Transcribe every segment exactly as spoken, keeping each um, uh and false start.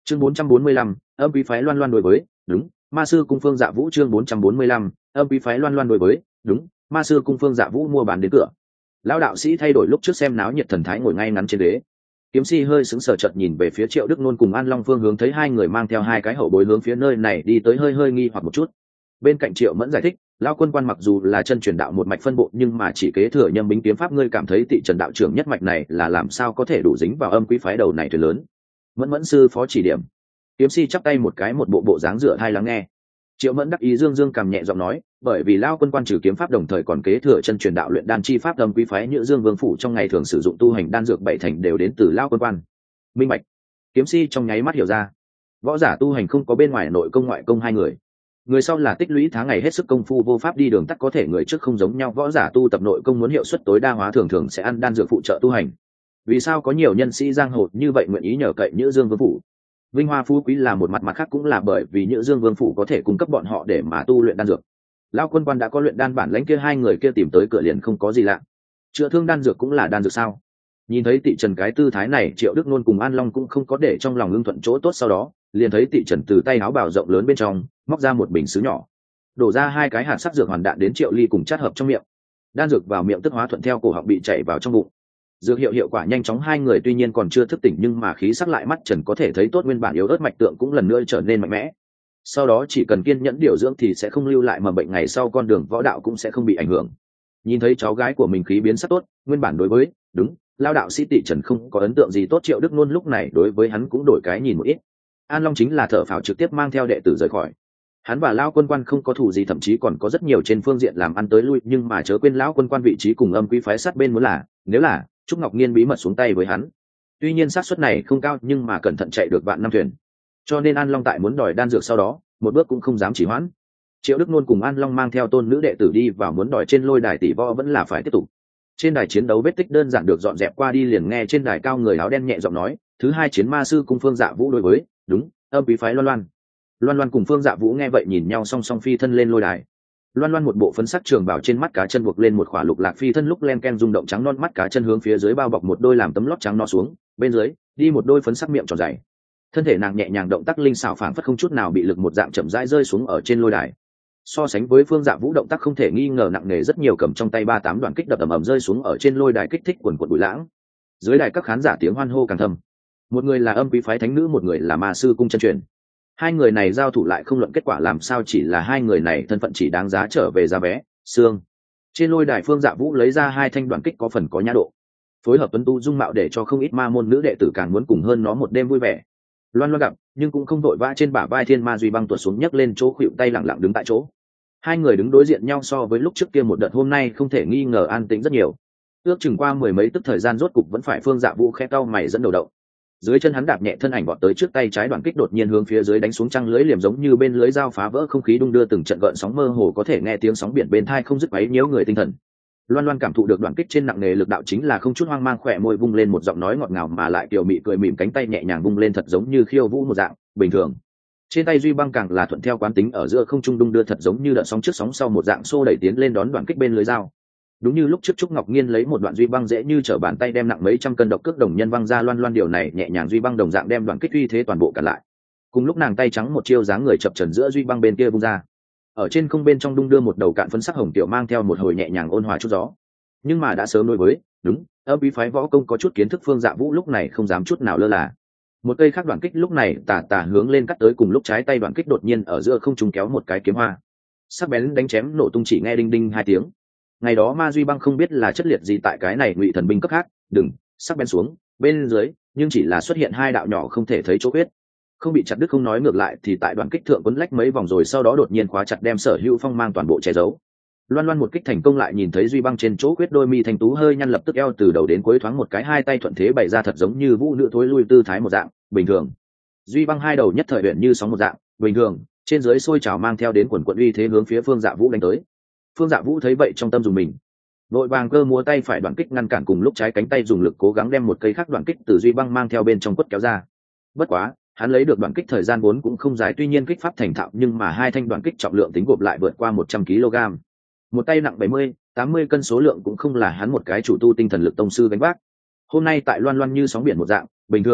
chương bốn trăm bốn mươi lăm, âm quý phái Loan Loan đối với đúng ma sư cung Phương Dạ Vũ. Chương bốn trăm bốn mươi lăm, âm quý phái Loan Loan đối với đúng ma sư cung Phương Dạ Vũ mua bán đến cửa. Lão đạo sĩ thay đổi lúc trước xem náo nhiệt thần thái ngồi ngay ngắn trên ghế. Kiếm si hơi sững sờ chợt nhìn về phía Triệu Đức Nôn cùng An Long Phương hướng, thấy hai người mang theo hai cái hậu bối hướng phía nơi này đi tới, hơi hơi nghi hoặc một chút. Bên cạnh Triệu Mẫn giải thích, Lão quân quan mặc dù là chân truyền đạo một mạch phân bộ, nhưng mà chỉ kế thừa Nhâm Bính kiếm pháp, ngươi cảm thấy Tị Trần đạo trưởng nhất mạch này là làm sao có thể đủ dính vào âm quý phái đầu này thuyền lớn? Mẫn Mẫn sư phó chỉ điểm. Kiếm si chắp tay một cái, một bộ bộ dáng rửa hai lắng nghe. Triệu Mẫn đắc ý dương dương cầm nhẹ giọng nói, bởi vì Lão quân quan trừ kiếm pháp đồng thời còn kế thừa chân truyền đạo luyện đan chi pháp, âm quý phái Nhữ Dương Vương phủ trong ngày thường sử dụng tu hành đan dược bảy thành đều đến từ Lão quân quan. Minh bạch. Kiếm si trong nháy mắt hiểu ra, võ giả tu hành không có bên ngoài nội công ngoại công hai người, người sau là tích lũy tháng ngày hết sức công phu vô pháp đi đường tắt, có thể người trước không giống nhau, võ giả tu tập nội công muốn hiệu suất tối đa hóa thường thường sẽ ăn đan dược phụ trợ tu hành. Vì sao có nhiều nhân sĩ giang hồ như vậy nguyện ý nhờ cậy Nhữ Dương Vương phủ? Vinh hoa phú quý là một mặt, mặt khác cũng là bởi vì Nhữ Dương Vương phủ có thể cung cấp bọn họ để mà tu luyện đan dược. Lão quân quan đã có luyện đan bản lãnh kia, hai người kia tìm tới cửa liền không có gì lạ. Chữa thương đan dược cũng là đan dược sao? Nhìn thấy Tị Trần cái tư thái này, Triệu Đức Nôn cùng An Long cũng không có để trong lòng ưng thuận chỗ tốt, sau đó liền thấy Tị Trần từ tay áo bào rộng lớn bên trong móc ra một bình sứ nhỏ, đổ ra hai cái hạt sắc dược hoàn đạn đến Triệu Ly cùng chát hợp trong miệng. Đan dược vào miệng tức hóa thuận theo cổ họng bị chảy vào trong bụng. Dược hiệu hiệu quả nhanh chóng, hai người tuy nhiên còn chưa thức tỉnh nhưng mà khí sắc lại mắt trần có thể thấy tốt, nguyên bản yếu ớt mạch tượng cũng lần nữa trở nên mạnh mẽ. Sau đó chỉ cần kiên nhẫn điều dưỡng thì sẽ không lưu lại mầm bệnh, ngày sau con đường võ đạo cũng sẽ không bị ảnh hưởng. Nhìn thấy cháu gái của mình khí biến sắc tốt, nguyên bản đối với đúng lao đạo sĩ Tị Trần không có ấn tượng gì tốt, Triệu Đức Nôn lúc này đối với hắn cũng đổi cái nhìn một ít. An Long chính là thở phào trực tiếp mang theo đệ tử rời khỏi. Hắn và Lão quân quan không có thù gì, thậm chí còn có rất nhiều trên phương diện làm ăn tới lui, nhưng mà chớ quên Lão quân quan vị trí cùng âm quý phái sát bên, muốn là nếu là Trúc Ngọc Nhiên bí mật xuống tay với hắn, tuy nhiên xác suất này không cao nhưng mà cẩn thận chạy được vạn năm thuyền. Cho nên An Long tại muốn đòi đan dược sau đó một bước cũng không dám chỉ hoãn. Triệu Đức Nôn cùng An Long mang theo tôn nữ đệ tử đi vào muốn đòi trên lôi đài tỷ võ vẫn là phải tiếp tục. Trên đài chiến đấu vết tích đơn giản được dọn dẹp qua đi, liền nghe trên đài cao người áo đen nhẹ giọng nói, thứ hai chiến ma sư cung Phương Dạ Vũ đối với đúng âm quý phái Loan Loan. Loan Loan cùng Phương Dạ Vũ nghe vậy nhìn nhau song song phi thân lên lôi đài. Loan Loan một bộ phấn sắc trường bào, trên mắt cá chân buộc lên một khỏa lục lạc phi thân lúc len ken rung động, trắng non mắt cá chân hướng phía dưới bao bọc một đôi làm tấm lót trắng no xuống, bên dưới đi một đôi phấn sắc miệng tròn dày. Thân thể nàng nhẹ nhàng động tác linh xảo, phảng phất không chút nào bị lực, một dạng chậm rãi rơi xuống ở trên lôi đài. So sánh với Phương Dạ Vũ động tác không thể nghi ngờ nặng nề rất nhiều, cầm trong tay ba tám đoạn kích đập ầm ầm rơi xuống ở trên lôi đài, kích thích quần quần bụi lãng. Dưới đài các khán giả tiếng hoan hô càng thầm. Một người là âm quý phái thánh nữ, một người là ma sư cung chân truyền. Hai người này giao thủ lại không luận kết quả làm sao, chỉ là hai người này thân phận chỉ đáng giá trở về giá vé. Xương trên lôi đài, Phương Dạ Vũ lấy ra hai thanh đoạn kích có phần có nhã độ, phối hợp tuấn tu dung mạo để cho không ít ma môn nữ đệ tử càng muốn cùng hơn nó một đêm vui vẻ. Loan Loan gặp nhưng cũng không vội vã, trên bả vai Thiên Ma Duy Băng tuột xuống nhấc lên chỗ khuỵu tay, lặng lặng đứng tại chỗ. Hai người đứng đối diện nhau, so với lúc trước kia một đợt hôm nay không thể nghi ngờ an tĩnh rất nhiều. Ước chừng qua mười mấy tức thời gian, rốt cục vẫn phải Phương Dạ Vũ khẽ cau mày dẫn đầu động. Dưới chân hắn đạp nhẹ, thân ảnh vọt tới trước, tay trái đoạn kích đột nhiên hướng phía dưới đánh xuống, trăng lưới liềm giống như bên lưới dao phá vỡ không khí, đung đưa từng trận gợn sóng, mơ hồ có thể nghe tiếng sóng biển bên thai không dứt, quấy nhiễu người tinh thần. Loan Loan cảm thụ được đoạn kích trên nặng nề lực đạo, chính là không chút hoang mang, khỏe môi vung lên một giọng nói ngọt ngào mà lại kiều mị cười mỉm, cánh tay nhẹ nhàng vung lên thật giống như khiêu vũ một dạng bình thường. Trên tay Duy Băng càng là thuận theo quán tính ở giữa không trung đung đưa thật giống như đợt sóng trước sóng sau một dạng, xô đẩy tiến lên đón đoạn kích bên lưới dao. Đúng như lúc trước Trúc Ngọc Nhiên lấy một đoạn Duy Băng dễ như trở bàn tay đem nặng mấy trăm cân độc cước đồng nhân văng ra, Loan Loan điều này nhẹ nhàng Duy Băng đồng dạng đem đoạn kích uy thế toàn bộ cản lại. Cùng lúc nàng tay trắng một chiêu dáng người chập trần giữa Duy Băng bên kia vung ra, ở trên không bên trong đung đưa một đầu cạn phấn sắc hồng tiểu, mang theo một hồi nhẹ nhàng ôn hòa chút gió. Nhưng mà đã sớm đối với đúng âm quý phái võ công có chút kiến thức Phương Dạ Vũ lúc này không dám chút nào lơ là. Một cây khác đoạn kích lúc này tà tà hướng lên cắt tới, cùng lúc trái tay đoạn kích đột nhiên ở giữa không trung kéo một cái kiếm hoa, sắc bén đánh chém nổ tung, chỉ nghe đinh đinh hai tiếng. Ngày đó Ma Duy Băng không biết là chất liệt gì tại cái này ngụy thần binh cấp khác, đừng sắc bén xuống bên dưới, nhưng chỉ là xuất hiện hai đạo nhỏ không thể thấy chỗ huyết, không bị chặt đứt, không nói ngược lại thì tại đoạn kích thượng quấn lách mấy vòng rồi sau đó đột nhiên khóa chặt, đem sở hữu phong mang toàn bộ che giấu. Loan Loan một kích thành công, lại nhìn thấy Duy Băng trên chỗ quyết đôi mi thanh tú hơi nhăn, lập tức eo từ đầu đến cuối thoáng một cái, hai tay thuận thế bày ra thật giống như vũ nữ thối lui tư thái một dạng bình thường. Duy Băng hai đầu nhất thời huyện như sóng một dạng bình thường, trên dưới sôi trào mang theo đến quần quận uy thế hướng phía Phương Dạ Vũ đánh tới. Phương Dạ Vũ thấy vậy trong tâm dùng mình, vội vàng cơ múa tay phải đoạn kích ngăn cản, cùng lúc trái cánh tay dùng lực cố gắng đem một cây khác đoạn kích từ Duy Băng mang theo bên trong quất kéo ra. Bất quá hắn lấy được đoạn kích thời gian vốn cũng không dài, tuy nhiên kích pháp thành thạo, nhưng mà hai thanh đoạn kích trọng lượng tính gộp lại vượt qua một trăm ki lô gam. Một tay nặng bảy mươi tám mươi cân số lượng cũng không là hắn một cái chủ tu tinh thần lực tông sư gánh vác. Hôm nay tại Loan Loan như sóng biển một dạng bình thường,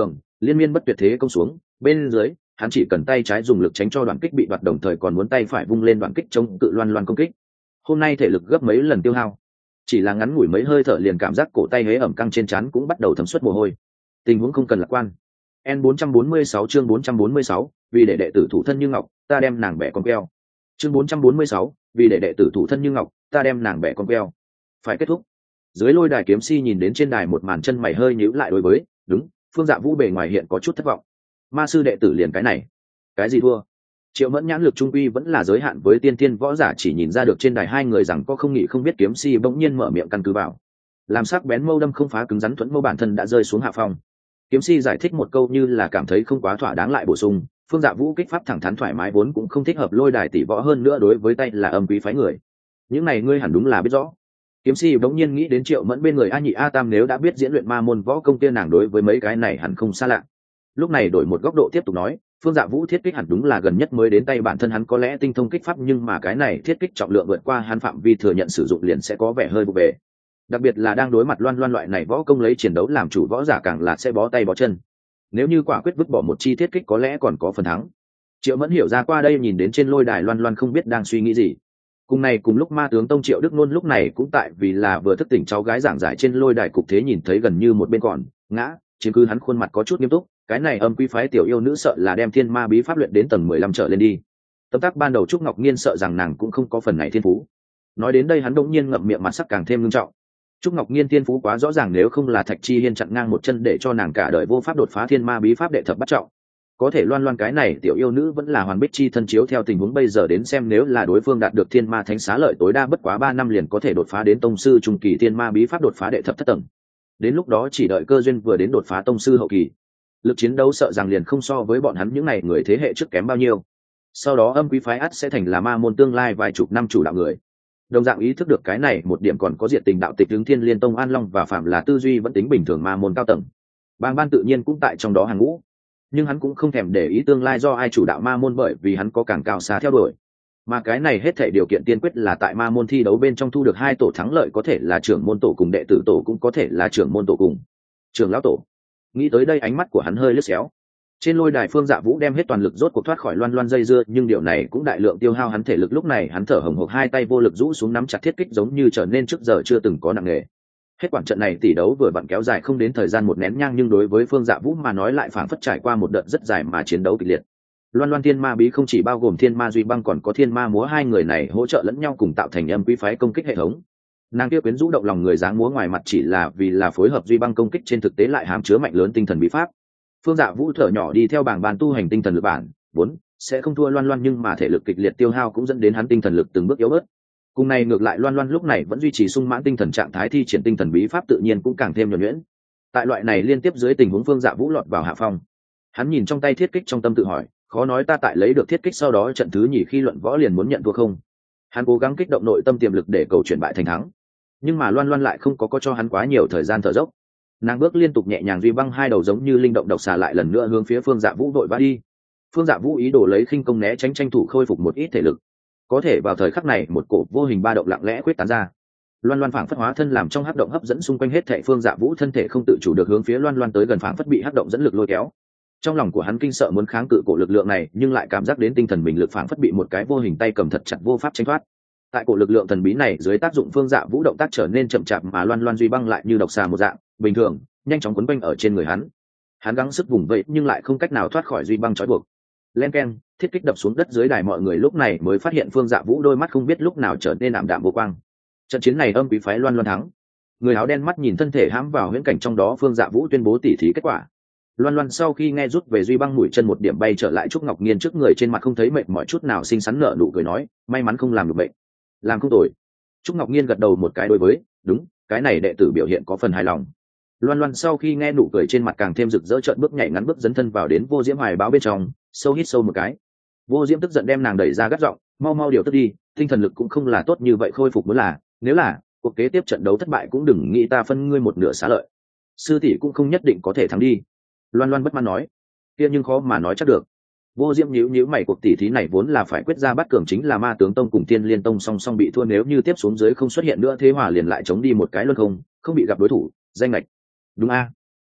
liên miên bất tuyệt thế công xuống, bên dưới hắn chỉ cần tay trái dùng lực tránh cho đoạn kích bị đoạt, đồng thời còn muốn tay phải vung lên đoạn kích chống cự loan loan công kích. Hôm nay thể lực gấp mấy lần tiêu hao, chỉ là ngắn ngủi mấy hơi thở liền cảm giác cổ tay hế ẩm căng trên trán cũng bắt đầu thấm suất mồ hôi. Tình huống không cần lạc quan. N bốn trăm bốn mươi sáu chương bốn trăm bốn mươi sáu, vì để đệ tử thủ thân như ngọc, ta đem nàng bẻ con queo. Chương bốn trăm bốn mươi sáu, vì để đệ tử thủ thân như ngọc, ta đem nàng bẻ con queo. Phải kết thúc. Dưới lôi đài kiếm si nhìn đến trên đài một màn, chân mày hơi nhíu lại. Đối với, đúng, Phương Dạ Vũ bề ngoài hiện có chút thất vọng. Ma sư đệ tử liền cái này, cái gì thua? Triệu Mẫn nhãn lực trung quy vẫn là giới hạn với tiên tiên võ giả, chỉ nhìn ra được trên đài hai người rằng có không nghĩ không biết. Kiếm si bỗng nhiên mở miệng căn cứ vào, làm sắc bén mâu đâm không phá cứng rắn thuẫn mâu bản thân đã rơi xuống hạ phong. Kiếm si giải thích một câu như là cảm thấy không quá thỏa đáng, lại bổ sung, Phương Dạ Vũ kích pháp thẳng thắn thoải mái vốn cũng không thích hợp lôi đài tỷ võ, hơn nữa đối với tay là âm quý phái người, những này ngươi hẳn đúng là biết rõ. Kiếm si bỗng nhiên nghĩ đến Triệu Mẫn bên người A Nhị A Tam, nếu đã biết diễn luyện ma môn võ công tiên nàng đối với mấy cái này hẳn không xa lạ. Lúc này đổi một góc độ tiếp tục nói, Phương Dạ Vũ thiết kích hẳn đúng là gần nhất mới đến tay, bản thân hắn có lẽ tinh thông kích pháp, nhưng mà cái này thiết kích trọng lượng vượt qua hắn phạm vi thừa nhận sử dụng liền sẽ có vẻ hơi vụ bề, đặc biệt là đang đối mặt loan loan loại này võ công lấy chiến đấu làm chủ võ giả, càng là sẽ bó tay bó chân. Nếu như quả quyết vứt bỏ một chi thiết kích có lẽ còn có phần thắng. Triệu Mẫn hiểu ra qua đây, nhìn đến trên lôi đài loan loan không biết đang suy nghĩ gì. Cùng này cùng lúc Ma tướng tông Triệu Đức Nôn lúc này cũng tại, vì là vừa thức tỉnh cháu gái giảng giải trên lôi đài cục thế, nhìn thấy gần như một bên còn ngã chiếm cứ hắn khuôn mặt có chút nghiêm túc. Cái này âm quý phái tiểu yêu nữ sợ là đem thiên ma bí pháp luyện đến tầng mười lăm trở lên đi. Tấm tác ban đầu Trúc Ngọc Nhiên sợ rằng nàng cũng không có phần này thiên phú. Nói đến đây hắn đột nhiên ngậm miệng, mặt sắc càng thêm nghiêm trọng. Trúc Ngọc Nhiên thiên phú quá rõ ràng, nếu không là Thạch Chi Hiên chặn ngang một chân để cho nàng cả đời vô pháp đột phá thiên ma bí pháp đệ thập bắt trọng, có thể loan loan cái này tiểu yêu nữ vẫn là hoàn bích chi thân. Chiếu theo tình huống bây giờ đến xem, nếu là đối phương đạt được thiên ma thánh xá lợi, tối đa bất quá ba năm liền có thể đột phá đến tông sư trung kỳ, thiên ma bí pháp đột phá đệ thập thất tầng. Đến lúc đó chỉ đợi cơ duyên vừa đến đột phá tông sư hậu kỳ, lực chiến đấu sợ rằng liền không so với bọn hắn những này người thế hệ trước kém bao nhiêu. Sau đó âm quý phái ắt sẽ thành là ma môn tương lai vài chục năm chủ đạo người. Đồng dạng ý thức được cái này một điểm còn có Diệt Tình đạo tịch hướng Thiên Liên tông An Long và Phạm là tư duy vẫn tính bình thường ma môn cao tầng. Bàng Ban tự nhiên cũng tại trong đó hàng ngũ, nhưng hắn cũng không thèm để ý tương lai do ai chủ đạo ma môn, bởi vì hắn có càng cao xa theo đuổi. Mà cái này hết thảy điều kiện tiên quyết là tại ma môn thi đấu bên trong thu được hai tổ thắng lợi, có thể là trưởng môn tổ cùng đệ tử tổ, cũng có thể là trưởng môn tổ cùng trưởng lão tổ. Nghĩ tới đây ánh mắt của hắn hơi lướt xéo. Trên lôi đài Phương Dạ Vũ đem hết toàn lực rốt cuộc thoát khỏi loan loan dây dưa, nhưng điều này cũng đại lượng tiêu hao hắn thể lực. Lúc này hắn thở hổn hộc, hai tay vô lực rũ xuống nắm chặt thiết kích, giống như trở nên trước giờ chưa từng có nặng nề. Hết quản trận này tỷ đấu vừa vặn kéo dài không đến thời gian một nén nhang, nhưng đối với Phương Dạ Vũ mà nói lại phảng phất trải qua một đợt rất dài mà chiến đấu kịch liệt. Loan loan thiên ma bí không chỉ bao gồm thiên ma duy băng, còn có thiên ma múa, hai người này hỗ trợ lẫn nhau cùng tạo thành âm quý phái công kích hệ thống. Nàng kia quyến rũ động lòng người dáng múa ngoài mặt chỉ là vì là phối hợp duy băng công kích, trên thực tế lại hàm chứa mạnh lớn tinh thần bí pháp. Phương Dạ Vũ thở nhỏ đi theo bảng bàn tu hành tinh thần lực bản vốn sẽ không thua loan loan, nhưng mà thể lực kịch liệt tiêu hao cũng dẫn đến hắn tinh thần lực từng bước yếu bớt. Cùng này ngược lại loan loan lúc này vẫn duy trì sung mãn tinh thần trạng thái, thi triển tinh thần bí pháp tự nhiên cũng càng thêm nhuần nhuyễn. Tại loại này liên tiếp dưới tình huống, Phương Dạ Vũ lọt vào hạ phong. Hắn nhìn trong tay thiết kích, trong tâm tự hỏi, khó nói ta tại lấy được thiết kích sau đó trận thứ nhì khi luận võ liền muốn nhận thua không? Hắn cố gắng kích động nội tâm tiềm lực để cầu chuyển bại thành thắng, nhưng mà loan loan lại không có có cho hắn quá nhiều thời gian thở dốc. Nàng bước liên tục nhẹ nhàng duy băng hai đầu, giống như linh động độc xà, lại lần nữa hướng phía Phương Dạ Vũ vội vã đi. Phương Dạ Vũ ý đồ lấy khinh công né tránh, tranh thủ khôi phục một ít thể lực. Có thể vào thời khắc này một cổ vô hình ba động lặng lẽ quyết tán ra. Loan loan phảng phất hóa thân làm trong hắc động, hấp dẫn xung quanh hết thảy. Phương Dạ Vũ thân thể không tự chủ được hướng phía loan loan tới gần, phảng phất bị hắc động dẫn lực lôi kéo. Trong lòng của hắn kinh sợ muốn kháng cự cổ lực lượng này, nhưng lại cảm giác đến tinh thần mình lực phảng phất bị một cái vô hình tay cầm thật chặt, vô pháp tránh thoát. Tại cổ lực lượng thần bí này dưới tác dụng, Phương Dạ Vũ động tác trở nên chậm chạp, mà loan loan duy băng lại như độc xà một dạng bình thường nhanh chóng quấn quanh ở trên người hắn. Hắn gắng sức vùng vẫy nhưng lại không cách nào thoát khỏi duy băng trói buộc. Len keng, thiết kích đập xuống đất. Dưới đài mọi người lúc này mới phát hiện Phương Dạ Vũ đôi mắt không biết lúc nào trở nên ảm đạm vô quang. Trận chiến này âm quý phái loan loan thắng. Người áo đen mắt nhìn thân thể hãm vào huyễn cảnh trong đó, Phương Dạ Vũ tuyên bố tỉ thí kết quả. Loan loan sau khi nghe rút về duy băng, mũi chân một điểm bay trở lại Trúc Ngọc Nhiên trước người, trên mặt không thấy mệt mỏi chút nào, xinh xắn nở nụ cười nói, may mắn không làm được bệnh. Làm không tồi. Trúc Ngọc Nhiên gật đầu một cái, đối với đúng cái này đệ tử biểu hiện có phần hài lòng. Loan loan sau khi nghe nụ cười trên mặt càng thêm rực rỡ, trợn bước nhảy ngắn bước dấn thân vào đến Vô Diễm Hoài báo bên trong, sâu hít sâu một cái. Vô Diễm tức giận đem nàng đẩy ra, gắt giọng, mau mau điều tức đi, tinh thần lực cũng không là tốt như vậy khôi phục mới là, nếu là cuộc kế tiếp trận đấu thất bại cũng đừng nghĩ ta phân ngươi một nửa xá lợi. Sư tỷ cũng không nhất định có thể thắng đi. Loan loan bất mãn nói, kia nhưng khó mà nói chắc được. Vô Diễm nhíu nhíu mày, cuộc tỷ thí này vốn là phải quyết ra bắt cường, chính là Ma tướng tông cùng Thiên Liên tông song song bị thua, nếu như tiếp xuống dưới không xuất hiện nữa thế hòa liền lại chống đi một cái luân không, không bị gặp đối thủ, danh lệch. Đúng a.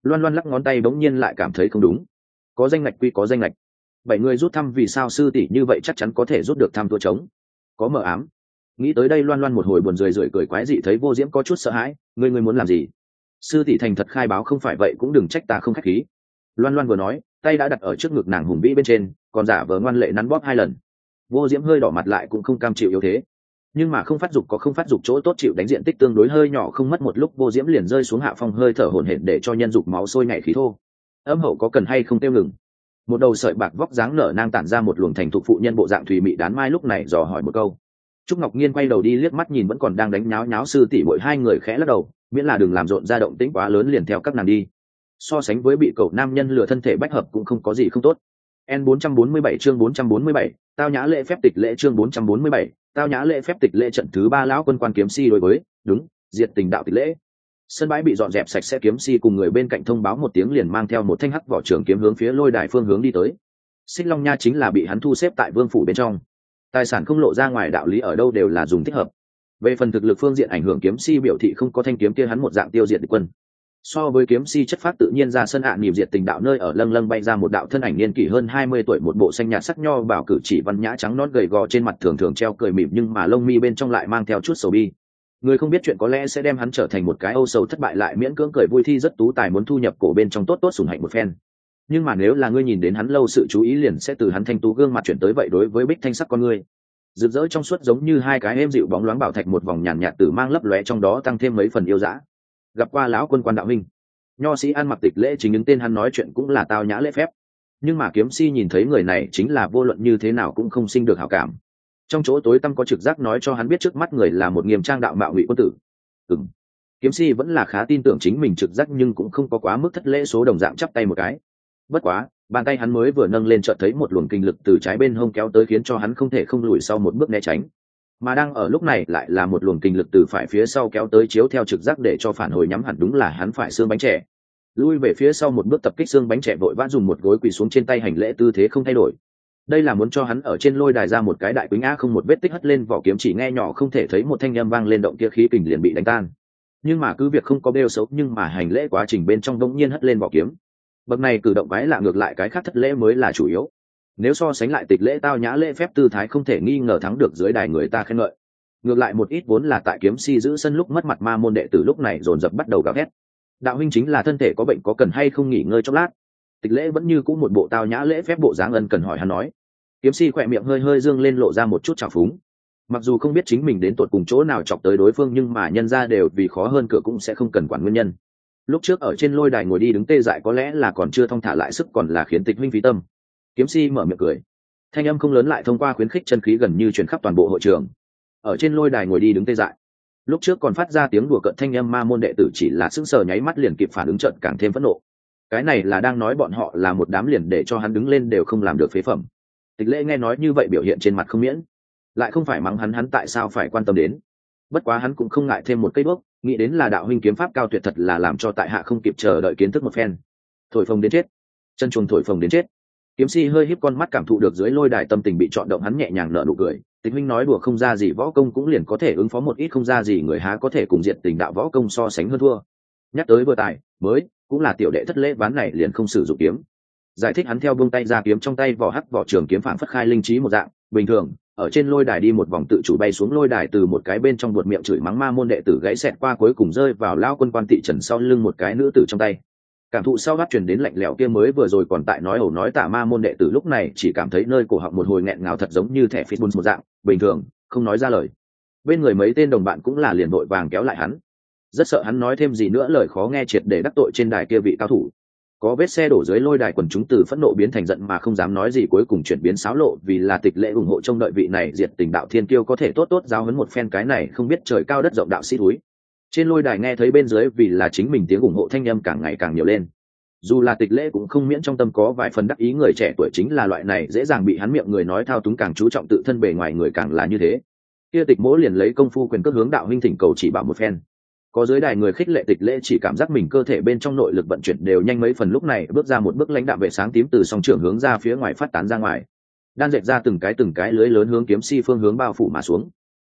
Loan Loan lắc ngón tay bỗng nhiên lại cảm thấy không đúng. Có danh ngạch quy có danh ngạch. Bảy người rút thăm vì sao sư tỷ như vậy chắc chắn có thể rút được thăm thua trống. Có mờ ám. Nghĩ tới đây Loan Loan một hồi buồn rười rượi cười quái dị, thấy Vô Diễm có chút sợ hãi, ngươi ngươi muốn làm gì? Sư tỷ thành thật khai báo, không phải vậy cũng đừng trách ta không khách khí. Loan Loan vừa nói, tay đã đặt ở trước ngực nàng hùng vĩ bên trên, còn giả vờ ngoan lệ nắn bóp hai lần. Vô Diễm hơi đỏ mặt lại cũng không cam chịu yếu thế, nhưng mà không phát dục có không phát dục chỗ tốt, chịu đánh diện tích tương đối hơi nhỏ, không mất một lúc Vô Diễm liền rơi xuống hạ phong, hơi thở hổn hển để cho nhân dục máu sôi nhảy khí thô. Âm hậu có cần hay không tiêu ngừng? Một đầu sợi bạc vóc dáng nở nang tản ra một luồng thành thục phụ nhân bộ dạng thùy mị đán mai, lúc này dò hỏi một câu. Trúc Ngọc Nhiên quay đầu đi liếc mắt nhìn vẫn còn đang đánh nháo nháo sư tỷ muội hai người, khẽ lắc đầu, miễn là đừng làm rộn ra động tĩnh quá lớn liền theo các nàng đi. So sánh với bị cậu nam nhân lừa thân thể bách hợp cũng không có gì không tốt. N bốn trăm bốn mươi bảy chương bốn trăm bốn mươi bảy, tao nhã lễ phép tịch lễ chương bốn trăm bốn mươi bảy, tao nhã lễ phép tịch lễ trận thứ ba lão quân quan kiếm si đối với, đúng, diệt tình đạo tịch lễ. Sân bãi bị dọn dẹp sạch sẽ, kiếm si cùng người bên cạnh thông báo một tiếng liền mang theo một thanh hắc vỏ trường kiếm hướng phía lôi đài phương hướng đi tới. Xích Long Nha chính là bị hắn thu xếp tại vương phủ bên trong. Tài sản không lộ ra ngoài, đạo lý ở đâu đều là dùng thích hợp. Về phần thực lực phương diện ảnh hưởng, kiếm si biểu thị không có thanh kiếm kia hắn một dạng tiêu diệt địch quân. So với kiếm si chất phát tự nhiên ra sân ạ à, niềm diệt tình đạo nơi ở lâng lâng bay ra một đạo thân ảnh niên kỷ hơn hai mươi tuổi, một bộ xanh nhạt sắc nho bảo, cử chỉ văn nhã, trắng nõn gầy gò, trên mặt thường thường treo cười mỉm nhưng mà lông mi bên trong lại mang theo chút sầu bi. Người không biết chuyện có lẽ sẽ đem hắn trở thành một cái âu sầu thất bại lại miễn cưỡng cười vui thi rất tú tài, muốn thu nhập cổ bên trong tốt tốt sủng hạnh một phen. Nhưng mà nếu là ngươi nhìn đến hắn lâu, sự chú ý liền sẽ từ hắn thanh tú gương mặt chuyển tới vậy đối với bích thanh sắc con ngươi, rực rỡ trong suốt giống như hai cái êm dịu bóng loáng bảo thạch, một vòng nhàn nhạt, nhạt tử mang lấp lóe trong đó, tăng thêm mấy phần yêu dã. Gặp qua lão quân quan đạo minh. Nho sĩ ăn mặc tịch lễ chính những tên hắn nói chuyện cũng là tao nhã lễ phép, nhưng mà kiếm si nhìn thấy người này chính là vô luận như thế nào cũng không sinh được hảo cảm. Trong chỗ tối tăm có trực giác nói cho hắn biết trước mắt người là một nghiêm trang đạo mạo ngụy quân tử. Ừm, kiếm si vẫn là khá tin tưởng chính mình trực giác, nhưng cũng không có quá mức thất lễ, số đồng dạng chắp tay một cái. Bất quá bàn tay hắn mới vừa nâng lên, chợt thấy một luồng kinh lực từ trái bên hông kéo tới, khiến cho hắn không thể không lùi sau một bước né tránh. Mà đang ở lúc này lại là một luồng kinh lực từ phải phía sau kéo tới, chiếu theo trực giác để cho phản hồi nhắm hẳn đúng là hắn phải xương bánh trẻ. Lui về phía sau một bước, tập kích xương bánh trẻ vội vã dùng một gối quỳ xuống trên tay hành lễ, tư thế không thay đổi. Đây là muốn cho hắn ở trên lôi đài ra một cái đại quýnh a, không một vết tích, hất lên vỏ kiếm, chỉ nghe nhỏ không thể thấy một thanh âm vang lên, động kia khí kình liền bị đánh tan. Nhưng mà cứ việc không có bêu xấu, nhưng mà hành lễ quá trình bên trong đống nhiên hất lên vỏ kiếm. Bậc này cử động quái lạ, ngược lại cái khác thất lễ mới là chủ yếu. Nếu so sánh lại tịch lễ, tao nhã lễ phép tư thái không thể nghi ngờ thắng được dưới đài người ta khen ngợi. Ngược lại một ít vốn là tại kiếm si giữ sân lúc mất mặt ma môn đệ tử lúc này dồn dập bắt đầu gào thét. Đạo huynh chính là thân thể có bệnh, có cần hay không nghỉ ngơi chốc lát? Tịch lễ vẫn như cũ một bộ tao nhã lễ phép bộ dáng ân cần hỏi hắn nói. Kiếm si khỏe miệng hơi hơi dương lên, lộ ra một chút trào phúng. Mặc dù không biết chính mình đến tột cùng chỗ nào chọc tới đối phương, nhưng mà nhân ra đều vì khó hơn cửa cũng sẽ không cần quản nguyên nhân. Lúc trước ở trên lôi đài ngồi đi đứng tê dại có lẽ là còn chưa thong thả lại sức, còn là khiến tịch huynh phí tâm. Kiếm si mở miệng cười, thanh âm không lớn lại thông qua khuyến khích chân khí gần như truyền khắp toàn bộ hội trường. Ở trên lôi đài ngồi đi đứng tê dại, lúc trước còn phát ra tiếng đùa cợt thanh âm ma môn đệ tử chỉ là sững sờ nháy mắt liền kịp phản ứng, trận càng thêm phẫn nộ. Cái này là đang nói bọn họ là một đám liền để cho hắn đứng lên đều không làm được phế phẩm. Tịch lễ nghe nói như vậy biểu hiện trên mặt không miễn, lại không phải mắng hắn, hắn tại sao phải quan tâm đến. Bất quá hắn cũng không ngại thêm một cây bước, nghĩ đến là đạo huynh kiếm pháp cao tuyệt, thật là làm cho tại hạ không kịp chờ đợi kiến thức một phen. Thổi phồng đến chết, chân chuồng thổi phồng đến chết. Kiếm si hơi híp con mắt, cảm thụ được dưới lôi đài tâm tình bị chọn động, hắn nhẹ nhàng nở nụ cười. Tịch huynh nói đùa không ra gì, võ công cũng liền có thể ứng phó một ít, không ra gì người há có thể cùng diệt tình đạo võ công so sánh hơn thua. Nhắc tới vừa tài mới cũng là tiểu đệ thất lễ, ván này liền không sử dụng kiếm. Giải thích hắn theo buông tay ra, kiếm trong tay vỏ hắc vỏ trường kiếm phảng phất khai linh trí một dạng bình thường, ở trên lôi đài đi một vòng tự chủ bay xuống lôi đài, từ một cái bên trong buột miệng chửi mắng ma môn đệ tử gãy xẹt qua, cuối cùng rơi vào lao quân quan thị trần sau lưng một cái nữ tử trong tay. Cảm thụ sau bắt truyền đến lạnh lẽo kia, mới vừa rồi còn tại nói ẩu nói tả ma môn đệ tử lúc này chỉ cảm thấy nơi cổ họng một hồi nghẹn ngào, thật giống như thẻ phít bùn một dạng bình thường, không nói ra lời. Bên người mấy tên đồng bạn cũng là liền vội vàng kéo lại hắn, rất sợ hắn nói thêm gì nữa lời khó nghe, triệt để đắc tội trên đài kia vị cao thủ. Có vết xe đổ dưới lôi đài, quần chúng từ phẫn nộ biến thành giận mà không dám nói gì, cuối cùng chuyển biến xáo lộ, vì là tịch lễ ủng hộ trông đợi vị này diệt tình đạo thiên kiêu có thể tốt tốt giáo huấn một phen cái này không biết trời cao đất rộng đạo sĩ túi. Trên lôi đài nghe thấy bên dưới vì là chính mình tiếng ủng hộ thanh âm càng ngày càng nhiều lên. Dù là tịch lễ cũng không miễn trong tâm có vài phần đắc ý, người trẻ tuổi chính là loại này dễ dàng bị hắn miệng người nói thao túng, càng chú trọng tự thân bề ngoài người càng là như thế. Kia tịch mỗ liền lấy công phu quyền cước hướng đạo huynh thỉnh cầu chỉ bảo một phen. Có dưới đài người khích lệ, tịch lễ chỉ cảm giác mình cơ thể bên trong nội lực vận chuyển đều nhanh mấy phần, lúc này bước ra một bước lãnh đạm vệ sáng tím từ song trường hướng ra phía ngoài phát tán ra ngoài, đan dệt ra từng cái từng cái lưới lớn hướng kiếm si phương hướng bao phủ mà xuống.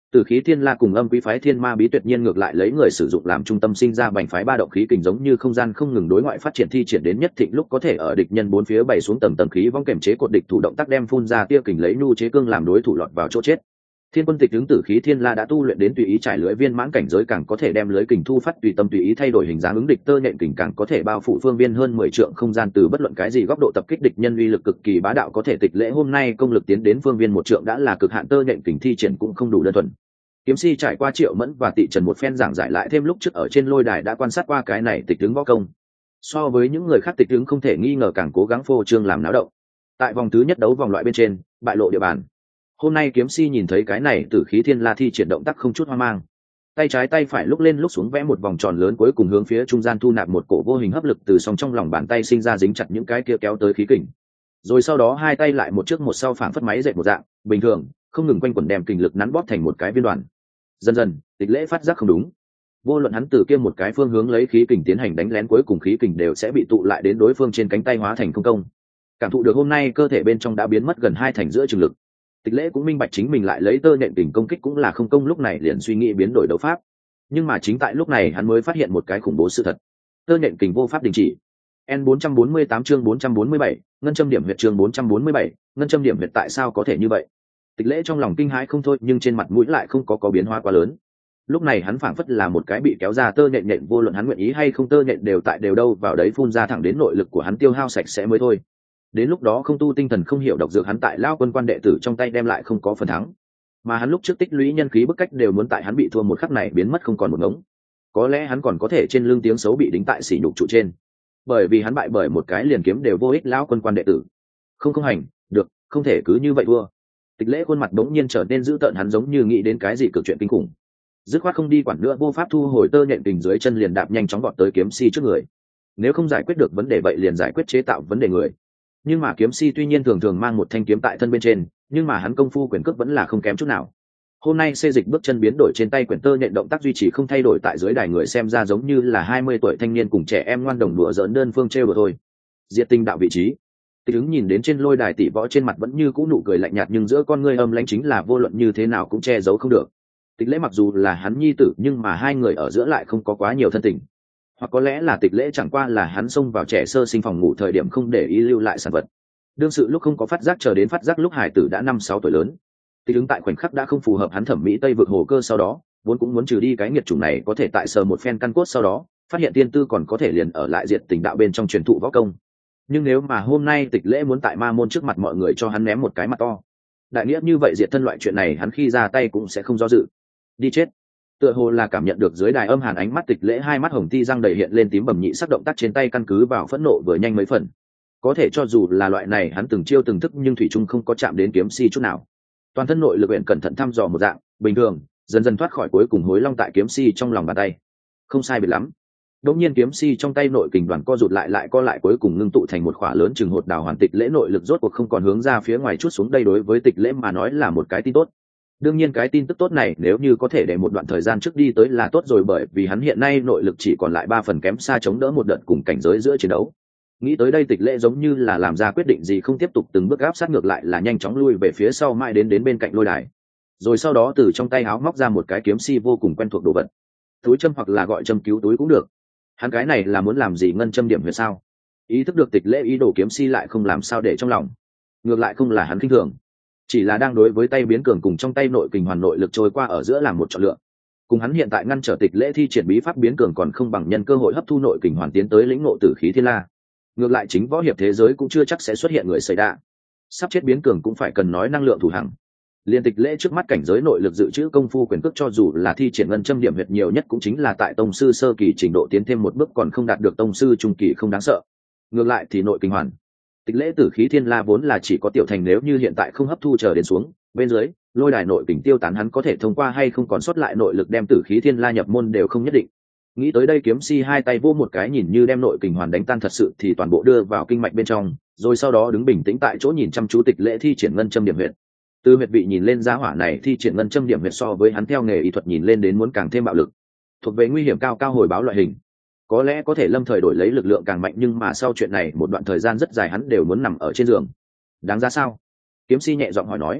Tử khí thiên la cùng âm quý phái thiên ma bí tuyệt nhiên ngược lại lấy người sử dụng làm trung tâm sinh ra bành phái ba động khí kình, giống như không gian không ngừng đối ngoại phát triển thi triển đến nhất thịnh lúc có thể ở địch nhân bốn phía bày xuống tầng tầng khí vong kềm chế cột địch thủ động tác đem phun ra tia kình lấy nhu chế cương làm đối thủ lọt vào chỗ chết. Thiên quân tịch tướng tử khí thiên la đã tu luyện đến tùy ý trải lưới viên mãn cảnh giới, càng có thể đem lưới kình thu phát tùy tâm tùy ý thay đổi hình dáng ứng địch tơ nhện kình, càng có thể bao phủ phương viên hơn mười trượng không gian từ bất luận cái gì góc độ tập kích địch nhân, uy lực cực kỳ bá đạo. Có thể tịch lễ hôm nay công lực tiến đến phương viên một trượng đã là cực hạn, tơ nhện kình thi triển cũng không đủ đơn thuần. Kiếm si trải qua Triệu Mẫn và Tị Trần một phen giảng giải lại thêm lúc trước ở trên lôi đài đã quan sát qua cái này tịch tướng võ công, so với những người khác tịch tướng không thể nghi ngờ càng cố gắng phô trương làm náo động. Tại vòng thứ nhất đấu vòng loại bên trên bại lộ địa bàn, hôm nay kiếm si nhìn thấy cái này tử khí thiên la thi triển động tác không chút hoang mang, tay trái tay phải lúc lên lúc xuống vẽ một vòng tròn lớn, cuối cùng hướng phía trung gian thu nạp một cổ vô hình hấp lực từ song trong lòng bàn tay sinh ra dính chặt những cái kia kéo tới khí kình, rồi sau đó hai tay lại một trước một sau phảng phất máy dệt một dạng bình thường không ngừng quanh quẩn đem kình lực nắn bóp thành một cái viên đoàn. Dần dần tịch lễ phát giác không đúng, vô luận hắn từ kia một cái phương hướng lấy khí kình tiến hành đánh lén, cuối cùng khí kình đều sẽ bị tụ lại đến đối phương trên cánh tay hóa thành không công. Cảm thụ được hôm nay cơ thể bên trong đã biến mất gần hai thành giữa trường lực, tịch lễ cũng minh bạch chính mình lại lấy tơ nện kình công kích cũng là không công, lúc này liền suy nghĩ biến đổi đấu pháp. Nhưng mà chính tại lúc này hắn mới phát hiện một cái khủng bố sự thật: tơ nện kình vô pháp đình chỉ. N bốn trăm bốn mươi tám chương bốn trăm bốn mươi bảy, ngân châm điểm huyệt chương bốn trăm bốn mươi bảy, ngân châm điểm huyệt, tại sao có thể như vậy? Tịch lễ trong lòng kinh hãi không thôi, nhưng trên mặt mũi lại không có có biến hóa quá lớn. Lúc này hắn phảng phất là một cái bị kéo ra tơ nhện nhện, vô luận hắn nguyện ý hay không tơ nhện đều tại đều đâu vào đấy phun ra thẳng đến nội lực của hắn tiêu hao sạch sẽ mới thôi. Đến lúc đó không tu tinh thần không hiểu độc dược, hắn tại lao quân quan đệ tử trong tay đem lại không có phần thắng, mà hắn lúc trước tích lũy nhân khí bức cách đều muốn tại hắn bị thua một khắc này biến mất không còn một ngống. Có lẽ hắn còn có thể trên lưng tiếng xấu bị đính tại sỉ nhục trụ trên, bởi vì hắn bại bởi một cái liền kiếm đều vô ích lão quân quan đệ tử. Không không hành được, không thể cứ như vậy thua. Tịch lễ khuôn mặt bỗng nhiên trở nên dữ tợn, hắn giống như nghĩ đến cái gì cực chuyện kinh khủng, dứt khoát không đi quản nữa, vô pháp thu hồi tơ nhện kình dưới chân, liền đạp nhanh chóng gọn tới kiếm si trước người. Nếu không giải quyết được vấn đề vậy liền giải quyết chế tạo vấn đề người. Nhưng mà kiếm si tuy nhiên thường thường mang một thanh kiếm tại thân bên trên, nhưng mà hắn công phu quyền cước vẫn là không kém chút nào. Hôm nay xê dịch bước chân biến đổi, trên tay quyển tơ nhện động tác duy trì không thay đổi, tại dưới đài người xem ra giống như là hai mươi tuổi thanh niên cùng trẻ em ngoan đồng đùa giỡn đơn phương trêu đùa thôi. Diệt tinh đạo vị trí. Tịch ứng nhìn đến trên lôi đài tỷ võ trên mặt vẫn như cũ nụ cười lạnh nhạt, nhưng giữa con ngươi âm lãnh chính là vô luận như thế nào cũng che giấu không được. Tịch lễ mặc dù là hắn nhi tử, nhưng mà hai người ở giữa lại không có quá nhiều thân tình, hoặc có lẽ là tịch lễ chẳng qua là hắn xông vào trẻ sơ sinh phòng ngủ thời điểm không để ý lưu lại sản vật. Đương sự lúc không có phát giác, chờ đến phát giác lúc hải tử đã năm sáu tuổi lớn. Tịch ứng tại khoảnh khắc đã không phù hợp hắn thẩm mỹ tây vực hồ cơ, sau đó vốn cũng muốn trừ đi cái nghiệt chủng này, có thể tại sờ một phen căn cốt sau đó phát hiện tiên tư còn có thể liền ở lại diệt tình đạo bên trong truyền thụ võ công. Nhưng nếu mà hôm nay tịch lễ muốn tại ma môn trước mặt mọi người cho hắn ném một cái mặt to, đại nghĩa như vậy diệt thân loại chuyện này hắn khi ra tay cũng sẽ không do dự. Đi chết. Tựa hồ là cảm nhận được dưới đài âm hàn ánh mắt, tịch lễ hai mắt hồng ti răng đầy hiện lên tím bầm nhị sắc, động tác trên tay căn cứ vào phẫn nộ vừa nhanh mấy phần. Có thể cho dù là loại này hắn từng chiêu từng thức, nhưng thủy trung không có chạm đến kiếm si chút nào. Toàn thân nội lực luyện cẩn thận thăm dò một dạng bình thường, dần dần thoát khỏi, cuối cùng hối long tại kiếm si trong lòng bàn tay. Không sai biệt lắm. Đống nhiên kiếm si trong tay nội kình đoàn co rụt lại lại co lại, cuối cùng ngưng tụ thành một khỏa lớn chừng hột đào hoàn. Tịch lễ nội lực rốt cuộc không còn hướng ra phía ngoài chút xuống, đây đối với tịch lễ mà nói là một cái tin tốt. Đương nhiên cái tin tức tốt này nếu như có thể để một đoạn thời gian trước đi tới là tốt rồi, bởi vì hắn hiện nay nội lực chỉ còn lại ba phần, kém xa chống đỡ một đợt cùng cảnh giới giữa chiến đấu. Nghĩ tới đây tịch lễ giống như là làm ra quyết định gì, không tiếp tục từng bước áp sát, ngược lại là nhanh chóng lui về phía sau mãi đến đến bên cạnh lôi đài, rồi sau đó từ trong tay áo móc ra một cái kiếm si vô cùng quen thuộc đồ vật. Túi châm hoặc là gọi châm cứu túi cũng được. Hắn cái này là muốn làm gì, ngân châm điểm huyệt sao? Ý thức được tịch lễ ý đồ, kiếm si lại không làm sao để trong lòng, ngược lại không là hắn khinh thường, chỉ là đang đối với tay biến cường cùng trong tay nội kình hoàn nội lực trôi qua ở giữa làm một chọn lựa. Cùng hắn hiện tại ngăn trở tịch lễ thi triển bí pháp biến cường, còn không bằng nhân cơ hội hấp thu nội kình hoàn tiến tới lĩnh ngộ tử khí thiên la. Ngược lại chính võ hiệp thế giới cũng chưa chắc sẽ xuất hiện người xảy đa, sắp chết biến cường cũng phải cần nói năng lượng thủ hằng. Liên tịch lễ trước mắt cảnh giới nội lực dự trữ công phu quyền cước, cho dù là thi triển ngân châm điểm huyệt nhiều nhất cũng chính là tại tông sư sơ kỳ trình độ, tiến thêm một bước còn không đạt được tông sư trung kỳ không đáng sợ. Ngược lại thì nội kình hoàn, tịch lễ tử khí thiên la vốn là chỉ có tiểu thành, nếu như hiện tại không hấp thu chờ đến xuống bên dưới lôi đài nội kình tiêu tán, hắn có thể thông qua hay không còn sót lại nội lực đem tử khí thiên la nhập môn đều không nhất định. Nghĩ tới đây kiếm si hai tay vô một cái, nhìn như đem nội kình hoàn đánh tan thật sự thì toàn bộ đưa vào kinh mạch bên trong, rồi sau đó đứng bình tĩnh tại chỗ nhìn chăm chú tịch lễ thi triển ngân châm điểm huyệt. Từ huyệt vị nhìn lên, giá hỏa này thi triển ngân châm điểm huyệt so với hắn theo nghề y thuật nhìn lên đến muốn càng thêm bạo lực, thuộc về nguy hiểm cao cao hồi báo loại hình. Có lẽ có thể lâm thời đổi lấy lực lượng càng mạnh, nhưng mà sau chuyện này một đoạn thời gian rất dài hắn đều muốn nằm ở trên giường. Đáng giá sao? Kiếm si nhẹ giọng hỏi nói.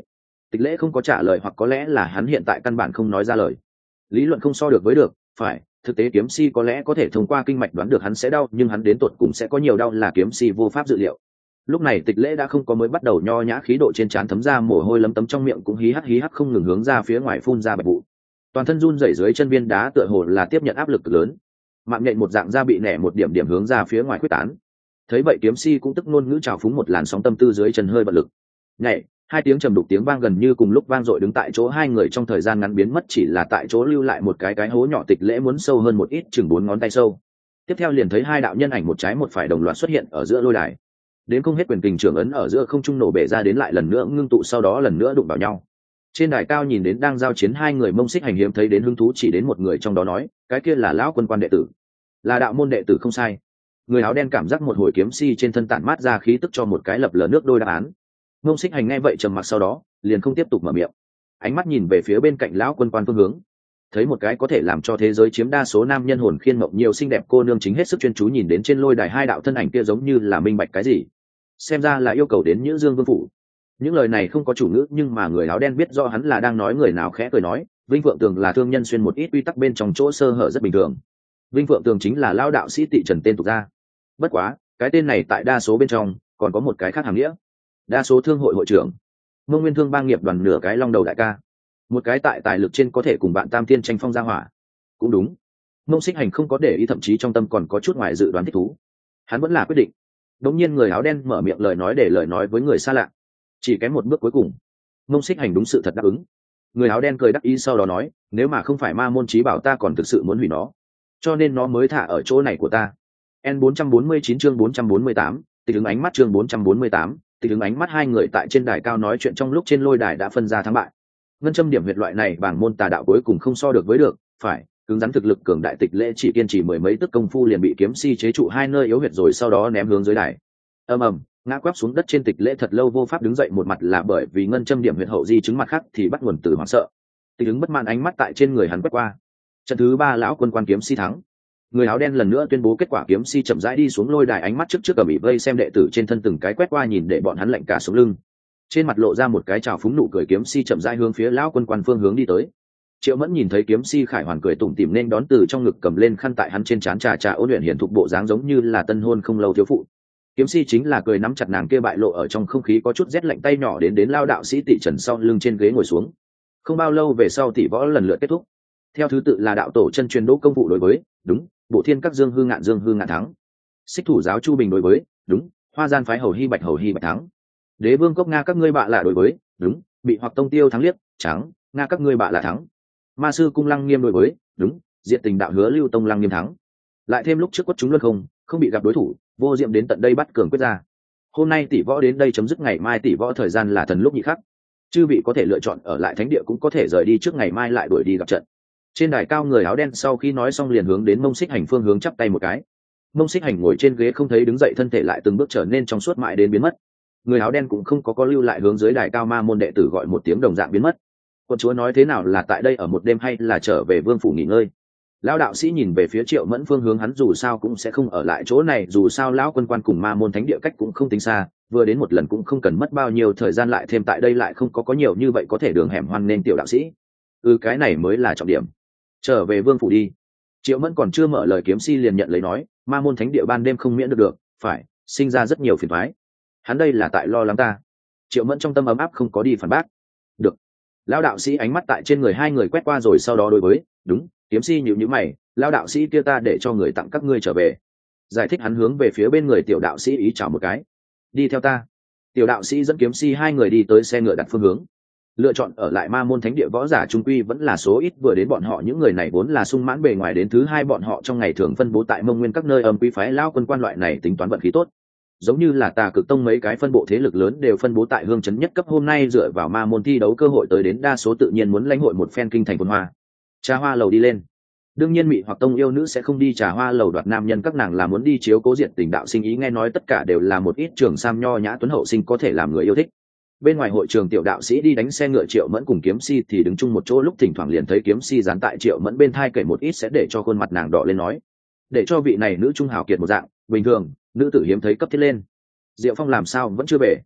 Tịch lễ không có trả lời, hoặc có lẽ là hắn hiện tại căn bản không nói ra lời. Lý luận không so được với được, phải, thực tế kiếm si có lẽ có thể thông qua kinh mạch đoán được hắn sẽ đau, nhưng hắn đến tột cùng sẽ có nhiều đau là kiếm si vô pháp dự liệu. Lúc này Tịch lễ đã không có mới bắt đầu nho nhã, khí độ trên trán thấm ra mồ hôi lấm tấm, trong miệng cũng hí hắc hí hắc không ngừng hướng ra phía ngoài phun ra bạch vụ. Toàn thân run rẩy, dưới chân viên đá tựa hồ là tiếp nhận áp lực lớn, mạng nhện một dạng da bị nẻ một điểm điểm hướng ra phía ngoài quyết tán. Thấy vậy kiếm si cũng tức ngôn ngữ trào phúng một làn sóng tâm tư, dưới chân hơi bật lực nhảy, hai tiếng trầm đục tiếng vang gần như cùng lúc vang dội, đứng tại chỗ hai người trong thời gian ngắn biến mất, chỉ là tại chỗ lưu lại một cái cái hố nhỏ. Tịch lễ muốn sâu hơn một ít, chừng bốn ngón tay sâu. Tiếp theo liền thấy hai đạo nhân ảnh một trái một phải đồng loạt xuất hiện ở giữa lôi đài, đến không hết quyền kình trưởng ấn ở giữa không trung nổ bể ra, đến lại lần nữa ngưng tụ, sau đó lần nữa đụng vào nhau. Trên đài cao nhìn đến đang giao chiến hai người, Mông Xích Hành hiếm thấy đến hứng thú chỉ đến một người trong đó, nói cái kia là lão quân quan đệ tử, là đạo môn đệ tử không sai. Người áo đen cảm giác một hồi kiếm si trên thân tản mát ra khí tức cho một cái lập lờ nước đôi đáp án. Mông Xích Hành nghe vậy trầm mặc, sau đó liền không tiếp tục mở miệng, ánh mắt nhìn về phía bên cạnh lão quân quan phương hướng, thấy một cái có thể làm cho thế giới chiếm đa số nam nhân hồn khiên mộng nhiều xinh đẹp cô nương chính hết sức chuyên chú nhìn đến trên lôi đài hai đạo thân ảnh kia, giống như là minh bạch cái gì, xem ra là yêu cầu đến Nhữ Dương Vương phủ. Những lời này không có chủ ngữ, nhưng mà người áo đen biết do hắn là đang nói người nào, khẽ cười nói Vinh Phượng Tường là thương nhân xuyên một ít quy tắc bên trong chỗ sơ hở rất bình thường. Vinh Phượng Tường chính là lao đạo sĩ Tị Trần tên tục ra, bất quá cái tên này tại đa số bên trong còn có một cái khác hàm nghĩa. Đa số thương hội hội trưởng, Mông Nguyên Thương bang nghiệp đoàn nửa cái long đầu đại ca, một cái tại tài lực trên có thể cùng bạn Tam Tiên tranh phong gia hỏa. Cũng đúng, Mông Xích Hành không có để ý, thậm chí trong tâm còn có chút ngoài dự đoán thích thú. Hắn vẫn là quyết định. Đống nhiên người áo đen mở miệng lời nói để lời nói với người xa lạ, chỉ kém một bước cuối cùng. Mông Xích Hành đúng sự thật đáp ứng. Người áo đen cười đắc ý, sau đó nói nếu mà không phải ma môn chí bảo ta còn thực sự muốn hủy nó, cho nên nó mới thả ở chỗ này của ta. N bốn trăm bốn mươi chín chương bốn trăm bốn mươi tám, tịch ứng ánh mắt chương bốn trăm bốn mươi tám, tịch ứng ánh mắt. Hai người tại trên đài cao nói chuyện trong lúc trên lôi đài đã phân ra thắng bại. Ngân châm điểm huyệt loại này bảng môn tà đạo cuối cùng không so được với được, phải cứng rắn thực lực cường đại. Tịch lễ chỉ kiên trì mười mấy tức công phu liền bị kiếm si chế trụ hai nơi yếu huyệt, rồi sau đó ném hướng dưới đài. Ầm ầm, ngã quắp xuống đất. Trên Tịch lễ thật lâu vô pháp đứng dậy, một mặt là bởi vì ngân châm điểm huyệt hậu di chứng, mặt khác thì bắt nguồn từ hoảng sợ. Tịch ứng bất mãn ánh mắt tại trên người hắn quét qua. Trận thứ ba lão quân quan kiếm si thắng. Người áo đen lần nữa tuyên bố kết quả. Kiếm si chậm rãi đi xuống lôi đài, ánh mắt trước trước ở bị vây xem đệ tử trên thân từng cái quét qua, nhìn để bọn hắn lạnh cả sống lưng. Trên mặt lộ ra một cái trào phúng nụ cười, kiếm si chậm rãi hướng phía lão quân quan phương hướng đi tới. Triệu Mẫn nhìn thấy kiếm si khải hoàn cười tủm tỉm nên đón, từ trong ngực cầm lên khăn tại hắn trên trán trà trà ôn luyện hiển thục bộ dáng, giống như là tân hôn không lâu thiếu phụ. Kiếm si chính là cười nắm chặt nàng kia bại lộ ở trong không khí có chút rét lạnh tay nhỏ, đến đến lao đạo sĩ Tị Trần sau lưng trên ghế ngồi xuống. Không bao lâu về sau tỷ võ lần lượt kết thúc, theo thứ tự là đạo tổ chân truyền Đỗ Công Vụ đối với đúng Bộ Thiên Các Dương Hư Ngạn Dương Hư Ngạn thắng. Xích thủ giáo Chu Bình đối với đúng Hoa Gian phái Hầu Hy Bạch Hầu Hy Bạch thắng. Đế Vương Cốc Nga các ngươi bạ lạ đối với đúng Bị Hoặc Tông Tiêu thắng liếc trắng Nga các ngươi bạ lạ thắng. Ma sư Cung Lăng Nghiêm đối với đúng Diện Tình đạo Hứa Lưu Tông Lăng Nghiêm thắng. Lại thêm lúc trước quất chúng luân không không bị gặp đối thủ, vô diệm đến tận đây bắt cường quyết ra. Hôm nay tỷ võ đến đây chấm dứt, ngày mai tỷ võ thời gian là thần lúc nhị khắc. Chư vị có thể lựa chọn ở lại thánh địa, cũng có thể rời đi trước ngày mai lại đuổi đi gặp trận. Trên đài cao người áo đen sau khi nói xong liền hướng đến Mông Xích Hành phương hướng chắp tay một cái. Mông Xích Hành ngồi trên ghế không thấy đứng dậy, thân thể lại từng bước trở nên trong suốt mãi đến biến mất. Người áo đen cũng không có có lưu lại, hướng dưới đài cao ma môn đệ tử gọi một tiếng đồng dạng biến mất. Quân chúa nói thế nào, là tại đây ở một đêm hay là trở về vương phủ nghỉ ngơi? Lão đạo sĩ nhìn về phía Triệu Mẫn phương hướng, hắn dù sao cũng sẽ không ở lại chỗ này, dù sao lão quân quan cùng ma môn thánh địa cách cũng không tính xa, vừa đến một lần cũng không cần mất bao nhiêu thời gian, lại thêm tại đây lại không có có nhiều như vậy có thể đường hẻm hoan nên tiểu đạo sĩ. Ừ, cái này mới là trọng điểm. Trở về vương phủ đi. Triệu Mẫn còn chưa mở lời, kiếm si liền nhận lấy nói ma môn thánh địa ban đêm không miễn được được, phải sinh ra rất nhiều phiền toái. Hắn đây là tại lo lắng ta. Triệu Mẫn trong tâm ấm áp không có đi phản bác. Được. Lão đạo sĩ ánh mắt tại trên người hai người quét qua, rồi sau đó đối với đúng kiếm si nhíu nhíu mày, lão đạo sĩ kia ta để cho người tặng các ngươi trở về. Giải thích hắn hướng về phía bên người tiểu đạo sĩ ý chào một cái. Đi theo ta. Tiểu đạo sĩ dẫn kiếm si hai người đi tới xe ngựa đặt phương hướng. Lựa chọn ở lại ma môn thánh địa võ giả trung quy vẫn là số ít, vừa đến bọn họ những người này vốn là sung mãn bề ngoài, đến thứ hai bọn họ trong ngày thường phân bố tại Mông Nguyên các nơi âm quý phái lao quân quan loại này tính toán vận khí tốt, giống như là Tà Cực Tông mấy cái phân bộ thế lực lớn đều phân bố tại hương trấn nhất cấp, hôm nay dựa vào ma môn thi đấu cơ hội tới đến, đa số tự nhiên muốn lãnh hội một phen kinh thành phồn hoa. Trà hoa lầu đi lên. Đương nhiên Mị Hoặc Tông yêu nữ sẽ không đi trà hoa lầu đoạt nam nhân, các nàng là muốn đi chiếu cố diện tình đạo sinh ý, nghe nói tất cả đều là một ít trường sam nho nhã tuấn hậu sinh có thể làm người yêu thích. Bên ngoài hội trường tiểu đạo sĩ đi đánh xe ngựa, Triệu Mẫn cùng kiếm si thì đứng chung một chỗ, lúc thỉnh thoảng liền thấy kiếm si dán tại Triệu Mẫn bên thai kể một ít sẽ để cho khuôn mặt nàng đỏ lên, nói để cho vị này nữ trung hào kiệt một dạng bình thường nữ tử hiếm thấy cấp thiết lên. Diệu Phong làm sao vẫn chưa về?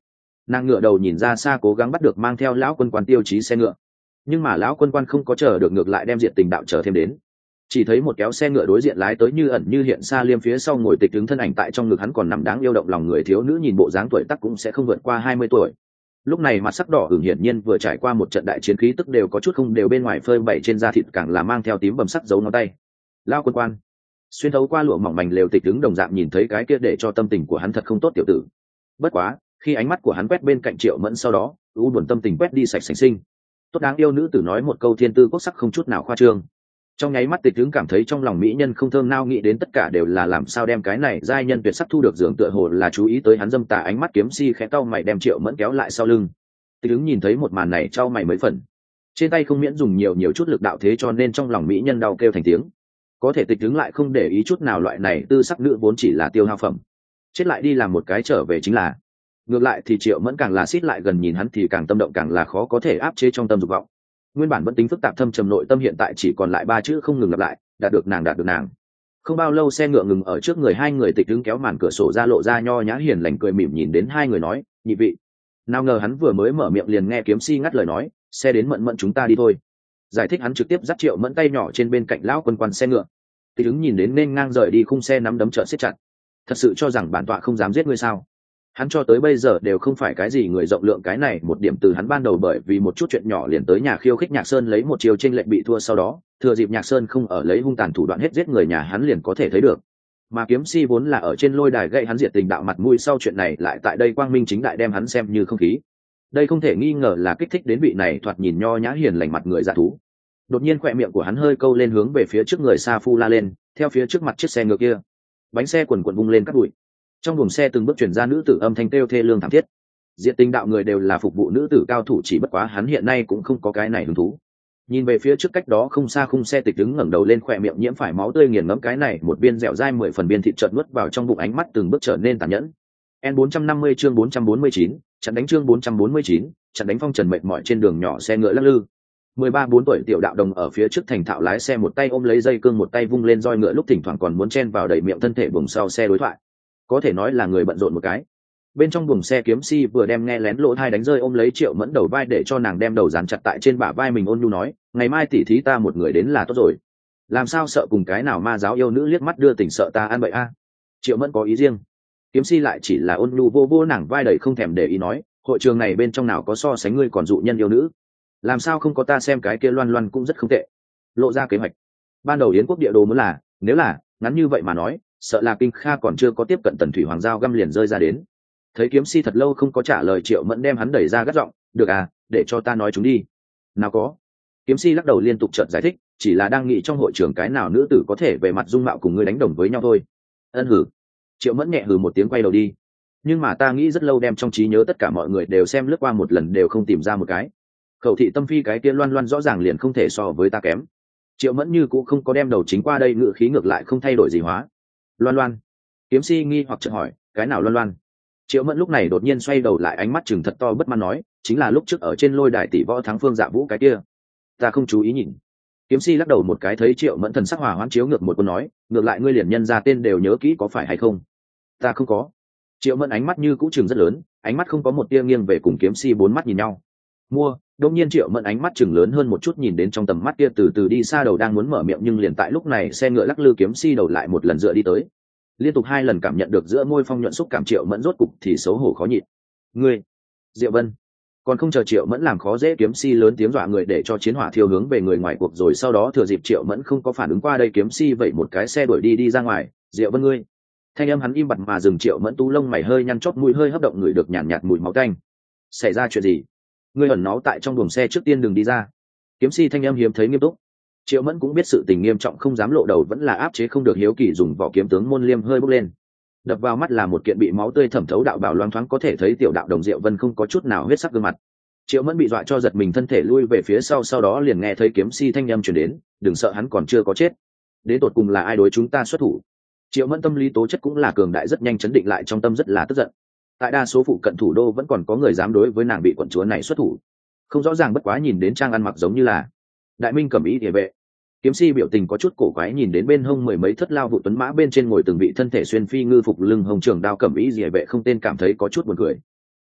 Nàng ngựa đầu nhìn ra xa cố gắng bắt được mang theo lão quân quan tiêu chí xe ngựa, nhưng mà lão quân quan không có chờ được, ngược lại đem Diệt Tình Đạo chờ thêm đến. Chỉ thấy một kéo xe ngựa đối diện lái tới, như ẩn như hiện Sa Liêm phía sau ngồi Tịch Ứng, thân ảnh tại trong ngực hắn còn nằm đáng yêu động lòng người, thiếu nữ nhìn bộ dáng tuổi tác cũng sẽ không vượt qua hai mươi tuổi. Lúc này mặt sắc đỏ ửng, hiển nhiên vừa trải qua một trận đại chiến, khí tức đều có chút không đều, bên ngoài phơi bày trên da thịt càng là mang theo tím bầm sắc dấu ngón tay. Lão quân quan xuyên thấu qua lụa mỏng mảnh lều, Tịch Ứng đồng dạng nhìn thấy cái kia để cho tâm tình của hắn thật không tốt tiểu tử. Bất quá khi ánh mắt của hắn quét bên cạnh Triệu Mẫn sau đó, u buồn tâm tình quét đi sạch sành sinh. Tốt đáng yêu nữ tử nói một câu thiên tư quốc sắc không chút nào khoa trương. Trong nháy mắt Tịch Ứng cảm thấy trong lòng mỹ nhân không thơm nao, nghĩ đến tất cả đều là làm sao đem cái này giai nhân tuyệt sắc thu được giường, tựa hồ là chú ý tới hắn dâm tà ánh mắt, kiếm si khẽ cau mày đem Triệu Mẫn kéo lại sau lưng. Tịch Ứng nhìn thấy một màn này trao mày mấy phần, trên tay không miễn dùng nhiều nhiều chút lực đạo, thế cho nên trong lòng mỹ nhân đau kêu thành tiếng. Có thể Tịch Ứng lại không để ý chút nào, loại này tư sắc nữ vốn chỉ là tiêu hao phẩm, chết lại đi làm một cái trở về chính là. Ngược lại thì Triệu Mẫn càng là xít lại gần nhìn hắn thì càng tâm động, càng là khó có thể áp chế trong tâm dục vọng. Nguyên bản vẫn tính phức tạp thâm trầm nội tâm hiện tại chỉ còn lại ba chữ không ngừng lặp lại: đạt được nàng, đạt được nàng. Không bao lâu xe ngựa ngừng ở trước người hai người, Tịch Ứng kéo màn cửa sổ ra, lộ ra nho nhã hiền lành cười mỉm nhìn đến hai người nói: nhị vị. Nào ngờ hắn vừa mới mở miệng liền nghe kiếm si ngắt lời nói: xe đến, Mẫn Mẫn chúng ta đi thôi. Giải thích hắn trực tiếp dắt Triệu Mẫn tay nhỏ trên bên cạnh lão quân quan xe ngựa. Tịch Ứng nhìn đến nên ngang rời đi khung xe, nắm đấm trợn siết chặt. Thật sự cho rằng bản tọa không dám giết ngươi sao? Hắn cho tới bây giờ đều không phải cái gì người rộng lượng, cái này một điểm từ hắn ban đầu bởi vì một chút chuyện nhỏ liền tới nhà khiêu khích Nhạc Sơn, lấy một chiều tranh lệch bị thua, sau đó thừa dịp Nhạc Sơn không ở lấy hung tàn thủ đoạn hết giết người nhà hắn liền có thể thấy được. Mà kiếm si vốn là ở trên lôi đài gậy hắn Diệt Tình Đạo mặt mũi, sau chuyện này lại tại đây quang minh chính đại đem hắn xem như không khí. Đây không thể nghi ngờ là kích thích đến vị này thoạt nhìn nho nhã hiền lành mặt người dạ thú. Đột nhiên khỏe miệng của hắn hơi câu lên, hướng về phía trước người Sa Phu la lên, theo phía trước mặt chiếc xe ngựa kia. Bánh xe quần quần vung lên cắt bụi, trong buồng xe từng bước chuyển ra nữ tử âm thanh kêu thê lương thảm thiết. Diệt Tình Đạo người đều là phục vụ nữ tử cao thủ, chỉ bất quá hắn hiện nay cũng không có cái này hứng thú. Nhìn về phía trước cách đó không xa khung xe, Tịch Ứng ngẩng đầu lên, khỏe miệng nhiễm phải máu tươi, nghiền ngẫm cái này một viên dẻo dai mười phần viên thịt chợt nuốt vào trong bụng, ánh mắt từng bước trở nên tàn nhẫn. N bốn trăm năm mươi chương bốn trăm bốn mươi chín, chặn đánh chương bốn trăm bốn mươi chín, chặn đánh phong trần mệt mỏi trên đường nhỏ, xe ngựa lắc lư. mười ba bốn tuổi tiểu đạo đồng ở phía trước thành thạo lái xe, một tay ôm lấy dây cương, một tay vung lên roi ngựa, lúc thỉnh thoảng còn muốn chen vào đầy miệng thân thể buồng sau xe đối thoại. Có thể nói là người bận rộn một cái. Bên trong buồng xe kiếm si vừa đem nghe lén lỗ tai đánh rơi, ôm lấy Triệu Mẫn đầu vai để cho nàng đem đầu dán chặt tại trên bả vai mình, ôn nhu nói: ngày mai tỉ thí ta một người đến là tốt rồi, làm sao sợ cùng cái nào ma giáo yêu nữ liếc mắt đưa tình, sợ ta ăn bậy a? À? Triệu Mẫn có ý riêng. Kiếm si lại chỉ là ôn nhu vô vô nàng vai, đầy không thèm để ý nói: hội trường này bên trong nào có so sánh ngươi còn dụ nhân yêu nữ, làm sao không có ta xem cái kia Loan Loan cũng rất không tệ. Lộ ra kế hoạch ban đầu Yến quốc địa đồ muốn là, nếu là ngắn như vậy mà nói, sợ là Kinh Kha còn chưa có tiếp cận Tần Thủy Hoàng Giao găm liền rơi ra đến. Thấy kiếm si thật lâu không có trả lời, Triệu Mẫn đem hắn đẩy ra gắt giọng: được à, để cho ta nói chúng đi. Nào có. Kiếm si lắc đầu liên tục chợt giải thích: chỉ là đang nghĩ trong hội trường cái nào nữ tử có thể về mặt dung mạo cùng ngươi đánh đồng với nhau thôi. Ân hử. Triệu Mẫn nhẹ hừ một tiếng quay đầu đi. Nhưng mà ta nghĩ rất lâu, đem trong trí nhớ tất cả mọi người đều xem lướt qua một lần, đều không tìm ra một cái. Khẩu thị tâm phi cái kia Loan Loan rõ ràng liền không thể so với ta kém. Triệu Mẫn như cũng không có đem đầu chính qua đây, ngự khí ngược lại không thay đổi gì hóa. Loan Loan. Kiếm si nghi hoặc chợt hỏi: cái nào Loan Loan? Triệu Mẫn lúc này đột nhiên xoay đầu lại, ánh mắt chừng thật to bất mãn nói: chính là lúc trước ở trên lôi đài tỷ võ thắng Phương Dạ Vũ cái kia. Ta không chú ý nhìn. Kiếm si lắc đầu một cái, thấy Triệu Mẫn thần sắc hòa hoãn chiếu ngược một câu nói: ngược lại ngươi liền nhân ra tên đều nhớ kỹ có phải hay không? Ta không có. Triệu Mẫn ánh mắt như cũ chừng rất lớn, ánh mắt không có một tia nghiêng về, cùng kiếm si bốn mắt nhìn nhau. Mua. Đột nhiên Triệu Mẫn ánh mắt chừng lớn hơn một chút, nhìn đến trong tầm mắt kia từ từ đi xa đầu đang muốn mở miệng, nhưng liền tại lúc này xe ngựa lắc lư, kiếm si đầu lại một lần dựa đi tới. Liên tục hai lần cảm nhận được giữa môi phong nhuận xúc cảm, Triệu Mẫn rốt cục thì xấu hổ khó nhịn. Ngươi, Diệu Vân. Còn không chờ Triệu Mẫn làm khó dễ, kiếm si lớn tiếng dọa người để cho chiến hỏa thiêu hướng về người ngoài cuộc, rồi sau đó thừa dịp Triệu Mẫn không có phản ứng qua đây, kiếm si vẩy một cái xe đuổi đi đi ra ngoài. Diệu Vân ngươi. Thanh âm hắn im bặt mà dừng, Triệu Mẫn tú lông mày hơi nhăn chót, mũi hơi hấp động, người được nhàn nhạt, nhạt mùi máu tanh. Xảy ra chuyện gì? Ngươi ẩn náu tại trong buồng xe, trước tiên đừng đi ra. Kiếm si thanh âm hiếm thấy nghiêm túc. Triệu Mẫn cũng biết sự tình nghiêm trọng, không dám lộ đầu, vẫn là áp chế không được hiếu kỳ, dùng vỏ kiếm tướng môn liêm hơi bốc lên. Đập vào mắt là một kiện bị máu tươi thẩm thấu đạo bào, loáng thoáng có thể thấy tiểu đạo đồng Diệu Vân không có chút nào huyết sắc gương mặt. Triệu Mẫn bị dọa cho giật mình, thân thể lui về phía sau, sau đó liền nghe thấy kiếm si thanh âm truyền đến: đừng sợ, hắn còn chưa có chết. Đến tột cùng là ai đối chúng ta xuất thủ? Triệu Mẫn tâm lý tố chất cũng là cường đại, rất nhanh chấn định lại, trong tâm rất là tức giận. Tại đa số phụ cận thủ đô vẫn còn có người dám đối với nàng bị quận chúa này xuất thủ. Không rõ ràng, bất quá nhìn đến trang ăn mặc giống như là Đại Minh Cẩm Ý địa vệ. Kiếm si biểu tình có chút cổ quái, nhìn đến bên hông mười mấy thất lao vụ tuấn mã bên trên ngồi từng vị thân thể xuyên phi ngư phục, lưng hồng trường đao Cẩm Ý địa vệ không tên, cảm thấy có chút buồn cười.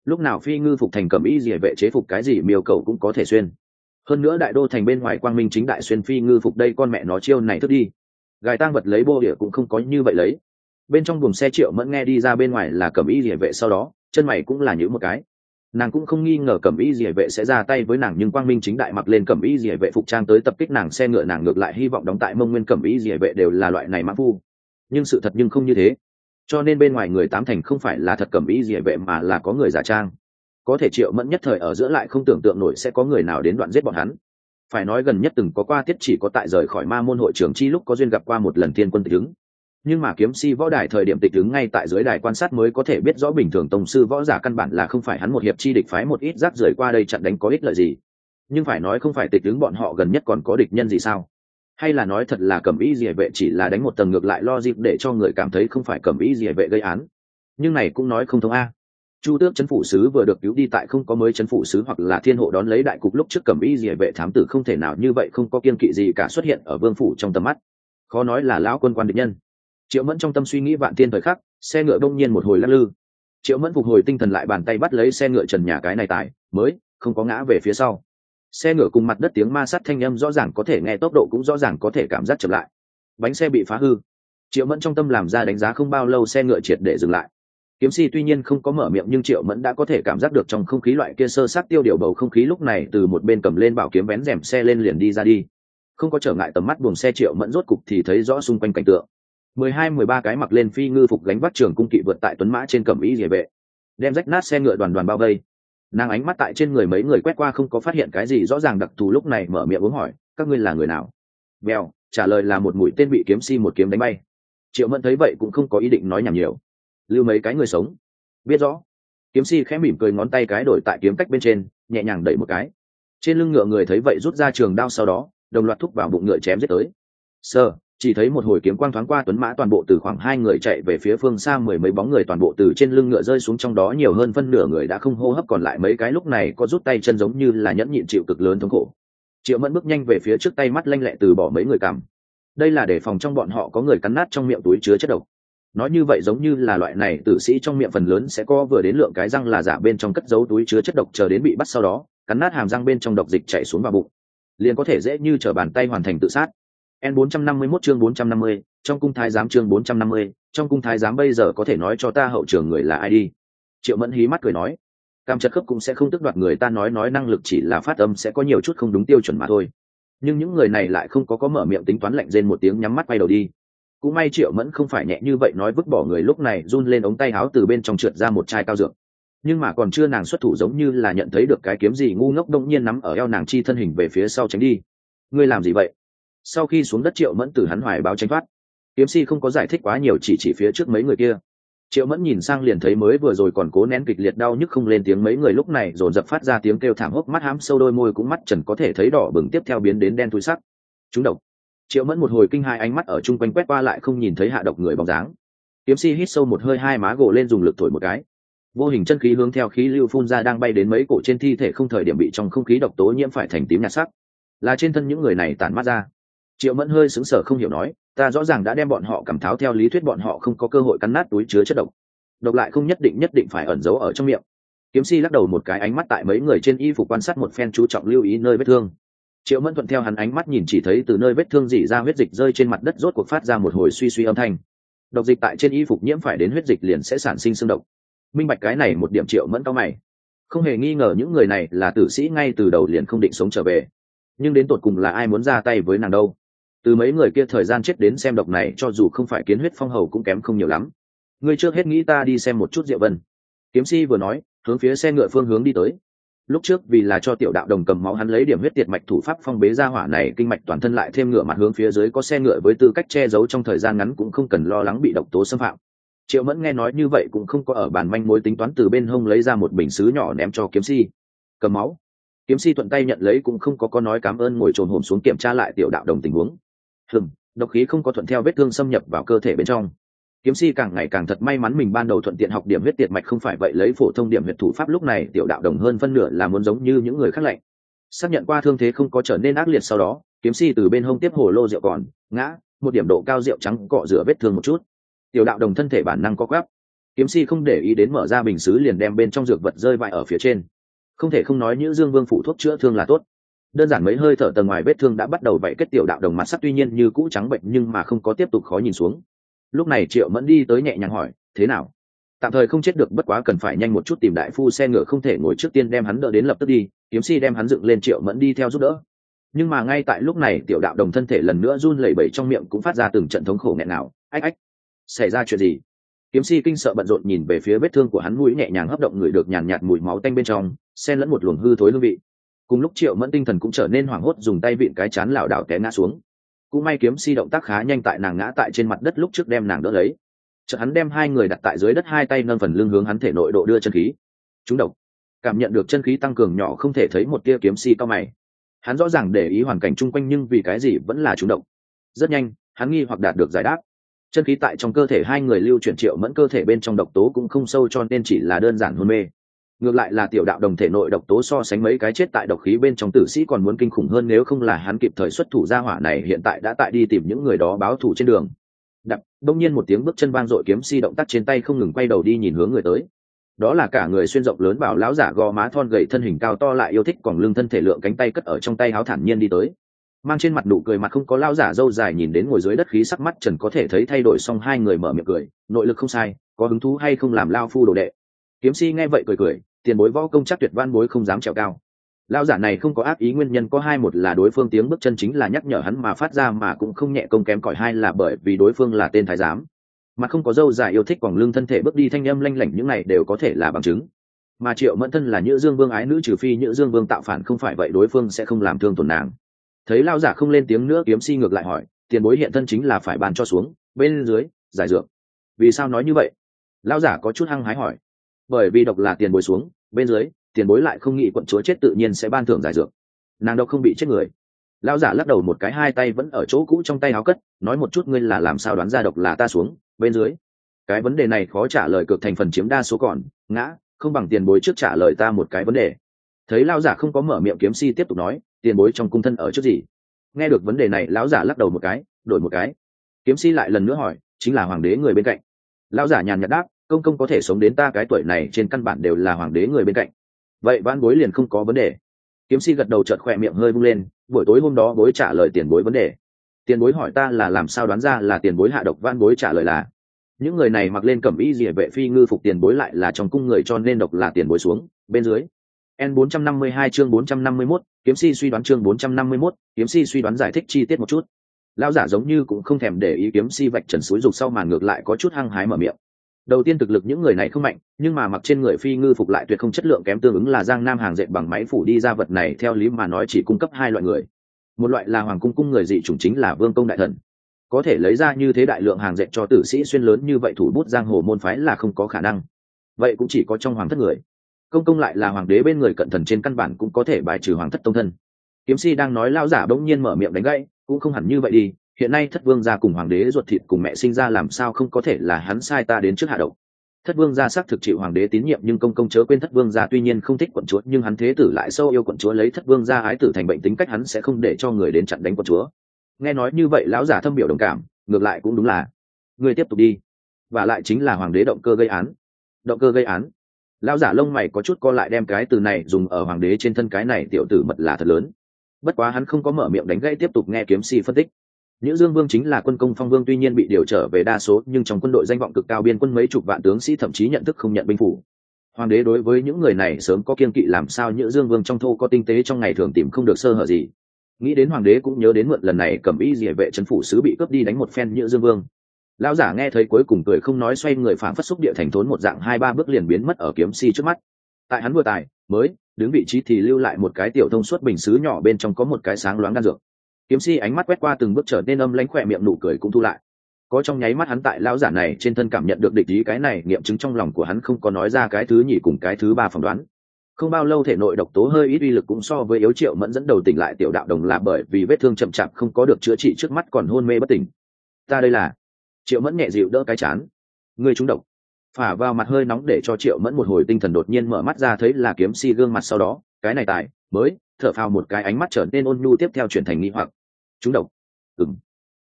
lúc nào phi ngư phục thành cẩm y rỉa vệ chế phục cái gì miêu cầu cũng có thể xuyên. Hơn nữa đại đô thành bên ngoài quang minh chính đại xuyên phi ngư phục đây con mẹ nó chiêu này thức đi. Gài tang vật lấy bô địa cũng không có như vậy lấy. Bên trong buồng xe Triệu Mẫn nghe đi ra bên ngoài là cẩm y rỉa vệ, sau đó chân mày cũng là nhíu một cái. Nàng cũng không nghi ngờ cẩm y rỉa vệ sẽ ra tay với nàng, nhưng quang minh chính đại mặc lên cẩm y rỉa vệ phục trang tới tập kích nàng xe ngựa, nàng ngược lại hy vọng đóng tại Mông Nguyên cẩm y rỉa vệ đều là loại này mã phu. Nhưng sự thật nhưng không như thế, cho nên bên ngoài người tám thành không phải là thật cẩm y rỉa vệ mà là có người giả trang. Có thể Triệu Mẫn nhất thời ở giữa lại không tưởng tượng nổi sẽ có người nào đến đoạn giết bọn hắn. Phải nói gần nhất từng có qua tiết chỉ có tại rời khỏi ma môn hội trưởng chi lúc có duyên gặp qua một lần thiên quân tịch ứng, nhưng mà kiếm si võ đài thời điểm tịch ứng ngay tại dưới đài quan sát mới có thể biết rõ bình thường tông sư võ giả căn bản là không phải hắn một hiệp chi địch, phái một ít rác rưởi qua đây chặn đánh có ích lợi gì. Nhưng phải nói không phải tịch ứng bọn họ gần nhất còn có địch nhân gì sao? Hay là nói thật là cẩm y rỉa vệ chỉ là đánh một tầng ngược lại lo dịp để cho người cảm thấy không phải cẩm y rỉa vệ gây án? Nhưng này cũng nói không thông a. Chu tước chấn phủ sứ vừa được cứu đi tại không có mới chấn phủ sứ hoặc là thiên hộ đón lấy đại cục lúc trước cẩm y rỉa vệ thám tử không thể nào như vậy không có kiên kỵ gì cả xuất hiện ở vương phủ trong tầm mắt. Khó nói là lão quân quan địch nhân. Triệu Mẫn trong tâm suy nghĩ vạn tiên thời khắc, xe ngựa đông nhiên một hồi lắc lư. Triệu Mẫn phục hồi tinh thần lại, bàn tay bắt lấy xe ngựa trần nhà cái này tải mới không có ngã về phía sau. Xe ngựa cùng mặt đất tiếng ma sát thanh âm rõ ràng có thể nghe, tốc độ cũng rõ ràng có thể cảm giác chậm lại. Bánh xe bị phá hư. Triệu Mẫn trong tâm làm ra đánh giá, không bao lâu xe ngựa triệt để dừng lại. Kiếm si tuy nhiên không có mở miệng nhưng Triệu Mẫn đã có thể cảm giác được trong không khí loại kia sơ sát tiêu điều bầu không khí, lúc này từ một bên cầm lên bảo kiếm vén rèm xe lên liền đi ra đi. Không có trở ngại tầm mắt buồng xe, Triệu Mẫn rốt cục thì thấy rõ xung quanh cảnh tượng. mười hai mười ba cái mặc lên phi ngư phục gánh vác trường cung kỵ vượt tại tuấn mã trên cẩm y rỉa vệ, đem rách nát xe ngựa đoàn đoàn bao vây. Nàng ánh mắt tại trên người mấy người quét qua không có phát hiện cái gì rõ ràng đặc thù, lúc này mở miệng uống hỏi, các ngươi là người nào? Bèo trả lời là một mũi tên bị kiếm si một kiếm đánh bay. Triệu Mẫn thấy vậy cũng không có ý định nói nhảm nhiều, lưu mấy cái người sống. Biết rõ. Kiếm si khẽ mỉm cười, ngón tay cái đổi tại kiếm cách bên trên, nhẹ nhàng đẩy một cái. Trên lưng ngựa người thấy vậy rút ra trường đao, sau đó đồng loạt thúc vào bụng ngựa chém giết tới. Sơ chỉ thấy một hồi kiếm quang thoáng qua, tuấn mã toàn bộ từ khoảng hai người chạy về phía phương xa, mười mấy bóng người toàn bộ từ trên lưng ngựa rơi xuống, trong đó nhiều hơn phân nửa người đã không hô hấp, còn lại mấy cái lúc này có rút tay chân giống như là nhẫn nhịn chịu cực lớn thống khổ. Triệu Mẫn bước nhanh về phía trước, tay mắt lanh lẹ từ bỏ mấy người cằm. Đây là để phòng trong bọn họ có người cắn nát trong miệng túi chứa chất độc. Nói như vậy giống như là loại này tử sĩ trong miệng phần lớn sẽ có vừa đến lượng cái răng là giả bên trong cất giấu túi chứa chất độc, chờ đến bị bắt sau đó cắn nát hàm răng bên trong độc dịch chảy xuống vào bụng, liền có thể dễ như trở bàn tay hoàn thành tự sát. N bốn trăm năm mươi mốt chương bốn trăm năm mươi, trong cung thái giám chương bốn trăm năm mươi, trong cung thái giám bây giờ có thể nói cho ta hậu trường người là ai đi? Triệu Mẫn hí mắt cười nói, cam chật khớp cũng sẽ không tức đoạt người ta nói nói năng lực, chỉ là phát âm sẽ có nhiều chút không đúng tiêu chuẩn mà thôi. Nhưng những người này lại không có có mở miệng, tính toán lạnh rên một tiếng nhắm mắt quay đầu đi. Cũng may Triệu Mẫn không phải nhẹ như vậy nói vứt bỏ người, lúc này run lên ống tay áo từ bên trong trượt ra một chai cao dược. Nhưng mà còn chưa nàng xuất thủ giống như là nhận thấy được cái kiếm gì ngu ngốc đông nhiên nắm ở eo nàng, chi thân hình về phía sau tránh đi. Ngươi làm gì vậy? Sau khi xuống đất Triệu Mẫn từ hắn hoài báo tránh thoát. Kiếm si không có giải thích quá nhiều, chỉ chỉ phía trước mấy người kia. Triệu Mẫn nhìn sang liền thấy mới vừa rồi còn cố nén kịch liệt đau nhức không lên tiếng mấy người lúc này dồn dập phát ra tiếng kêu thảm, hốc mắt hám sâu, đôi môi cũng mắt trần có thể thấy đỏ bừng, tiếp theo biến đến đen thui sắc. Chúng độc. Triệu Mẫn một hồi kinh hai, ánh mắt ở chung quanh quét qua lại không nhìn thấy hạ độc người bóng dáng. Kiếm si hít sâu một hơi, hai má gồ lên dùng lực thổi một cái. Vô hình chân khí hướng theo khí lưu phun ra đang bay đến mấy cổ trên thi thể, không thời điểm bị trong không khí độc tố nhiễm phải thành tím nhạt sắc. Là trên thân những người này tản mát ra. Triệu Mẫn hơi sững sờ không hiểu nói, ta rõ ràng đã đem bọn họ cầm tháo, theo lý thuyết bọn họ không có cơ hội cắn nát túi chứa chất độc. Độc lại không nhất định nhất định phải ẩn giấu ở trong miệng. Kiếm si lắc đầu một cái, ánh mắt tại mấy người trên y phục quan sát một phen, chú trọng lưu ý nơi vết thương. Triệu Mẫn thuận theo hắn ánh mắt nhìn, chỉ thấy từ nơi vết thương rỉ ra huyết dịch rơi trên mặt đất, rốt cuộc phát ra một hồi suy suy âm thanh. Độc dịch tại trên y phục nhiễm phải đến huyết dịch liền sẽ sản sinh xương độc. Minh bạch cái này một điểm, Triệu Mẫn cau mày. Không hề nghi ngờ những người này là tử sĩ, ngay từ đầu liền không định sống trở về. Nhưng đến tột cùng là ai muốn ra tay với nàng đâu? Từ mấy người kia thời gian chết đến xem, độc này cho dù không phải kiến huyết phong hầu cũng kém không nhiều lắm. Ngươi trước hết nghĩ ta đi xem một chút Diệu Vân. Kiếm si vừa nói hướng phía xe ngựa phương hướng đi tới. Lúc trước vì là cho tiểu đạo đồng cầm máu, hắn lấy điểm huyết tiệt mạch thủ pháp phong bế ra hỏa này kinh mạch toàn thân, lại thêm ngựa mặt hướng phía dưới có xe ngựa với tư cách che giấu, trong thời gian ngắn cũng không cần lo lắng bị độc tố xâm phạm. Triệu Mẫn nghe nói như vậy cũng không có ở bàn manh mối, tính toán từ bên hông lấy ra một bình sứ nhỏ ném cho kiếm si. Cầm máu. Kiếm si thuận tay nhận lấy, cũng không có có nói cảm ơn, ngồi trồn hổm xuống kiểm tra lại tiểu đạo đồng tình huống. Hừm, độc khí không có thuận theo vết thương xâm nhập vào cơ thể bên trong. Kiếm si càng ngày càng thật may mắn mình ban đầu thuận tiện học điểm huyết tiệt mạch, không phải vậy lấy phổ thông điểm huyết thủ pháp lúc này tiểu đạo đồng hơn phân nửa là muốn giống như những người khác lạnh. Xác nhận qua thương thế không có trở nên ác liệt sau đó, kiếm si từ bên hông tiếp hồ lô rượu còn ngã một điểm độ cao rượu trắng cọ rửa vết thương một chút. Tiểu đạo đồng thân thể bản năng co quắp. Kiếm si không để ý đến mở ra bình sứ liền đem bên trong dược vật rơi vãi ở phía trên. Không thể không nói Nhữ Dương Vương phụ thuốc chữa thương là tốt. Đơn giản mấy hơi thở tầng ngoài vết thương đã bắt đầu vậy kết tiểu đạo đồng mặt sắc tuy nhiên như cũ trắng bệnh nhưng mà không có tiếp tục khó nhìn xuống. Lúc này Triệu Mẫn đi tới nhẹ nhàng hỏi, thế nào? Tạm thời không chết được, bất quá cần phải nhanh một chút tìm đại phu xe ngựa không thể ngồi trước tiên đem hắn đỡ đến lập tức đi. Kiếm si đem hắn dựng lên, Triệu Mẫn đi theo giúp đỡ. Nhưng mà ngay tại lúc này tiểu đạo đồng thân thể lần nữa run lẩy bẩy, trong miệng cũng phát ra từng trận thống khổ nghẹn nào. Ách ách, xảy ra chuyện gì? Kiếm si kinh sợ bận rộn nhìn về phía vết thương của hắn, mũi nhẹ nhàng hấp động người được nhàn nhạt mùi máu tanh bên trong xen lẫn một luồng hư thối hương vị. Cùng lúc Triệu Mẫn tinh thần cũng trở nên hoảng hốt, dùng tay vịn cái chán lảo đảo té ngã xuống. Cũng may kiếm si động tác khá nhanh, tại nàng ngã tại trên mặt đất lúc trước đem nàng đỡ lấy. Chợt hắn đem hai người đặt tại dưới đất, hai tay nâng phần lưng hướng hắn thể nội độ đưa chân khí. Chúng độc. Cảm nhận được chân khí tăng cường nhỏ không thể thấy một tia, kiếm si cao mày. Hắn rõ ràng để ý hoàn cảnh chung quanh nhưng vì cái gì vẫn là chúng độc. Rất nhanh hắn nghi hoặc đạt được giải đáp. Chân khí tại trong cơ thể hai người lưu chuyển, Triệu Mẫn cơ thể bên trong độc tố cũng không sâu cho nên chỉ là đơn giản hôn mê. Ngược lại là tiểu đạo đồng thể nội độc tố so sánh mấy cái chết tại độc khí bên trong tử sĩ còn muốn kinh khủng hơn, nếu không là hắn kịp thời xuất thủ, gia hỏa này hiện tại đã tại đi tìm những người đó báo thù trên đường. Đập, đông nhiên một tiếng bước chân vang dội, kiếm si động tác trên tay không ngừng quay đầu đi nhìn hướng người tới. Đó là cả người xuyên rộng lớn bảo lão giả, gò má thon gầy, thân hình cao to lại yêu thích quòng lưng, thân thể lượng cánh tay cất ở trong tay háo thản nhiên đi tới, mang trên mặt nụ cười mặt không có lão giả râu dài nhìn đến ngồi dưới đất khí sắc mắt trần có thể thấy thay đổi, xong hai người mở miệng cười, nội lực không sai, có hứng thú hay không làm lao phu đồ đệ? Kiếm si nghe vậy cười cười, tiền bối võ công chắc tuyệt, văn bối không dám trèo cao. Lão giả này không có ác ý, nguyên nhân có hai, một là đối phương tiếng bước chân chính là nhắc nhở hắn mà phát ra mà cũng không nhẹ công kém cỏi, hai là bởi vì đối phương là tên thái giám. Mặt không có râu dài yêu thích quòng lưng, thân thể bước đi thanh âm lanh lảnh, những này đều có thể là bằng chứng. Mà Triệu Mẫn thân là Nhữ Dương Vương ái nữ, trừ phi Nhữ Dương Vương tạo phản, không phải vậy đối phương sẽ không làm thương tổn nàng. Thấy lão giả không lên tiếng nữa, kiếm si ngược lại hỏi, tiền bối hiện thân chính là phải bàn cho xuống bên dưới giải dược? Vì sao nói như vậy? Lão giả có chút hăng hái hỏi. Bởi vì độc là tiền bối xuống bên dưới, tiền bối lại không nghĩ quận chúa chết, tự nhiên sẽ ban thưởng giải dược. Nàng độc không bị chết người. Lão giả lắc đầu một cái, hai tay vẫn ở chỗ cũ trong tay áo cất, nói một chút, ngươi là làm sao đoán ra độc là ta xuống bên dưới? Cái vấn đề này khó trả lời, cực thành phần chiếm đa số, còn ngã không bằng tiền bối trước trả lời ta một cái vấn đề. Thấy lão giả không có mở miệng, kiếm si tiếp tục nói, tiền bối trong cung thân ở trước gì? Nghe được vấn đề này, lão giả lắc đầu một cái, đổi một cái. Kiếm si lại lần nữa hỏi, chính là hoàng đế người bên cạnh. Lão giả nhàn nhạt đáp, công công có thể sống đến ta cái tuổi này trên căn bản đều là hoàng đế người bên cạnh. Vậy vãn bối liền không có vấn đề. Kiếm si gật đầu, chợt khỏe miệng hơi vung lên, buổi tối hôm đó bối trả lời tiền bối vấn đề. Tiền bối hỏi ta là làm sao đoán ra là tiền bối hạ độc, vãn bối trả lời là những người này mặc lên cẩm y rìa vệ phi ngư phục, tiền bối lại là trong cung người cho nên độc là tiền bối xuống bên dưới. N bốn trăm năm mươi hai chương bốn trăm năm mươi mốt, kiếm si suy đoán chương bốn trăm năm mươi mốt, kiếm si suy đoán giải thích chi tiết một chút. Lão giả giống như cũng không thèm để ý kiếm si vạch trần suối dục sau màn, ngược lại có chút hăng hái mở miệng. Đầu tiên thực lực những người này không mạnh, nhưng mà mặc trên người phi ngư phục lại tuyệt không chất lượng kém, tương ứng là Giang Nam hàng dệt bằng máy phủ đi ra, vật này theo lý mà nói chỉ cung cấp hai loại người. Một loại là hoàng cung cung người dị chủng, chính là vương công đại thần, có thể lấy ra như thế đại lượng hàng dệt cho tử sĩ xuyên lớn như vậy, thủ bút giang hồ môn phái là không có khả năng. Vậy cũng chỉ có trong hoàng thất người. Công công lại là hoàng đế bên người cận thần, trên căn bản cũng có thể bài trừ hoàng thất tông thân. Kiếm si đang nói, lão giả bỗng nhiên mở miệng đánh gãy, cũng không hẳn như vậy đi, hiện nay thất vương gia cùng hoàng đế ruột thịt cùng mẹ sinh ra, làm sao không có thể là hắn sai ta đến trước hạ độc. Thất vương gia xác thực chịu hoàng đế tín nhiệm, nhưng công công chớ quên thất vương gia tuy nhiên không thích quận chúa, nhưng hắn thế tử lại sâu yêu quận chúa, lấy thất vương gia ái tử thành bệnh, tính cách hắn sẽ không để cho người đến chặn đánh quận chúa. Nghe nói như vậy, lão giả thâm biểu đồng cảm, ngược lại cũng đúng là người tiếp tục đi, và lại chính là hoàng đế động cơ gây án. Động cơ gây án? Lão giả lông mày có chút co lại, đem cái từ này dùng ở hoàng đế trên thân, cái này tiểu tử mật là thật lớn. Bất quá hắn không có mở miệng đánh gãy, tiếp tục nghe kiếm si phân tích. Nhữ Dương Vương chính là quân công phong vương, tuy nhiên bị điều trở về đa số, nhưng trong quân đội danh vọng cực cao, biên quân mấy chục vạn tướng sĩ thậm chí nhận thức không nhận binh phủ. Hoàng đế đối với những người này sớm có kiêng kỵ, làm sao Nhữ Dương Vương trong thô có tinh tế, trong ngày thường tìm không được sơ hở gì. Nghĩ đến hoàng đế cũng nhớ đến mượn lần này cầm y rìa vệ trấn phủ sứ bị cướp đi đánh một phen Nhữ Dương Vương. Lão giả nghe thấy cuối cùng cười không nói, xoay người phảng phất xúc địa thành thốn một dạng, hai ba bước liền biến mất ở kiếm si trước mắt. Tại hắn vừa tài mới đứng vị trí thì lưu lại một cái tiểu thông suốt bình sứ nhỏ, bên trong có một cái sáng loáng đan dược. Kiếm si ánh mắt quét qua từng bước trở nên âm lãnh, khỏe miệng nụ cười cũng thu lại. Có trong nháy mắt hắn tại lão giả này trên thân cảm nhận được địch ý, cái này nghiệm chứng trong lòng của hắn, không có nói ra cái thứ nhì cùng cái thứ ba phỏng đoán. Không bao lâu thể nội độc tố hơi ít, uy lực cũng so với yếu. Triệu Mẫn dẫn đầu tỉnh lại tiểu đạo đồng là bởi vì vết thương chậm chạp không có được chữa trị, trước mắt còn hôn mê bất tỉnh. Ta đây là. Triệu Mẫn nhẹ dịu đỡ cái chán. Ngươi trúng độc. Phả vào mặt hơi nóng để cho Triệu Mẫn một hồi tinh thần, đột nhiên mở mắt ra thấy là kiếm si gương mặt, sau đó cái này tài mới thở phào một cái, ánh mắt trở nên ôn nhu, tiếp theo chuyển thành nghi hoặc. Trúng độc? Ừm.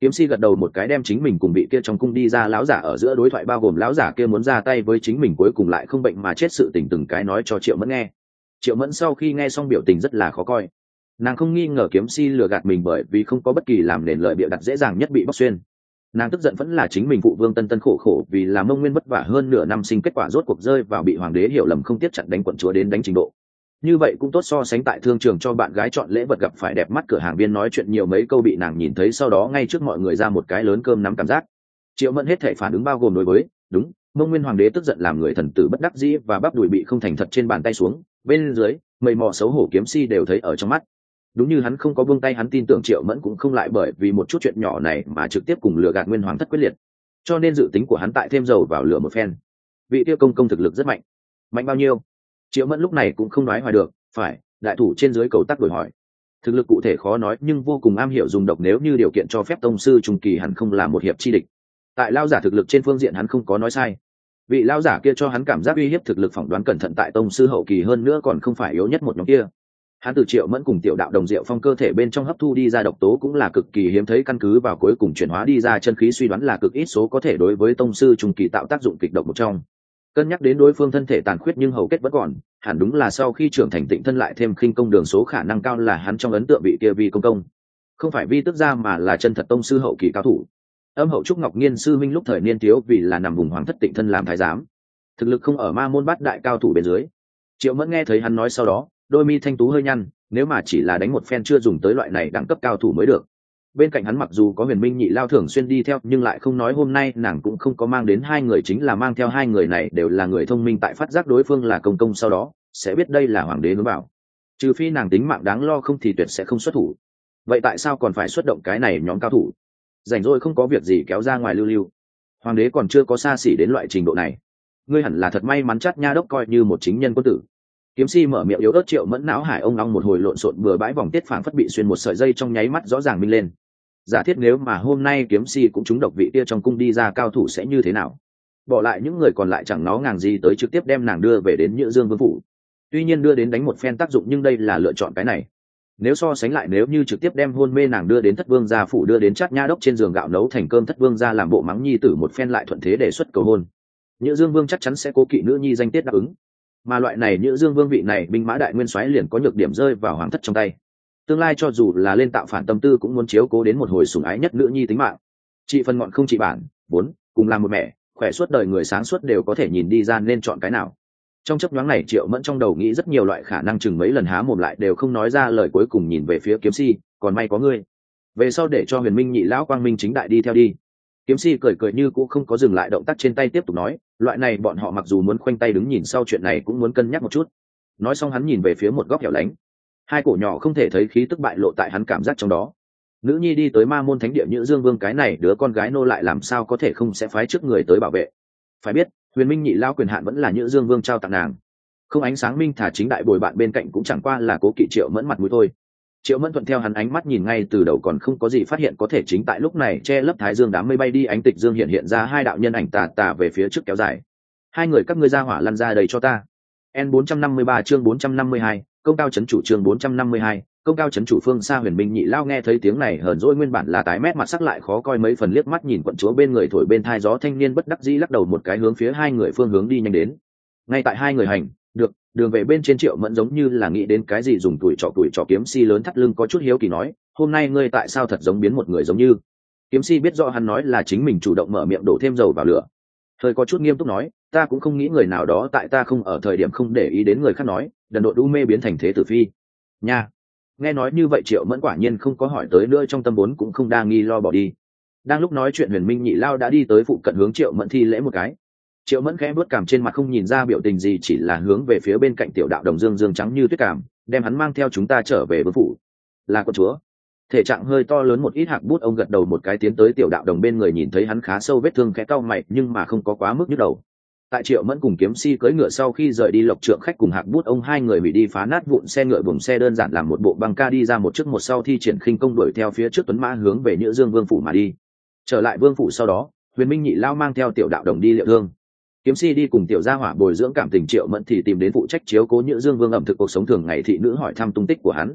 Kiếm si gật đầu một cái, đem chính mình cùng vị kia trong cung đi ra lão giả ở giữa đối thoại, bao gồm lão giả kia muốn ra tay với chính mình cuối cùng lại không bệnh mà chết sự tình từng cái nói cho Triệu Mẫn nghe. Triệu Mẫn sau khi nghe xong biểu tình rất là khó coi. Nàng không nghi ngờ kiếm si lừa gạt mình, bởi vì không có bất kỳ làm nền lợi bịa đặt dễ dàng nhất bị bóc xuyên. Nàng tức giận vẫn là chính mình phụ vương Tân Tân khổ khổ vì làm Mông Nguyên vất vả hơn nửa năm sinh, kết quả rốt cuộc rơi vào bị hoàng đế hiểu lầm không tiếp chặn đánh quận chúa đến đánh trình độ. Như vậy cũng tốt so sánh tại thương trường cho bạn gái chọn lễ vật gặp phải đẹp mắt cửa hàng viên nói chuyện nhiều mấy câu bị nàng nhìn thấy sau đó ngay trước mọi người ra một cái lớn cơm nắm cảm giác. Triệu Mẫn hết thể phản ứng bao gồm đối với đúng Mông Nguyên hoàng đế tức giận làm người thần tử bất đắc dĩ và bắp đùi bị không thành thật trên bàn tay xuống, bên dưới mây mò xấu hổ kiếm si đều thấy ở trong mắt. Đúng như hắn không có buông tay, hắn tin tưởng Triệu Mẫn cũng không lại bởi vì một chút chuyện nhỏ này mà trực tiếp cùng lừa gạt Nguyên hoàng thất quyết liệt, cho nên dự tính của hắn tại thêm dầu vào lửa một phen. Vị tiêu công công thực lực rất mạnh. Mạnh bao nhiêu? Triệu Mẫn lúc này cũng không nói hoài được, phải đại thủ trên dưới cầu tắc đổi hỏi. Thực lực cụ thể khó nói nhưng vô cùng am hiểu dùng độc, nếu như điều kiện cho phép tông sư trung kỳ hẳn không là một hiệp chi địch. Tại lao giả thực lực trên phương diện hắn không có nói sai. Vị lao giả kia cho hắn cảm giác uy hiếp thực lực phỏng đoán cẩn thận tại tông sư hậu kỳ, hơn nữa còn không phải yếu nhất một nhóm kia. Hắn từ Triệu Mẫn cùng tiểu đạo đồng diệu phong cơ thể bên trong hấp thu đi ra độc tố cũng là cực kỳ hiếm thấy, căn cứ vào cuối cùng chuyển hóa đi ra chân khí suy đoán là cực ít số có thể đối với tông sư trung kỳ tạo tác dụng kịch độc một trong. Cân nhắc đến đối phương thân thể tàn khuyết nhưng hầu kết vẫn còn, hẳn đúng là sau khi trưởng thành tịnh thân lại thêm khinh công đường số khả năng cao là hắn trong ấn tượng vị kia Vi công công, không phải Vi tức gia mà là chân thật tông sư hậu kỳ cao thủ. Âm hậu Trúc Ngọc Nghiên sư minh lúc thời niên thiếu vì là nằm vùng hoàng thất tịnh thân làm thái giám, thực lực không ở ma môn bát đại cao thủ bên dưới. Triệu Mẫn nghe thấy hắn nói sau đó đôi mi thanh tú hơi nhăn, nếu mà chỉ là đánh một phen chưa dùng tới loại này đẳng cấp cao thủ mới được. Bên cạnh hắn mặc dù có Huyền Minh Nhị Lao thường xuyên đi theo nhưng lại không nói, hôm nay nàng cũng không có mang đến hai người, chính là mang theo hai người này đều là người thông minh, tại phát giác đối phương là công công sau đó sẽ biết đây là hoàng đế hướng bảo, trừ phi nàng tính mạng đáng lo không thì tuyệt sẽ không xuất thủ. Vậy tại sao còn phải xuất động cái này nhóm cao thủ? Rảnh rỗi không có việc gì kéo ra ngoài lưu lưu. Hoàng đế còn chưa có xa xỉ đến loại trình độ này. Ngươi hẳn là thật may mắn, chát nha đốc coi như một chính nhân quân tử. Kiếm si mở miệng yếu ớt. Triệu Mẫn não hải ông long một hồi lộn xộn, bừa bãi vòng tiết phảng phất bị xuyên một sợi dây trong nháy mắt rõ ràng minh lên. Giả thiết nếu mà hôm nay kiếm si cũng trúng độc, vị kia trong cung đi ra cao thủ sẽ như thế nào? Bỏ lại những người còn lại chẳng nó ngàng gì tới trực tiếp đem nàng đưa về đến Nhữ Dương Vương phủ. Tuy nhiên đưa đến đánh một phen tác dụng, nhưng đây là lựa chọn cái này. Nếu so sánh lại, nếu như trực tiếp đem hôn mê nàng đưa đến Thất Vương gia phủ, đưa đến Trát Nha đốc trên giường gạo nấu thành cơm, Thất Vương gia làm bộ mắng nhi tử một phen lại thuận thế đề xuất cầu hôn, Nhữ Dương Vương chắc chắn sẽ cố kỵ nữ nhi danh tiết đáp ứng. Mà loại này Nhữ Dương Vương vị này binh mã đại nguyên soái liền có nhược điểm rơi vào hoàng thất trong tay, tương lai cho dù là lên tạo phản tâm tư cũng muốn chiếu cố đến một hồi sủng ái nhất nữ nhi tính mạng. Chị phần ngọn không chị bản, vốn cùng làm một mẹ khỏe suốt đời người sáng suốt đều có thể nhìn đi ra nên chọn cái nào. Trong chớp nhoáng này Triệu Mẫn trong đầu nghĩ rất nhiều loại khả năng, chừng mấy lần há mồm lại đều không nói ra lời cuối cùng nhìn về phía kiếm si, còn may có ngươi, về sau để cho Huyền Minh Nhị lão quang minh chính đại đi theo đi. Kiếm si cười cười như cũng không có dừng lại động tác trên tay, tiếp tục nói, loại này bọn họ mặc dù muốn khoanh tay đứng nhìn, sau chuyện này cũng muốn cân nhắc một chút. Nói xong hắn nhìn về phía một góc hẻo lánh, hai cổ nhỏ không thể thấy khí tức bại lộ tại hắn cảm giác trong đó. Nữ nhi đi tới ma môn thánh địa Nhữ Dương Vương, cái này đứa con gái nô lại làm sao có thể không sẽ phái trước người tới bảo vệ. Phải biết Huyền Minh Nhị lao quyền hạn vẫn là Nhữ Dương Vương trao tặng nàng, không ánh sáng minh thả chính đại bồi bạn bên cạnh cũng chẳng qua là cố kỵ Triệu Mẫn mặt mũi thôi. Triệu Mẫn thuận theo hắn ánh mắt nhìn, ngay từ đầu còn không có gì phát hiện, có thể chính tại lúc này che lấp thái dương đám mây bay đi, ánh tịch dương hiện hiện ra hai đạo nhân ảnh tà tà về phía trước kéo dài. Hai người các ngươi ra hỏa lăn ra đầy cho ta. N bốn trăm năm mươi ba chương bốn trăm năm mươi hai, công cao chấn chủ chương bốn trăm năm mươi hai, công cao chấn chủ. Phương xa Huyền Minh Nhị lao nghe thấy tiếng này hờn dỗi, nguyên bản là tái mét mặt sắc lại khó coi mấy phần, liếc mắt nhìn quận chúa bên người thổi bên thai gió, thanh niên bất đắc dĩ lắc đầu một cái hướng phía hai người phương hướng đi nhanh đến. Ngay tại hai người hành được đường về bên trên, Triệu Mẫn giống như là nghĩ đến cái gì, dùng tuổi trọ tuổi trọ kiếm si lớn thắt lưng có chút hiếu kỳ nói, hôm nay ngươi tại sao thật giống biến một người giống như. Kiếm si biết rõ hắn nói là chính mình chủ động mở miệng đổ thêm dầu vào lửa, hơi có chút nghiêm túc nói, ta cũng không nghĩ người nào đó tại ta không ở thời điểm không để ý đến người khác nói đần độn u mê biến thành thế tử phi nha. Nghe nói như vậy Triệu Mẫn quả nhiên không có hỏi tới nữa, trong tâm vốn cũng không đa nghi lo bỏ đi. Đang lúc nói chuyện Huyền Minh Nhị lao đã đi tới phụ cận hướng Triệu Mẫn thi lễ một cái. Triệu Mẫn khẽ bước cảm trên mặt không nhìn ra biểu tình gì, chỉ là hướng về phía bên cạnh tiểu đạo đồng dương dương trắng như tuyết cảm, đem hắn mang theo chúng ta trở về vương phủ. Là con chúa. Thể trạng hơi to lớn một ít Hạc Bút ông gật đầu một cái tiến tới tiểu đạo đồng bên người, nhìn thấy hắn khá sâu vết thương khẽ cau mày nhưng mà không có quá mức nhức đầu. Tại Triệu Mẫn cùng kiếm si cưỡi ngựa sau khi rời đi, Lộc Trượng Khách cùng Hạc Bút ông hai người hủy đi phá nát vụn xe ngựa buồng xe đơn giản làm một bộ băng ca đi ra một trước một sau, thi triển khinh công đuổi theo phía trước tuấn mã hướng về Nhữ Dương Vương phủ mà đi. Trở lại vương phủ sau đó Huyền Minh Nhị lao mang theo tiểu đạo đồng đi liệu thương, kiếm si đi cùng tiểu gia hỏa bồi dưỡng cảm tình, Triệu Mẫn thì tìm đến phụ trách chiếu cố Nhữ Dương Vương ẩm thực cuộc sống thường ngày thị nữ hỏi thăm tung tích của hắn.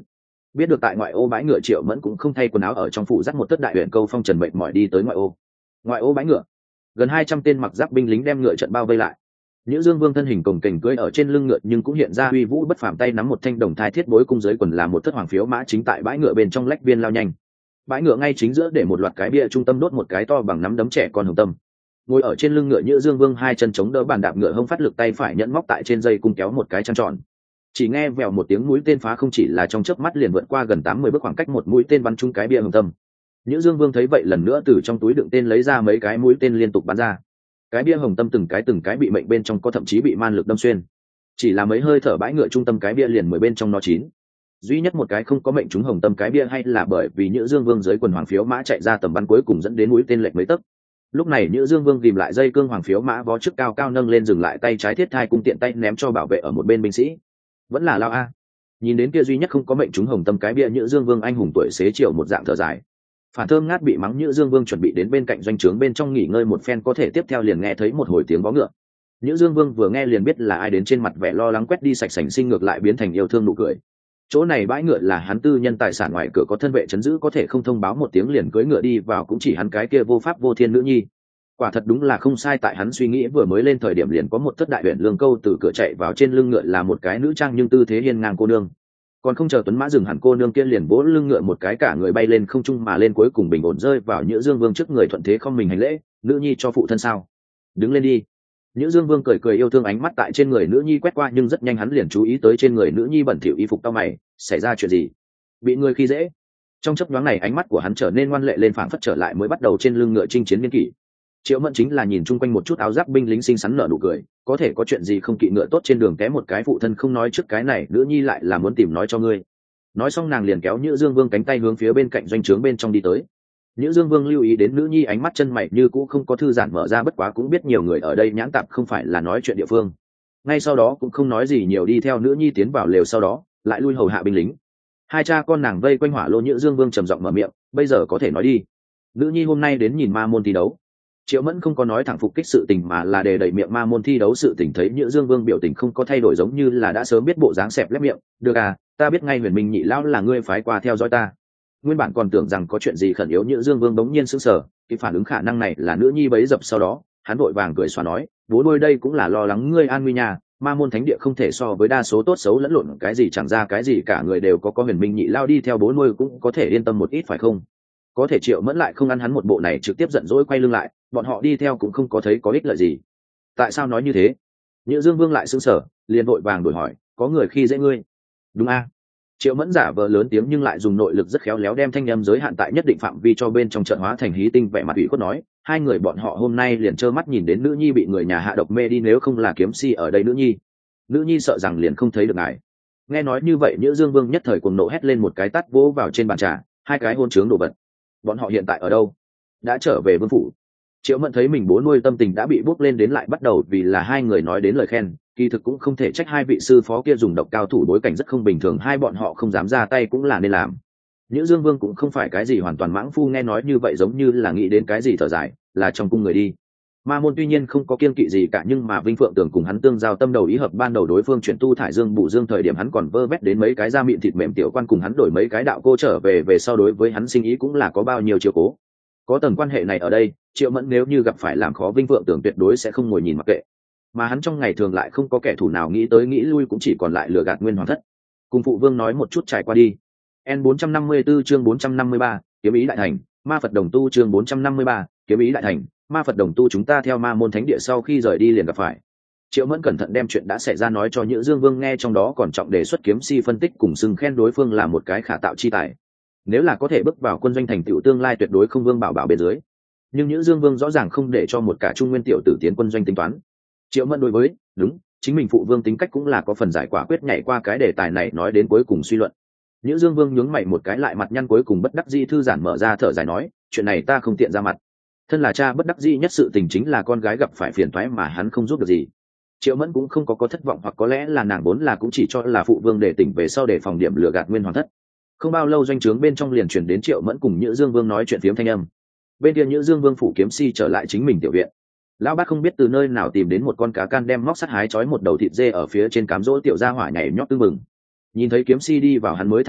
Biết được tại ngoại ô bãi ngựa, Triệu Mẫn cũng không thay quần áo, ở trong phủ dắt một tất đại huyện câu phong trần mệt mỏi đi tới ngoại ô. Ngoại ô bãi ngựa, gần hai trăm tên mặc giáp binh lính đem ngựa trận bao vây lại. Nhữ Dương Vương thân hình cồng kềnh cưỡi ở trên lưng ngựa, nhưng cũng hiện ra uy vũ bất phàm, tay nắm một thanh đồng thai thiết bối cung, dưới quần là một thất hoàng phiếu mã, chính tại bãi ngựa bên trong lách viên lao nhanh. Bãi ngựa ngay chính giữa để một loạt cái bia, trung tâm đốt một cái to bằng nắm đấm trẻ con hồng tâm. Ngồi ở trên lưng ngựa Nhữ Dương Vương hai chân chống đỡ bàn đạp ngựa, hông phát lực, tay phải nhẫn móc tại trên dây cung kéo một cái trăng tròn. Chỉ nghe vèo một tiếng, mũi tên phá không, chỉ là trong chớp mắt liền vượt qua gần tám mươi bước khoảng cách, một mũi tên bắn trúng cái bia hồng tâm. Nhữ Dương Vương thấy vậy, lần nữa từ trong túi đựng tên lấy ra mấy cái mũi tên liên tục bắn ra. Cái bia hồng tâm từng cái từng cái bị mệnh bên trong, có thậm chí bị man lực đâm xuyên. Chỉ là mấy hơi thở, bãi ngựa trung tâm cái bia liền mười bên trong nó chín. Duy nhất một cái không có mệnh trúng hồng tâm cái bia, hay là bởi vì Nhữ Dương Vương dưới quần hoàng phiếu mã chạy ra tầm bắn cuối cùng, dẫn đến mũi tên lệch mấy tấc. Lúc này Nhữ Dương Vương ghìm lại dây cương hoàng phiếu mã, vó trước cao cao nâng lên, dừng lại, tay trái thiết thai cung tiện tay ném cho bảo vệ ở một bên binh sĩ. Vẫn là lao a. Nhìn đến kia duy nhất không có mệnh trúng hồng tâm cái bia, Nhữ Dương Vương anh hùng tuổi xế chiều một dạng thở dài. Phản Thơm Ngát bị mắng Nhữ Dương Vương chuẩn bị đến bên cạnh doanh trướng bên trong nghỉ ngơi một phen, có thể tiếp theo liền nghe thấy một hồi tiếng vó ngựa. Nhữ Dương Vương vừa nghe liền biết là ai đến, trên mặt vẻ lo lắng quét đi sạch sành sinh, ngược lại biến thành yêu thương nụ cười. Chỗ này bãi ngựa là hắn tư nhân tài sản, ngoài cửa có thân vệ trấn giữ, có thể không thông báo một tiếng liền cưỡi ngựa đi vào, cũng chỉ hắn cái kia vô pháp vô thiên nữ nhi. Quả thật đúng là không sai, tại hắn suy nghĩ vừa mới lên thời điểm liền có một thất đại huyện lương câu từ cửa chạy vào, trên lưng ngựa là một cái nữ trang nhưng tư thế hiên ngang cô nương. Còn không chờ tuấn mã dừng hẳn, cô nương kia liền vỗ lưng ngựa một cái, cả người bay lên không trung mà lên, cuối cùng bình ổn rơi vào Nhữ Dương Vương trước người, thuận thế không mình hành lễ: "Nữ nhi cho phụ thân sao? Đứng lên đi." Nhữ Dương Vương cười cười yêu thương, ánh mắt tại trên người nữ nhi quét qua, nhưng rất nhanh hắn liền chú ý tới trên người nữ nhi bẩn thỉu y phục, tao mày: "Xảy ra chuyện gì? Bị người khi dễ?" Trong chớp nhoáng này, ánh mắt của hắn trở nên ngoan lệ lên, phảng phất trở lại mới bắt đầu trên lưng ngựa chinh chiến niên kỷ. Triệu Mẫn chính là nhìn chung quanh một chút, áo giáp binh lính xinh xắn nở nụ cười, có thể có chuyện gì không, kỵ ngựa tốt trên đường té một cái phụ thân không nói trước, cái này nữ nhi lại là muốn tìm nói cho ngươi. Nói xong nàng liền kéo Nhữ Dương Vương cánh tay hướng phía bên cạnh doanh trướng bên trong đi tới. Nhữ Dương Vương lưu ý đến nữ nhi ánh mắt chân mày như cũ không có thư giãn mở ra, bất quá cũng biết nhiều người ở đây nhãn tạp không phải là nói chuyện địa phương. Ngay sau đó cũng không nói gì nhiều, đi theo nữ nhi tiến vào lều, sau đó lại lui hầu hạ binh lính. Hai cha con nàng vây quanh hỏa lô, Nhữ Dương Vương trầm giọng mở miệng: "Bây giờ có thể nói đi. Nữ nhi hôm nay đến nhìn ma môn thi đấu." Triệu Mẫn không có nói thẳng phục kích sự tình, mà là đề đẩy miệng ma môn thi đấu sự tình. Thấy Nhữ Dương Vương biểu tình không có thay đổi, giống như là đã sớm biết bộ dáng, xẹp lép miệng: "Được à, ta biết ngay Huyền Minh nhị lão là ngươi phái qua theo dõi ta." Nguyên bản còn tưởng rằng có chuyện gì khẩn yếu, Nhữ Dương Vương bỗng nhiên sững sờ, kịp phản ứng khả năng này là nữ nhi bấy dập, sau đó hắn vội vàng cười xòa nói: "Bố nuôi đây cũng là lo lắng ngươi an nguy nhà, ma môn thánh địa không thể so với đa số tốt xấu lẫn lộn cái gì chẳng ra cái gì cả, người đều có có Huyền Minh nhị lão đi theo, bố nuôi cũng có thể yên tâm một ít phải không?" Có thể Triệu Mẫn lại không ăn hắn một bộ này, trực tiếp giận dỗi quay lưng lại: "Bọn họ đi theo cũng không có thấy có ích lợi gì." "Tại sao nói như thế?" Nhữ Dương Vương lại sững sờ, liền vội vàng đổi hỏi: "Có người khi dễ ngươi?" "Đúng a." Triệu Mẫn giả vờ lớn tiếng nhưng lại dùng nội lực rất khéo léo đem thanh âm giới hạn tại nhất định phạm vi, cho bên trong trận hóa thành hí tinh, vẻ mặt ủy khuất nói: "Hai người bọn họ hôm nay liền trơ mắt nhìn đến nữ nhi bị người nhà hạ độc mê đi, nếu không là kiếm si ở đây, nữ nhi nữ nhi sợ rằng liền không thấy được ngài." Nghe nói như vậy, Nhữ Dương Vương nhất thời cuồng nộ hét lên một cái tát vỗ vào trên bàn trà: "Hai cái hôn trướng đồ vật, bọn họ hiện tại ở đâu?" "Đã trở về vương phủ." Triệu Mẫn thấy mình bố nuôi tâm tình đã bị bốc lên đến, lại bắt đầu vì là hai người nói đến lời khen. Kỳ thực cũng không thể trách hai vị sư phó kia dùng độc cao thủ, bối cảnh rất không bình thường, hai bọn họ không dám ra tay cũng là nên làm. Nhữ Dương Vương cũng không phải cái gì hoàn toàn mãng phu, nghe nói như vậy giống như là nghĩ đến cái gì thở dài: "Là trong cung người đi." Ma môn tuy nhiên không có kiêng kỵ gì cả, nhưng mà Vinh Phượng Tường cùng hắn tương giao tâm đầu ý hợp, ban đầu đối phương chuyển tu thải dương bổ dương thời điểm hắn còn vơ vét đến mấy cái da mịn thịt mềm tiểu quan cùng hắn đổi mấy cái đạo cô trở về, về sau đối với hắn sinh ý cũng là có bao nhiêu chiều cố. Có tầng quan hệ này ở đây, Triệu Mẫn nếu như gặp phải làm khó Vinh Phượng Tường tuyệt đối sẽ không ngồi nhìn mặc kệ. Mà hắn trong ngày thường lại không có kẻ thù nào, nghĩ tới nghĩ lui cũng chỉ còn lại lừa gạt Nguyên Hoàng thất. Cùng phụ vương nói một chút trải qua đi. N bốn trăm năm mươi tư chương bốn trăm năm mươi ba, kiếm ý đại thành, ma Phật đồng tu chương bốn trăm năm mươi ba, kiếm ý đại thành, ma Phật đồng tu. Chúng ta theo ma môn thánh địa sau khi rời đi liền gặp phải. Triệu Mẫn cẩn thận đem chuyện đã xảy ra nói cho Nhữ Dương Vương nghe, trong đó còn trọng đề xuất kiếm si phân tích cùng xưng khen đối phương là một cái khả tạo chi tài. Nếu là có thể bước vào quân doanh thành tựu tương lai tuyệt đối không vương bảo bảo bên dưới. Nhưng Nhữ Dương Vương rõ ràng không để cho một cả trung nguyên tiểu tử tiến quân doanh tính toán. Triệu Mẫn đối với đúng chính mình phụ vương tính cách cũng là có phần giải quả quyết, nhảy qua cái đề tài này nói đến cuối cùng suy luận. Nhữ Dương Vương nhướng mày một cái, lại mặt nhăn, cuối cùng bất đắc dĩ thư giản mở ra thở dài nói: "Chuyện này ta không tiện ra mặt. Thân là cha, bất đắc dĩ nhất sự tình chính là con gái gặp phải phiền toái mà hắn không giúp được gì." Triệu Mẫn cũng không có có thất vọng, hoặc có lẽ là nàng vốn là cũng chỉ cho là phụ vương để tỉnh về sau để phòng điểm lừa gạt Nguyên Hoàng thất. Không bao lâu doanh trướng bên trong liền chuyển đến Triệu Mẫn cùng Nhữ Dương Vương nói chuyện phiếm thanh âm. Bên kia Nhữ Dương Vương phủ kiếm si trở lại chính mình tiểu viện. Lão bác không biết từ nơi nào tìm đến một con cá can, đem móc sắt hái trói một đầu thịt dê ở phía trên cám dỗ tiểu gia hỏa nhảy nhót tưng mừng. Nhìn thấy kiếm si đi vào hắn mới thả xuống,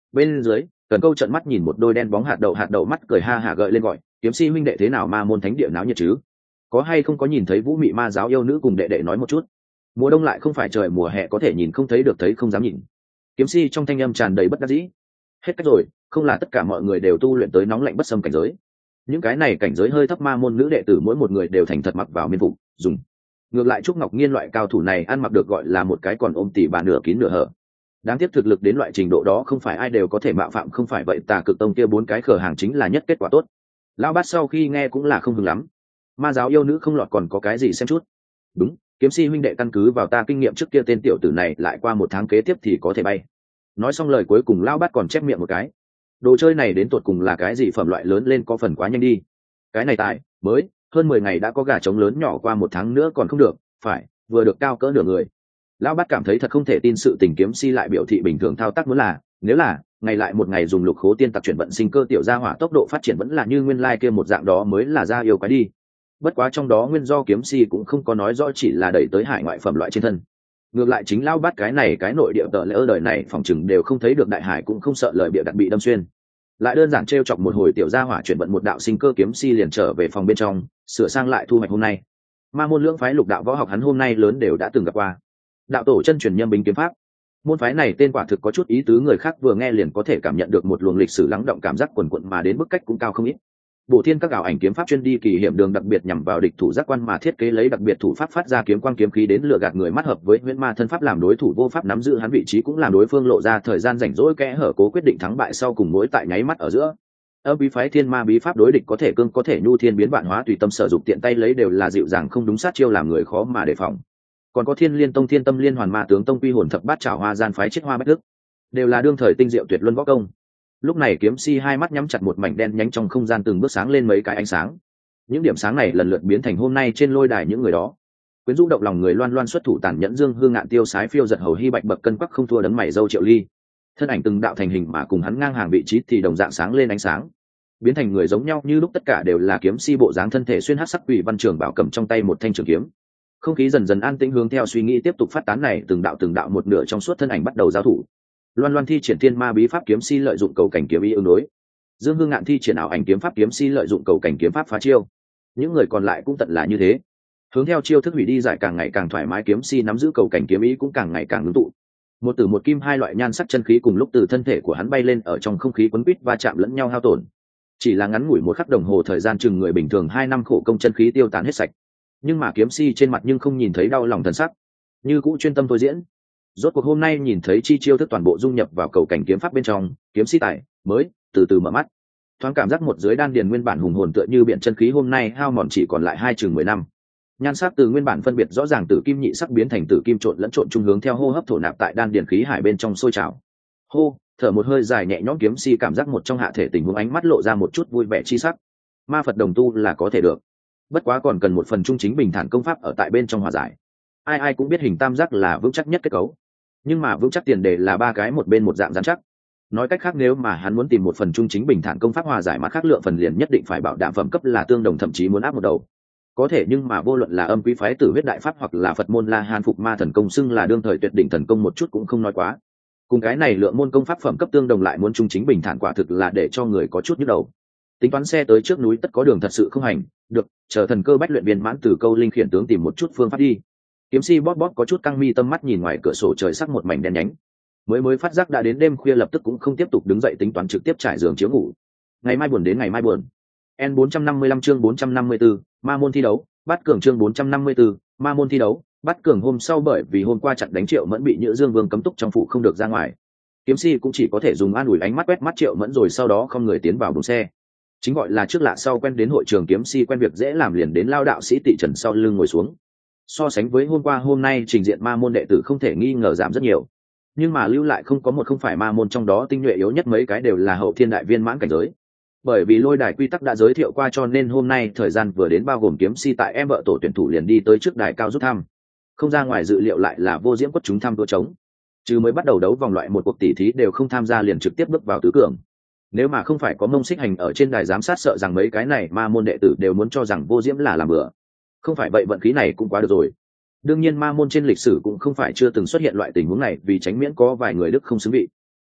Bên dưới cần câu trận mắt nhìn một đôi đen bóng hạt đậu hạt đậu mắt cười ha hả gợi lên gọi kiếm si huynh đệ thế nào ma môn thánh địa náo nhiệt chứ, có hay không có nhìn thấy vũ mị ma giáo yêu nữ cùng đệ đệ nói một chút, mùa đông lại không phải trời mùa hè có thể nhìn không thấy được thấy không dám nhìn. Kiếm si trong thanh âm tràn đầy bất đắc dĩ. Hết cách rồi, không là tất cả mọi người đều tu luyện tới nóng lạnh bất xâm cảnh giới, những cái này cảnh giới hơi thấp ma môn nữ đệ tử mỗi một người đều thành thật mặc vào miên phục dùng. Ngược lại trúc ngọc nhiên loại cao thủ này ăn mặc được gọi là một cái còn ôm tỉ bà nửa kín nửa hở, đáng tiếc thực lực đến loại trình độ đó không phải ai đều có thể mạo phạm, không phải vậy tà cực tông kia bốn cái khở hàng chính là nhất kết quả tốt. Lão bát sau khi nghe cũng là không hứng lắm, ma giáo yêu nữ không lọt còn có cái gì xem chút. Đúng, kiếm si huynh đệ căn cứ vào ta kinh nghiệm trước kia tên tiểu tử này lại qua một tháng kế tiếp thì có thể bay. Nói xong lời cuối cùng lão bát còn chép miệng một cái, đồ chơi này đến tột cùng là cái gì phẩm loại lớn lên có phần quá nhanh đi, cái này tại mới hơn mười ngày đã có gà trống lớn nhỏ, qua một tháng nữa còn không được, phải vừa được cao cỡ nửa người. Lão bát cảm thấy thật không thể tin sự tình kiếm si lại biểu thị bình thường thao tác muốn là nếu là ngày lại một ngày dùng lục khố tiên tặc chuyển vận sinh cơ tiểu gia hỏa tốc độ phát triển vẫn là như nguyên lai kia một dạng đó mới là ra yêu cái đi. Bất quá trong đó nguyên do kiếm si cũng không có nói rõ chỉ là đẩy tới hải ngoại phẩm loại trên thân, ngược lại chính lão bát cái này cái nội địa tợ lỡ đời này phòng chừng đều không thấy được đại hải cũng không sợ lời bịa đặt bị đâm xuyên, lại đơn giản trêu chọc một hồi tiểu gia hỏa chuyển vận một đạo sinh cơ. Kiếm si liền trở về phòng bên trong sửa sang lại thu hoạch hôm nay. Ma môn lưỡng phái lục đạo võ học hắn hôm nay lớn đều đã từng gặp qua. Đạo tổ chân truyền nhâm bính kiếm pháp, môn phái này tên quả thực có chút ý tứ, người khác vừa nghe liền có thể cảm nhận được một luồng lịch sử lắng động cảm giác quần quận mà đến bức cách cũng cao không ít. Bổ thiên các ảo ảnh kiếm pháp chuyên đi kỳ hiểm đường đặc biệt nhằm vào địch thủ giác quan mà thiết kế, lấy đặc biệt thủ pháp phát ra kiếm quang kiếm khí đến lừa gạt người, mắt hợp với huyễn ma thân pháp làm đối thủ vô pháp nắm giữ hắn vị trí, cũng làm đối phương lộ ra thời gian rảnh rỗi kẽ hở cố quyết định thắng bại sau cùng mỗi tại nháy mắt ở giữa. Âm bí phái thiên ma bí pháp đối địch có thể cương có thể nhu, thiên biến vạn hóa tùy tâm sở dụng, tiện tay lấy đều là dịu dàng không đúng sát chiêu làm người khó mà đề phòng. Còn có thiên liên tông thiên tâm liên hoàn ma tướng tông quy hồn thập bát trảo hoa gian phái chết hoa bách đức, đều là đương thời tinh diệu tuyệt luân võ công. Lúc này kiếm si hai mắt nhắm chặt, một mảnh đen nhánh trong không gian từng bước sáng lên mấy cái ánh sáng, những điểm sáng này lần lượt biến thành hôm nay trên lôi đài những người đó. Quyến rũ động lòng người loan loan xuất thủ tàn nhẫn dương hương ngạn tiêu sái phiêu giật hầu hy bạch bậc cân quắc không thua đấng mày dâu triệu ly, thân ảnh từng đạo thành hình mà cùng hắn ngang hàng vị trí thì đồng dạng sáng lên ánh sáng, biến thành người giống nhau như lúc, tất cả đều là kiếm si bộ dáng, thân thể xuyên hắc sắc quỷ văn trường bảo cầm trong tay một thanh trường kiếm. Không khí dần dần an tĩnh, hướng theo suy nghĩ tiếp tục phát tán này từng đạo từng đạo một nửa trong suốt thân ảnh bắt đầu giao thủ. Loan loan thi triển thiên ma bí pháp kiếm si lợi dụng cầu cảnh kiếm ý ứng đối, dương hương ngạn thi triển ảo ảnh kiếm pháp kiếm si lợi dụng cầu cảnh kiếm pháp phá chiêu, những người còn lại cũng tận là như thế. Hướng theo chiêu thức hủy đi giải càng ngày càng thoải mái, kiếm si nắm giữ cầu cảnh kiếm ý cũng càng ngày càng ngưng tụ, một tử một kim hai loại nhan sắc chân khí cùng lúc từ thân thể của hắn bay lên, ở trong không khí quấn quýt va chạm lẫn nhau hao tổn. Chỉ là ngắn ngủi một khắc đồng hồ thời gian, chừng người bình thường hai năm khổ công chân khí tiêu tán hết sạch, nhưng mà kiếm si trên mặt nhưng không nhìn thấy đau lòng thần sắc, như cũ chuyên tâm thôi diễn. Rốt cuộc hôm nay nhìn thấy chi chiêu thức toàn bộ dung nhập vào cầu cảnh kiếm pháp bên trong, kiếm si tài mới từ từ mở mắt, thoáng cảm giác một dưới đan điền nguyên bản hùng hồn tựa như biển chân khí hôm nay hao mòn chỉ còn lại hai chừng mười năm. Nhan sắc từ nguyên bản phân biệt rõ ràng tử kim nhị sắc biến thành tử kim trộn lẫn trộn trung, hướng theo hô hấp thổ nạp tại đan điền khí hải bên trong sôi trào. Hô, thở một hơi dài nhẹ nhõm, kiếm si cảm giác một trong hạ thể tình huống, ánh mắt lộ ra một chút vui vẻ chi sắc. Ma Phật đồng tu là có thể được, bất quá còn cần một phần trung chính bình thản công pháp ở tại bên trong hòa giải. Ai ai cũng biết hình tam giác là vững chắc nhất kết cấu, nhưng mà vững chắc tiền đề là ba cái một bên một dạng dán chắc. Nói cách khác, nếu mà hắn muốn tìm một phần trung chính bình thản công pháp hòa giải, mà khác lượng phần liền nhất định phải bảo đảm phẩm cấp là tương đồng, thậm chí muốn áp một đầu. Có thể, nhưng mà vô luận là âm quý phái tử huyết đại pháp hoặc là Phật môn La Hán phục ma thần công xưng là đương thời tuyệt đỉnh thần công, một chút cũng không nói quá. Cùng cái này lượng môn công pháp phẩm cấp tương đồng lại muốn trung chính bình thản, quả thực là để cho người có chút nhức đầu. Tính toán xe tới trước núi tất có đường, thật sự không hành được, chờ thần cơ bách luyện viên mãn từ câu linh khiển tướng tìm một chút phương pháp đi. Kiếm si bóp bóp có chút căng mi tâm, mắt nhìn ngoài cửa sổ trời sắc một mảnh đen nhánh, mới mới phát giác đã đến đêm khuya, lập tức cũng không tiếp tục đứng dậy, tính toán trực tiếp trải giường chiếu ngủ. Ngày mai buồn đến ngày mai buồn. N bốn trăm năm mươi lăm chương bốn trăm năm mươi tư, ma môn thi đấu bắt cường chương bốn trăm năm mươi tư, ma môn thi đấu bắt cường. Hôm sau bởi vì hôm qua chặn đánh Triệu Mẫn bị Nhữ Dương Vương cấm túc trong phủ không được ra ngoài, kiếm si cũng chỉ có thể dùng an ủi ánh mắt quét mắt Triệu Mẫn, rồi sau đó không người tiến vào đồn xe. Chính gọi là trước lạ sau quen, đến hội trường kiếm si quen việc dễ làm, liền đến lao đạo sĩ Tị Trần sau lưng ngồi xuống. So sánh với hôm qua, hôm nay trình diện ma môn đệ tử không thể nghi ngờ giảm rất nhiều, nhưng mà lưu lại không có một không phải ma môn, trong đó tinh nhuệ yếu nhất mấy cái đều là hậu thiên đại viên mãn cảnh giới. Bởi vì lôi đài quy tắc đã giới thiệu qua, cho nên hôm nay thời gian vừa đến, bao gồm kiếm si tại em vợ tổ tuyển thủ liền đi tới trước đài cao rút thăm. Không ra ngoài dự liệu lại là vô diễm quất chúng thăm đua trống, chứ mới bắt đầu đấu vòng loại một cuộc tỷ thí đều không tham gia, liền trực tiếp bước vào tứ cường. Nếu mà không phải có Mông Xích Hành ở trên đài giám sát, sợ rằng mấy cái này ma môn đệ tử đều muốn cho rằng vô diễm là làm bừa. Không phải vậy vận khí này cũng quá được rồi. Đương nhiên ma môn trên lịch sử cũng không phải chưa từng xuất hiện loại tình huống này, vì tránh miễn có vài người đức không xứng vị.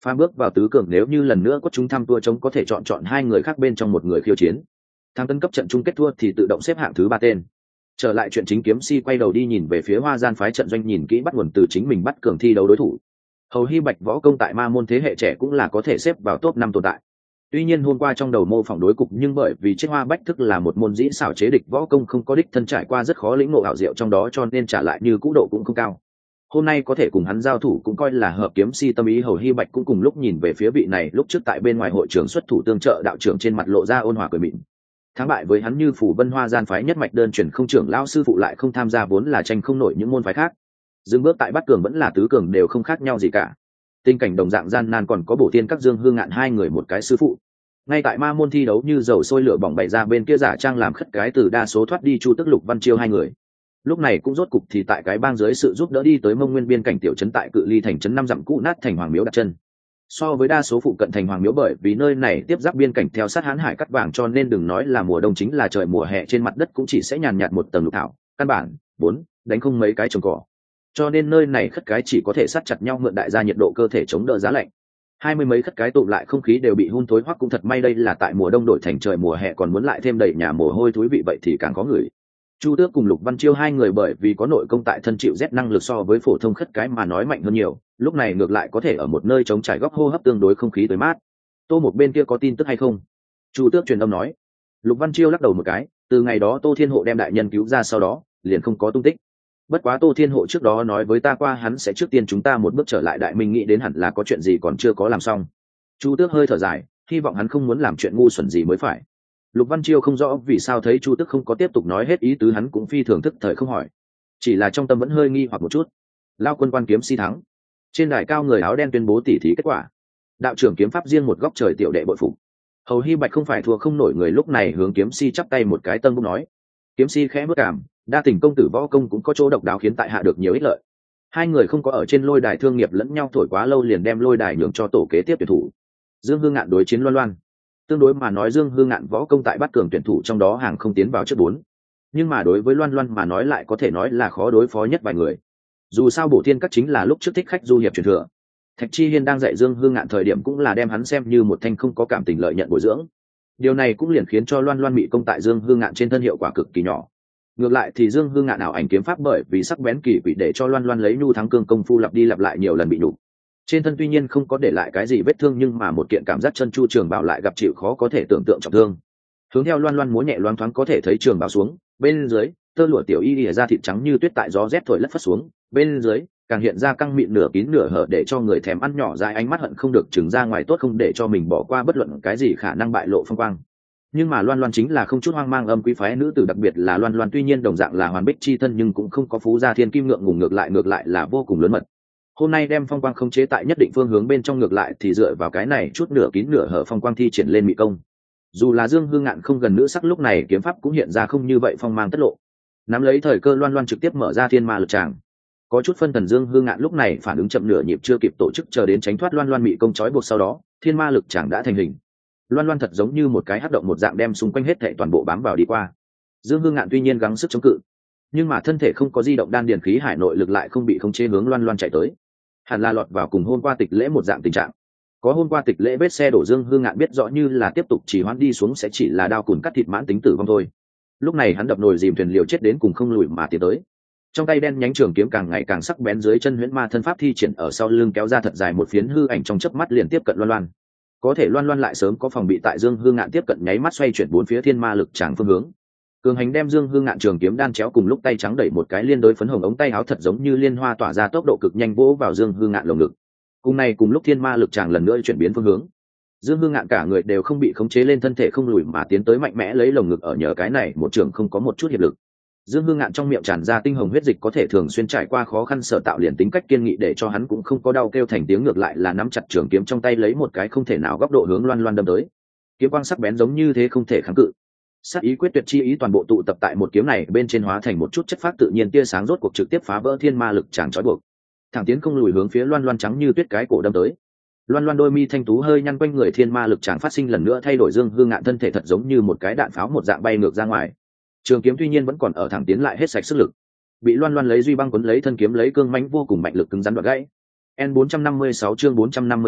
Phàm bước vào tứ cường, nếu như lần nữa có chúng thăm tua chống có thể chọn chọn hai người khác bên trong một người khiêu chiến. Thắng tân cấp trận chung kết thua thì tự động xếp hạng thứ ba tên. Trở lại chuyện chính, kiếm si quay đầu đi nhìn về phía Hoa Gian phái trận doanh, nhìn kỹ bắt nguồn từ chính mình bắt cường thi đấu đối thủ. Hầu Hy Bạch võ công tại ma môn thế hệ trẻ cũng là có thể xếp vào top năm tồn tại. Tuy nhiên hôm qua trong đầu mô phỏng đối cục, nhưng bởi vì chiếc hoa bách thức là một môn dĩ xảo chế địch võ công, không có đích thân trải qua, rất khó lĩnh ngộ ảo diệu trong đó, cho nên trả lại như cũ độ cũng không cao. Hôm nay có thể cùng hắn giao thủ cũng coi là hợp kiếm si tâm ý. Hầu Hy Bạch cũng cùng lúc nhìn về phía vị này lúc trước tại bên ngoài hội trường xuất thủ tương trợ đạo trưởng, trên mặt lộ ra ôn hòa cười mịn. Thắng bại với hắn như phủ Vân Hoa Gian phái nhất mạch đơn chuyển không trưởng lão sư phụ lại không tham gia, vốn là tranh không nổi những môn phái khác. Dừng bước tại bắt cường vẫn là tứ cường đều không khác nhau gì cả. Tình cảnh đồng dạng gian nan còn có bổ tiên các Dương Hương Ngạn hai người một cái sư phụ. Ngay tại ma môn thi đấu như dầu sôi lửa bỏng bày ra, bên kia giả trang làm khất cái từ đa số thoát đi Chu Tức Lục Văn Chiêu hai người. Lúc này cũng rốt cục thì tại cái bang dưới sự giúp đỡ đi tới Mông Nguyên biên cảnh tiểu trấn, tại cự ly thành trấn năm dặm cũ nát thành Hoàng Miếu đặt chân. So với đa số phụ cận thành Hoàng Miếu, bởi vì nơi này tiếp giáp biên cảnh theo sát Hán Hải cắt vàng, cho nên đừng nói là mùa đông, chính là trời mùa hè, trên mặt đất cũng chỉ sẽ nhàn nhạt một tầng lục thảo, căn bản bốn đánh không mấy cái trồng cỏ. Cho nên nơi này khất cái chỉ có thể sát chặt nhau, mượn đại gia nhiệt độ cơ thể chống đỡ giá lạnh. Hai mươi mấy khất cái tụ lại, không khí đều bị hun thối hoắc, cũng thật may đây là tại mùa đông, đổi thành trời mùa hè còn muốn lại thêm đầy nhà mồ hôi thối vị vậy thì càng có người. Chu Tước cùng Lục Văn Chiêu hai người bởi vì có nội công tại thân, chịu rét năng lực so với phổ thông khất cái mà nói mạnh hơn nhiều, lúc này ngược lại có thể ở một nơi trống trải góc hô hấp tương đối không khí tới mát. Tô một bên kia có tin tức hay không? Chu Tước truyền âm nói. Lục Văn Chiêu lắc đầu một cái, từ ngày đó Tô Thiên Hộ đem đại nhân cứu ra sau đó liền không có tung tích. Bất quá Tô Thiên Hộ trước đó nói với ta qua, hắn sẽ trước tiên chúng ta một bước trở lại Đại Minh, nghĩ đến hẳn là có chuyện gì còn chưa có làm xong. Chu Tước hơi thở dài, hy vọng hắn không muốn làm chuyện ngu xuẩn gì mới phải. Lục Văn Chiêu không rõ vì sao thấy Chu Tước không có tiếp tục nói hết ý tứ, hắn cũng phi thường thức thời không hỏi, chỉ là trong tâm vẫn hơi nghi hoặc một chút. Lao quân quan kiếm si thắng. Trên đài cao người áo đen tuyên bố tỉ thí kết quả. Đạo trưởng kiếm pháp riêng một góc trời, tiểu đệ bội phục. Hầu Hy Bạch không phải thua không nổi người, lúc này hướng kiếm si chắp tay một cái tân bốc nói. Kiếm si khẽ bước cảm, đa tình công tử võ công cũng có chỗ độc đáo, khiến tại hạ được nhiều ích lợi. Hai người không có ở trên lôi đài thương nghiệp lẫn nhau thổi quá lâu, liền đem lôi đài nhường cho tổ kế tiếp tuyển thủ. Dương Hương Ngạn đối chiến Loan Loan. Tương đối mà nói, Dương Hương Ngạn võ công tại bát cường tuyển thủ trong đó hàng không tiến vào trước bốn, nhưng mà đối với Loan Loan mà nói lại có thể nói là khó đối phó nhất vài người. Dù sao bổ thiên các chính là lúc trước thích khách du hiệp truyền thừa, Thạch Chi Hiên đang dạy Dương Hương Ngạn thời điểm cũng là đem hắn xem như một thanh không có cảm tình lợi nhận bồi dưỡng. Điều này cũng liền khiến cho Loan Loan mị công tại Dương Hương Ngạn trên thân hiệu quả cực kỳ nhỏ. Ngược lại thì Dương Hương Ngạn ảo ảnh kiếm pháp bởi vì sắc bén kỳ quỷ, để cho Loan Loan lấy nhu thắng cương công phu lặp đi lặp lại nhiều lần bị nhục. Trên thân tuy nhiên không có để lại cái gì vết thương, nhưng mà một kiện cảm giác chân chu trường bảo lại gặp chịu khó có thể tưởng tượng trọng thương. Hướng theo Loan Loan múa nhẹ loáng thoáng có thể thấy trường bảo xuống, bên dưới tơ lụa tiểu y ỉa ra thịt trắng như tuyết tại gió rét thổi lất phất xuống, bên dưới càng hiện ra căng mịn nửa kín nửa hở, để cho người thèm ăn nhỏ dại, ánh mắt hận không được trừng ra ngoài, tốt không để cho mình bỏ qua bất luận cái gì khả năng bại lộ phong quang. Nhưng mà Loan Loan chính là không chút hoang mang, âm quý phái nữ tử, đặc biệt là Loan Loan tuy nhiên đồng dạng là hoàn bích chi thân, nhưng cũng không có phú gia thiên kim ngượng ngùng, ngược lại ngược lại là vô cùng lớn mật. Hôm nay đem phong quang không chế tại nhất định phương hướng bên trong, ngược lại thì dựa vào cái này chút nửa kín nửa hở phong quang thi triển lên mị công. Dù là Dương Hương Ngạn không gần nữ sắc, lúc này kiếm pháp cũng hiện ra không như vậy phong mang tất lộ. Nắm lấy thời cơ, Loan Loan trực tiếp mở ra thiên ma lực tràng. Có chút phân thần, Dương Hương Ngạn lúc này phản ứng chậm nửa nhịp, chưa kịp tổ chức chờ đến tránh thoát Loan Loan mị công trói buộc, sau đó thiên ma lực tràng đã thành hình. Loan Loan thật giống như một cái hắc động một dạng, đem xung quanh hết thảy toàn bộ bám vào đi qua. Dương Hương Ngạn tuy nhiên gắng sức chống cự, nhưng mà thân thể không có di động, đan điền khí hải nội lực lại không bị khống chế hướng Loan Loan chạy tới. Hẳn là lọt vào cùng hôm qua tịch lễ một dạng tình trạng. Có hôm qua tịch lễ vết xe đổ, Dương Hương Ngạn biết rõ như là tiếp tục chỉ hoãn đi xuống sẽ chỉ là đao cùn cắt thịt, mãn tính tử vong thôi. Lúc này hắn đập nồi dìm thuyền, liều chết đến cùng không lùi mà tiến tới. Trong tay đen nhánh trường kiếm càng ngày càng sắc bén, dưới chân huyễn ma thân pháp thi triển ở sau lưng, kéo ra thật dài một phiến hư ảnh, trong chớp mắt liền tiếp cận Loan Loan. Có thể Loan Loan lại sớm có phòng bị, tại Dương Hương Ngạn tiếp cận nháy mắt xoay chuyển bốn phía thiên ma lực tràng phương hướng. Cường hành đem Dương Hương Ngạn trường kiếm đan chéo cùng lúc, tay trắng đẩy một cái liên đối phấn hồng ống tay áo thật giống như liên hoa tỏa ra, tốc độ cực nhanh vỗ vào Dương Hương Ngạn lồng ngực. Cùng này cùng lúc thiên ma lực tràng lần nữa chuyển biến phương hướng. Dương Hương Ngạn cả người đều không bị khống chế lên, thân thể không lùi mà tiến tới, mạnh mẽ lấy lồng ngực ở nhờ cái này một trường không có một chút hiệp lực. Dương Hương Ngạn trong miệng tràn ra tinh hồng huyết dịch, có thể thường xuyên trải qua khó khăn sở tạo liền tính cách kiên nghị, để cho hắn cũng không có đau kêu thành tiếng, ngược lại là nắm chặt trường kiếm trong tay, lấy một cái không thể nào góc độ hướng Loan Loan đâm tới. Kiếm quang sắc bén giống như thế không thể kháng cự. Sát ý quyết tuyệt chi ý toàn bộ tụ tập tại một kiếm này bên trên, hóa thành một chút chất phát tự nhiên tia sáng, rốt cuộc trực tiếp phá vỡ thiên ma lực tràng trói buộc. Thẳng tiến không lùi hướng phía Loan Loan trắng như tuyết cái cổ đâm tới. Loan Loan đôi mi thanh tú hơi nhăn, quanh người thiên ma lực tràng phát sinh lần nữa thay đổi, Dương Hương Ngạn thân thể thật giống như một cái đạn pháo một dạng bay ngược ra ngoài. Trường kiếm tuy nhiên vẫn còn ở thẳng tiến, lại hết sạch sức lực, bị Loan Loan lấy duy băng quấn lấy thân kiếm, lấy cương mãnh vô cùng mạnh lực cứng rắn đoạt gãy. N bốn trăm năm mươi sáu chương bốn trăm năm mươi lăm,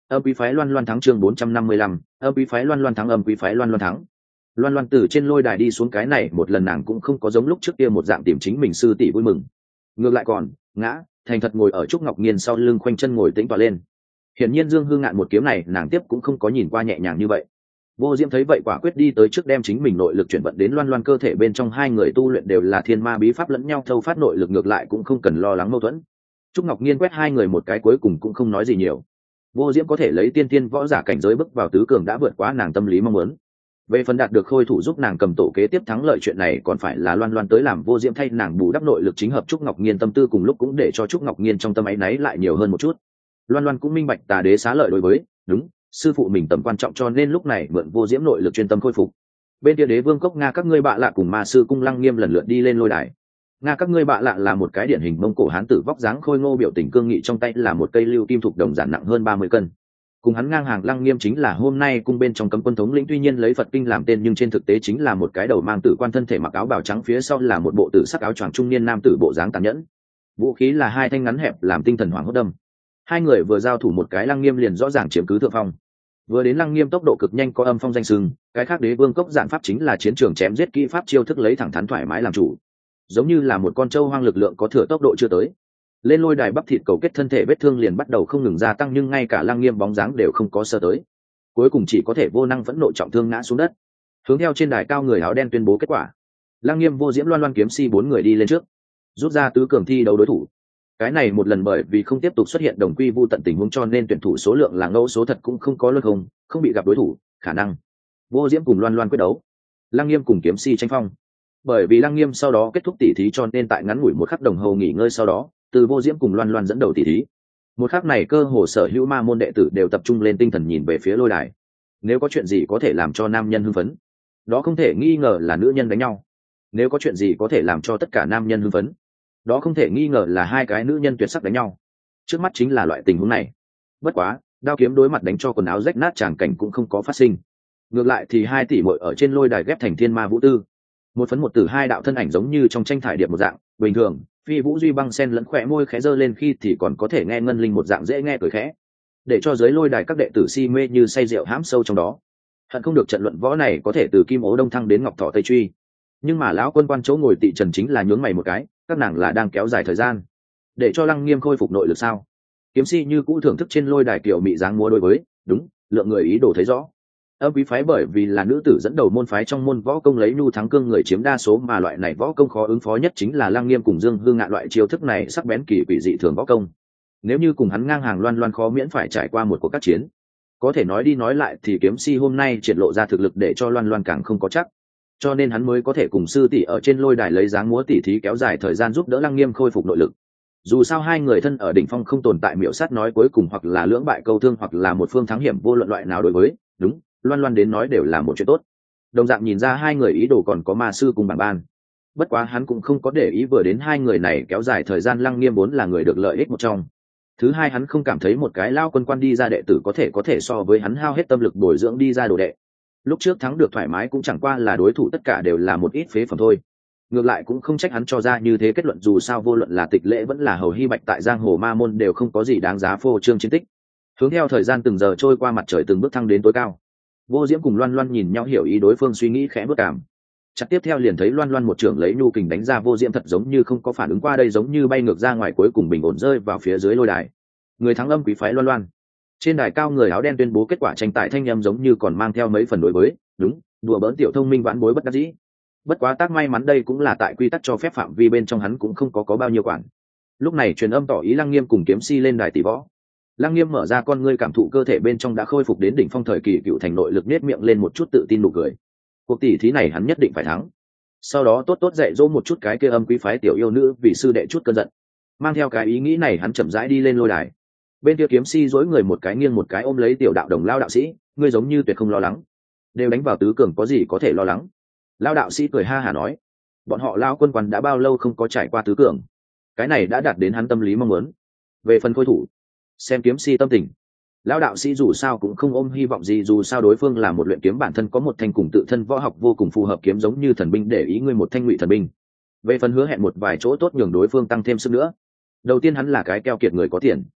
Âm quý phái loan loan thắng chương bốn trăm năm mươi lăm, âm quý phái loan loan thắng âm quý phái loan loan thắng. Loan loan từ trên lôi đài đi xuống, cái này một lần nàng cũng không có giống lúc trước kia một dạng tìm chính mình sư tỷ vui mừng, ngược lại còn ngã thành thật ngồi ở trúc ngọc nghiên sau lưng, khoanh chân ngồi tĩnh tọa lên. Hiển nhiên Dương Hương Ngạn một kiếm này nàng tiếp cũng không có nhìn qua nhẹ nhàng như vậy. Vô Diễm thấy vậy quả quyết đi tới trước đem chính mình nội lực chuyển vận đến loan loan cơ thể bên trong, hai người tu luyện đều là thiên ma bí pháp lẫn nhau thâu phát nội lực, ngược lại cũng không cần lo lắng mâu thuẫn. Trúc Ngọc Nghiên quét hai người một cái cuối cùng cũng không nói gì nhiều. Vô Diễm có thể lấy tiên tiên võ giả cảnh giới bước vào tứ cường đã vượt quá nàng tâm lý mong muốn. Về phần đạt được khôi thủ giúp nàng cầm tổ kế tiếp thắng lợi, chuyện này còn phải là loan loan tới làm. Vô Diễm thay nàng bù đắp nội lực chính hợp Trúc Ngọc Nghiên tâm tư, cùng lúc cũng để cho Trúc Ngọc Nghiên trong tâm áy náy lại nhiều hơn một chút. Loan loan cũng minh bạch Tà Đế xá lợi đối với đúng sư phụ mình tầm quan trọng, cho nên lúc này mượn Vô Diễm nội lực chuyên tâm khôi phục. Bên kia Đế Vương Cốc Nga các ngươi bạ lạ cùng Ma sư cung Lăng Nghiêm lần lượt đi lên lôi đài. Nga các ngươi bạ lạ là một cái điển hình mông cổ hán tử, vóc dáng khôi ngô, biểu tình cương nghị, trong tay là một cây lưu kim thục đồng giản nặng hơn ba mươi cân. Cùng hắn ngang hàng Lăng Nghiêm chính là hôm nay cung bên trong cấm quân thống lĩnh, tuy nhiên lấy Phật kinh làm tên nhưng trên thực tế chính là một cái đầu mang tử quan, thân thể mặc áo bào trắng, phía sau là một bộ tử sắc áo choàng, trung niên nam tử bộ dáng tàn nhẫn. Vũ khí là hai thanh ngắn hẹp làm tinh thần hoảng hốt đâm. Hai người vừa giao thủ một cái, Lăng Nghiêm liền rõ ràng chiếm cứ thượng phong. Vừa đến Lăng Nghiêm tốc độ cực nhanh, có âm phong danh sừng, cái khác Đế Vương Cốc giản pháp chính là chiến trường chém giết kỹ pháp, chiêu thức lấy thẳng thắn thoải mái làm chủ, giống như là một con trâu hoang, lực lượng có thừa, tốc độ chưa tới. Lên lôi đài bắp thịt cầu kết thân thể vết thương liền bắt đầu không ngừng gia tăng, nhưng ngay cả Lăng Nghiêm bóng dáng đều không có sơ tới, cuối cùng chỉ có thể vô năng phẫn nộ trọng thương ngã xuống đất. Hướng theo trên đài cao người áo đen tuyên bố kết quả. Lăng Nghiêm, Vô Diễm, Loan Loan, Kiếm Si bốn người đi lên trước, rút ra tứ cường thi đấu đối thủ. Cái này một lần bởi vì không tiếp tục xuất hiện đồng quy vu tận tình huống, cho nên tuyển thủ số lượng là ngẫu số thật, cũng không có luân không không bị gặp đối thủ khả năng. Vô Diễm cùng Loan Loan quyết đấu, Lăng Nghiêm cùng Kiếm Si tranh phong. Bởi vì Lăng Nghiêm sau đó kết thúc tỉ thí, cho nên tại ngắn ngủi một khắc đồng hồ nghỉ ngơi sau đó, từ Vô Diễm cùng Loan Loan dẫn đầu tỉ thí. Một khắc này cơ hồ sở hữu ma môn đệ tử đều tập trung lên tinh thần nhìn về phía lôi đài. Nếu có chuyện gì có thể làm cho nam nhân hưng phấn, đó không thể nghi ngờ là nữ nhân đánh nhau. Nếu có chuyện gì có thể làm cho tất cả nam nhân hưng phấn, đó không thể nghi ngờ là hai cái nữ nhân tuyệt sắc đánh nhau. Trước mắt chính là loại tình huống này. Bất quá đao kiếm đối mặt đánh cho quần áo rách nát tràng cảnh cũng không có phát sinh. Ngược lại thì hai tỷ muội ở trên lôi đài ghép thành thiên ma vũ tư, một phấn một tử, hai đạo thân ảnh giống như trong tranh thải điệp một dạng. Bình thường phi vũ duy băng sen lẫn khỏe môi khẽ giơ lên, khi thì còn có thể nghe ngân linh một dạng dễ nghe cười khẽ, để cho dưới lôi đài các đệ tử si mê như say rượu hãm sâu trong đó. Hận không được trận luận võ này có thể từ kim ố đông thăng đến ngọc thọ tây truy. Nhưng mà lão quân quan chỗ ngồi tị trần chính là nhướng mày một cái, các nàng là đang kéo dài thời gian để cho Lăng Nghiêm khôi phục nội lực sao? Kiếm Si như cũ thưởng thức trên lôi đài kiểu mị dáng múa đối với đúng lượng người ý đồ thấy rõ. Âm quý phái bởi vì là nữ tử dẫn đầu môn phái, trong môn võ công lấy nhu thắng cương người chiếm đa số, mà loại này võ công khó ứng phó nhất chính là Lăng Nghiêm cùng Dương Hương Ngạn loại chiêu thức này sắc bén kỳ quỷ dị thường võ công. Nếu như cùng hắn ngang hàng Loan Loan khó miễn phải trải qua một cuộc các chiến. Có thể nói đi nói lại thì Kiếm Si hôm nay triển lộ ra thực lực để cho Loan Loan càng không có chắc, cho nên hắn mới có thể cùng sư tỷ ở trên lôi đài lấy dáng múa tỉ thí kéo dài thời gian, giúp đỡ Lăng Nghiêm khôi phục nội lực. Dù sao hai người thân ở đỉnh phong không tồn tại miểu sát nói cuối cùng, hoặc là lưỡng bại câu thương, hoặc là một phương thắng hiểm, vô luận loại nào đối với đúng Loan Loan đến nói đều là một chuyện tốt. Đồng dạng nhìn ra hai người ý đồ còn có Ma sư cùng bảng ban. Bất quá hắn cũng không có để ý, vừa đến hai người này kéo dài thời gian, Lăng Nghiêm vốn là người được lợi ích một trong. Thứ hai, hắn không cảm thấy một cái lao quân quan đi ra đệ tử có thể có thể so với hắn hao hết tâm lực bồi dưỡng đi ra đồ đệ. Lúc trước thắng được thoải mái cũng chẳng qua là đối thủ tất cả đều là một ít phế phẩm thôi. Ngược lại cũng không trách hắn cho ra như thế kết luận, dù sao vô luận là Tịch Lễ vẫn là Hầu Hy Bạch tại giang hồ ma môn đều không có gì đáng giá phô trương chiến tích. Hướng theo thời gian từng giờ trôi qua, mặt trời từng bước thăng đến tối cao. Vô Diễm cùng Loan Loan nhìn nhau hiểu ý đối phương suy nghĩ, khẽ bước cảm. Chặt tiếp theo liền thấy Loan Loan một trưởng lấy nhu kình đánh ra, Vô Diễm thật giống như không có phản ứng qua đây, giống như bay ngược ra ngoài, cuối cùng bình ổn rơi vào phía dưới lôi đài. Người thắng Âm quý phái Loan Loan. Trên đài cao người áo đen tuyên bố kết quả tranh tài, thanh âm giống như còn mang theo mấy phần đối với đúng đùa bỡn tiểu thông minh vãn bối bất đắc dĩ. Bất quá tác may mắn đây cũng là tại quy tắc cho phép phạm vi bên trong, hắn cũng không có có bao nhiêu quản. Lúc này truyền âm tỏ ý Lăng Nghiêm cùng Kiếm Si lên đài tỷ võ. Lăng Nghiêm mở ra con ngươi, cảm thụ cơ thể bên trong đã khôi phục đến đỉnh phong thời kỳ cựu thành nội lực, nết miệng lên một chút tự tin nụ cười. Cuộc tỷ thí này hắn nhất định phải thắng, sau đó tốt tốt dạy dỗ một chút cái kia Âm quý phái tiểu yêu nữ vì sư đệ chút cơn giận. Mang theo cái ý nghĩ này, hắn chậm rãi đi lên lôi đài. Bên kia Kiếm Si dối người một cái nghiêng một cái ôm lấy tiểu đạo đồng. Lao đạo sĩ, ngươi giống như tuyệt không lo lắng, đều đánh vào tứ cường có gì có thể lo lắng? Lao đạo sĩ cười ha hả nói, bọn họ Lao quân quan đã bao lâu không có trải qua tứ cường, cái này đã đạt đến hắn tâm lý mong muốn. Về phần khôi thủ, xem Kiếm Si tâm tình. Lao đạo sĩ dù sao cũng không ôm hy vọng gì, dù sao đối phương là một luyện kiếm bản thân có một thanh cùng tự thân võ học vô cùng phù hợp kiếm, giống như thần binh, để ý ngươi một thanh ngụy thần binh. Về phần hứa hẹn một vài chỗ tốt nhường đối phương tăng thêm sức nữa. Đầu tiên hắn là cái keo kiệt người có tiền,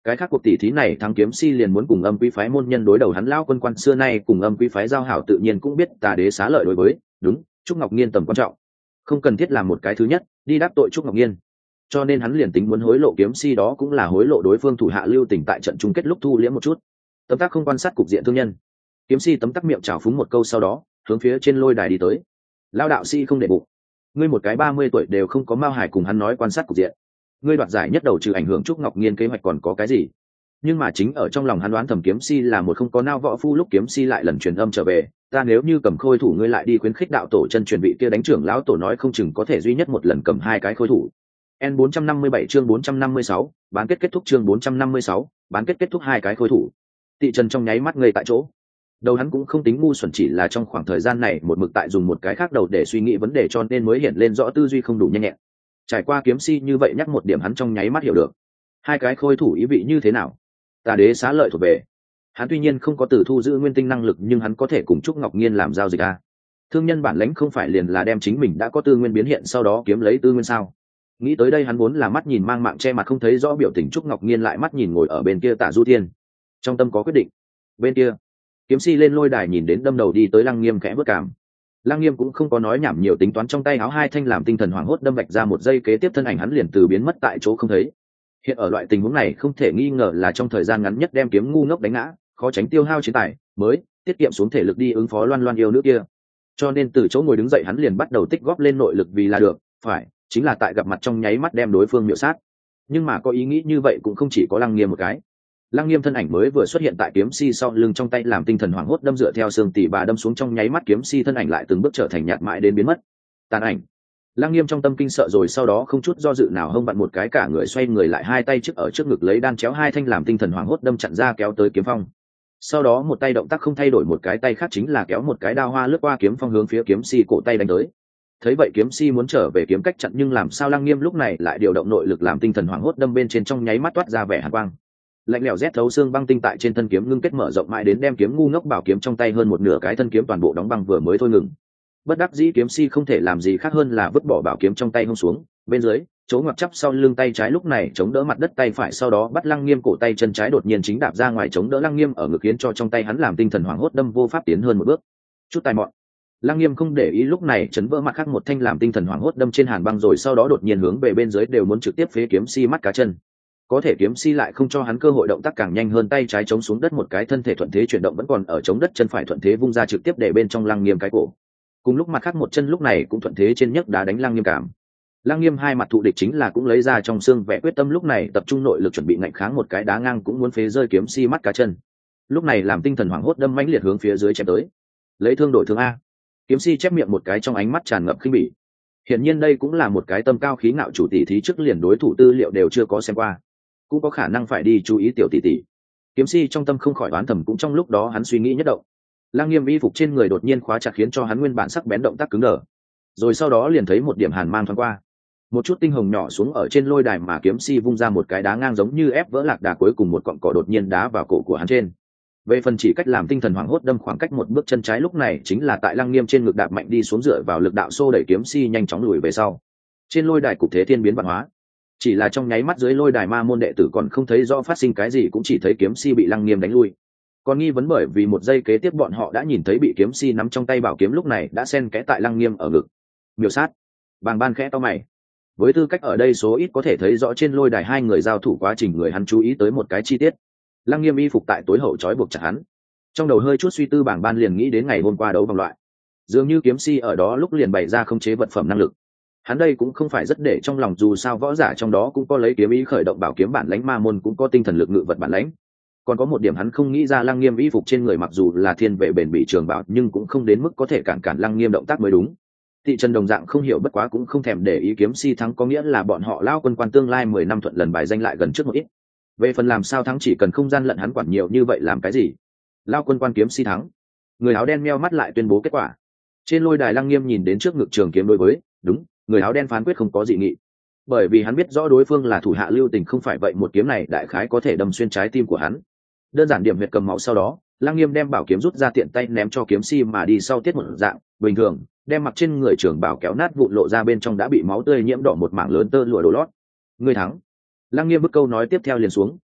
Cái khác cuộc tỷ thí này thắng kiếm si liền muốn cùng âm quý phái môn nhân đối đầu, hắn lão quân quan xưa nay cùng âm quý phái giao hảo, tự nhiên cũng biết Tà Đế xá lợi đối với đúng Trúc Ngọc Nhiên tầm quan trọng, không cần thiết làm một cái thứ nhất đi đáp tội Trúc Ngọc Nhiên, cho nên hắn liền tính muốn hối lộ kiếm si, đó cũng là hối lộ đối phương thủ hạ lưu tình tại trận chung kết lúc thu liễm một chút. Tấm tắc không quan sát cục diện thương nhân, kiếm si tấm tắc miệng trào phúng một câu, sau đó hướng phía trên lôi đài đi tới. Lao đạo sĩ không để bụng, ngươi một cái ba mươi tuổi đều không có Mao Hải cùng hắn nói quan sát cục diện, ngươi đoạt giải nhất đầu trừ ảnh hưởng Trúc Ngọc Nhiên kế hoạch còn có cái gì? Nhưng mà chính ở trong lòng hắn đoán thầm kiếm si là một không có nao võ phu, lúc kiếm si lại lần truyền âm trở về, ta nếu như cầm khôi thủ ngươi lại đi khuyến khích đạo tổ chân truyền vị kia đánh trưởng lão tổ, nói không chừng có thể duy nhất một lần cầm hai cái khôi thủ. N bốn trăm năm mươi bảy chương bốn trăm năm mươi sáu, bán kết kết thúc chương bốn trăm năm mươi sáu, bán kết kết thúc hai cái khôi thủ. Tị Trần trong nháy mắt ngây tại chỗ. Đầu hắn cũng không tính ngu xuẩn, chỉ là trong khoảng thời gian này một mực tại dùng một cái khác đầu để suy nghĩ vấn đề, cho nên mới hiện lên rõ tư duy không đủ nhanh nhẹn. Trải qua kiếm si như vậy nhắc một điểm, hắn trong nháy mắt hiểu được hai cái khôi thủ ý vị như thế nào. Tà Đế xá lợi thuộc về hắn, tuy nhiên không có từ thu giữ nguyên tinh năng lực, nhưng hắn có thể cùng Trúc Ngọc Nhiên làm giao dịch à. Thương nhân bản lãnh không phải liền là đem chính mình đã có tư nguyên biến hiện, sau đó kiếm lấy tư nguyên sao? Nghĩ tới đây, hắn vốn là mắt nhìn mang mạng che mặt không thấy rõ biểu tình Trúc Ngọc Nhiên, lại mắt nhìn ngồi ở bên kia Tạ Du Thiên, trong tâm có quyết định. Bên kia kiếm si lên lôi đài nhìn đến đâm đầu đi tới Lăng Nghiêm, khẽ bước cảm. Lăng Nghiêm cũng không có nói nhảm nhiều, tính toán trong tay áo hai thanh làm tinh thần hoảng hốt đâm vạch ra, một giây kế tiếp thân ảnh hắn liền từ biến mất tại chỗ không thấy. Hiện ở loại tình huống này không thể nghi ngờ là trong thời gian ngắn nhất đem kiếm ngu ngốc đánh ngã, khó tránh tiêu hao chiến tài mới tiết kiệm xuống thể lực đi ứng phó Loan Loan yêu nữ kia, cho nên từ chỗ ngồi đứng dậy hắn liền bắt đầu tích góp lên nội lực, vì là được phải chính là tại gặp mặt trong nháy mắt đem đối phương miểu sát. Nhưng mà có ý nghĩ như vậy cũng không chỉ có Lăng Nghiêm một cái. Lăng Nghiêm thân ảnh mới vừa xuất hiện tại kiếm si sau lưng, trong tay làm tinh thần hoảng hốt đâm dựa theo xương tỉ bà đâm xuống, trong nháy mắt kiếm si thân ảnh lại từng bước trở thành nhạt mãi đến biến mất. Tàn ảnh. Lăng Nghiêm trong tâm kinh sợ rồi, sau đó không chút do dự nào hông vặn một cái, cả người xoay người lại, hai tay trước ở trước ngực lấy đan chéo hai thanh làm tinh thần hoảng hốt đâm chặn ra, kéo tới kiếm phong. Sau đó một tay động tác không thay đổi, một cái tay khác chính là kéo một cái đao hoa lướt qua kiếm phong hướng phía kiếm si cổ tay đánh tới. Thấy vậy kiếm si muốn trở về kiếm cách chặn, nhưng làm sao Lăng Nghiêm lúc này lại điều động nội lực làm tinh thần hoảng hốt đâm bên trên, trong nháy mắt toát ra vẻ hàn quang. Lạnh lẽo rét thấu xương băng tinh tại trên thân kiếm ngưng kết mở rộng mãi đến đem kiếm ngu ngốc bảo kiếm trong tay hơn một nửa cái thân kiếm toàn bộ đóng băng, vừa mới thôi ngừng. Bất đắc dĩ kiếm si không thể làm gì khác hơn là vứt bỏ bảo kiếm trong tay hông xuống, bên dưới chỗ ngoặt chắp sau lưng tay trái lúc này chống đỡ mặt đất, tay phải sau đó bắt Lăng Nghiêm cổ tay, chân trái đột nhiên chính đạp ra ngoài chống đỡ Lăng Nghiêm ở ngực, khiến cho trong tay hắn làm tinh thần hoảng hốt đâm vô pháp tiến hơn một bước. Chút tài mọn. Lăng Nghiêm không để ý, lúc này chấn vỡ mặt khác một thanh làm tinh thần hoảng hốt đâm trên hàn băng, rồi sau đó đột nhiên hướng về bên dưới, đều muốn trực tiếp phế kiếm si mắt cá chân. Có thể kiếm si lại không cho hắn cơ hội, động tác càng nhanh hơn, tay trái chống xuống đất một cái, thân thể thuận thế chuyển động vẫn còn ở chống đất, chân phải thuận thế vung ra trực tiếp để bên trong Lăng Nghiêm cái cổ. Cùng lúc mặt khác một chân lúc này cũng thuận thế trên nhấc đá đánh Lăng Nghiêm cảm. Lăng Nghiêm hai mặt thụ địch chính là cũng lấy ra trong xương vẻ quyết tâm, lúc này tập trung nội lực chuẩn bị ngạnh kháng một cái đá ngang, cũng muốn phế rơi kiếm si mắt cá chân. Lúc này làm tinh thần hoảng hốt đâm mãnh liệt hướng phía dưới chém tới. Lấy thương đổi thương a. Kiếm si chép miệng một cái, trong ánh mắt tràn ngập khinh bỉ. Hiển nhiên đây cũng là một cái tâm cao khí ngạo chủ tỷ thí, trước liền đối thủ tư liệu đều chưa có xem qua, cũng có khả năng phải đi chú ý tiểu tỷ tỷ. Kiếm si trong tâm không khỏi đoán thầm, cũng trong lúc đó hắn suy nghĩ nhất động. Lăng Nghiêm y phục trên người đột nhiên khóa chặt, khiến cho hắn nguyên bản sắc bén động tác cứng đờ. Rồi sau đó liền thấy một điểm hàn mang thoáng qua, một chút tinh hồng nhỏ xuống ở trên lôi đài, mà kiếm si vung ra một cái đá ngang giống như ép vỡ lạc đà, cuối cùng một cọng cỏ đột nhiên đá vào cổ của hắn trên. Về phần chỉ cách làm tinh thần hoảng hốt đâm khoảng cách một bước chân trái lúc này chính là tại Lăng Nghiêm trên ngực đạp mạnh đi xuống, dựa vào lực đạo xô đẩy kiếm si nhanh chóng lùi về sau. Trên lôi đài cục thế thiên biến vạn hóa, chỉ là trong nháy mắt dưới lôi đài ma môn đệ tử còn không thấy rõ phát sinh cái gì, cũng chỉ thấy kiếm si bị Lăng Nghiêm đánh lui. Còn nghi vấn bởi vì một giây kế tiếp bọn họ đã nhìn thấy bị kiếm si nắm trong tay bảo kiếm lúc này đã xen kẽ tại Lăng Nghiêm ở ngực. Miểu sát. Bàng Ban khẽ to mày. Với tư cách ở đây số ít có thể thấy rõ trên lôi đài hai người giao thủ quá trình, người hắn chú ý tới một cái chi tiết. Lăng Nghiêm y phục tại tối hậu trói buộc chặt hắn. Trong đầu hơi chút suy tư, Bàng Ban liền nghĩ đến ngày hôm qua đấu vòng loại, dường như kiếm si ở đó lúc liền bày ra không chế vật phẩm năng lực. Hắn đây cũng không phải rất để trong lòng, dù sao võ giả trong đó cũng có lấy kiếm ý khởi động bảo kiếm bản lãnh, ma môn cũng có tinh thần lực ngự vật bản lãnh. Còn có một điểm hắn không nghĩ ra, Lăng Nghiêm y phục trên người mặc dù là thiên vệ bền bỉ trường bảo, nhưng cũng không đến mức có thể cản cản Lăng Nghiêm động tác mới đúng. Thị Trần đồng dạng không hiểu, bất quá cũng không thèm để ý, kiếm si thắng có nghĩa là bọn họ lao quân quan tương lai mười năm thuận lần bài danh lại gần trước một ít. Về phần làm sao thắng, chỉ cần không gian lận hắn quản nhiều như vậy làm cái gì. Lao quân quan kiếm si thắng. Người áo đen meo mắt lại tuyên bố kết quả. Trên lôi đài Lăng Nghiêm nhìn đến trước ngực trường kiếm đối với đúng người áo đen phán quyết không có dị nghị, bởi vì hắn biết rõ đối phương là thủ hạ lưu tình, không phải vậy một kiếm này đại khái có thể đâm xuyên trái tim của hắn. Đơn giản điểm huyệt cầm máu, sau đó Lăng Nghiêm đem bảo kiếm rút ra, tiện tay ném cho kiếm si mà đi sau tiết một dạng bình thường, đem mặc trên người trường bảo kéo nát vụn, lộ ra bên trong đã bị máu tươi nhiễm đỏ một mảng lớn tơ lụa đổ lót. Người thắng. Lăng Nghiêm bức câu nói tiếp theo liền xuống,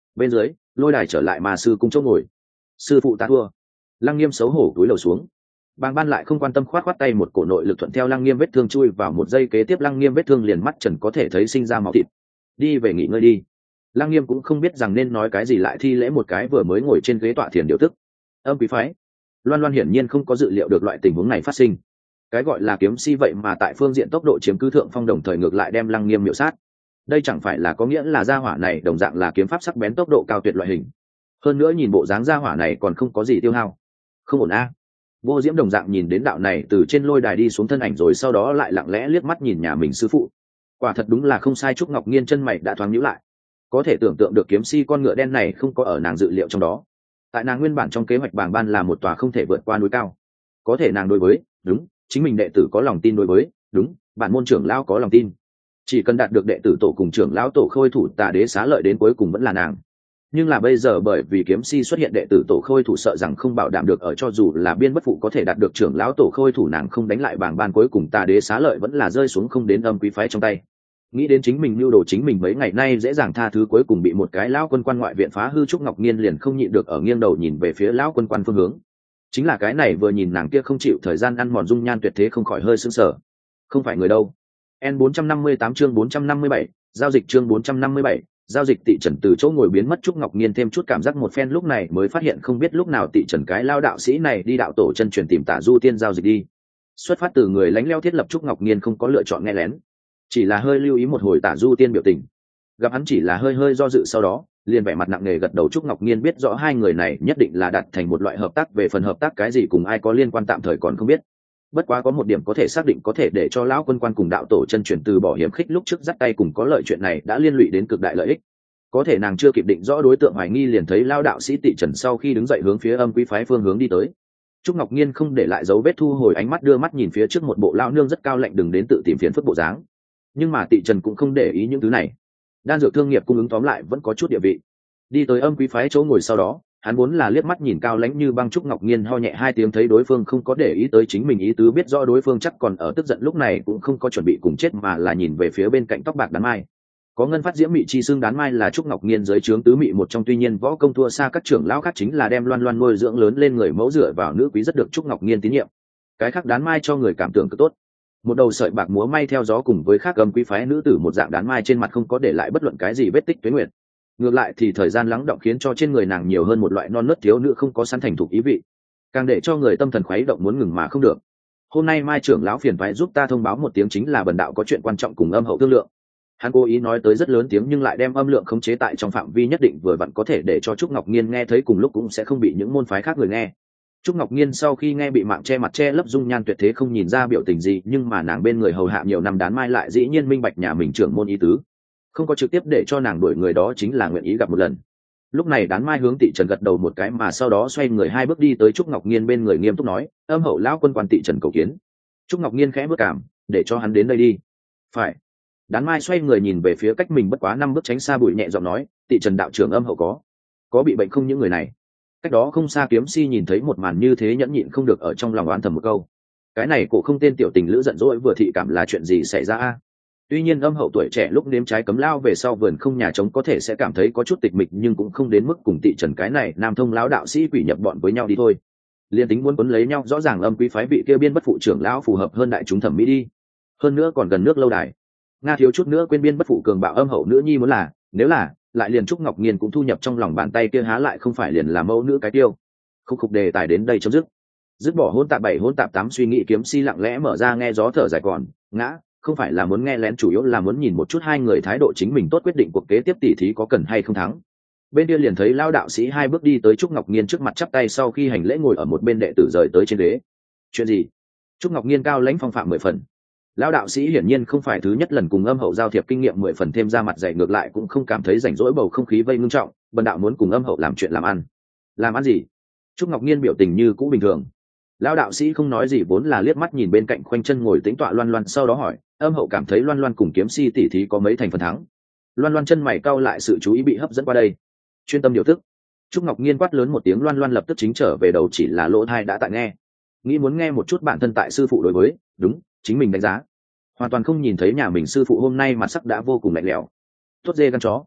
Bên dưới lôi đài trở lại mà sư cung chỗ ngồi. Sư phụ ta thua. Lăng Nghiêm xấu hổ cúi đầu xuống. Bàng Ban lại không quan tâm, khoát khoát tay, một cổ nội lực thuận theo Lăng Nghiêm vết thương chui vào, một giây kế tiếp Lăng Nghiêm vết thương liền mắt trần có thể thấy sinh ra máu thịt. Đi về nghỉ ngơi đi. Lăng Nghiêm cũng không biết rằng nên nói cái gì, lại thi lễ một cái vừa mới ngồi trên ghế tọa thiền điều tức. Âm quý phái. Loan Loan hiển nhiên không có dự liệu được loại tình huống này phát sinh. Cái gọi là kiếm si vậy mà tại phương diện tốc độ chiếm cứ thượng phong, đồng thời ngược lại đem Lăng Nghiêm miểu sát. Đây chẳng phải là có nghĩa là gia hỏa này đồng dạng là kiếm pháp sắc bén, tốc độ cao tuyệt loại hình. Hơn nữa nhìn bộ dáng gia hỏa này còn không có gì tiêu hao. Không ổn a. Vô Diễm đồng dạng nhìn đến đạo này từ trên lôi đài đi xuống thân ảnh, rồi sau đó lại lặng lẽ liếc mắt nhìn nhà mình sư phụ. Quả thật đúng là không sai. Trúc Ngọc Nghiên chân mày đã thoáng nhíu lại. Có thể tưởng tượng được kiếm si con ngựa đen này không có ở nàng dự liệu trong đó. Tại nàng nguyên bản trong kế hoạch Bàng Ban là một tòa không thể vượt qua núi cao. Có thể nàng đối với đúng chính mình đệ tử có lòng tin, đối với đúng bản môn trưởng lão có lòng tin. Chỉ cần đạt được đệ tử tổ cùng trưởng lão tổ khôi thủ Tà Đế Xá Lợi đến cuối cùng vẫn là nàng. Nhưng là bây giờ bởi vì kiếm si xuất hiện, đệ tử tổ khôi thủ sợ rằng không bảo đảm được ở, cho dù là biên bất phụ có thể đạt được trưởng lão tổ khôi thủ, nàng không đánh lại Bàng Ban, cuối cùng Tà Đế Xá Lợi vẫn là rơi xuống không đến âm quý phái trong tay. Nghĩ đến chính mình lưu đồ chính mình mấy ngày nay dễ dàng tha thứ, cuối cùng bị một cái lão quân quan ngoại viện phá hư, Trúc Ngọc Nghiên liền không nhịn được ở nghiêng đầu nhìn về phía lão quân quan phương hướng. Chính là cái này vừa nhìn nàng kia không chịu thời gian ăn mòn dung nhan tuyệt thế, không khỏi hơi sững sờ. Không phải người đâu. N bốn trăm năm mươi tám chương bốn trăm năm mươi bảy, giao dịch chương bốn trăm năm mươi bảy, giao dịch. Tị Trần từ chỗ ngồi biến mất, Trúc Ngọc Nghiên thêm chút cảm giác một phen, lúc này mới phát hiện không biết lúc nào Tị Trần cái lao đạo sĩ này đi đạo tổ chân truyền tìm Tả Du Tiên giao dịch đi. Xuất phát từ người lánh leo thiết lập, Trúc Ngọc Nghiên không có lựa chọn nghe lén, chỉ là hơi lưu ý một hồi Tả Du Tiên biểu tình. Gặp hắn chỉ là hơi hơi do dự, sau đó liền vẻ mặt nặng nề gật đầu. Trúc Ngọc Nghiên biết rõ hai người này nhất định là đặt thành một loại hợp tác, về phần hợp tác cái gì cùng ai có liên quan tạm thời còn không biết. Bất quá có một điểm có thể xác định, có thể để cho lão quân quan cùng đạo tổ chân chuyển từ bỏ hiểm khích lúc trước dắt tay cùng có lợi, chuyện này đã liên lụy đến cực đại lợi ích. Có thể nàng chưa kịp định rõ đối tượng hoài nghi, liền thấy lao đạo sĩ Tị Trần sau khi đứng dậy hướng phía âm quý phái phương hướng đi tới. Trúc Ngọc Nghiên không để lại dấu vết, thu hồi ánh mắt, đưa mắt nhìn phía trước một bộ lao nương rất cao lạnh đừng đến tự tìm phiền phức bộ dáng. Nhưng mà Tị Trần cũng không để ý những thứ này. Đan dược thương nghiệp cung ứng tóm lại vẫn có chút địa vị. Đi tới âm quý phái chỗ ngồi sau đó, hắn vốn là liếc mắt nhìn cao lãnh như băng Trúc Ngọc Nghiên ho nhẹ hai tiếng, thấy đối phương không có để ý tới chính mình ý tứ, biết rõ đối phương chắc còn ở tức giận, lúc này cũng không có chuẩn bị cùng chết mà là nhìn về phía bên cạnh tóc bạc Đán Mai. Có ngân phát diễm mị chi xương Đán Mai là Trúc Ngọc Nghiên dưới trướng tứ mị một trong, tuy nhiên võ công thua xa các trưởng lão khác, chính là đem Loan Loan nuôi dưỡng lớn lên người mẫu, dựa vào nữ quý rất được Trúc Ngọc Nghiên tín nhiệm. Cái khác Đán Mai cho người cảm tưởng cực tốt, một đầu sợi bạc múa may theo gió, cùng với khác âm quý phái nữ tử một dạng, Đán Mai trên mặt không có để lại bất luận cái gì vết tích tuế nguyệt. Ngược lại thì thời gian lắng động khiến cho trên người nàng nhiều hơn một loại non nớt thiếu nữ không có sẵn thành thục ý vị, càng để cho người tâm thần khuấy động muốn ngừng mà không được. Hôm nay Mai trưởng lão phiền toái giúp ta thông báo một tiếng, chính là bần đạo có chuyện quan trọng cùng âm hậu thương lượng. Hắn cố ý nói tới rất lớn tiếng, nhưng lại đem âm lượng khống chế tại trong phạm vi nhất định, vừa vặn có thể để cho Trúc Ngọc Nghiên nghe thấy, cùng lúc cũng sẽ không bị những môn phái khác người nghe. Trúc Ngọc Nghiên sau khi nghe bị mạng che mặt che lấp dung nhan tuyệt thế, không nhìn ra biểu tình gì, nhưng mà nàng bên người hầu hạ nhiều năm Đán Mai lại dĩ nhiên minh bạch nhà mình trưởng môn ý tứ, không có trực tiếp để cho nàng đuổi người, đó chính là nguyện ý gặp một lần. Lúc này Đán Mai hướng Tị Trần gật đầu một cái, mà sau đó xoay người hai bước đi tới Trúc Ngọc Nghiên bên người, nghiêm túc nói: âm hậu lão quân quan Tị Trần cầu kiến. Trúc Ngọc Nghiên khẽ bước cảm, để cho hắn đến đây đi. Phải. Đán Mai xoay người nhìn về phía cách mình bất quá năm bước tránh xa bụi, nhẹ giọng nói: Tị Trần đạo trưởng âm hậu có có bị bệnh không? Những người này. Cách đó không xa kiếm si nhìn thấy một màn như thế, nhẫn nhịn không được ở trong lòng oán thầm một câu: cái này cổ không tên tiểu tình lữ giận dỗi vừa thị cảm là chuyện gì xảy ra a? Tuy nhiên âm hậu tuổi trẻ lúc nếm trái cấm lao về sau vườn không nhà trống có thể sẽ cảm thấy có chút tịch mịch, nhưng cũng không đến mức cùng Tị Trần cái này nam thông lão đạo sĩ quỷ nhập bọn với nhau đi thôi. Liên tính muốn quấn lấy nhau, rõ ràng âm quý phái vị kia biên bất phụ trưởng lão phù hợp hơn đại chúng thẩm mỹ đi. Hơn nữa còn gần nước lâu đài, nga thiếu chút nữa quên biên bất phụ cường bạo âm hậu nữ nhi muốn là, nếu là lại liền Trúc Ngọc Nghiên cũng thu nhập trong lòng bàn tay kia, há lại không phải liền là mẫu nữ cái tiêu. Khúc khúc đề tài đến đây chấm dứt. Dứt bỏ hôn tạp bảy hôn tạp tám suy nghĩ, kiếm si lặng lẽ mở ra nghe gió thở dài, còn ngã không phải là muốn nghe lén, chủ yếu là muốn nhìn một chút hai người thái độ chính mình tốt, quyết định cuộc kế tiếp tỉ thí có cần hay không thắng. Bên kia liền thấy lao đạo sĩ hai bước đi tới Trúc Ngọc Nghiên trước mặt, chắp tay sau khi hành lễ ngồi ở một bên, đệ tử rời tới trên ghế. Chuyện gì? Trúc Ngọc Nghiên cao lãnh phong phạm mười phần. Lao đạo sĩ hiển nhiên không phải thứ nhất lần cùng âm hậu giao thiệp, kinh nghiệm mười phần, thêm ra mặt dày, ngược lại cũng không cảm thấy rảnh rỗi bầu không khí vây ngưng trọng. Bần đạo muốn cùng âm hậu làm chuyện làm ăn. Làm ăn gì? Trúc Ngọc Nghiên biểu tình như cũ bình thường. Lão đạo sĩ không nói gì, vốn là liếc mắt nhìn bên cạnh khoanh chân ngồi tĩnh tọa Loan Loan, sau đó hỏi: âm hậu cảm thấy Loan Loan cùng kiếm si tỷ thí có mấy thành phần thắng? Loan Loan chân mày cau lại, sự chú ý bị hấp dẫn qua đây, chuyên tâm điều tức. Trúc Ngọc Nghiên quát lớn một tiếng, Loan Loan lập tức chính trở về đầu, chỉ là lỗ tai đã tại nghe, nghĩ muốn nghe một chút bản thân tại sư phụ đối với đúng chính mình đánh giá, hoàn toàn không nhìn thấy nhà mình sư phụ hôm nay mặt sắc đã vô cùng lạnh lẽo. Tốt dê gan chó.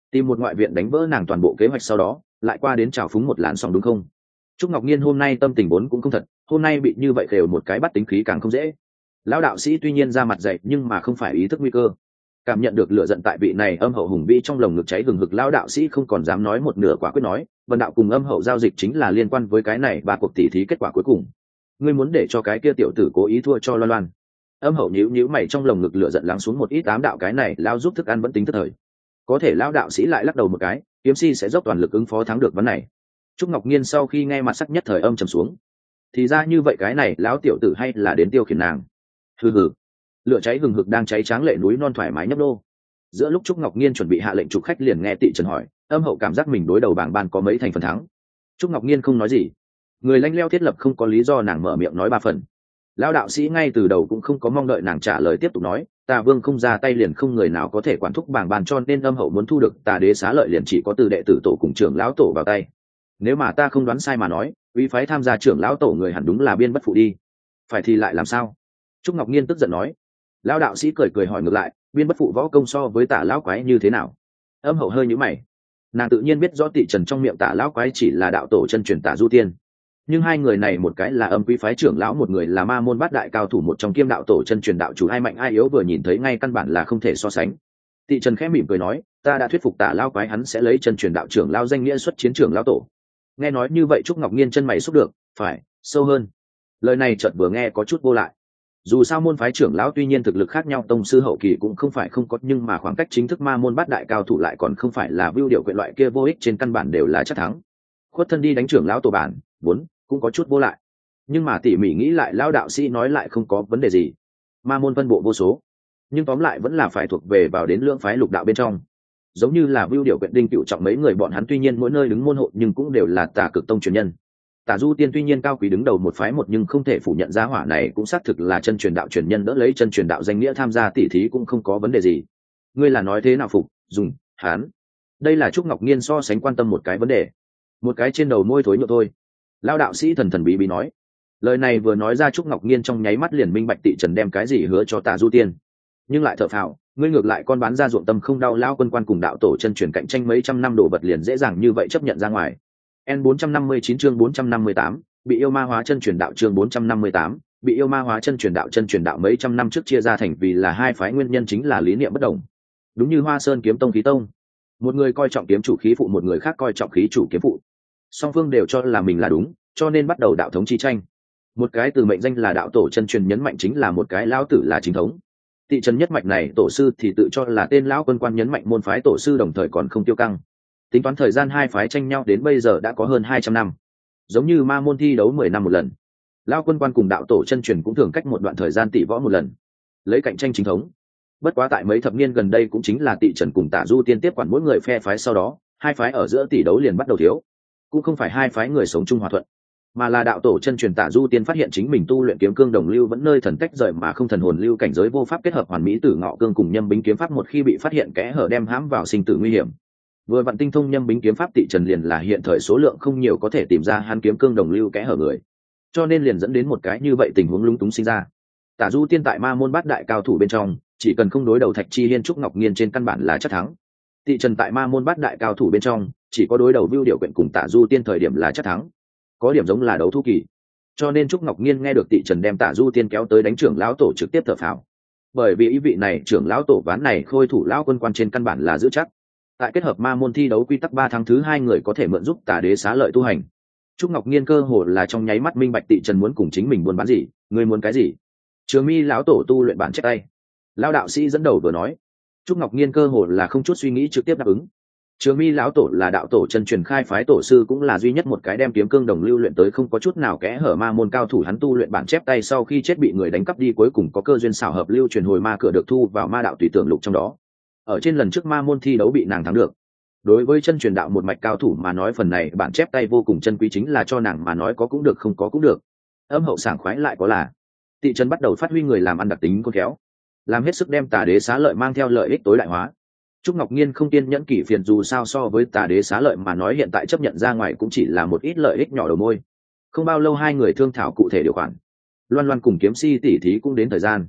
tìm một ngoại viện đánh vỡ nàng toàn bộ kế hoạch, sau đó lại qua đến trào phúng một làn sóng, đúng không? Trúc Ngọc Nhiên hôm nay tâm tình vốn cũng không thật, hôm nay bị như vậy khều một cái bắt tính khí càng không dễ. Lão đạo sĩ tuy nhiên ra mặt dày nhưng mà không phải ý thức nguy cơ. Cảm nhận được lửa giận tại vị này âm hậu hùng vĩ trong lồng ngực cháy hừng hực, lão đạo sĩ không còn dám nói một nửa, quả quyết nói, Vân đạo cùng âm hậu giao dịch chính là liên quan với cái này ba cuộc tỉ thí kết quả cuối cùng. Ngươi muốn để cho cái kia tiểu tử cố ý thua cho Loan Loan. Âm hậu nhíu nhíu mày, trong lồng ngực lửa giận lắng xuống một ít, ám đạo cái này lão giúp thức ăn vẫn tính thất thời. Có thể lão đạo sĩ lại lắc đầu một cái, kiếm si sẽ dốc toàn lực ứng phó thắng được vấn này. Trúc Ngọc Nhiên sau khi nghe mặt sắc nhất thời âm trầm xuống. Thì ra như vậy, cái này lão tiểu tử hay là đến tiêu khiển nàng. Hừ hừ. Lửa cháy hừng hực đang cháy tráng lệ núi non thoải mái nhấp đô. Giữa lúc Trúc Ngọc Nhiên chuẩn bị hạ lệnh trục khách, liền nghe Tị Trần hỏi, âm hậu cảm giác mình đối đầu bảng ban có mấy thành phần thắng. Trúc Ngọc Nhiên không nói gì. Người lanh leo thiết lập không có lý do nàng mở miệng nói ba phần. Lão đạo sĩ ngay từ đầu cũng không có mong đợi nàng trả lời, tiếp tục nói, Tà Vương không ra tay liền không người nào có thể quản thúc bảng ban, cho nên âm hậu muốn thu được Tà Đế xá lợi liền chỉ có từ đệ tử tổ cùng trưởng lão tổ vào tay. Nếu mà ta không đoán sai mà nói, uy phái tham gia trưởng lão tổ người hẳn đúng là Biên Bất Phụ đi. Phải thì lại làm sao? Trúc Ngọc Nhiên tức giận nói. Lão đạo sĩ cười cười hỏi ngược lại, Biên Bất Phụ võ công so với Tả lão quái như thế nào? Âm hậu hơi nhíu mày. Nàng tự nhiên biết rõ Tị Trần trong miệng Tả lão quái chỉ là đạo tổ chân truyền Tả Du Tiên, nhưng hai người này một cái là âm quý phái trưởng lão, một người là ma môn bát đại cao thủ, một trong kiêm đạo tổ chân truyền đạo chủ, ai mạnh ai yếu vừa nhìn thấy ngay, căn bản là không thể so sánh. Tị Trần khẽ mỉm cười nói, ta đã thuyết phục Tả lão quái, hắn sẽ lấy chân truyền đạo trưởng lão danh nghĩa xuất chiến trưởng lão tổ. Nghe nói như vậy, Trúc Ngọc Nhiên chân mày xúc được, phải sâu hơn. Lời này chợt vừa nghe có chút vô lại. Dù sao môn phái trưởng lão tuy nhiên thực lực khác nhau, tông sư hậu kỳ cũng không phải không có, nhưng mà khoảng cách chính thức ma môn bát đại cao thủ lại còn không phải là vưu điệu quyện loại kia vô ích, trên căn bản đều là chắc thắng. Khuất thân đi đánh trưởng lão tổ bản vốn cũng có chút vô lại, nhưng mà tỉ mỉ nghĩ lại, lão đạo sĩ nói lại không có vấn đề gì. Ma môn phân bộ vô số, nhưng tóm lại vẫn là phải thuộc về vào đến lưỡng phái lục đạo bên trong. Giống như là vưu điệu quyện Đinh Cựu Trọng mấy người bọn hắn tuy nhiên mỗi nơi đứng môn hộ, nhưng cũng đều là Tà Cực Tông truyền nhân. Tả Du Tiên tuy nhiên cao quý đứng đầu một phái một, nhưng không thể phủ nhận giá hỏa này cũng xác thực là chân truyền đạo truyền nhân, đỡ lấy chân truyền đạo danh nghĩa tham gia tỉ thí cũng không có vấn đề gì. Ngươi là nói thế nào phục dùng hán? Đây là Trúc Ngọc Nhiên so sánh quan tâm một cái vấn đề, một cái trên đầu môi thối nhựa thôi. Lão đạo sĩ thần thần bí bí nói. Lời này vừa nói ra, Trúc Ngọc Nhiên trong nháy mắt liền minh bạch Tị Trần đem cái gì hứa cho Tả Du Tiên, nhưng lại thở phào, ngươi ngược lại con bán ra ruộng tâm không đau. Lao quân quan cùng đạo tổ chân truyền cạnh tranh mấy trăm năm đồ vật liền dễ dàng như vậy chấp nhận ra ngoài. N bốn trăm năm mươi chín chương bốn trăm năm mươi tám, bị yêu ma hóa chân truyền đạo, chương bốn trăm năm mươi tám, bị yêu ma hóa chân truyền đạo. Chân truyền đạo mấy trăm năm trước chia ra thành vì là hai phái, nguyên nhân chính là lý niệm bất đồng. Đúng như Hoa Sơn kiếm tông khí tông, một người coi trọng kiếm chủ khí phụ, một người khác coi trọng khí chủ kiếm phụ. Song phương đều cho là mình là đúng, cho nên bắt đầu đạo thống chi tranh. Một cái từ mệnh danh là đạo tổ chân truyền nhấn mạnh chính là một cái lão tử là chính thống. Tị Trần nhất mạch này tổ sư thì tự cho là tên lão quân quan nhấn mạnh môn phái tổ sư, đồng thời còn không tiêu căng. Tính toán thời gian hai phái tranh nhau đến bây giờ đã có hơn hai trăm năm, giống như ma môn thi đấu mười năm một lần, lão quân quan cùng đạo tổ chân truyền cũng thường cách một đoạn thời gian tỷ võ một lần, lấy cạnh tranh chính thống. Bất quá tại mấy thập niên gần đây, cũng chính là Tị Trần cùng Tả Du Tiên tiếp quản mỗi người phe phái, sau đó hai phái ở giữa tỷ đấu liền bắt đầu thiếu. Cũng không phải hai phái người sống chung hòa thuận, mà là đạo tổ chân truyền Tả Du Tiên phát hiện chính mình tu luyện kiếm cương đồng lưu vẫn nơi thần tách rời mà không thần hồn lưu cảnh giới vô pháp kết hợp hoàn mỹ Tử Ngọ cương cùng Nhâm Bính kiếm pháp, một khi bị phát hiện kẽ hở đem hãm vào sinh tử nguy hiểm. Vừa vặn tinh thông Nhâm Bính kiếm pháp Tị Trần liền là hiện thời số lượng không nhiều có thể tìm ra hắn kiếm cương đồng lưu kẽ hở người, cho nên liền dẫn đến một cái như vậy tình huống lung túng sinh ra. Tả Du Tiên tại ma môn bát đại cao thủ bên trong, chỉ cần không đối đầu Thạch Chi Hiên, Trúc Ngọc Nhiên trên căn bản là chắc thắng. Tị Trần tại ma môn bát đại cao thủ bên trong, chỉ có đối đầu Vưu Điệu Quyện cùng Tả Du Tiên thời điểm là chắc thắng, có điểm giống là đấu thu kỳ. Cho nên Trúc Ngọc Nhiên nghe được Tị Trần đem Tả Du Tiên kéo tới đánh trưởng lão tổ, trực tiếp thở phào, bởi vì ý vị này trưởng lão tổ ván này khôi thủ lão quân quan trên căn bản là giữ chắc. Tại kết hợp ma môn thi đấu quy tắc ba tháng thứ hai người có thể mượn giúp Tả Đế xá lợi tu hành. Trúc Ngọc Nhiên cơ hồ là trong nháy mắt minh bạch Tị Trần muốn cùng chính mình buôn bán gì, người muốn cái gì. Trường Mi lão tổ tu luyện bản chép tay, lão đạo sĩ dẫn đầu vừa nói. Trúc Ngọc Nhiên cơ hồ là không chút suy nghĩ trực tiếp đáp ứng. Trường Mi lão tổ là đạo tổ chân truyền khai phái tổ sư, cũng là duy nhất một cái đem kiếm cương đồng lưu luyện tới không có chút nào kẽ hở ma môn cao thủ. Hắn tu luyện bản chép tay sau khi chết bị người đánh cắp đi, cuối cùng có cơ duyên xảo hợp lưu truyền hồi ma cửa được thu vào ma đạo tùy tưởng lục trong đó. Ở trên lần trước ma môn thi đấu bị nàng thắng được. Đối với chân truyền đạo một mạch cao thủ mà nói, phần này bản chép tay vô cùng chân quý, chính là cho nàng mà nói có cũng được, không có cũng được. Âm hậu sảng khoái lại có là. Tị Trần bắt đầu phát huy người làm ăn đặc tính khôn khéo, làm hết sức đem Tả Đế xá lợi mang theo lợi ích tối đại hóa. Trúc Ngọc Nhiên không tiên nhẫn kỷ phiền, dù sao so với Tả Đế xá lợi mà nói, hiện tại chấp nhận ra ngoài cũng chỉ là một ít lợi ích nhỏ đầu môi. Không bao lâu hai người thương thảo cụ thể điều khoản. Loan Loan cùng kiếm si tỉ thí cũng đến thời gian.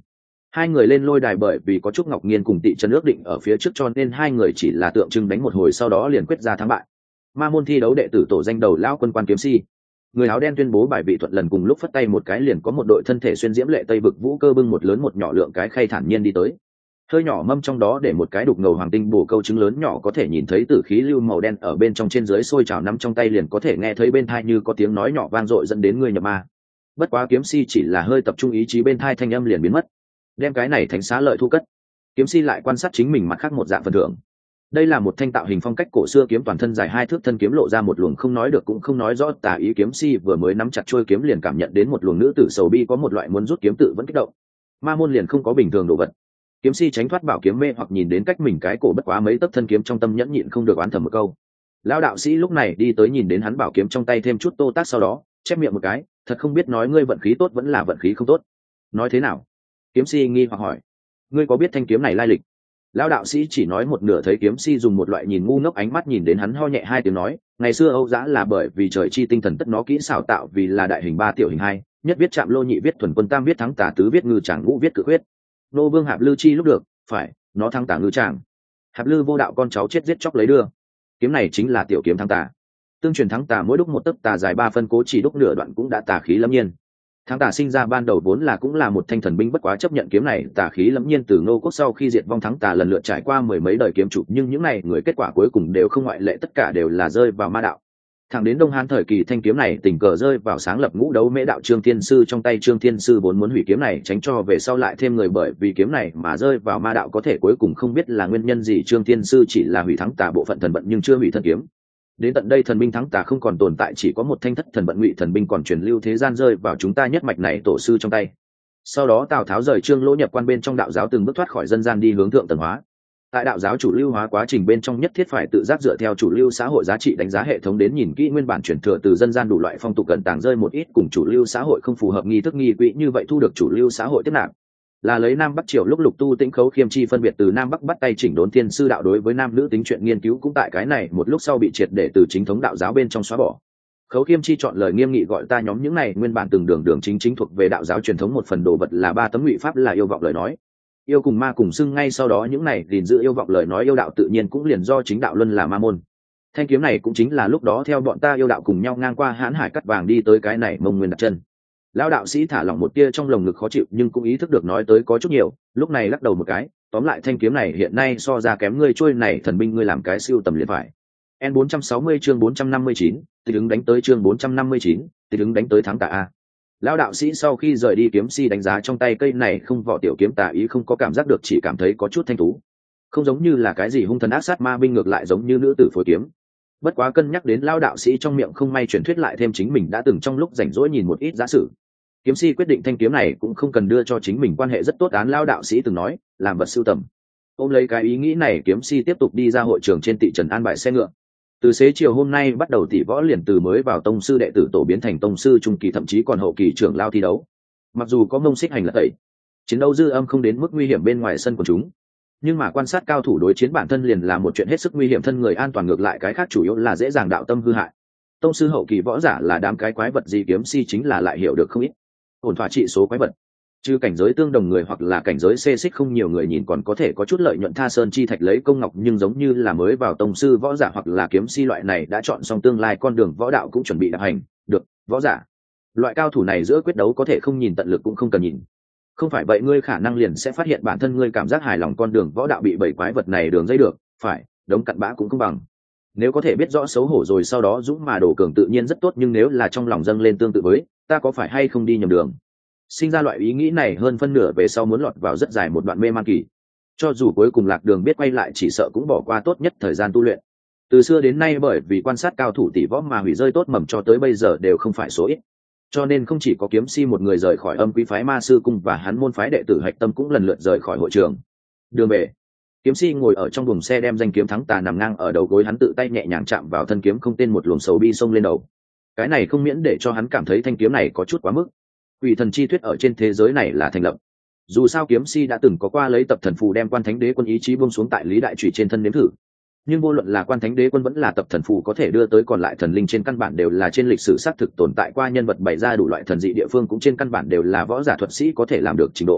Hai người lên lôi đài bởi vì có Trúc Ngọc Nghiên cùng Tị Trần ước định ở phía trước cho nên hai người chỉ là tượng trưng đánh một hồi sau đó liền quyết ra thắng bại. Ma môn thi đấu đệ tử tổ danh đầu lão quân quan kiếm si, người áo đen tuyên bố bài vị thuận lần cùng lúc phất tay một cái liền có một đội thân thể xuyên diễm lệ tây vực vũ cơ bưng một lớn một nhỏ lượng cái khay thản nhiên đi tới. Hơi nhỏ mâm trong đó để một cái đục ngầu hoàng tinh bổ câu trứng lớn nhỏ có thể nhìn thấy tử khí lưu màu đen ở bên trong trên dưới sôi trào nắm trong tay liền có thể nghe thấy bên thai như có tiếng nói nhỏ vang dội dẫn đến người nhập ma. Bất quá kiếm si chỉ là hơi tập trung ý chí bên thai thanh âm liền biến mất. Đem cái này thánh xá lợi thu cất. Kiếm si lại quan sát chính mình mặt khác một dạng phần thưởng. Đây là một thanh tạo hình phong cách cổ xưa kiếm toàn thân dài hai thước thân kiếm lộ ra một luồng không nói được cũng không nói rõ tà ý kiếm si vừa mới nắm chặt trôi kiếm liền cảm nhận đến một luồng nữ tử sầu bi có một loại muốn rút kiếm tự vẫn kích động. Ma môn liền không có bình thường đồ vật. Kiếm si tránh thoát bảo kiếm mê hoặc nhìn đến cách mình cái cổ bất quá mấy tấc thân kiếm trong tâm nhẫn nhịn không được oán thầm một câu. Lão đạo sĩ lúc này đi tới nhìn đến hắn bảo kiếm trong tay thêm chút tô tác sau đó chép miệng một cái, thật không biết nói ngươi vận khí tốt vẫn là vận khí không tốt. Nói thế nào? Kiếm si nghi hoặc hỏi. Ngươi có biết thanh kiếm này lai lịch? Lão đạo sĩ chỉ nói một nửa thấy kiếm si dùng một loại nhìn ngu ngốc ánh mắt nhìn đến hắn ho nhẹ hai tiếng nói, ngày xưa Âu Dã là bởi vì trời chi tinh thần tất nó kỹ xảo tạo vì là đại hình ba tiểu hình hai, nhất viết chạm lô nhị viết thuần quân tam viết thắng tả tứ viết ngư tràng ngũ viết cự huyết. Nô vương Hạp Lư chi lúc được, phải, nó thắng tả ngư tràng. Hạp Lư vô đạo con cháu chết giết chóc lấy đưa. Kiếm này chính là tiểu kiếm thắng tả. Tương truyền thắng tả mỗi đúc một tấc tà dài ba phân cố chỉ đúc nửa đoạn cũng đã tà khí lâm nhiên. Thắng tả sinh ra ban đầu vốn là cũng là một thanh thần binh bất quá chấp nhận kiếm này tà khí lâm nhiên từ Ngô quốc sau khi diệt vong thắng tả lần lượt trải qua mười mấy đời kiếm chủ nhưng những này người kết quả cuối cùng đều không ngoại lệ tất cả đều là rơi vào ma đạo. Thẳng đến Đông Hán thời kỳ thanh kiếm này tình cờ rơi vào sáng lập ngũ đấu mễ đạo Trương Thiên Sư trong tay Trương Thiên Sư vốn muốn hủy kiếm này tránh cho về sau lại thêm người bởi vì kiếm này mà rơi vào ma đạo có thể cuối cùng không biết là nguyên nhân gì Trương Thiên Sư chỉ là hủy thắng tà bộ phận thần vận nhưng chưa hủy thân kiếm. Đến tận đây thần binh thắng tà không còn tồn tại chỉ có một thanh thất thần vận ngụy thần binh còn truyền lưu thế gian rơi vào chúng ta nhất mạch này tổ sư trong tay. Sau đó Tào Tháo rời Trương Lỗ nhập quan bên trong đạo giáo từng bước thoát khỏi dân gian đi hướng thượng tầng hóa. Tại đạo giáo chủ lưu hóa quá trình bên trong nhất thiết phải tự giác dựa theo chủ lưu xã hội giá trị đánh giá hệ thống đến nhìn kỹ nguyên bản truyền thừa từ dân gian đủ loại phong tục cận tàng rơi một ít cùng chủ lưu xã hội không phù hợp nghi thức nghi quỹ như vậy thu được chủ lưu xã hội tiếp nạp là lấy Nam Bắc Triều lúc Lục Tu Tĩnh Khấu Khiêm chi phân biệt từ Nam Bắc bắt tay chỉnh đốn thiên sư đạo đối với nam nữ tính chuyện nghiên cứu cũng tại cái này một lúc sau bị triệt để từ chính thống đạo giáo bên trong xóa bỏ. Khấu Khiêm chi chọn lời nghiêm nghị gọi ta nhóm những này nguyên bản từng đường đường chính chính thuộc về đạo giáo truyền thống một phần đồ vật là ba tấm ngụy pháp là yêu vọng lời nói. Yêu cùng ma cùng xưng ngay sau đó những này gìn giữ yêu vọng lời nói yêu đạo tự nhiên cũng liền do chính đạo luân là ma môn. Thanh kiếm này cũng chính là lúc đó theo bọn ta yêu đạo cùng nhau ngang qua hãn hải cắt vàng đi tới cái này mông nguyên đặt chân. Lão đạo sĩ thả lỏng một tia trong lồng ngực khó chịu nhưng cũng ý thức được nói tới có chút nhiều, lúc này lắc đầu một cái, tóm lại thanh kiếm này hiện nay so ra kém ngươi trôi này thần binh ngươi làm cái siêu tầm liền phải. N bốn trăm sáu mươi chương bốn trăm năm mươi chín, tịch ứng đánh tới chương bốn trăm năm mươi chín, tịch ứng đánh tới thắng tà a. Lão đạo sĩ sau khi rời đi kiếm si đánh giá trong tay cây này không vỏ tiểu kiếm tà ý không có cảm giác được chỉ cảm thấy có chút thanh thú. Không giống như là cái gì hung thần ác sát ma binh ngược lại giống như nữ tử phối kiếm. Bất quá cân nhắc đến lão đạo sĩ trong miệng không may truyền thuyết lại thêm chính mình đã từng trong lúc rảnh rỗi nhìn một ít giả sử. Kiếm si quyết định thanh kiếm này cũng không cần đưa cho chính mình quan hệ rất tốt án lão đạo sĩ từng nói, làm vật sưu tầm. Ôm lấy cái ý nghĩ này kiếm si tiếp tục đi ra hội trường trên thị trấn an bài xe ngựa. Từ xế chiều hôm nay bắt đầu tỷ võ liền từ mới vào tông sư đệ tử tổ biến thành tông sư trung kỳ thậm chí còn hậu kỳ trưởng lao thi đấu. Mặc dù có mông xích hành là tẩy, chiến đấu dư âm không đến mức nguy hiểm bên ngoài sân của chúng, nhưng mà quan sát cao thủ đối chiến bản thân liền là một chuyện hết sức nguy hiểm thân người an toàn ngược lại cái khác chủ yếu là dễ dàng đạo tâm hư hại. Tông sư hậu kỳ võ giả là đám cái quái vật gì kiếm si chính là lại hiểu được không ít. Ổn thỏa trị số quái vật. Trừ cảnh giới tương đồng người hoặc là cảnh giới xê xích không nhiều người nhìn còn có thể có chút lợi nhuận tha sơn chi thạch lấy công ngọc nhưng giống như là mới vào tông sư võ giả hoặc là kiếm si loại này đã chọn xong tương lai con đường võ đạo cũng chuẩn bị đạp hành được võ giả loại cao thủ này giữa quyết đấu có thể không nhìn tận lực cũng không cần nhìn không phải vậy ngươi khả năng liền sẽ phát hiện bản thân ngươi cảm giác hài lòng con đường võ đạo bị bảy quái vật này đường dây được phải đống cặn bã cũng không bằng nếu có thể biết rõ xấu hổ rồi sau đó dũng mà đổ cường tự nhiên rất tốt nhưng nếu là trong lòng dâng lên tương tự với ta có phải hay không đi nhầm đường sinh ra loại ý nghĩ này hơn phân nửa về sau muốn lọt vào rất dài một đoạn mê man kỳ cho dù cuối cùng lạc đường biết quay lại chỉ sợ cũng bỏ qua tốt nhất thời gian tu luyện từ xưa đến nay bởi vì quan sát cao thủ tỷ võ mà hủy rơi tốt mầm cho tới bây giờ đều không phải số ít cho nên không chỉ có kiếm si một người rời khỏi âm quý phái ma sư cung và hắn môn phái đệ tử hạch tâm cũng lần lượt rời khỏi hội trường đường về kiếm si ngồi ở trong buồng xe đem danh kiếm thắng tà nằm ngang ở đầu gối hắn tự tay nhẹ nhàng chạm vào thân kiếm không tên một luồng sầu bi xông lên đầu cái này không miễn để cho hắn cảm thấy thanh kiếm này có chút quá mức quỷ thần chi thuyết ở trên thế giới này là thành lập dù sao kiếm si đã từng có qua lấy tập thần phù đem quan thánh đế quân ý chí buông xuống tại lý đại trụy trên thân nếm thử nhưng vô luận là quan thánh đế quân vẫn là tập thần phù có thể đưa tới còn lại thần linh trên căn bản đều là trên lịch sử xác thực tồn tại qua nhân vật bày ra đủ loại thần dị địa phương cũng trên căn bản đều là võ giả thuật sĩ có thể làm được trình độ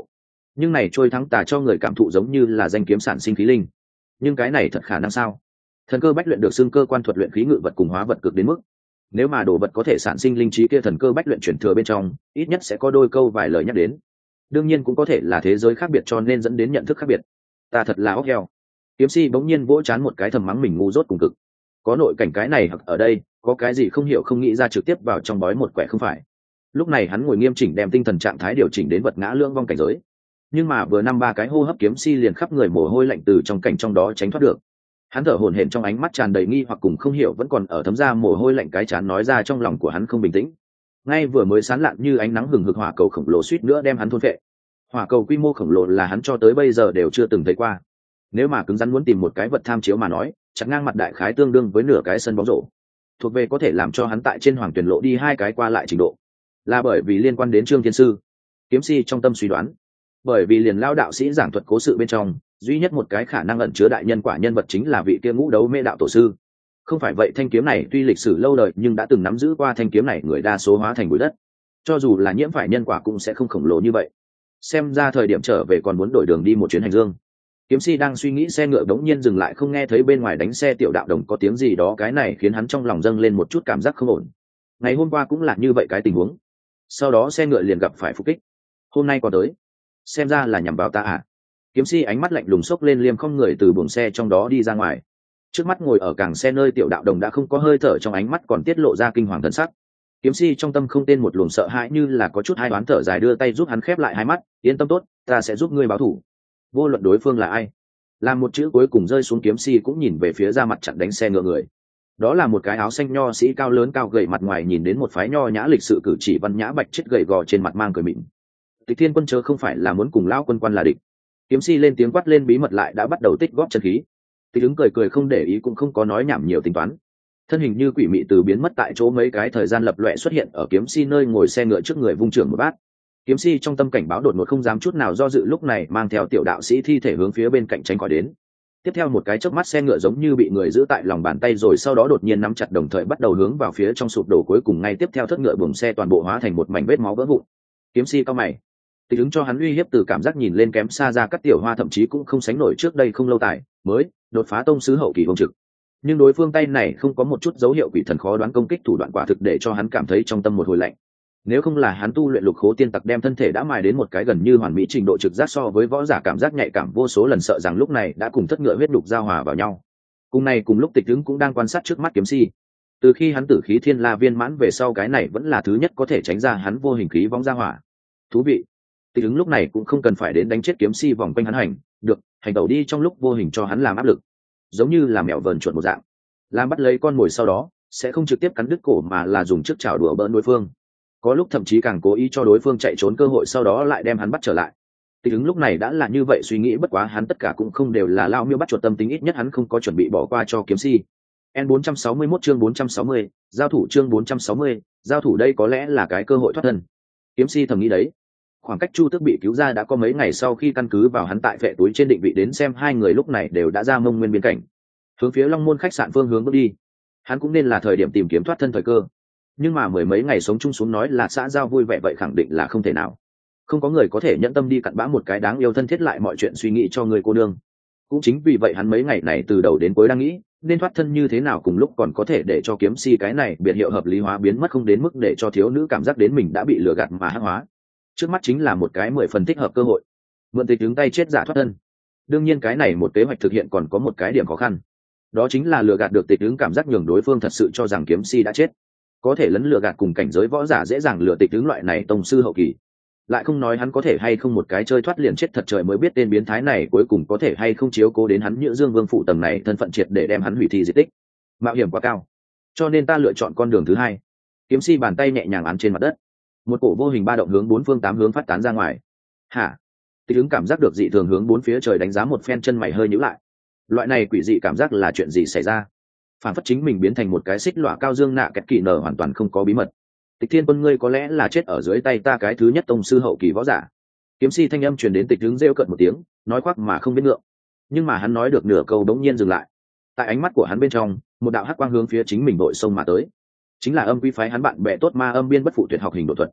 nhưng này trôi thắng tà cho người cảm thụ giống như là danh kiếm sản sinh khí linh. Nhưng cái này thật khả năng sao? Thần cơ bách luyện được xưng cơ quan thuật luyện khí ngự vật cùng hóa vật cực đến mức, nếu mà đồ vật có thể sản sinh linh trí kia thần cơ bách luyện chuyển thừa bên trong, ít nhất sẽ có đôi câu vài lời nhắc đến. Đương nhiên cũng có thể là thế giới khác biệt cho nên dẫn đến nhận thức khác biệt. Ta thật là óc heo. Kiếm si bỗng nhiên vỗ chán một cái thầm mắng mình ngu dốt cùng cực. Có nội cảnh cái này hoặc ở đây, có cái gì không hiểu không nghĩ ra trực tiếp vào trong bói một quẻ không phải. Lúc này hắn ngồi nghiêm chỉnh đem tinh thần trạng thái điều chỉnh đến vật ngã lưỡng vong cảnh giới. Nhưng mà vừa năm ba cái hô hấp kiếm si liền khắp người mồ hôi lạnh từ trong cảnh trong đó tránh thoát được. Hắn thở hổn hển trong ánh mắt tràn đầy nghi hoặc cùng không hiểu vẫn còn ở thấm ra mồ hôi lạnh cái chán nói ra trong lòng của hắn không bình tĩnh. Ngay vừa mới sán lạn như ánh nắng hừng hực hỏa cầu khổng lồ suýt nữa đem hắn thôn phệ. Hỏa cầu quy mô khổng lồ là hắn cho tới bây giờ đều chưa từng thấy qua. Nếu mà cứng rắn muốn tìm một cái vật tham chiếu mà nói, chặt ngang mặt đại khái tương đương với nửa cái sân bóng rổ. Thuộc về có thể làm cho hắn tại trên hoàng tuyển lộ đi hai cái qua lại trình độ. Là bởi vì liên quan đến Trương Thiên Sư. Kiếm si trong tâm suy đoán. Bởi vì liền lao đạo sĩ giảng thuật cố sự bên trong, duy nhất một cái khả năng ẩn chứa đại nhân quả nhân vật chính là vị kia ngũ đấu mê đạo tổ sư. Không phải vậy thanh kiếm này tuy lịch sử lâu đời nhưng đã từng nắm giữ qua thanh kiếm này người đa số hóa thành bụi đất. Cho dù là nhiễm phải nhân quả cũng sẽ không khổng lồ như vậy. Xem ra thời điểm trở về còn muốn đổi đường đi một chuyến hành dương. Kiếm si đang suy nghĩ xe ngựa đống nhiên dừng lại không nghe thấy bên ngoài đánh xe tiểu đạo đồng có tiếng gì đó, cái này khiến hắn trong lòng dâng lên một chút cảm giác không ổn. Ngày hôm qua cũng là như vậy cái tình huống. Sau đó xe ngựa liền gặp phải phục kích. Hôm nay còn tới. Xem ra là nhằm vào ta à? Kiếm si ánh mắt lạnh lùng xốc lên liêm không người từ buồng xe trong đó đi ra ngoài. Trước mắt ngồi ở càng xe nơi tiểu đạo đồng đã không có hơi thở, trong ánh mắt còn tiết lộ ra kinh hoàng thần sắc. Kiếm si trong tâm không tên một luồng sợ hãi như là có chút hai đoán, thở dài đưa tay giúp hắn khép lại hai mắt, yên tâm tốt, ta sẽ giúp ngươi báo thù. Vô luận đối phương là ai. Làm một chữ cuối cùng rơi xuống, kiếm si cũng nhìn về phía ra mặt chặn đánh xe ngựa người. Đó là một cái áo xanh nho sĩ cao lớn cao gầy, mặt ngoài nhìn đến một phái nho nhã lịch sự cử chỉ văn nhã, bạch chết gầy gò trên mặt mang cười mịn. Tịch Thiên Quân chớ không phải là muốn cùng lão quân quan là địch. Kiếm si lên tiếng quát lên, bí mật lại đã bắt đầu tích góp chân khí. Tịch ứng cười cười không để ý cũng không có nói nhảm nhiều tính toán. Thân hình như quỷ mị từ biến mất tại chỗ mấy cái thời gian lập loè xuất hiện ở kiếm si nơi ngồi xe ngựa trước người, vung trưởng một bát. Kiếm si trong tâm cảnh báo đột ngột không dám chút nào do dự, lúc này mang theo tiểu đạo sĩ thi thể hướng phía bên cạnh tránh khỏi đến. Tiếp theo một cái chớp mắt xe ngựa giống như bị người giữ tại lòng bàn tay, rồi sau đó đột nhiên nắm chặt, đồng thời bắt đầu hướng vào phía trong sụp đổ, cuối cùng ngay tiếp theo thất ngựa buồng xe toàn bộ hóa thành một mảnh vết máu vỡ vụn. Kiếm si cao mày. Tịch ứng cho hắn uy hiếp từ cảm giác nhìn lên kém xa ra các tiểu hoa, thậm chí cũng không sánh nổi trước đây không lâu tài mới đột phá tông sứ hậu kỳ hồng trực. Nhưng đối phương tay này không có một chút dấu hiệu quỷ thần khó đoán công kích thủ đoạn, quả thực để cho hắn cảm thấy trong tâm một hồi lạnh. Nếu không là hắn tu luyện lục khố tiên tặc đem thân thể đã mài đến một cái gần như hoàn mỹ trình độ, trực giác so với võ giả cảm giác nhạy cảm vô số lần, sợ rằng lúc này đã cùng thất ngựa huyết đục giao hòa vào nhau. Cùng này cùng lúc Tịch ứng cũng đang quan sát trước mắt kiếm si. Từ khi hắn tử khí thiên la viên mãn về sau, cái này vẫn là thứ nhất có thể tránh ra hắn vô hình khí vong ra hỏa. Thú vị. Tịch ứng lúc này cũng không cần phải đến đánh chết kiếm si vòng quanh hắn hành được hành tẩu đi trong lúc vô hình cho hắn làm áp lực, giống như là mèo vờn chuột một dạng, làm bắt lấy con mồi sau đó sẽ không trực tiếp cắn đứt cổ mà là dùng chiếc chảo đùa bỡn đối phương, có lúc thậm chí càng cố ý cho đối phương chạy trốn cơ hội, sau đó lại đem hắn bắt trở lại. Tịch ứng lúc này đã là như vậy suy nghĩ, bất quá hắn tất cả cũng không đều là lao miêu bắt chuột tâm tính, ít nhất hắn không có chuẩn bị bỏ qua cho kiếm si. N bốn trăm sáu mươi mốt chương bốn trăm sáu mươi, giao thủ chương bốn trăm sáu mươi, giao thủ, đây có lẽ là cái cơ hội thoát thân. Kiếm si thầm nghĩ đấy. Khoảng cách Chu Tước bị cứu ra đã có mấy ngày, sau khi căn cứ vào hắn tại vệ túi trên định vị đến xem, hai người lúc này đều đã ra Mông Nguyên biên cảnh, hướng phía Long Môn khách sạn phương hướng bước đi. Hắn cũng nên là thời điểm tìm kiếm thoát thân thời cơ. Nhưng mà mười mấy ngày sống chung xuống nói là xã giao vui vẻ vậy khẳng định là không thể nào. Không có người có thể nhẫn tâm đi cặn bã một cái đáng yêu thân thiết lại mọi chuyện suy nghĩ cho người cô đương. Cũng chính vì vậy hắn mấy ngày này từ đầu đến cuối đang nghĩ nên thoát thân như thế nào, cùng lúc còn có thể để cho kiếm si cái này biệt hiệu hợp lý hóa biến mất, không đến mức để cho thiếu nữ cảm giác đến mình đã bị lừa gạt mà hắc hóa. Trước mắt chính là một cái mười phần thích hợp cơ hội, mượn Tịch ứng tay chết giả thoát thân. Đương nhiên cái này một kế hoạch thực hiện còn có một cái điểm khó khăn, đó chính là lừa gạt được Tịch ứng cảm giác nhường đối phương thật sự cho rằng kiếm si đã chết. Có thể lấn lừa gạt cùng cảnh giới võ giả dễ dàng lừa Tịch ứng loại này tông sư hậu kỳ, lại không nói hắn có thể hay không một cái chơi thoát liền chết, thật trời mới biết tên biến thái này cuối cùng có thể hay không chiếu cố đến hắn Nhữ Dương Vương phụ tầng này thân phận triệt để đem hắn hủy thi di tích. Mạo hiểm quá cao, cho nên ta lựa chọn con đường thứ hai. Kiếm si bàn tay nhẹ nhàng án trên mặt đất, một cổ vô hình ba động hướng bốn phương tám hướng phát tán ra ngoài. Hả? Tịch ứng cảm giác được dị thường, hướng bốn phía trời đánh giá một phen, chân mày hơi nhíu lại. Loại này quỷ dị cảm giác là chuyện gì xảy ra? Phản phất chính mình biến thành một cái xích lọa cao dương nạ kẹt kỳ nở, hoàn toàn không có bí mật. Tịch Thiên Quân, ngươi có lẽ là chết ở dưới tay ta cái thứ nhất tông sư hậu kỳ võ giả. Kiếm si thanh âm truyền đến, Tịch ứng rêu cận một tiếng, nói khoác mà không biết ngượng. Nhưng mà hắn nói được nửa câu đống nhiên dừng lại. Tại ánh mắt của hắn bên trong, một đạo hắc quang hướng phía chính mình đội sông mà tới. Chính là Âm Quý phái hắn bạn bè tốt Ma Âm Biên bất phụ tuyệt học hình độ thuật.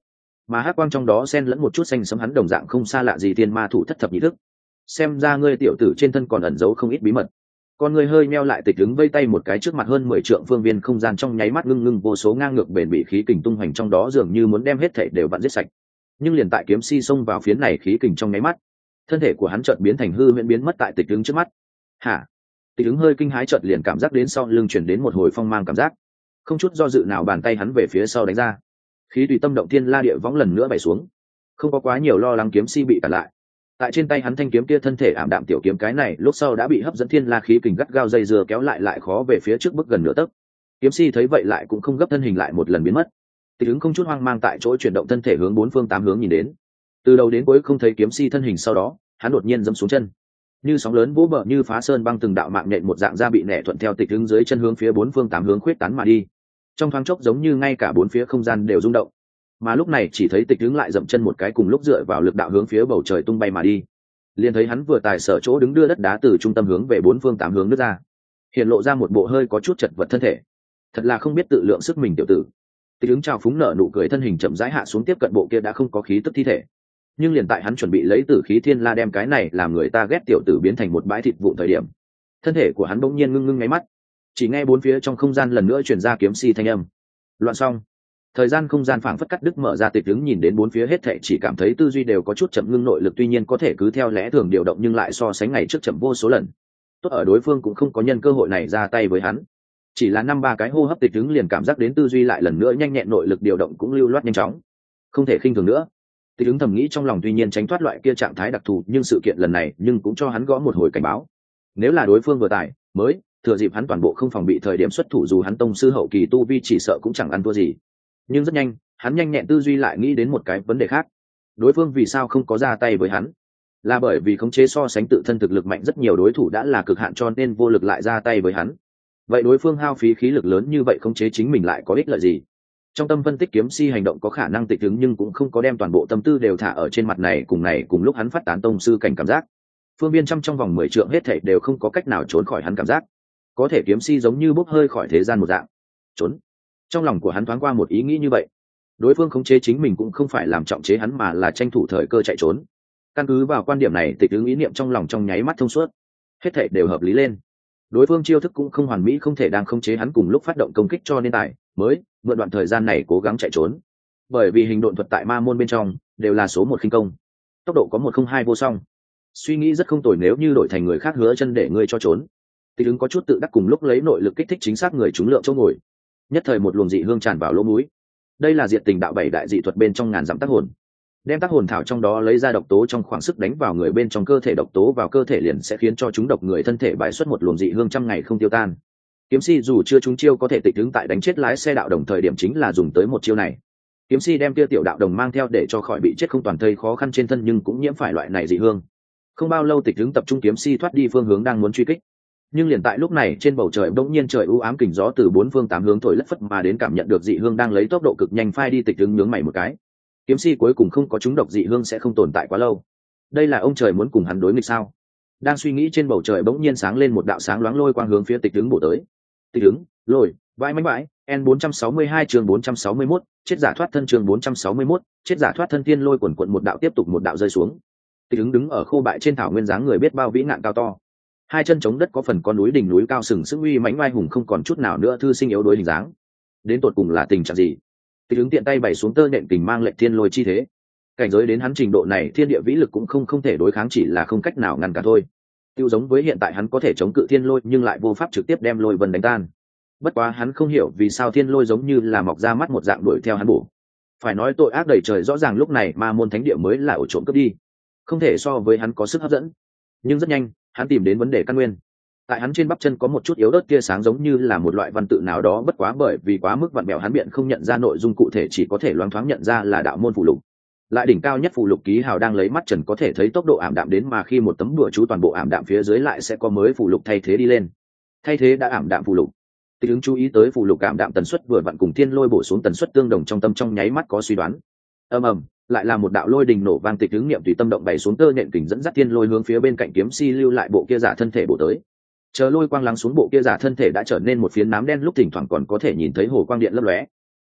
mà hắc quang trong đó xen lẫn một chút xanh sẫm hắn đồng dạng không xa lạ gì thiên ma thủ thất thập nhị thức. Xem ra ngươi tiểu tử trên thân còn ẩn giấu không ít bí mật. Con người hơi meo lại, Tịch Ứng vây tay một cái, trước mặt hơn mười trượng phương viên không gian trong nháy mắt ngưng ngưng vô số ngang ngược bền bỉ khí kình tung hoành trong đó, dường như muốn đem hết thảy đều vặn giết sạch. Nhưng liền tại kiếm si xông vào phiến này khí kình trong nháy mắt, thân thể của hắn chợt biến thành hư huyễn biến mất tại Tịch Ứng trước mắt. Hả? Tịch Ứng hơi kinh hãi, chợt liền cảm giác đến sau lưng chuyển đến một hồi phong mang cảm giác, không chút do dự nào bàn tay hắn về phía sau đánh ra, khí tùy tâm động thiên la địa võng lần nữa bay xuống. Không có quá nhiều lo lắng kiếm si bị cản lại, tại trên tay hắn thanh kiếm kia thân thể ảm đạm tiểu kiếm cái này lúc sau đã bị hấp dẫn thiên la khí kình gắt gao dây dưa kéo lại lại khó về phía trước bước gần nửa tấc. Kiếm si thấy vậy lại cũng không gấp, thân hình lại một lần biến mất. Tịch Ứng không chút hoang mang tại chỗ chuyển động thân thể hướng bốn phương tám hướng nhìn đến, từ đầu đến cuối không thấy kiếm si thân hình. Sau đó hắn đột nhiên giẫm xuống chân, như sóng lớn vỗ bờ như phá sơn băng, từng đạo mạng nhện một dạng ra bị nẻ thuận theo Tịch Ứng dưới chân hướng phía bốn phương tám hướng khuyết tán mà đi. Trong thoáng chốc giống như ngay cả bốn phía không gian đều rung động, mà lúc này chỉ thấy Tịch Ứng lại dậm chân một cái, cùng lúc dựa vào lực đạo hướng phía bầu trời tung bay mà đi. Liền thấy hắn vừa tài sở chỗ đứng đưa đất đá từ trung tâm hướng về bốn phương tám hướng nước ra, hiện lộ ra một bộ hơi có chút chật vật thân thể. Thật là không biết tự lượng sức mình tiểu tử. Tịch Ứng trao phúng nở nụ cười, thân hình chậm rãi hạ xuống tiếp cận bộ kia đã không có khí tức thi thể. Nhưng liền tại hắn chuẩn bị lấy tử khí thiên la đem cái này làm người ta ghét tiểu tử biến thành một bãi thịt vụn thời điểm, thân thể của hắn bỗng nhiên ngưng ngưng ngáy mắt, chỉ nghe bốn phía trong không gian lần nữa truyền ra kiếm si thanh âm. Loạn xong, thời gian không gian phảng phất cắt đứt mở ra. Tịch Ứng nhìn đến bốn phía hết thảy chỉ cảm thấy tư duy đều có chút chậm ngưng, nội lực tuy nhiên có thể cứ theo lẽ thường điều động nhưng lại so sánh ngày trước chậm vô số lần. Tốt ở đối phương cũng không có nhân cơ hội này ra tay với hắn, chỉ là năm ba cái hô hấp Tịch Ứng liền cảm giác đến tư duy lại lần nữa nhanh nhẹn, nội lực điều động cũng lưu loát nhanh chóng, không thể khinh thường nữa. Tịch Ứng thầm nghĩ trong lòng, tuy nhiên tránh thoát loại kia trạng thái đặc thù, nhưng sự kiện lần này nhưng cũng cho hắn gõ một hồi cảnh báo. Nếu là đối phương vừa tài mới thừa dịp hắn toàn bộ không phòng bị thời điểm xuất thủ, dù hắn tông sư hậu kỳ tu vi chỉ sợ cũng chẳng ăn thua gì. Nhưng rất nhanh hắn nhanh nhẹn tư duy lại nghĩ đến một cái vấn đề khác. Đối phương vì sao không có ra tay với hắn? Là bởi vì khống chế so sánh tự thân thực lực mạnh rất nhiều, đối thủ đã là cực hạn cho nên vô lực lại ra tay với hắn. Vậy đối phương hao phí khí lực lớn như vậy khống chế chính mình lại có ích lợi gì? Trong tâm phân tích, kiếm si hành động có khả năng Tịch Ứng nhưng cũng không có đem toàn bộ tâm tư đều thả ở trên mặt này cùng này cùng lúc hắn phát tán tông sư cảnh cảm giác. Phương viên trăm trong vòng mười trượng hết thảy đều không có cách nào trốn khỏi hắn cảm giác. Có thể kiếm si giống như bốc hơi khỏi thế gian một dạng. Trốn. Trong lòng của hắn thoáng qua một ý nghĩ như vậy. Đối phương khống chế chính mình cũng không phải làm trọng chế hắn mà là tranh thủ thời cơ chạy trốn. Căn cứ vào quan điểm này, Tịch Ứng ý niệm trong lòng trong nháy mắt thông suốt, hết thảy đều hợp lý lên. Đối phương chiêu thức cũng không hoàn mỹ, không thể đang khống chế hắn cùng lúc phát động công kích, cho nên tại mới mượn đoạn thời gian này cố gắng chạy trốn. Bởi vì hình độn thuật tại ma môn bên trong đều là số một khinh công, tốc độ có một không hai vô song. Suy nghĩ rất không tồi, nếu như đổi thành người khác hứa chân để ngươi cho trốn. Tịch Ứng có chút tự đắc, cùng lúc lấy nội lực kích thích chính xác người trúng lượng chỗ ngồi, nhất thời một luồng dị hương tràn vào lỗ mũi. Đây là diệt tình đạo bảy đại dị thuật bên trong ngàn dặm tác hồn, đem tác hồn thảo trong đó lấy ra độc tố trong khoảng sức đánh vào người bên trong cơ thể, độc tố vào cơ thể liền sẽ khiến cho chúng độc người thân thể bài xuất một luồng dị hương trăm ngày không tiêu tan. Kiếm si dù chưa trúng chiêu có thể Tịch Ứng tại đánh chết lái xe đạo đồng thời điểm chính là dùng tới một chiêu này. Kiếm si đem kia tiểu đạo đồng mang theo để cho khỏi bị chết không toàn thây khó khăn trên thân, nhưng cũng nhiễm phải loại này dị hương. Không bao lâu Tịch Ứng tập trung kiếm si thoát đi phương hướng đang muốn truy kích, nhưng liền tại lúc này trên bầu trời bỗng nhiên trời u ám, kình gió từ bốn phương tám hướng thổi lất phất mà đến, cảm nhận được dị hương đang lấy tốc độ cực nhanh phai đi. Tịch Ứng nhướng mày một cái, kiếm si cuối cùng không có trúng độc, dị hương sẽ không tồn tại quá lâu. Đây là ông trời muốn cùng hắn đối nghịch sao? Đang suy nghĩ, trên bầu trời bỗng nhiên sáng lên một đạo sáng loáng lôi quang hướng phía Tịch Ứng bổ tới. Tịch Ứng, lôi, vãi mánh vãi, N bốn trăm sáu mươi hai chương bốn trăm sáu mươi mốt, chết giả thoát thân chương bốn trăm sáu mươi mốt, chết giả thoát thân. Thiên lôi quần quần một đạo tiếp tục một đạo rơi xuống. Tịch Ứng đứng ở khô bại trên thảo nguyên, dáng người biết bao vĩ ngạn cao to, hai chân chống đất có phần con núi đỉnh núi cao sừng sững uy mãnh oai hùng, không còn chút nào nữa thư sinh yếu đuối hình dáng. Đến tột cùng là tình trạng gì? Tịch Ứng tiện tay bày xuống tơ nện kình mang lệnh thiên lôi chi thế. Cảnh giới đến hắn trình độ này, thiên địa vĩ lực cũng không không thể đối kháng, chỉ là không cách nào ngăn cản thôi. Tiêu giống với hiện tại hắn có thể chống cự thiên lôi nhưng lại vô pháp trực tiếp đem lôi vân đánh tan. Bất quá hắn không hiểu vì sao thiên lôi giống như là mọc ra mắt một dạng đuổi theo hắn bổ. Phải nói tội ác đầy trời, rõ ràng lúc này ma môn thánh địa mới là ổ trộm cướp đi, không thể so với hắn có sức hấp dẫn. Nhưng rất nhanh hắn tìm đến vấn đề căn nguyên. Tại hắn trên bắp chân có một chút yếu ớt tia sáng, giống như là một loại văn tự nào đó, bất quá bởi vì quá mức vặn bèo hắn biện không nhận ra nội dung cụ thể, chỉ có thể loáng thoáng nhận ra là đạo môn phù lục. Lại đỉnh cao nhất phù lục ký hào đang lấy mắt trần có thể thấy tốc độ ảm đạm đến, mà khi một tấm đùa chú toàn bộ ảm đạm phía dưới lại sẽ có mới phù lục thay thế đi lên. Thay thế đã ảm đạm phù lục. Tịch Ứng chú ý tới phù lục ảm đạm tần suất vừa vặn cùng thiên lôi bổ xuống tần suất tương đồng, trong tâm trong nháy mắt có suy đoán. Ầm ầm, lại là một đạo lôi đình nổ vang. Tịch Ứng niệm tùy tâm động bày xuống tơ nhện kình dẫn dắt thiên lôi hướng phía bên cạnh kiếm si lưu lại bộ kia giả thân thể bổ tới. Chờ lôi quang lắng xuống, bộ kia giả thân thể đã trở nên một phiến nám đen, lúc thỉnh thoảng còn có thể nhìn thấy hồ quang điện lấp lóe.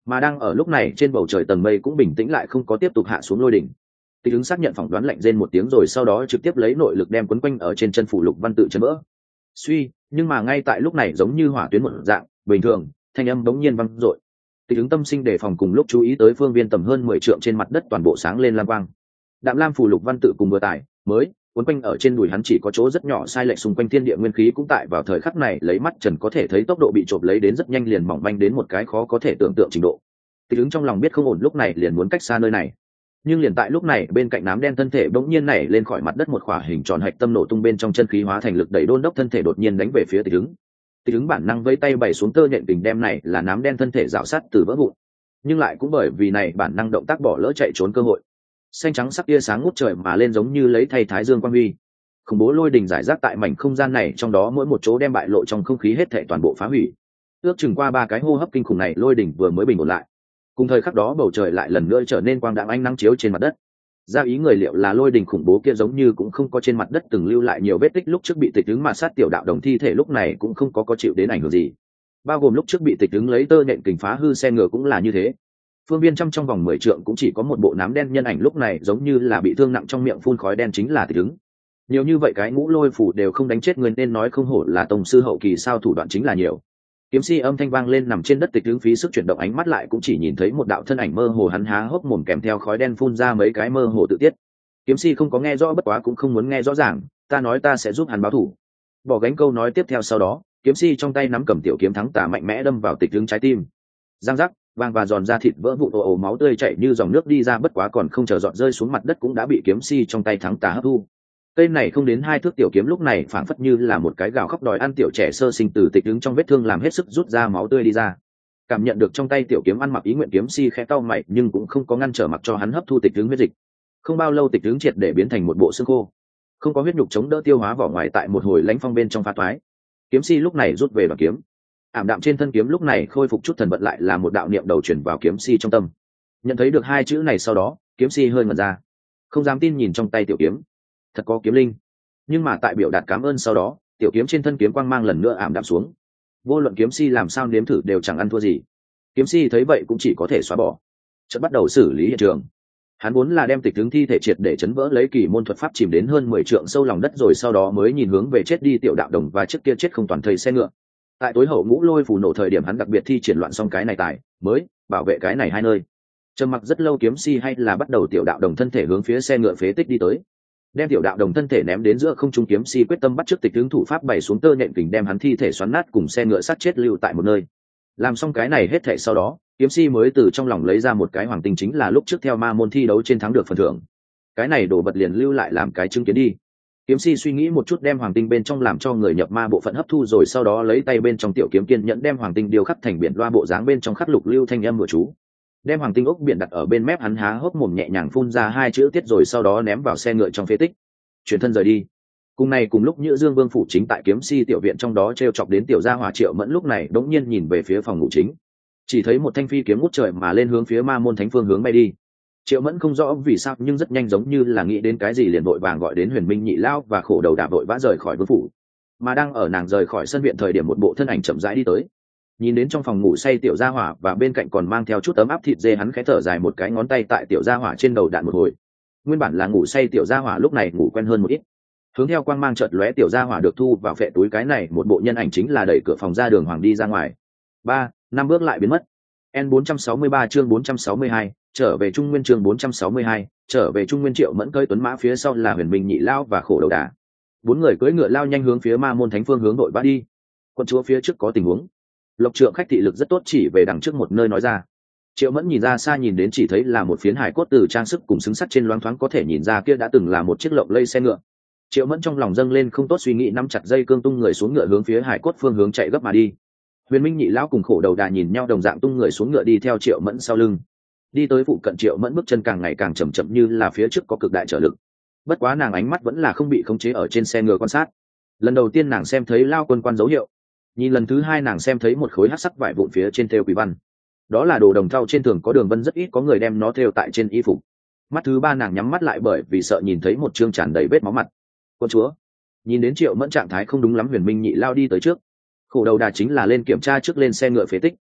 Mà đang ở lúc này trên bầu trời tầng mây cũng bình tĩnh lại, không có tiếp tục hạ xuống lôi đỉnh. Tịch ứng xác nhận phỏng đoán lạnh rên một tiếng rồi sau đó trực tiếp lấy nội lực đem quấn quanh ở trên chân phủ lục văn tự chấn vỡ. Suy, nhưng mà ngay tại lúc này giống như hỏa tuyến một dạng bình thường, thanh âm bỗng nhiên vang dội. Tịch ứng tâm sinh đề phòng, cùng lúc chú ý tới phương viên tầm hơn mười trượng trên mặt đất toàn bộ sáng lên lam quang. Đạm lam phủ lục văn tự cùng vừa tải mới quấn quanh ở trên đùi hắn chỉ có chỗ rất nhỏ sai lệch, xung quanh thiên địa nguyên khí cũng tại vào thời khắc này lấy mắt trần có thể thấy tốc độ bị trộm lấy đến rất nhanh, liền mỏng manh đến một cái khó có thể tưởng tượng trình độ. Tịch ứng trong lòng biết không ổn, lúc này liền muốn cách xa nơi này. Nhưng liền tại lúc này bên cạnh nám đen thân thể bỗng nhiên nảy lên khỏi mặt đất một khỏa hình tròn hạch tâm nổ tung, bên trong chân khí hóa thành lực đẩy đôn đốc thân thể đột nhiên đánh về phía tịch ứng. Tịch ứng bản năng vây tay bày xuống tơ nhện kình đem này là nám đen thân thể rào sát từ vỡ vụn, nhưng lại cũng bởi vì này bản năng động tác bỏ lỡ chạy trốn cơ hội. Xanh trắng sắc tia sáng ngút trời mà lên giống như lấy thay thái dương quang huy, khủng bố lôi đình giải rác tại mảnh không gian này, trong đó mỗi một chỗ đem bại lộ trong không khí hết thảy toàn bộ phá hủy. Ước chừng qua ba cái hô hấp kinh khủng này, lôi đỉnh vừa mới bình ổn lại, cùng thời khắc đó bầu trời lại lần nữa trở nên quang đãng ánh nắng chiếu trên mặt đất. Ra ý người liệu là lôi đỉnh khủng bố kia giống như cũng không có trên mặt đất từng lưu lại nhiều vết tích, lúc trước bị tịch ứng mà sát tiểu đạo đồng thi thể lúc này cũng không có có chịu đến ảnh hưởng gì, bao gồm lúc trước bị tịch ứng lấy tơ nện kình phá hư xe ngựa cũng là như thế. Phương viên trăm trong vòng mười trượng cũng chỉ có một bộ nám đen nhân ảnh lúc này giống như là bị thương nặng trong miệng phun khói đen, chính là tịch ứng. Nhiều như vậy cái ngũ lôi phủ đều không đánh chết người, nên nói không hổ là tông sư hậu kỳ sao, thủ đoạn chính là nhiều. Kiếm si âm thanh vang lên, nằm trên đất tịch ứng phí sức chuyển động ánh mắt lại cũng chỉ nhìn thấy một đạo thân ảnh mơ hồ, hắn há hốc mồm kèm theo khói đen phun ra mấy cái mơ hồ tự tiết. Kiếm si không có nghe rõ, bất quá cũng không muốn nghe rõ ràng, ta nói ta sẽ giúp hắn báo thủ. Bỏ gánh câu nói tiếp theo sau đó, kiếm si trong tay nắm cầm tiểu kiếm thắng tà mạnh mẽ đâm vào tịch ứng trái tim. Giang giác, vang và giòn ra thịt vỡ vụn, ồ ồ máu tươi chảy như dòng nước đi ra, bất quá còn không chờ dọn rơi xuống mặt đất cũng đã bị kiếm si trong tay thắng tà hấp thu. Cây này không đến hai thước tiểu kiếm lúc này phảng phất như là một cái gào khóc đòi ăn tiểu trẻ sơ sinh từ tịch ứng trong vết thương làm hết sức rút ra máu tươi đi ra. Cảm nhận được trong tay tiểu kiếm ăn mặc ý nguyện, kiếm si khẽ cau mày nhưng cũng không có ngăn trở mặc cho hắn hấp thu tịch ứng huyết dịch. Không bao lâu tịch ứng triệt để biến thành một bộ xương khô, không có huyết nhục chống đỡ tiêu hóa vỏ ngoài, tại một hồi lãnh phong bên trong phá toái. Kiếm si lúc này rút về đoàn kiếm, ảm đạm trên thân kiếm lúc này khôi phục chút thần vận, lại là một đạo niệm đầu chuyển vào kiếm si trong tâm. Nhận thấy được hai chữ này sau đó, kiếm si hơi ngẩn ra, không dám tin nhìn trong tay tiểu kiếm, thật có kiếm linh. Nhưng mà tại biểu đạt cảm ơn sau đó, tiểu kiếm trên thân kiếm quang mang lần nữa ảm đạm xuống. Vô luận kiếm si làm sao nếm thử đều chẳng ăn thua gì. Kiếm si thấy vậy cũng chỉ có thể xóa bỏ, chợt bắt đầu xử lý hiện trường. Hắn vốn là đem tịch ứng thi thể triệt để chấn vỡ, lấy kỳ môn thuật pháp chìm đến hơn mười trượng sâu lòng đất, rồi sau đó mới nhìn hướng về chết đi tiểu đạo đồng và chiếc kia chết không toàn thây xe ngựa. Tại tối hậu ngũ lôi phù nổ thời điểm, hắn đặc biệt thi triển loạn xong cái này tài mới bảo vệ cái này hai nơi. Trầm mặc rất lâu, kiếm si hay là bắt đầu tiểu đạo đồng thân thể hướng phía xe ngựa phế tích đi tới, đem tiểu đạo đồng thân thể ném đến giữa không trung. Kiếm si quyết tâm bắt trước tịch ứng thủ pháp bày xuống tơ nện kình, đem hắn thi thể xoắn nát cùng xe ngựa sát chết lưu tại một nơi. Làm xong cái này hết thảy sau đó, kiếm si mới từ trong lòng lấy ra một cái hoàng tinh, chính là lúc trước theo ma môn thi đấu trên thắng được phần thưởng. Cái này đổ vật liền lưu lại làm cái chứng kiến đi. Kiếm si suy nghĩ một chút, đem hoàng tinh bên trong làm cho người nhập ma bộ phận hấp thu, rồi sau đó lấy tay bên trong tiểu kiếm kiên nhẫn đem hoàng tinh điều khắc thành biển loa bộ dáng, bên trong khắc lục lưu thanh âm vừa chú. Đem hoàng tinh ốc biển đặt ở bên mép, hắn há hốc mồm nhẹ nhàng phun ra hai chữ tiết, rồi sau đó ném vào xe ngựa trong phế tích, chuyển thân rời đi. Cùng này cùng lúc, Nhữ Dương Vương phủ chính tại kiếm si tiểu viện trong đó treo chọc đến tiểu gia hỏa Triệu Mẫn lúc này đống nhiên nhìn về phía phòng ngủ chính, chỉ thấy một thanh phi kiếm ngút trời mà lên hướng phía ma môn thánh phương hướng bay đi. Triệu Mẫn không rõ vì sao nhưng rất nhanh giống như là nghĩ đến cái gì, liền vội vàng gọi đến Huyền Minh Nhị Lao và Khổ Đầu Đà vội vã rời khỏi vương phủ. Mà đang ở nàng rời khỏi sân viện thời điểm, một bộ thân ảnh chậm rãi đi tới, nhìn đến trong phòng ngủ say tiểu gia hỏa và bên cạnh còn mang theo chút ấm áp thịt dê, hắn khẽ thở dài một cái, ngón tay tại tiểu gia hỏa trên đầu đạn một hồi. Nguyên bản là ngủ say tiểu gia hỏa lúc này ngủ quen hơn một ít, hướng theo quang mang chợt lóe, tiểu gia hỏa được thu vào phệ túi. Cái này một bộ nhân ảnh chính là đẩy cửa phòng ra đường hoàng đi ra ngoài. Ba năm bước lại biến mất. N bốn trăm sáu mươi ba chương bốn trăm sáu mươi hai, trở về Trung Nguyên chương bốn trăm sáu mươi hai, trở về Trung Nguyên. Triệu Mẫn cơi tuấn mã, phía sau là Huyền Minh Nhị Lao và Khổ Đầu Đà. Bốn người cưỡi ngựa lao nhanh hướng phía ma môn thánh phương hướng đội vã đi. Quân chúa phía trước có tình huống. Lộc Trượng khách thị lực rất tốt, chỉ về đằng trước một nơi nói ra. Triệu Mẫn nhìn ra xa, nhìn đến chỉ thấy là một phiến hải cốt từ trang sức cùng xứng sắt trên loáng thoáng có thể nhìn ra kia đã từng là một chiếc lộng lây xe ngựa. Triệu Mẫn trong lòng dâng lên không tốt suy nghĩ, nắm chặt dây cương tung người xuống ngựa hướng phía hải cốt phương hướng chạy gấp mà đi. Huyền Minh Nhị Lão cùng Khổ Đầu Đà nhìn nhau, đồng dạng tung người xuống ngựa đi theo Triệu Mẫn sau lưng. Đi tới phụ cận, Triệu Mẫn bước chân càng ngày càng chậm chậm, như là phía trước có cực đại trở lực. Bất quá nàng ánh mắt vẫn là không bị khống chế ở trên xe ngựa quan sát. Lần đầu tiên nàng xem thấy Lao quân quan dấu hiệu, nhìn lần thứ hai nàng xem thấy một khối hắc sắc vải vụn phía trên thêu quỷ văn. Đó là đồ đồng thau trên thường có đường vân, rất ít có người đem nó thêu tại trên y phục. Mắt thứ ba nàng nhắm mắt lại bởi vì sợ nhìn thấy một trương tràn đầy vết máu mặt. Quân chúa. Nhìn đến Triệu Mẫn trạng thái không đúng lắm, Huyền Minh Nhị Lao đi tới trước. Khổ Đầu Đà chính là lên kiểm tra trước lên xe ngựa phế tích.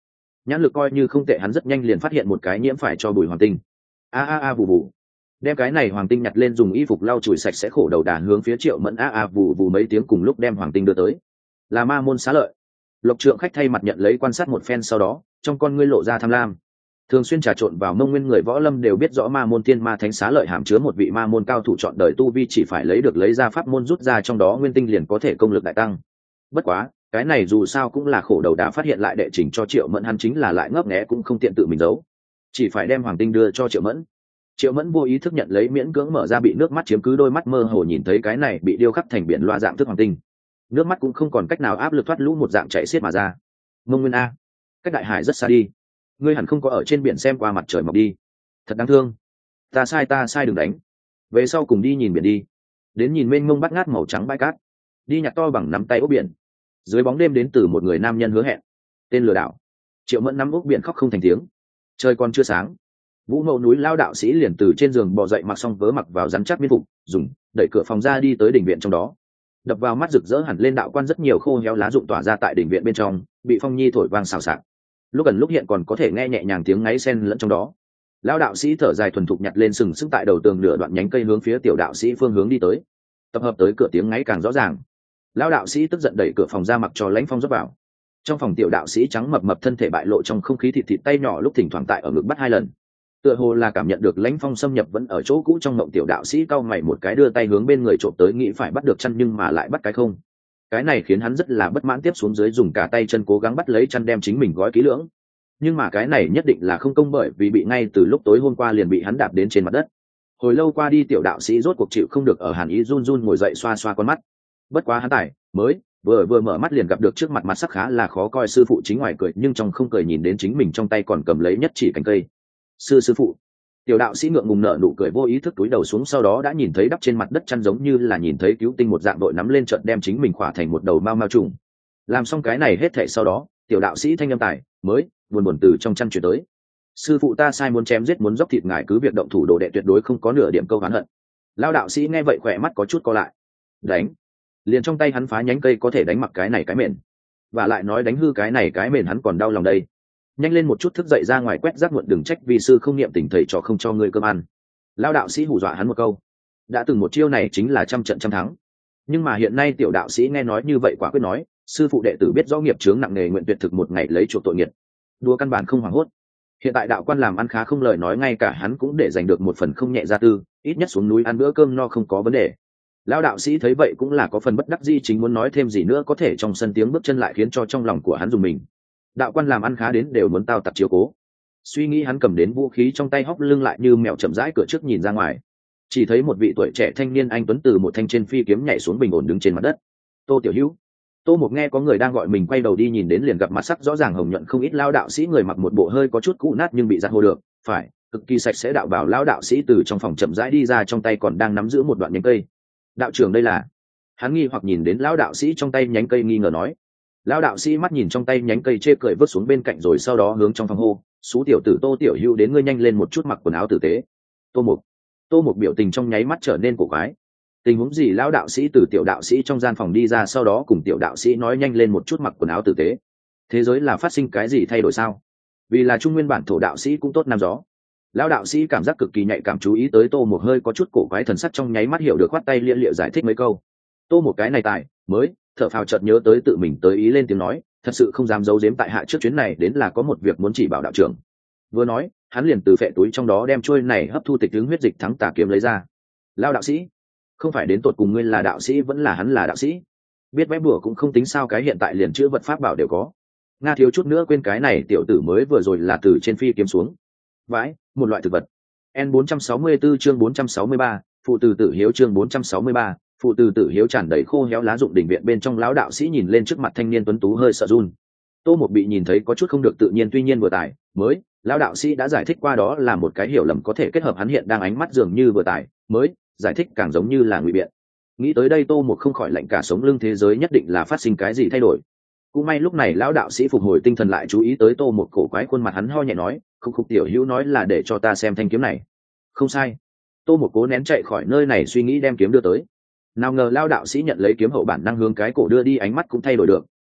nhãn lực coi như không tệ, hắn rất nhanh liền phát hiện một cái nhiễm phải cho bùi hoàng tinh. a a a vù vù, đem cái này hoàng tinh nhặt lên, dùng y phục lau chùi sạch sẽ khổ đầu đà hướng phía Triệu Mẫn a a vù vù mấy tiếng, cùng lúc đem hoàng tinh đưa tới. Là ma môn xá lợi. Lộc Trượng khách thay mặt nhận lấy, quan sát một phen sau đó, trong con ngươi lộ ra tham lam. Thường xuyên trà trộn vào Mông Nguyên người võ lâm đều biết rõ ma môn tiên ma thánh xá lợi hàm chứa một vị ma môn cao thủ chọn đời tu vi, chỉ phải lấy được lấy ra pháp môn rút ra trong đó nguyên tinh liền có thể công lực đại tăng. Bất quá, cái này dù sao cũng là khổ đầu đã phát hiện lại đệ trình cho Triệu Mẫn, hắn chính là lại ngấp nghé cũng không tiện tự mình giấu, chỉ phải đem hoàng tinh đưa cho Triệu Mẫn. Triệu Mẫn vô ý thức nhận lấy, miễn cưỡng mở ra, bị nước mắt chiếm cứ đôi mắt mơ hồ nhìn thấy cái này bị điêu khắc thành biển loa dạng thức hoàng tinh, nước mắt cũng không còn cách nào áp lực thoát lũ một dạng chảy xiết mà ra. Mông Nguyên a, cách đại hải rất xa đi, ngươi hẳn không có ở trên biển xem qua mặt trời mọc đi, thật đáng thương. Ta sai ta sai, đừng đánh, về sau cùng đi nhìn biển đi, đến nhìn mênh mông bát ngát màu trắng bãi cát, đi nhặt to bằng nắm tay ốc biển. Dưới bóng đêm đến từ một người nam nhân hứa hẹn, tên lừa đảo. Triệu Mẫn nắm ốc biển khóc không thành tiếng. Trời còn chưa sáng, Vũ Mậu núi lao đạo sĩ liền từ trên giường bò dậy, mặc xong vớ mặc vào rắn chắc miên phục, dùng đẩy cửa phòng ra đi tới đình viện trong đó. Đập vào mắt rực rỡ hẳn lên đạo quan, rất nhiều khô héo lá rụng tỏa ra tại đình viện bên trong, bị phong nhi thổi vang xào xạc, lúc gần lúc hiện còn có thể nghe nhẹ nhàng tiếng ngáy sen lẫn trong đó. Lão đạo sĩ thở dài thuần thục nhặt lên sừng sững tại đầu tường nửa đoạn nhánh cây, hướng phía tiểu đạo sĩ phương hướng đi tới. Tập hợp tới cửa, tiếng ngáy càng rõ ràng. Lão đạo sĩ tức giận đẩy cửa phòng ra, mặc cho lãnh phong rót vào. Trong phòng tiểu đạo sĩ trắng mập mập, thân thể bại lộ trong không khí, thịt thịt tay nhỏ lúc thỉnh thoảng tại ở ngực bắt hai lần, tựa hồ là cảm nhận được lãnh phong xâm nhập. Vẫn ở chỗ cũ trong mộng, tiểu đạo sĩ cau mày một cái, đưa tay hướng bên người trộm tới, nghĩ phải bắt được chăn nhưng mà lại bắt cái không. Cái này khiến hắn rất là bất mãn, tiếp xuống dưới dùng cả tay chân cố gắng bắt lấy chăn, đem chính mình gói kỹ lưỡng. Nhưng mà cái này nhất định là không công, bởi vì bị ngay từ lúc tối hôm qua liền bị hắn đạp đến trên mặt đất. Hồi lâu qua đi, tiểu đạo sĩ rốt cuộc chịu không được, ở hàn ý run run ngồi dậy, xoa xoa con mắt. Bất quá hắn tài mới vừa vừa mở mắt liền gặp được trước mặt mặt sắc khá là khó coi sư phụ, chính ngoài cười nhưng trong không cười, nhìn đến chính mình trong tay còn cầm lấy nhất chỉ cành cây. Sư sư phụ. Tiểu đạo sĩ ngượng ngùng nở nụ cười, vô ý thức túi đầu xuống, sau đó đã nhìn thấy đắp trên mặt đất chăn, giống như là nhìn thấy cứu tinh một dạng, đội nắm lên trận đem chính mình khỏa thành một đầu mao mao trùng. Làm xong cái này hết thảy sau đó, tiểu đạo sĩ thanh âm tài mới buồn buồn từ trong chăn chuyển tới. Sư phụ ta sai, muốn chém giết muốn dốc thịt ngài cứ việc động thủ, đồ đệ tuyệt đối không có nửa điểm câu oán hận. Lao đạo sĩ nghe vậy khỏe mắt có chút co lại. Đánh. Liền trong tay hắn phá nhánh cây có thể đánh mặc cái này cái mền, và lại nói đánh hư cái này cái mền hắn còn đau lòng đây. Nhanh lên một chút thức dậy ra ngoài quét rác muộn, đừng trách vì sư không niệm tình thầy trò không cho ngươi cơm ăn. Lao đạo sĩ hù dọa hắn một câu. Đã từng một chiêu này chính là trăm trận trăm thắng, nhưng mà hiện nay tiểu đạo sĩ nghe nói như vậy quả quyết nói, sư phụ đệ tử biết rõ nghiệp chướng nặng nề, nguyện tuyệt thực một ngày lấy chuộc tội nghiệt. Đua căn bản không hoảng hốt. Hiện tại đạo quan làm ăn khá không, lời nói ngay cả hắn cũng để giành được một phần không nhẹ gia tư, ít nhất xuống núi ăn bữa cơm no không có vấn đề. Lão đạo sĩ thấy vậy cũng là có phần bất đắc dĩ, chính muốn nói thêm gì nữa có thể trong sân tiếng bước chân lại khiến cho trong lòng của hắn dùng mình. Đạo quan làm ăn khá đến đều muốn tao tặc chiếu cố. Suy nghĩ hắn cầm đến vũ khí trong tay, hóc lưng lại như mèo chậm rãi cửa trước nhìn ra ngoài, chỉ thấy một vị tuổi trẻ thanh niên anh tuấn từ một thanh trên phi kiếm nhảy xuống, bình ổn đứng trên mặt đất. Tô Tiểu Hữu. Tô Mục nghe có người đang gọi mình, quay đầu đi nhìn đến liền gặp mặt sắc rõ ràng hồng nhuận không ít lao đạo sĩ, người mặc một bộ hơi có chút cũ nát nhưng bị giặt hồ được phải cực kỳ sạch sẽ đạo bảo lao đạo sĩ từ trong phòng chậm rãi đi ra, trong tay còn đang nắm giữ một đoạn nhánh cây. Đạo trưởng đây là? Hắn nghi hoặc nhìn đến lao đạo sĩ trong tay nhánh cây, nghi ngờ nói. Lao đạo sĩ mắt nhìn trong tay nhánh cây, chê cười vứt xuống bên cạnh, rồi sau đó hướng trong phòng hô, xú tiểu tử Tô Tiểu Hữu, đến ngươi nhanh lên một chút, mặc quần áo tử tế. Tô Mục. Tô Mục biểu tình trong nháy mắt trở nên cổ quái. Tình huống gì? Lão đạo sĩ từ tiểu đạo sĩ trong gian phòng đi ra, sau đó cùng tiểu đạo sĩ nói nhanh lên một chút, mặc quần áo tử tế. Thế giới là phát sinh cái gì thay đổi sao? Vì là trung nguyên bản thổ đạo sĩ cũng tốt nam gió. Lão đạo sĩ cảm giác cực kỳ nhạy cảm, chú ý tới Tô Mục hơi có chút cổ quái thần sắc, trong nháy mắt hiểu được, khoát tay lia lịa giải thích mấy câu. Tô Mục cái này tài mới thở phào, chợt nhớ tới tự mình tới ý, lên tiếng nói, thật sự không dám giấu giếm tại hạ, trước chuyến này đến là có một việc muốn chỉ bảo đạo trưởng. Vừa nói hắn liền từ phệ túi trong đó đem trôi này hấp thu tịch tướng huyết dịch thắng tà kiếm lấy ra. Lão đạo sĩ, không phải đến tột cùng ngươi là đạo sĩ vẫn là hắn là đạo sĩ? Biết vẽ bùa cũng không tính sao, cái hiện tại liền chữa vật pháp bảo đều có. Nga thiếu chút nữa quên, cái này tiểu tử mới vừa rồi là từ trên phi kiếm xuống. Vãi, một loại thực vật. N bốn trăm sáu mươi tư chương bốn trăm sáu mươi ba, phụ từ tử hiếu chương bốn trăm sáu mươi ba, phụ từ tử hiếu. Tràn đầy khô héo lá rụng đình viện bên trong, lão đạo sĩ nhìn lên trước mặt thanh niên tuấn tú hơi sợ run. Tô Mục bị nhìn thấy có chút không được tự nhiên, tuy nhiên vừa tài mới lão đạo sĩ đã giải thích qua, đó là một cái hiểu lầm có thể kết hợp, hắn hiện đang ánh mắt dường như vừa tài mới giải thích càng giống như là ngụy biện. Nghĩ tới đây Tô Mục không khỏi lạnh cả sống lưng, thế giới nhất định là phát sinh cái gì thay đổi. Cũng may lúc này lão đạo sĩ phục hồi tinh thần lại, chú ý tới Tô Mục cổ quái khuôn mặt, hắn ho nhẹ nói, khúc khúc tiểu hữu nói là để cho ta xem thanh kiếm này. Không sai. Tô Mục cố nén chạy khỏi nơi này suy nghĩ, đem kiếm đưa tới. Nào ngờ lão đạo sĩ nhận lấy kiếm, hậu bản năng hướng cái cổ đưa đi, ánh mắt cũng thay đổi được phải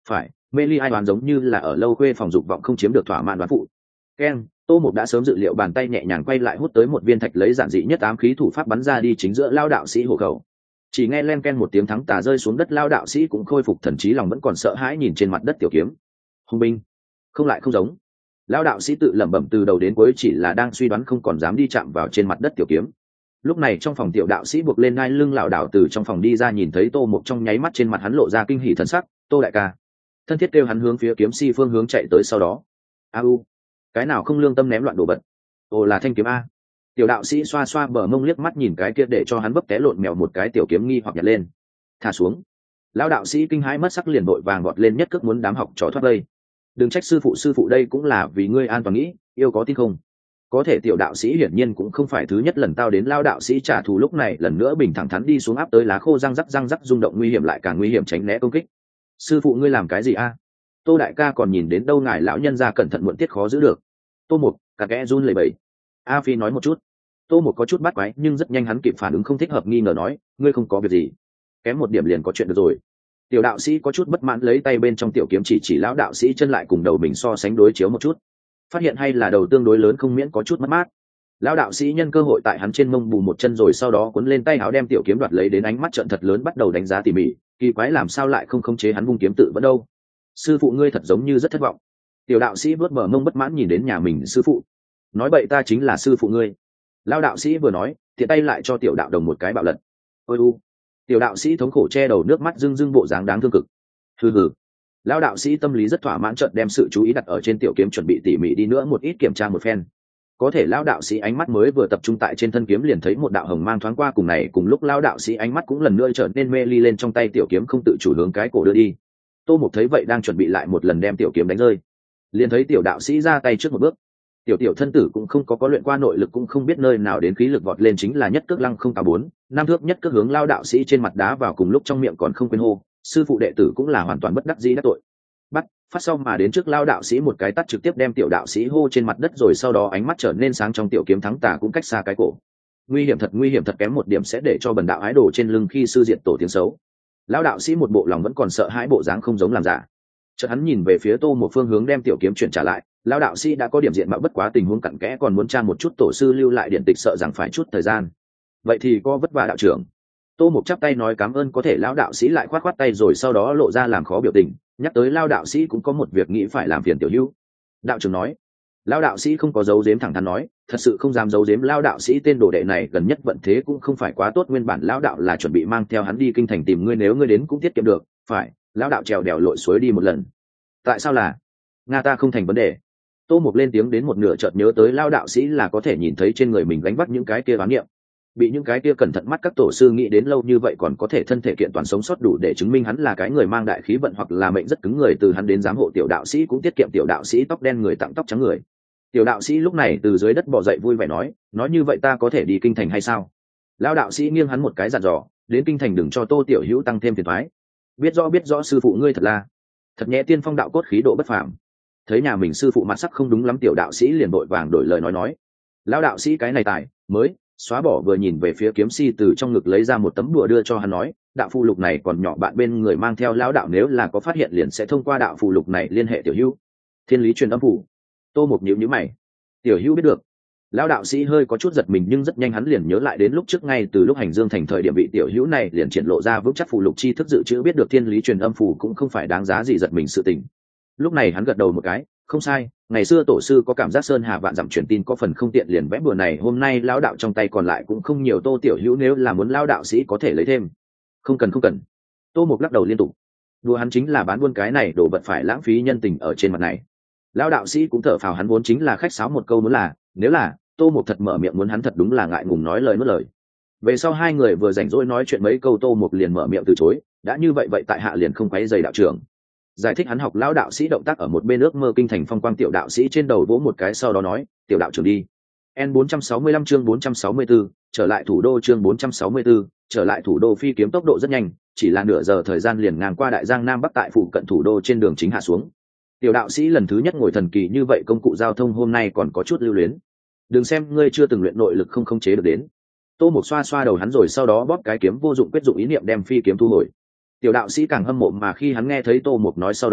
mê ly ai đoán giống như là ở lâu khuê phòng dục vọng không chiếm được thỏa mãn đoán phụ. Ken, Tô Mục đã sớm dự liệu, bàn tay nhẹ nhàng quay lại hút tới một viên thạch, lấy giản dị nhất ám khí thủ pháp bắn ra đi chính giữa lao đạo sĩ hộ khẩu. Chỉ nghe len ken một tiếng thắng tà rơi xuống đất, lao đạo sĩ cũng khôi phục thần trí, lòng vẫn còn sợ hãi nhìn trên mặt đất tiểu kiếm. Hung binh, không lại không giống. Lao đạo sĩ tự lẩm bẩm từ đầu đến cuối, chỉ là đang suy đoán, không còn dám đi chạm vào trên mặt đất tiểu kiếm. Lúc này trong phòng, tiểu đạo sĩ buộc lên ngai lưng lảo đảo từ trong phòng đi ra, nhìn thấy Tô Mục trong nháy mắt trên mặt hắn lộ ra kinh hỉ thần sắc. Tô đại ca, thân thiết kêu hắn hướng phía kiếm si phương hướng chạy tới. Sau đó a u cái nào không lương tâm ném loạn đồ vật. Ồ, là thanh kiếm a. Tiểu đạo sĩ xoa xoa bờ mông, liếc mắt nhìn cái kia để cho hắn bấp té lộn mèo một cái tiểu kiếm, nghi hoặc nhặt lên thả xuống. Lão đạo sĩ kinh hãi mất sắc, liền vội vàng gọt lên nhất cước muốn đám học trò thoát vây. Đừng trách sư phụ, sư phụ đây cũng là vì ngươi an toàn nghĩ, yêu có tin không? Có thể tiểu đạo sĩ hiển nhiên cũng không phải thứ nhất lần tao đến lao đạo sĩ trả thù, lúc này lần nữa bình thẳng thắn đi xuống, áp tới lá khô răng rắc răng rắc rung động, nguy hiểm lại càng nguy hiểm, tránh né công kích. Sư phụ ngươi làm cái gì a? Tô đại ca còn nhìn đến đâu, ngài lão nhân ra cẩn thận, muộn tiết khó giữ được. Tô Mục cả kẽ run lẩy bẩy. A Phi nói một chút. Tô Mục có chút bắt quái, nhưng rất nhanh hắn kịp phản ứng không thích hợp, nghi ngờ nói, ngươi không có việc gì, kém một điểm liền có chuyện được rồi. Tiểu đạo sĩ có chút bất mãn, lấy tay bên trong tiểu kiếm chỉ chỉ lão đạo sĩ chân, lại cùng đầu mình so sánh đối chiếu một chút, phát hiện hay là đầu tương đối lớn, không miễn có chút mất mát. Lão đạo sĩ nhân cơ hội tại hắn trên mông bù một chân, rồi sau đó cuốn lên tay áo đem tiểu kiếm đoạt lấy, đến ánh mắt trợn thật lớn, bắt đầu đánh giá tỉ mỉ. Kỳ quái, làm sao lại không khống chế hắn vung kiếm tự vẫn đâu? Sư phụ ngươi thật giống như rất thất vọng. Tiểu đạo sĩ vớt bờ mông bất mãn nhìn đến nhà mình sư phụ. Nói bậy, ta chính là sư phụ ngươi. Lão đạo sĩ vừa nói, tiện tay lại cho tiểu đạo đồng một cái bạo lật. Ôi u. Tiểu đạo sĩ thống khổ che đầu, nước mắt rưng rưng, bộ dáng đáng thương cực. Hừ hừ. Lão đạo sĩ tâm lý rất thỏa mãn, chợt đem sự chú ý đặt ở trên tiểu kiếm, chuẩn bị tỉ mỉ đi nữa một ít kiểm tra một phen. Có thể lão đạo sĩ ánh mắt mới vừa tập trung tại trên thân kiếm, liền thấy một đạo hồng mang thoáng qua, cùng này cùng lúc lão đạo sĩ ánh mắt cũng lần nữa trở nên mê ly lên, trong tay tiểu kiếm không tự chủ hướng cái cổ đưa đi. Tô Mục thấy vậy đang chuẩn bị lại một lần đem tiểu kiếm đánh rơi, liền thấy tiểu đạo sĩ ra tay trước một bước. Tiểu tiểu thân tử cũng không có có luyện qua nội lực, cũng không biết nơi nào đến khí lực, vọt lên chính là nhất cước lăng không cả bốn năm thước, nhất cước hướng lao đạo sĩ trên mặt đá vào, cùng lúc trong miệng còn không quên hô, sư phụ đệ tử cũng là hoàn toàn bất đắc dĩ đắc tội. Bắt phát sau mà đến trước lao đạo sĩ một cái tắt, trực tiếp đem tiểu đạo sĩ hô trên mặt đất, rồi sau đó ánh mắt trở nên sáng, trong tiểu kiếm thắng tà cũng cách xa cái cổ. Nguy hiểm thật, nguy hiểm thật, kém một điểm sẽ để cho bần đạo ái đồ trên lưng khi sư diện tổ tiếng xấu. Lao đạo sĩ một bộ lòng vẫn còn sợ hãi bộ dáng, không giống làm giả. Chợt hắn nhìn về phía Tô một phương hướng, đem tiểu kiếm chuyển trả lại. Lão đạo sĩ đã có điểm diện mạo, bất quá tình huống cặn kẽ, còn muốn tra một chút tổ sư lưu lại điện tịch, sợ rằng phải chút thời gian. Vậy thì có vất vả đạo trưởng. Tô Mục chắp tay nói cảm ơn, có thể lão đạo sĩ lại khoát khoát tay, rồi sau đó lộ ra làm khó biểu tình, nhắc tới lão đạo sĩ cũng có một việc nghĩ phải làm phiền tiểu hữu. Đạo trưởng nói. Lão đạo sĩ không có giấu giếm, thẳng thắn nói, thật sự không dám giấu giếm. Lão đạo sĩ tên đồ đệ này gần nhất vận thế cũng không phải quá tốt, nguyên bản lão đạo là chuẩn bị mang theo hắn đi kinh thành tìm ngươi, nếu ngươi đến cũng tiết kiệm được. Phải, lão đạo trèo đèo lội suối đi một lần. Tại sao là? Nga ta không thành vấn đề. Tô Mục lên tiếng đến một nửa, chợt nhớ tới lao đạo sĩ là có thể nhìn thấy trên người mình gánh vác những cái kia oán niệm, bị những cái kia cẩn thận mắt các tổ sư nghĩ đến lâu như vậy còn có thể thân thể kiện toàn sống sót, đủ để chứng minh hắn là cái người mang đại khí vận, hoặc là mệnh rất cứng người. Từ hắn đến giám hộ tiểu đạo sĩ cũng tiết kiệm tiểu đạo sĩ tóc đen người tặng tóc trắng người. Tiểu đạo sĩ lúc này từ dưới đất bò dậy vui vẻ nói, nói như vậy ta có thể đi kinh thành hay sao? Lao đạo sĩ nghiêng hắn một cái dặn dò, đến kinh thành đừng cho Tô tiểu hữu tăng thêm phiền toái. Biết rõ biết rõ, sư phụ ngươi thật là thật nhẹ tiên phong đạo cốt, khí độ bất phàm. Thấy nhà mình sư phụ mặt sắc không đúng lắm, tiểu đạo sĩ liền vội vàng đổi lời nói nói. Lão đạo sĩ cái này tài mới xóa bỏ, vừa nhìn về phía kiếm si từ trong ngực lấy ra một tấm đùa đưa cho hắn, nói, đạo phù lục này còn nhỏ, bạn bên người mang theo lão đạo, nếu là có phát hiện liền sẽ thông qua đạo phù lục này liên hệ tiểu hữu. Thiên lý truyền âm phù. Tô Mục nhíu nhíu mày. Tiểu hữu biết được. Lão đạo sĩ hơi có chút giật mình, nhưng rất nhanh hắn liền nhớ lại đến lúc trước, ngay từ lúc hành dương thành thời điểm, vị tiểu hữu này liền triển lộ ra vững chắc phù lục chi thức dự trữ, biết được thiên lý truyền âm phù cũng không phải đáng giá gì giật mình sự tình. Lúc này hắn gật đầu một cái, không sai, ngày xưa tổ sư có cảm giác sơn hà vạn dặm truyền tin có phần không tiện, liền vẽ bừa này, hôm nay lão đạo trong tay còn lại cũng không nhiều, Tô tiểu hữu nếu là muốn lão đạo sĩ có thể lấy thêm. Không cần không cần. Tô Mục lắc đầu liên tục. Đùa hắn chính là bán buôn cái này đồ vật phải lãng phí nhân tình ở trên mặt này. Lão đạo sĩ cũng thở phào, hắn vốn chính là khách sáo một câu, muốn là nếu là Tô Mục thật mở miệng muốn hắn thật đúng là ngại ngùng nói lời mất lời. Về sau hai người vừa rảnh rỗi nói chuyện mấy câu, Tô Mục liền mở miệng từ chối, đã như vậy vậy tại hạ liền không quấy rầy đạo trưởng. Giải thích hắn học lão đạo sĩ động tác ở một bên, ước mơ kinh thành phong quang, tiểu đạo sĩ trên đầu vỗ một cái, sau đó nói, tiểu đạo trưởng đi. N bốn trăm sáu mươi lăm chương bốn trăm sáu mươi 464, trở lại thủ đô chương bốn trăm sáu mươi 464, trở lại thủ đô phi kiếm tốc độ rất nhanh, chỉ là nửa giờ thời gian liền ngang qua đại giang nam bắc, tại phụ cận thủ đô trên đường chính hạ xuống. Tiểu đạo sĩ lần thứ nhất ngồi thần kỳ như vậy công cụ giao thông, hôm nay còn có chút lưu luyến. Đừng xem ngươi chưa từng luyện nội lực không khống chế được đến. Tô Mục xoa xoa đầu hắn, rồi sau đó bóp cái kiếm vô dụng quyết dụng ý niệm đem phi kiếm thu hồi. Tiểu đạo sĩ càng hâm mộ, mà khi hắn nghe thấy Tô Mục nói sau đó,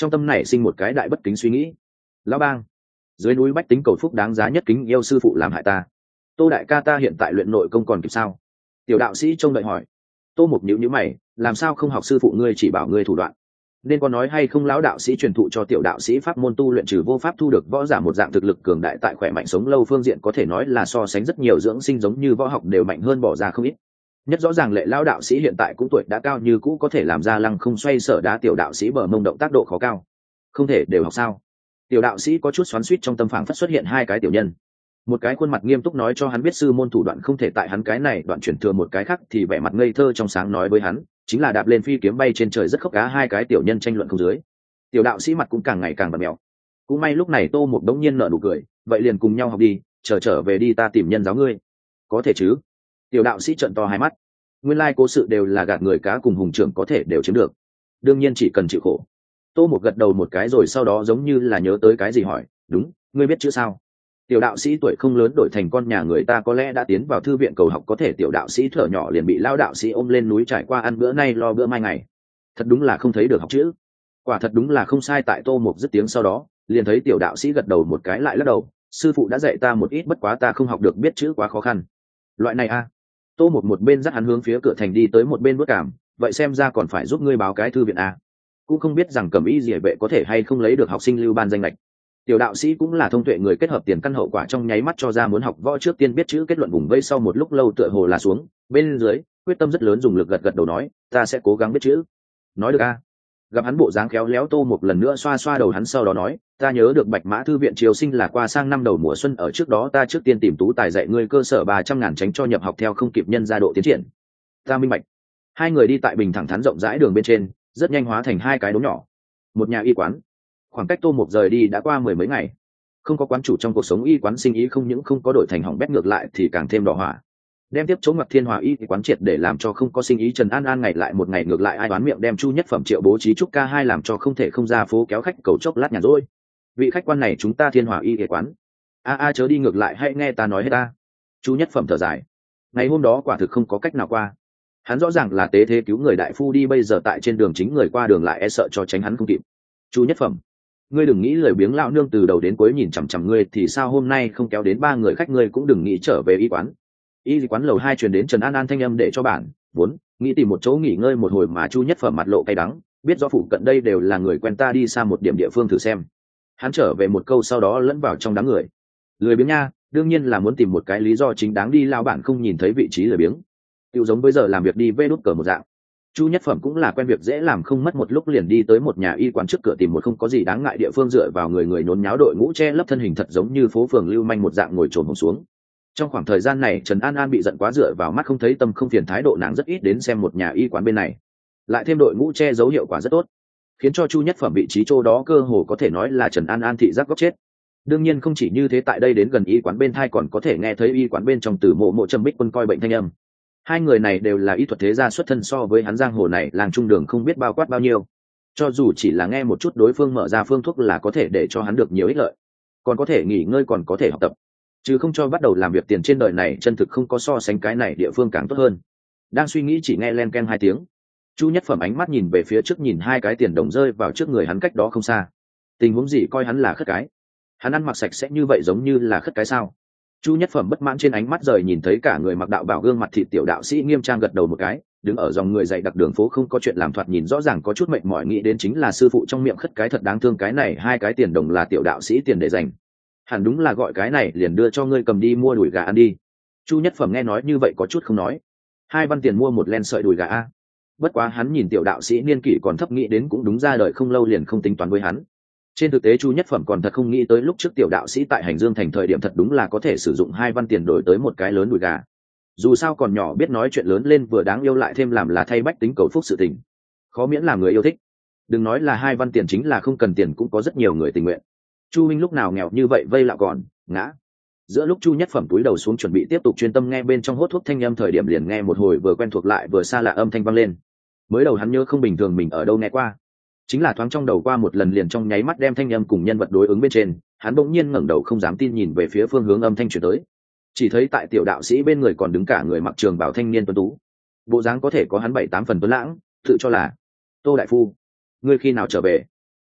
trong tâm nảy sinh một cái đại bất kính suy nghĩ. Lão bang, dưới núi bách tính cầu phúc đáng giá nhất kính yêu sư phụ làm hại ta, Tô đại ca ta hiện tại luyện nội công còn kịp sao? Tiểu đạo sĩ trông đợi hỏi. Tô Mục nhíu nhíu mày, làm sao không học sư phụ ngươi chỉ bảo ngươi thủ đoạn? Nên có nói hay không lão đạo sĩ truyền thụ cho tiểu đạo sĩ pháp môn tu luyện trừ vô pháp thu được võ giả một dạng thực lực cường đại tại khỏe mạnh sống lâu phương diện có thể nói là so sánh rất nhiều dưỡng sinh giống như võ học đều mạnh hơn bỏ ra không ít. Nhất rõ ràng lệ lão đạo sĩ hiện tại cũng tuổi đã cao như cũ có thể làm ra lăng không xoay sở đá tiểu đạo sĩ bờ mông động tác độ khó cao. Không thể đều học sao? Tiểu đạo sĩ có chút xoắn xuýt trong tâm phảng phất xuất hiện hai cái tiểu nhân. Một cái khuôn mặt nghiêm túc nói cho hắn biết sư môn thủ đoạn không thể tại hắn cái này đoạn chuyển thừa, một cái khác thì vẻ mặt ngây thơ trong sáng nói với hắn chính là đạp lên phi kiếm bay trên trời rất khốc cá. Hai cái tiểu nhân tranh luận không dưới, tiểu đạo sĩ mặt cũng càng ngày càng bật mèo. Cũng may lúc này Tô Mục đống nhiên nở nụ cười, vậy liền cùng nhau học đi, chờ trở về đi ta tìm nhân giáo ngươi. Có thể chứ? Tiểu đạo sĩ trợn to hai mắt, nguyên lai cố sự đều là gạt người, cá cùng hùng trưởng có thể đều chiếm được, đương nhiên chỉ cần chịu khổ. Tô Mục gật đầu một cái rồi sau đó giống như là nhớ tới cái gì hỏi, đúng, ngươi biết chữ sao? Tiểu đạo sĩ tuổi không lớn đổi thành con nhà người ta có lẽ đã tiến vào thư viện cầu học, có thể tiểu đạo sĩ thở nhỏ liền bị lao đạo sĩ ôm lên núi trải qua ăn bữa nay lo bữa mai ngày, thật đúng là không thấy được học chữ. Quả thật đúng là không sai. Tại Tô Mục dứt tiếng sau đó liền thấy tiểu đạo sĩ gật đầu một cái lại lắc đầu, sư phụ đã dạy ta một ít, bất quá ta không học được, biết chữ quá khó khăn. Loại này a à? Tô Mục một bên dắt hắn hướng phía cửa thành đi tới, một bên bước cảm, vậy xem ra còn phải giúp ngươi báo cái thư viện a à? Cũng không biết rằng cẩm y diệ vệ có thể hay không lấy được học sinh lưu ban danh lệch. Tiểu đạo sĩ cũng là thông tuệ người, kết hợp tiền căn hậu quả trong nháy mắt cho ra muốn học võ trước tiên biết chữ kết luận. Vùng vây sau một lúc lâu tựa hồ là xuống, bên dưới quyết tâm rất lớn, dùng lực gật gật đầu nói ta sẽ cố gắng biết chữ. Nói được a à? Gặp hắn bộ dáng khéo léo, Tô Mục lần nữa xoa xoa đầu hắn, sau đó nói ta nhớ được bạch mã thư viện triều sinh là qua sang năm đầu mùa xuân, ở trước đó ta trước tiên tìm tú tài dạy ngươi cơ sở ba trăm ngàn, tránh cho nhập học theo không kịp nhân gia độ tiến triển. Ta minh bạch. Hai người đi tại bình thẳng thắn rộng rãi đường bên trên, rất nhanh hóa thành hai cái đống nhỏ. Một nhà y quán. Khoảng cách Tô Mục rời đi đã qua mười mấy ngày, không có quán chủ trong cuộc sống y quán sinh ý không những không có đổi thành hỏng bét, ngược lại thì càng thêm đỏ hỏa. Đem tiếp chỗ Ngọc Thiên Hòa y quán triệt để làm cho không có sinh ý. Trần An An ngày lại một ngày, ngược lại ai đoán miệng đem Chu Nhất Phẩm triệu bố trí trúc ca hai làm cho không thể không ra phố kéo khách cầu chốc lát nhàn rỗi. Vị khách quan này chúng ta Thiên Hòa y quán a a chớ đi, ngược lại hãy nghe ta nói hết ta. Chu Nhất Phẩm thở dài, ngày hôm đó quả thực không có cách nào qua. Hắn rõ ràng là tế thế cứu người đại phu đi, bây giờ tại trên đường chính người qua đường lại e sợ cho tránh hắn không kịp. Chu Nhất Phẩm, ngươi đừng nghĩ lười biếng, lão nương từ đầu đến cuối nhìn chằm chằm ngươi thì sao hôm nay không kéo đến ba người khách, ngươi cũng đừng nghĩ trở về y quán. Y quán lầu hai truyền đến Trần An An thanh âm để cho bản vốn nghĩ tìm một chỗ nghỉ ngơi một hồi, mà Chu Nhất Phẩm mặt lộ cay đắng, biết rõ phụ cận đây đều là người quen, ta đi xa một điểm địa phương thử xem. Hắn trở về một câu sau đó lẫn vào trong đám người. Lười biếng nha, đương nhiên là muốn tìm một cái lý do chính đáng đi, lao bản không nhìn thấy vị trí lười biếng, tiêu giống với giờ làm việc đi vê đút cờ một dạng. Chu Nhất Phẩm cũng là quen việc dễ làm, không mất một lúc liền đi tới một nhà y quán trước cửa, tìm một không có gì đáng ngại địa phương dựa vào người người nhốn nháo đội ngũ che lấp thân hình, thật giống như phố phường lưu manh một dạng ngồi trồn hồn xuống. Trong khoảng thời gian này Trần An An bị giận quá, dựa vào mắt không thấy tâm không phiền thái độ, nàng rất ít đến xem một nhà y quán bên này, lại thêm đội ngũ che giấu hiệu quả rất tốt, khiến cho Chu Nhất Phẩm vị trí chỗ đó cơ hồ có thể nói là Trần An An thị giác góc chết. Đương nhiên không chỉ như thế, tại đây đến gần y quán bên thai còn có thể nghe thấy y quán bên trong từ mộ mộ Trầm Bích Quân coi bệnh thanh âm. Hai người này đều là y thuật thế gia xuất thân, so với hắn giang hồ này làng trung đường không biết bao quát bao nhiêu, cho dù chỉ là nghe một chút đối phương mở ra phương thuốc là có thể để cho hắn được nhiều ích lợi, còn có thể nghỉ ngơi, còn có thể học tập, chứ không cho bắt đầu làm việc tiền trên đời này chân thực không có so sánh cái này địa phương càng tốt hơn. Đang suy nghĩ chỉ nghe len ken hai tiếng, Chu Nhất Phẩm ánh mắt nhìn về phía trước, nhìn hai cái tiền đồng rơi vào trước người hắn cách đó không xa. Tình huống gì coi hắn là khất cái? Hắn ăn mặc sạch sẽ như vậy giống như là khất cái sao? Chu Nhất Phẩm bất mãn trên ánh mắt rời nhìn thấy cả người mặc đạo bảo gương mặt thịt tiểu đạo sĩ nghiêm trang gật đầu một cái, đứng ở dòng người dày đặc đường phố không có chuyện làm, thoạt nhìn rõ ràng có chút mệt mỏi, nghĩ đến chính là sư phụ trong miệng khất cái thật đáng thương, cái này hai cái tiền đồng là tiểu đạo sĩ tiền để dành, hẳn đúng là gọi cái này liền đưa cho ngươi cầm đi mua đùi gà ăn đi. Chu Nhất Phẩm nghe nói như vậy có chút không nói, hai văn tiền mua một len sợi đùi gà a. Bất quá hắn nhìn tiểu đạo sĩ niên kỷ còn thấp, nghĩ đến cũng đúng, ra đời không lâu liền không tính toán với hắn. Trên thực tế Chu Nhất Phẩm còn thật không nghĩ tới lúc trước tiểu đạo sĩ tại Hành Dương thành thời điểm thật đúng là có thể sử dụng hai văn tiền đổi tới một cái lớn đùi gà. Dù sao còn nhỏ biết nói chuyện lớn lên vừa đáng yêu, lại thêm làm là thay bách tính cầu phúc sự tình, khó miễn làm người yêu thích. Đừng nói là hai văn tiền, chính là không cần tiền cũng có rất nhiều người tình nguyện. Chu Minh lúc nào nghèo như vậy vây lạo còn ngã. Giữa lúc Chu Nhất Phẩm túi đầu xuống chuẩn bị tiếp tục chuyên tâm nghe bên trong hốt thuốc thanh âm thời điểm, liền nghe một hồi vừa quen thuộc lại vừa xa lạ âm thanh vang lên. Mới đầu hắn nhớ không bình thường mình ở đâu nghe qua, chính là thoáng trong đầu qua một lần liền trong nháy mắt đem thanh âm cùng nhân vật đối ứng bên trên, hắn bỗng nhiên ngẩng đầu không dám tin nhìn về phía phương hướng âm thanh chuyển tới, chỉ thấy tại tiểu đạo sĩ bên người còn đứng cả người mặc trường bào thanh niên tuấn tú, bộ dáng có thể có hắn bảy tám phần tuấn lãng, tự cho là Tô đại phu, ngươi khi nào trở về?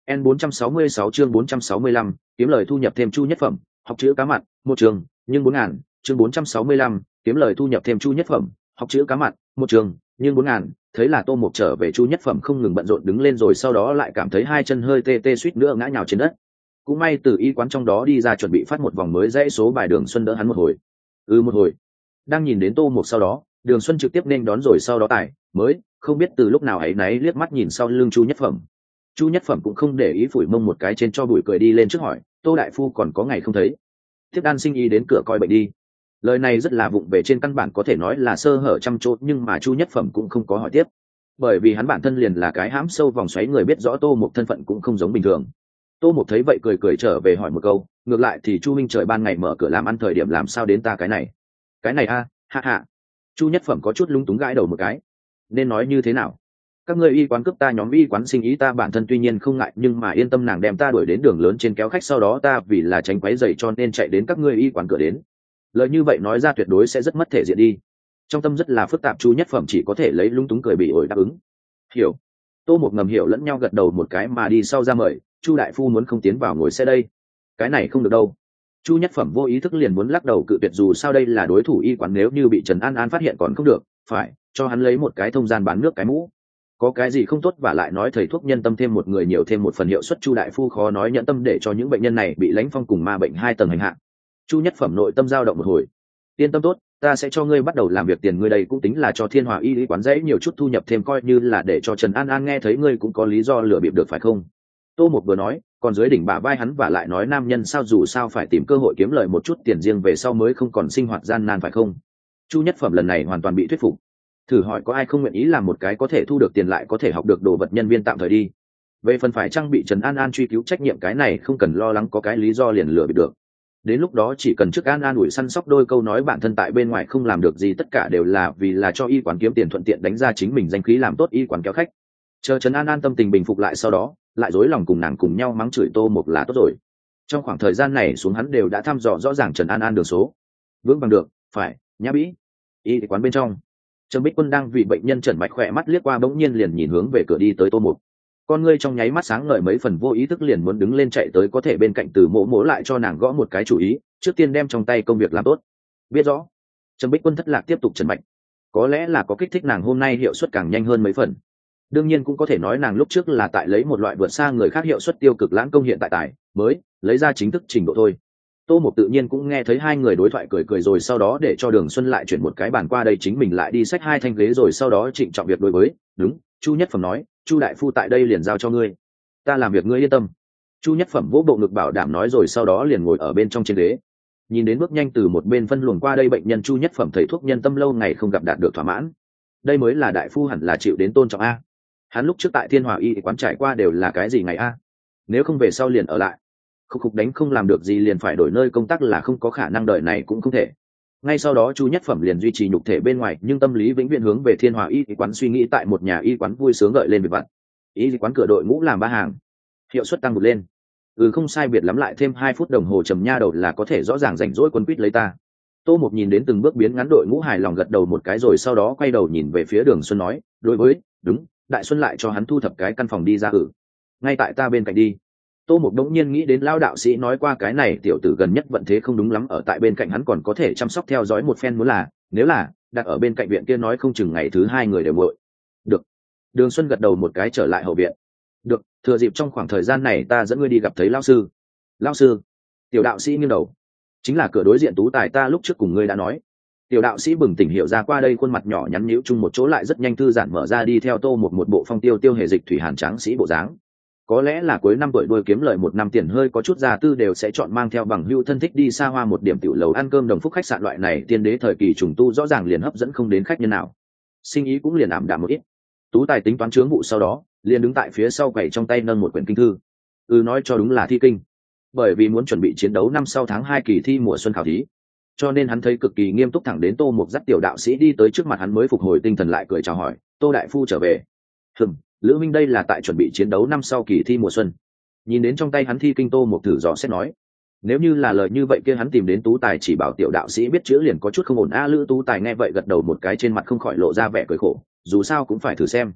N bốn trăm sáu mươi sáu chương bốn trăm sáu mươi lăm, kiếm lời thu nhập thêm chu nhất phẩm, học chữ cá mặn, một trường, nhưng bốn ngàn, chương bốn trăm sáu mươi lăm, kiếm lời thu nhập thêm chu nhất phẩm, học chữ cá mặn, một trường, nhưng bốn ngàn, thấy là Tô Mục trở về chu nhất phẩm không ngừng bận rộn đứng lên rồi sau đó lại cảm thấy hai chân hơi tê tê suýt nữa ngã nhào trên đất. Cũng may từ y quán trong đó đi ra chuẩn bị phát một vòng mới dãy số bài Đường Xuân đỡ hắn một hồi. Ừ một hồi. Đang nhìn đến Tô Mục sau đó, Đường Xuân trực tiếp nên đón rồi sau đó tài, mới, không biết từ lúc nào ấy náy liếc mắt nhìn sau lưng chu nhất phẩm. Chu nhất phẩm cũng không để ý phủi mông một cái trên cho bụi cười đi lên trước hỏi, Tô đại phu còn có ngày không thấy. Tiếp đan sinh y đến cửa coi bệnh đi. Lời này rất là vụng về trên căn bản có thể nói là sơ hở trăm chỗ nhưng mà chu nhất phẩm cũng không có hỏi tiếp. Bởi vì hắn bản thân liền là cái hãm sâu vòng xoáy người biết rõ Tô Mục thân phận cũng không giống bình thường. Tô Mục thấy vậy cười cười trở về hỏi một câu, ngược lại thì chu minh trời ban ngày mở cửa làm ăn thời điểm làm sao đến ta cái này. Cái này a, à, hạ hạ. Chu nhất phẩm có chút lung túng gãi đầu một cái. Nên nói như thế nào? Các ngươi y quán cướp ta nhóm y quán sinh ý ta bản thân tuy nhiên không ngại nhưng mà yên tâm nàng đem ta đuổi đến đường lớn trên kéo khách sau đó ta vì là tránh quấy rầy cho nên chạy đến các ngươi y quán cửa đến. Lời như vậy nói ra tuyệt đối sẽ rất mất thể diện đi. Trong tâm rất là phức tạp chu nhất phẩm chỉ có thể lấy lung túng cười bị ổi đáp ứng. Hiểu. Tô Mục ngầm hiểu lẫn nhau gật đầu một cái mà đi sau ra mời, chu đại phu muốn không tiến vào ngồi xe đây. Cái này không được đâu. Chu nhất phẩm vô ý thức liền muốn lắc đầu cự tuyệt dù sao đây là đối thủ y quán nếu như bị Trần An An phát hiện còn không được, phải cho hắn lấy một cái thông gian bán nước cái mũ. Có cái gì không tốt và lại nói thầy thuốc nhân tâm thêm một người nhiều thêm một phần hiệu suất chu đại phu khó nói nhẫn tâm để cho những bệnh nhân này bị lãnh phong cùng ma bệnh hai tầng hành hạ. Chu nhất phẩm nội tâm dao động một hồi. Yên tâm tốt, ta sẽ cho ngươi bắt đầu làm việc tiền ngươi đây cũng tính là cho Thiên Hòa y lý quán dễ nhiều chút thu nhập thêm coi như là để cho Trần An An nghe thấy ngươi cũng có lý do lừa bịp được phải không? Tô Mục vừa nói, còn dưới đỉnh bả vai hắn và lại nói nam nhân sao dù sao phải tìm cơ hội kiếm lời một chút tiền riêng về sau mới không còn sinh hoạt gian nan phải không? Chu nhất phẩm lần này hoàn toàn bị thuyết phục. Thử hỏi có ai không nguyện ý làm một cái có thể thu được tiền lại có thể học được đồ vật nhân viên tạm thời đi. Về phần phải trang bị Trần An An truy cứu trách nhiệm cái này không cần lo lắng có cái lý do liền lừa bịp được. Đến lúc đó chỉ cần trước An An ủi săn sóc đôi câu nói bản thân tại bên ngoài không làm được gì tất cả đều là vì là cho y quán kiếm tiền thuận tiện đánh ra chính mình danh khí làm tốt y quán kéo khách. Chờ Trần An An tâm tình bình phục lại sau đó, lại dối lòng cùng nàng cùng nhau mắng chửi Tô Mục là tốt rồi. Trong khoảng thời gian này xuống hắn đều đã thăm dò rõ ràng Trần An An đường số. Vững bằng được, phải, nhã bĩ. Y quán bên trong. Trầm Bích Quân đang vì bệnh nhân trần mạch khỏe mắt liếc qua bỗng nhiên liền nhìn hướng về cửa đi tới Tô Mục. Con ngươi trong nháy mắt sáng ngời mấy phần vô ý thức liền muốn đứng lên chạy tới có thể bên cạnh Từ Mộ Mộ lại cho nàng gõ một cái chủ ý, trước tiên đem trong tay công việc làm tốt. Biết rõ. Trầm Bích Quân thất lạc tiếp tục trần mạch. Có lẽ là có kích thích nàng hôm nay hiệu suất càng nhanh hơn mấy phần. Đương nhiên cũng có thể nói nàng lúc trước là tại lấy một loại vượt xa người khác hiệu suất tiêu cực lãng công hiện tại tài mới lấy ra chính thức trình độ thôi. Tô Mục tự nhiên cũng nghe thấy hai người đối thoại cười cười rồi sau đó để cho Đường Xuân lại chuyển một cái bàn qua đây chính mình lại đi xách hai thanh ghế rồi sau đó trịnh trọng việc đối với, đúng, Chu Nhất Phẩm nói, Chu đại phu tại đây liền giao cho ngươi. Ta làm việc ngươi yên tâm. Chu Nhất Phẩm vỗ bộ ngực bảo đảm nói rồi sau đó liền ngồi ở bên trong trên ghế. Nhìn đến bước nhanh từ một bên phân luồng qua đây bệnh nhân Chu Nhất Phẩm thầy thuốc nhân tâm lâu ngày không gặp đạt được thỏa mãn. Đây mới là đại phu hẳn là chịu đến tôn trọng a. Hắn lúc trước tại Thiên Hòa y quán trải qua đều là cái gì ngày a? Nếu không về sau liền ở lại. Khúc khúc đánh không làm được gì liền phải đổi nơi công tác là không có khả năng đợi này cũng không thể. Ngay sau đó Chu Nhất Phẩm liền duy trì nhục thể bên ngoài nhưng tâm lý vĩnh viễn hướng về Thiên Hòa y quán suy nghĩ tại một nhà y quán vui sướng đợi lên việc vặt. Y quán cửa đội ngũ làm ba hàng, hiệu suất tăng một lên. Ừ không sai biệt lắm lại thêm hai phút đồng hồ trầm nha đầu là có thể rõ ràng rảnh rỗi quân quýt lấy ta. Tô Mục nhìn đến từng bước biến ngắn đội ngũ hài lòng gật đầu một cái rồi sau đó quay đầu nhìn về phía Đường Xuân nói, đối với, đúng, Đại Xuân lại cho hắn thu thập cái căn phòng đi ra ử. Ngay tại ta bên cạnh đi. Tô Mục đống nhiên nghĩ đến lao đạo sĩ nói qua cái này tiểu tử gần nhất vận thế không đúng lắm ở tại bên cạnh hắn còn có thể chăm sóc theo dõi một phen muốn là, nếu là, đặt ở bên cạnh viện kia nói không chừng ngày thứ hai người đều muội. Được. Đường Xuân gật đầu một cái trở lại hậu viện. Được, thừa dịp trong khoảng thời gian này ta dẫn ngươi đi gặp thấy lão sư. Lão sư? Tiểu đạo sĩ nghiêng đầu. Chính là cửa đối diện tú tài ta lúc trước cùng ngươi đã nói. Tiểu đạo sĩ bừng tỉnh hiểu ra qua đây khuôn mặt nhỏ nhắn nhíu chung một chỗ lại rất nhanh thư giãn mở ra đi theo Tô Mục một bộ phong tiêu tiêu hề dịch thủy hàn tráng sĩ bộ dáng. Có lẽ là cuối năm tuổi đuôi kiếm lời một năm tiền hơi có chút già tư đều sẽ chọn mang theo bằng hữu thân thích đi xa hoa một điểm tiểu lầu ăn cơm đồng phúc khách sạn loại này tiên đế thời kỳ trùng tu rõ ràng liền hấp dẫn không đến khách nhân nào. Sinh ý cũng liền ảm đạm một ít. Tú tài tính toán chướng vụ sau đó, liền đứng tại phía sau quầy trong tay nâng một quyển kinh thư. Ừ nói cho đúng là thi kinh. Bởi vì muốn chuẩn bị chiến đấu năm sau tháng hai kỳ thi mùa xuân khảo thí, cho nên hắn thấy cực kỳ nghiêm túc thẳng đến Tô Mục dắt tiểu đạo sĩ đi tới trước mặt hắn mới phục hồi tinh thần lại cười chào hỏi, Tô đại phu trở về. Hừm, Lữ Minh đây là tại chuẩn bị chiến đấu năm sau kỳ thi mùa xuân. Nhìn đến trong tay hắn thi kinh Tô Mục thử dò xét nói, nếu như là lời như vậy kia hắn tìm đến Tú Tài chỉ bảo tiểu đạo sĩ biết chữ liền có chút không ổn a. Lữ Tú Tài nghe vậy gật đầu một cái trên mặt không khỏi lộ ra vẻ cười khổ, dù sao cũng phải thử xem.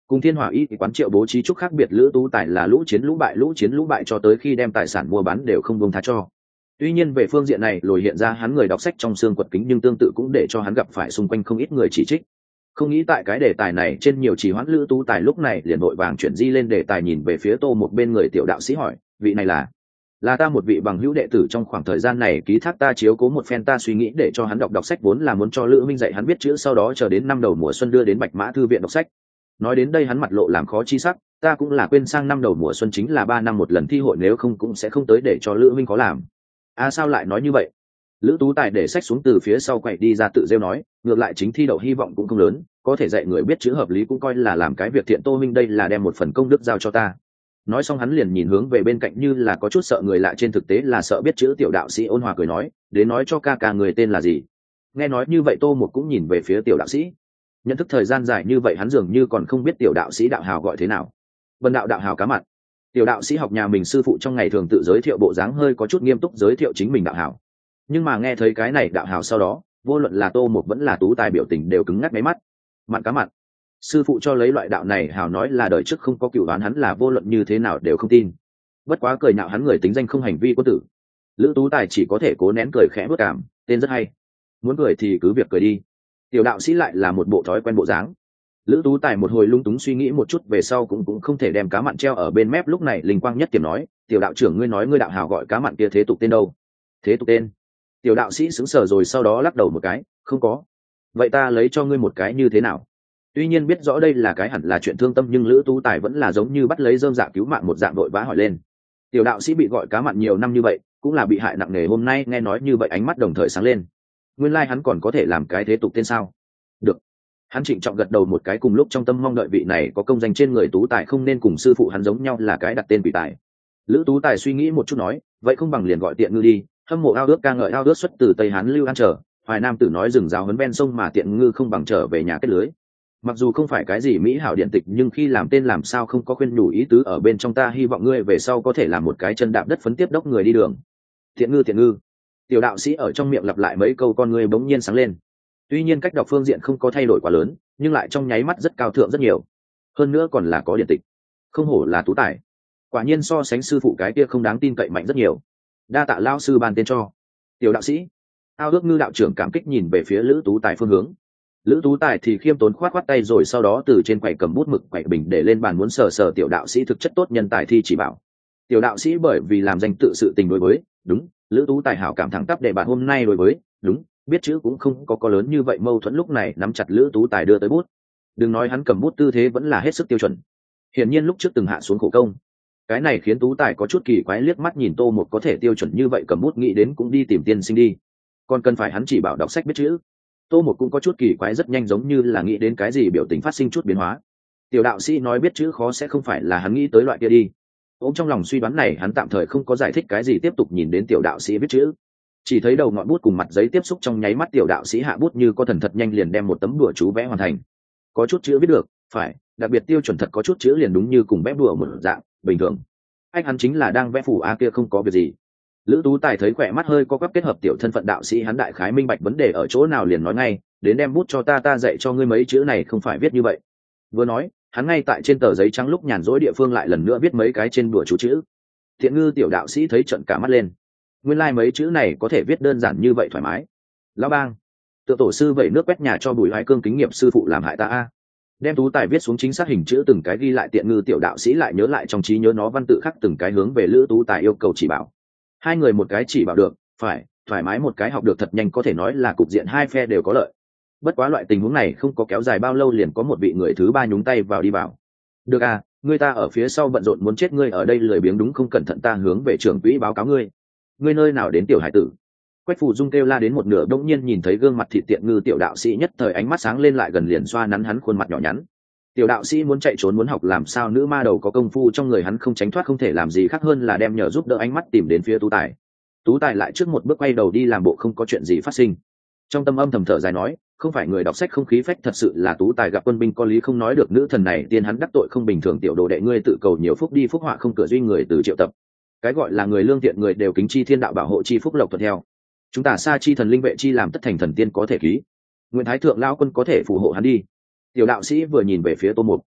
Cùng Thiên Hỏa Y quán Triệu bố trí chút khác biệt, Lữ Tú Tài là lũ chiến lũ bại, lũ chiến lũ bại cho tới khi đem tài sản mua bán đều không buông tha cho. Tuy nhiên về phương diện này lồi hiện ra hắn người đọc sách trong xương quật kính, nhưng tương tự cũng để cho hắn gặp phải xung quanh không ít người chỉ trích. Không nghĩ tại cái đề tài này trên nhiều trì hoãn, Lữ Tú Tài lúc này liền vội vàng chuyển di lên đề tài, nhìn về phía Tô một bên người tiểu đạo sĩ hỏi, vị này là là ta một vị bằng hữu đệ tử, trong khoảng thời gian này ký thác ta chiếu cố một phen, ta suy nghĩ để cho hắn đọc đọc sách, vốn là muốn cho Lữ Minh dạy hắn biết chữ, sau đó chờ đến năm đầu mùa xuân đưa đến Bạch Mã thư viện đọc sách. Nói đến đây hắn mặt lộ làm khó chi sắc, ta cũng là quên sang năm đầu mùa xuân chính là ba năm một lần thi hội, nếu không cũng sẽ không tới để cho Lữ Minh có làm. À sao lại nói như vậy? Lữ Tú Tài để sách xuống từ phía sau quậy đi ra tự rêu nói, ngược lại chính thi đậu hy vọng cũng không lớn, có thể dạy người biết chữ hợp lý cũng coi là làm cái việc thiện. Tô Minh đây là đem một phần công đức giao cho ta. Nói xong hắn liền nhìn hướng về bên cạnh như là có chút sợ người lạ, trên thực tế là sợ biết chữ tiểu đạo sĩ ôn hòa cười nói, đến nói cho ca ca người tên là gì. Nghe nói như vậy Tô một cũng nhìn về phía tiểu đạo sĩ. Nhận thức thời gian dài như vậy hắn dường như còn không biết tiểu đạo sĩ đạo hào gọi thế nào. Vân đạo đạo hào cá mặt. Tiểu đạo sĩ học nhà mình sư phụ trong ngày thường tự giới thiệu, bộ dáng hơi có chút nghiêm túc giới thiệu chính mình đạo hào. Nhưng mà nghe thấy cái này đạo hào sau đó, vô luận là Tô một vẫn là Tú Tài biểu tình đều cứng ngắc mấy mắt. Mặn cá mặt. Sư phụ cho lấy loại đạo này hào nói là đời trước không có cựu đoán, hắn là vô luận như thế nào đều không tin. Bất quá cười nhạo hắn người tính danh không hành vi quân tử. Lữ Tú Tài chỉ có thể cố nén cười khẽ bước cảm, tên rất hay, muốn cười thì cứ việc cười đi. Tiểu đạo sĩ lại là một bộ thói quen bộ dáng. Lữ Tú Tài một hồi lung túng suy nghĩ một chút về sau cũng cũng không thể đem cá mặn treo ở bên mép, lúc này linh quang nhất tiềm nói, tiểu đạo trưởng ngươi nói ngươi đạo hào gọi cá mặn kia thế tục tên đâu? Thế tục tên? Tiểu đạo sĩ sững sờ rồi sau đó lắc đầu một cái, không có. Vậy ta lấy cho ngươi một cái như thế nào? Tuy nhiên biết rõ đây là cái hẳn là chuyện thương tâm, nhưng Lữ Tú Tài vẫn là giống như bắt lấy dơm dạ cứu mạng một dạng vội vã hỏi lên. Tiểu đạo sĩ bị gọi cá mặn nhiều năm như vậy cũng là bị hại nặng nề, hôm nay nghe nói như vậy ánh mắt đồng thời sáng lên. Nguyên lai like hắn còn có thể làm cái thế tục tên sao? Được. Hắn trịnh trọng gật đầu một cái, cùng lúc trong tâm mong đợi vị này có công danh trên người Tú Tài không nên cùng sư phụ hắn giống nhau là cái đặt tên quỷ tài. Lữ Tú Tài suy nghĩ một chút nói, vậy không bằng liền gọi Tiện Ngư đi, hâm mộ ao ước ca ngợi ao ước xuất từ Tây Hán Lưu An Trở, Hoài Nam Tử nói rừng rào hấn ven sông mà Tiện Ngư không bằng trở về nhà kết lưới. Mặc dù không phải cái gì mỹ hảo điện tịch, nhưng khi làm tên làm sao không có khuyên nhủ ý tứ ở bên trong, ta hy vọng ngươi về sau có thể làm một cái chân đạp đất phấn tiếp đốc người đi đường. Tiện Ngư, Tiện Ngư. Tiểu đạo sĩ ở trong miệng lặp lại mấy câu, con ngươi bỗng nhiên sáng lên. Tuy nhiên cách đọc phương diện không có thay đổi quá lớn, nhưng lại trong nháy mắt rất cao thượng rất nhiều, hơn nữa còn là có điện tịch. Không hổ là Tú Tài, quả nhiên so sánh sư phụ cái kia không đáng tin cậy mạnh rất nhiều. Đa tạ lao sư ban tên cho. Tiểu đạo sĩ ao ước Ngư đạo trưởng cảm kích nhìn về phía Lữ Tú Tài phương hướng. Lữ Tú Tài thì khiêm tốn khoát khoát tay, rồi sau đó từ trên quầy cầm bút mực quầy bình để lên bàn, muốn sờ sờ tiểu đạo sĩ thực chất tốt nhân tài thi chỉ bảo. Tiểu đạo sĩ bởi vì làm danh tự sự tình đối với đúng Lữ Tú Tài hảo cảm thẳng tắp để bạn hôm nay đối với đúng biết chữ cũng không có có lớn như vậy mâu thuẫn, lúc này nắm chặt Lữ Tú Tài đưa tới bút. Đừng nói hắn cầm bút tư thế vẫn là hết sức tiêu chuẩn, hiển nhiên lúc trước từng hạ xuống khổ công. Cái này khiến Tú Tài có chút kỳ quái, liếc mắt nhìn Tô một có thể tiêu chuẩn như vậy cầm bút, nghĩ đến cũng đi tìm tiên sinh đi, còn cần phải hắn chỉ bảo đọc sách biết chữ. Tô một cũng có chút kỳ quái, rất nhanh giống như là nghĩ đến cái gì, biểu tình phát sinh chút biến hóa. Tiểu đạo sĩ nói biết chữ khó sẽ không phải là hắn nghĩ tới loại kia đi. Ôm trong lòng suy đoán này hắn tạm thời không có giải thích cái gì, tiếp tục nhìn đến tiểu đạo sĩ viết chữ. Chỉ thấy đầu ngọn bút cùng mặt giấy tiếp xúc trong nháy mắt, tiểu đạo sĩ hạ bút như có thần thật nhanh liền đem một tấm đùa chú vẽ hoàn thành. Có chút chữ viết được, phải, đặc biệt tiêu chuẩn thật, có chút chữ liền đúng như cùng vẽ đùa một dạng bình thường. Anh hắn chính là đang vẽ phù a kia không có việc gì. Lữ Tú Tài thấy khỏe mắt hơi có quắp, kết hợp tiểu thân phận đạo sĩ hắn đại khái minh bạch vấn đề ở chỗ nào, liền nói ngay, đến đem bút cho ta, ta dạy cho ngươi mấy chữ này không phải viết như vậy. Vừa nói hắn ngay tại trên tờ giấy trắng lúc nhàn rỗi địa phương lại lần nữa viết mấy cái trên đùa chú chữ. Thiện Ngư tiểu đạo sĩ thấy trận cả mắt lên, nguyên lai like mấy chữ này có thể viết đơn giản như vậy thoải mái. Lão bang, tự tổ sư vậy nước quét nhà cho Bùi Hoài Cương kính nghiệp sư phụ làm hại ta a. Đem Tú Tài viết xuống chính xác hình chữ từng cái ghi lại, Tiện Ngư tiểu đạo sĩ lại nhớ lại trong trí nhớ nó văn tự khắc từng cái hướng về Lữ Tú Tài yêu cầu chỉ bảo. Hai người một cái chỉ bảo được, phải thoải mái, một cái học được thật nhanh, có thể nói là cục diện hai phe đều có lợi. Bất quá loại tình huống này không có kéo dài bao lâu, liền có một vị người thứ ba nhúng tay vào đi vào. Được à, ngươi ta ở phía sau bận rộn muốn chết, ngươi ở đây lười biếng đúng không cẩn thận ta hướng về trưởng quỹ báo cáo ngươi. Ngươi nơi nào đến tiểu hải tử? Quách Phù Dung kêu la đến một nửa, đông nhiên nhìn thấy gương mặt thịt Tiện Ngư tiểu đạo sĩ, nhất thời ánh mắt sáng lên, lại gần liền xoa nắn hắn khuôn mặt nhỏ nhắn. Tiểu đạo sĩ muốn chạy trốn muốn học làm sao, nữ ma đầu có công phu trong người hắn không tránh thoát, không thể làm gì khác hơn là đem nhờ giúp đỡ ánh mắt tìm đến phía Tú Tài. Tú Tài lại trước một bước quay đầu đi làm bộ không có chuyện gì phát sinh, trong tâm âm thầm thở dài nói, không phải người đọc sách không khí phách, thật sự là Tú Tài gặp quân binh có lý không nói được, nữ thần này tiên hắn đắc tội không bình thường, tiểu đồ đệ ngươi tự cầu nhiều phúc đi, phúc họa không cửa duy người từ triệu tập. Cái gọi là người lương thiện người đều kính chi thiên đạo bảo hộ chi phúc lộc thuận theo, chúng ta xa chi thần linh vệ chi làm tất thành thần tiên có thể ký, nguyện thái thượng lao quân có thể phù hộ hắn đi. Tiểu đạo sĩ vừa nhìn về phía Tô Mục,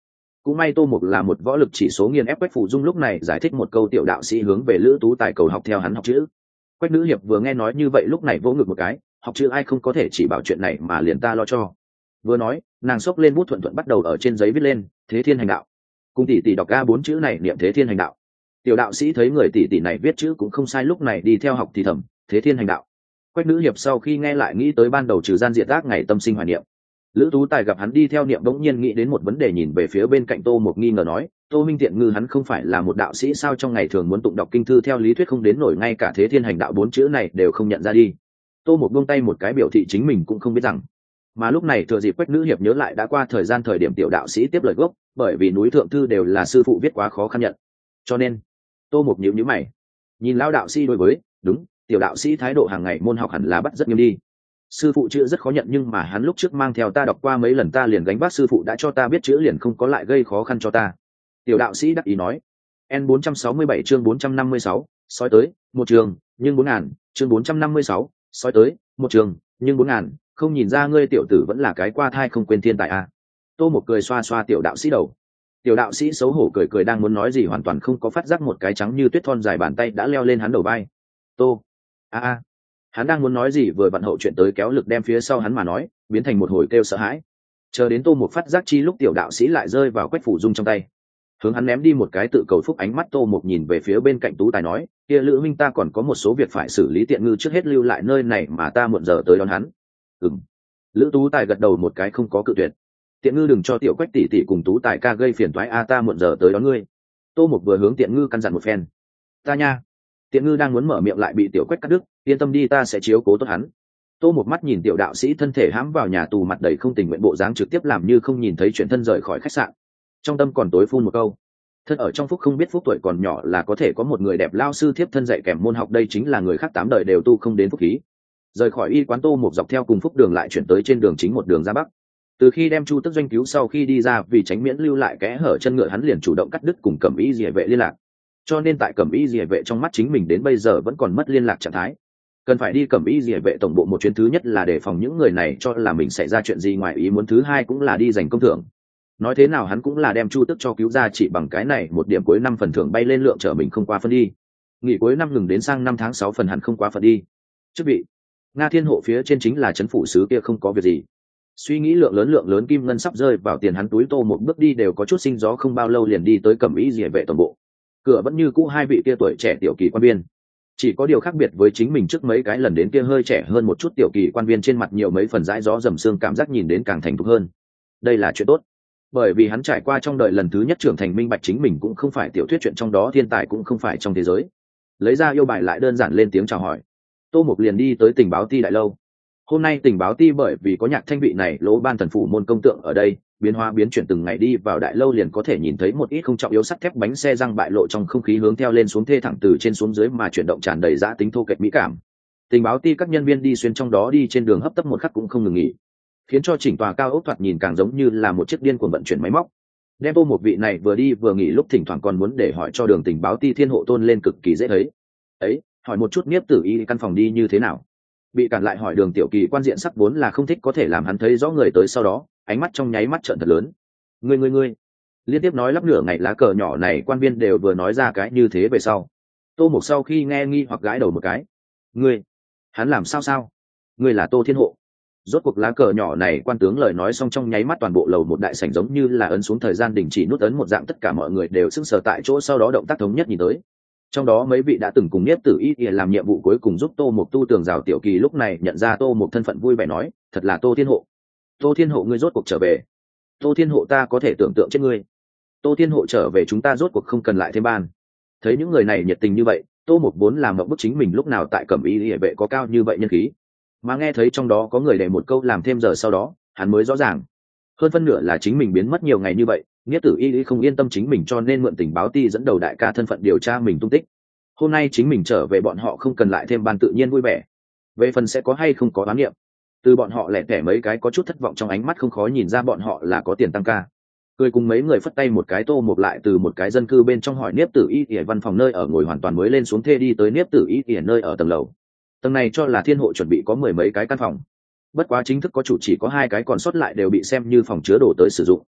cũng may tô mục là một võ lực chỉ số nghiền ép. Quách phủ dung lúc này giải thích một câu, tiểu đạo sĩ hướng về lữ tú tài cầu học theo hắn học chữ. Quách nữ hiệp vừa nghe nói như vậy lúc này vỗ ngực một cái, học chữ ai không có thể chỉ bảo chuyện này mà liền ta lo cho. Vừa nói nàng xốc lên bút thuận thuận bắt đầu ở trên giấy viết lên thế thiên hành đạo. Cùng tỷ tỷ đọc a bốn chữ này niệm thế thiên hành đạo. Tiểu đạo sĩ thấy người tỷ tỷ này viết chữ cũng không sai lúc này đi theo học thì thầm thế thiên hành đạo. Quách nữ hiệp sau khi nghe lại nghĩ tới ban đầu trừ gian diệt ác ngày tâm sinh hoài niệm. Lữ tú tài gặp hắn đi theo niệm bỗng nhiên nghĩ đến một vấn đề, nhìn về phía bên cạnh tô một nghi ngờ nói, tô minh tiện ngư hắn không phải là một đạo sĩ sao, trong ngày thường muốn tụng đọc kinh thư theo lý thuyết không đến nổi ngay cả thế thiên hành đạo bốn chữ này đều không nhận ra đi. Tô một buông tay một cái biểu thị chính mình cũng không biết rằng. Mà lúc này thừa dịp Quách nữ hiệp nhớ lại đã qua thời gian thời điểm tiểu đạo sĩ tiếp lời gốc, bởi vì núi thượng thư đều là sư phụ viết quá khó khăn nhận, cho nên tô một nhíu nhíu mày nhìn lão đạo sĩ đối với đúng tiểu đạo sĩ thái độ hàng ngày môn học hẳn là bắt rất nghiêm đi. Sư phụ chữ rất khó nhận nhưng mà hắn lúc trước mang theo ta đọc qua mấy lần ta liền gánh vác, sư phụ đã cho ta biết chữ liền không có lại gây khó khăn cho ta. Tiểu đạo sĩ đắc ý nói. N bốn trăm sáu mươi bảy chương bốn trăm năm mươi sáu, sói tới một trường nhưng bốn ngàn, chương bốn trăm năm mươi sáu, sói tới một trường nhưng bốn ngàn, không nhìn ra ngươi tiểu tử vẫn là cái qua thai không quên thiên tài à. Tô một cười xoa xoa tiểu đạo sĩ đầu. Tiểu đạo sĩ xấu hổ cười cười đang muốn nói gì hoàn toàn không có phát giác một cái trắng như tuyết thon dài bàn tay đã leo lên hắn đầu vai. Tô a a hắn đang muốn nói gì vừa vặn hậu chuyện tới kéo lực đem phía sau hắn mà nói biến thành một hồi kêu sợ hãi. Chờ đến tô một phát giác chi lúc tiểu đạo sĩ lại rơi vào Quách phủ dung trong tay, hướng hắn ném đi một cái tự cầu phúc ánh mắt. Tô một nhìn về phía bên cạnh tú tài nói, kia lữ minh ta còn có một số việc phải xử lý, tiện ngư trước hết lưu lại nơi này mà ta muộn giờ tới đón hắn. Ừm. Lữ tú tài gật đầu một cái không có cự tuyệt. Tiện ngư đừng cho tiểu Quách tỷ tỷ cùng tú tài ca gây phiền toái a, ta muộn giờ tới đón ngươi. Tô một vừa hướng tiện ngư căn dặn một phen. Ta nha. Tiện ngư đang muốn mở miệng lại bị tiểu Quách cắt đứt, yên tâm đi ta sẽ chiếu cố tốt hắn. Tô một mắt nhìn tiểu đạo sĩ thân thể hãm vào nhà tù mặt đầy không tình nguyện bộ dáng trực tiếp làm như không nhìn thấy chuyện thân rời khỏi khách sạn. Trong tâm còn tối phun một câu, thân ở trong phúc không biết phúc tuổi còn nhỏ là có thể có một người đẹp lao sư thiếp thân dạy kèm môn học, đây chính là người khác tám đời đều tu không đến phúc khí. Rời khỏi y quán Tô một dọc theo cùng phúc đường lại chuyển tới trên đường chính một đường ra bắc. Từ khi đem Chu Tức Doanh cứu sau khi đi ra, vì tránh miễn lưu lại kẽ hở chân ngựa hắn liền chủ động cắt đứt cùng Cẩm Y Liễu vệ liên lạc. Cho nên tại Cẩm Y Liễu vệ trong mắt chính mình đến bây giờ vẫn còn mất liên lạc trạng thái. Cần phải đi Cẩm Y Liễu vệ tổng bộ một chuyến, thứ nhất là để phòng những người này cho là mình xảy ra chuyện gì ngoài ý muốn, thứ hai cũng là đi giành công thưởng. Nói thế nào hắn cũng là đem Chu Tức cho cứu ra, chỉ bằng cái này một điểm cuối năm phần thưởng bay lên lượng trở mình không qua phân đi. Nghỉ cuối năm ngừng đến sang năm tháng sáu phần hẳn không quá phần đi. Chức vị Nga Thiên hộ phía trên chính là trấn phủ sứ kia không có việc gì. Suy nghĩ lượng lớn lượng lớn kim ngân sắp rơi vào tiền hắn túi, Tô một bước đi đều có chút sinh gió, không bao lâu liền đi tới Cẩm Y Liễu vệ tổng bộ. Cửa vẫn như cũ hai vị kia tuổi trẻ tiểu kỳ quan viên, chỉ có điều khác biệt với chính mình trước mấy cái lần đến kia hơi trẻ hơn một chút tiểu kỳ quan viên trên mặt nhiều mấy phần dãi gió dầm sương, cảm giác nhìn đến càng thành thục hơn. Đây là chuyện tốt, bởi vì hắn trải qua trong đời lần thứ nhất trưởng thành minh bạch chính mình cũng không phải tiểu thuyết chuyện trong đó, thiên tài cũng không phải trong thế giới. Lấy ra yêu bài lại đơn giản lên tiếng chào hỏi, Tô Mục liền đi tới tình báo ti đại lâu. Hôm nay tình báo ti bởi vì có Nhạc Thanh vị này lỗ ban thần phủ môn công tượng ở đây, biến hóa biến chuyển từng ngày, đi vào đại lâu liền có thể nhìn thấy một ít không trọng yếu sắt thép bánh xe răng bại lộ trong không khí, hướng theo lên xuống thê thẳng từ trên xuống dưới mà chuyển động tràn đầy dã tính thô kệch mỹ cảm. Tình báo ti các nhân viên đi xuyên trong đó, đi trên đường hấp tấp một khắc cũng không ngừng nghỉ, khiến cho chỉnh tòa cao ốc thoạt nhìn càng giống như là một chiếc điên cuồng vận chuyển máy móc. Đem Tô một vị này vừa đi vừa nghỉ lúc thỉnh thoảng còn muốn để hỏi cho đường tình báo ti thiên hộ tôn lên cực kỳ dễ thấy. Ấy, hỏi một chút Niếp Tử Y căn phòng đi như thế nào? Bị cản lại hỏi đường tiểu kỳ quan diện sắc vốn là không thích, có thể làm hắn thấy rõ người tới sau đó ánh mắt trong nháy mắt trợn thật lớn. Ngươi ngươi ngươi liên tiếp nói lắp nửa ngày lá cờ nhỏ này quan viên đều vừa nói ra cái như thế về sau, Tô Mục sau khi nghe nghi hoặc gãi đầu một cái. Ngươi, hắn làm sao sao? Ngươi là Tô Thiên Hộ? Rốt cuộc lá cờ nhỏ này quan tướng lời nói xong trong nháy mắt toàn bộ lầu một đại sảnh giống như là ấn xuống thời gian đình chỉ nút ấn một dạng, tất cả mọi người đều sững sờ tại chỗ, sau đó động tác thống nhất nhìn tới. Trong đó mấy vị đã từng cùng Niếp Tử Y làm nhiệm vụ cuối cùng giúp Tô Mục tu tường rào tiểu kỳ lúc này nhận ra Tô Mục thân phận vui vẻ nói, thật là Tô Thiên Hộ. Tô Thiên Hộ ngươi rốt cuộc trở về. Tô Thiên Hộ ta có thể tưởng tượng chết ngươi. Tô Thiên Hộ trở về chúng ta rốt cuộc không cần lại thêm ban. Thấy những người này nhiệt tình như vậy, Tô Mục vốn làm mộng bức chính mình lúc nào tại Cẩm Y Liễu vệ có cao như vậy nhân khí, mà nghe thấy trong đó có người để một câu làm thêm giờ sau đó hắn mới rõ ràng, hơn phân nửa là chính mình biến mất nhiều ngày như vậy, Niếp Tử Y không yên tâm chính mình cho nên mượn tình báo ti dẫn đầu đại ca thân phận điều tra mình tung tích. Hôm nay chính mình trở về bọn họ không cần lại thêm ban tự nhiên vui vẻ. Về phần sẽ có hay không có đoán nghiệm, từ bọn họ lẻ tẻ mấy cái có chút thất vọng trong ánh mắt không khó nhìn ra bọn họ là có tiền tăng ca. Cười cùng mấy người phất tay một cái, Tô Mục lại từ một cái dân cư bên trong hỏi Niếp Tử Y ở văn phòng nơi ở ngồi hoàn toàn mới lên xuống thê đi tới Niếp Tử Y ở nơi ở tầng lầu. Tầng này cho là Thiên Hộ chuẩn bị có mười mấy cái căn phòng, bất quá chính thức có chủ chỉ có hai cái, còn sót lại đều bị xem như phòng chứa đồ tới sử dụng.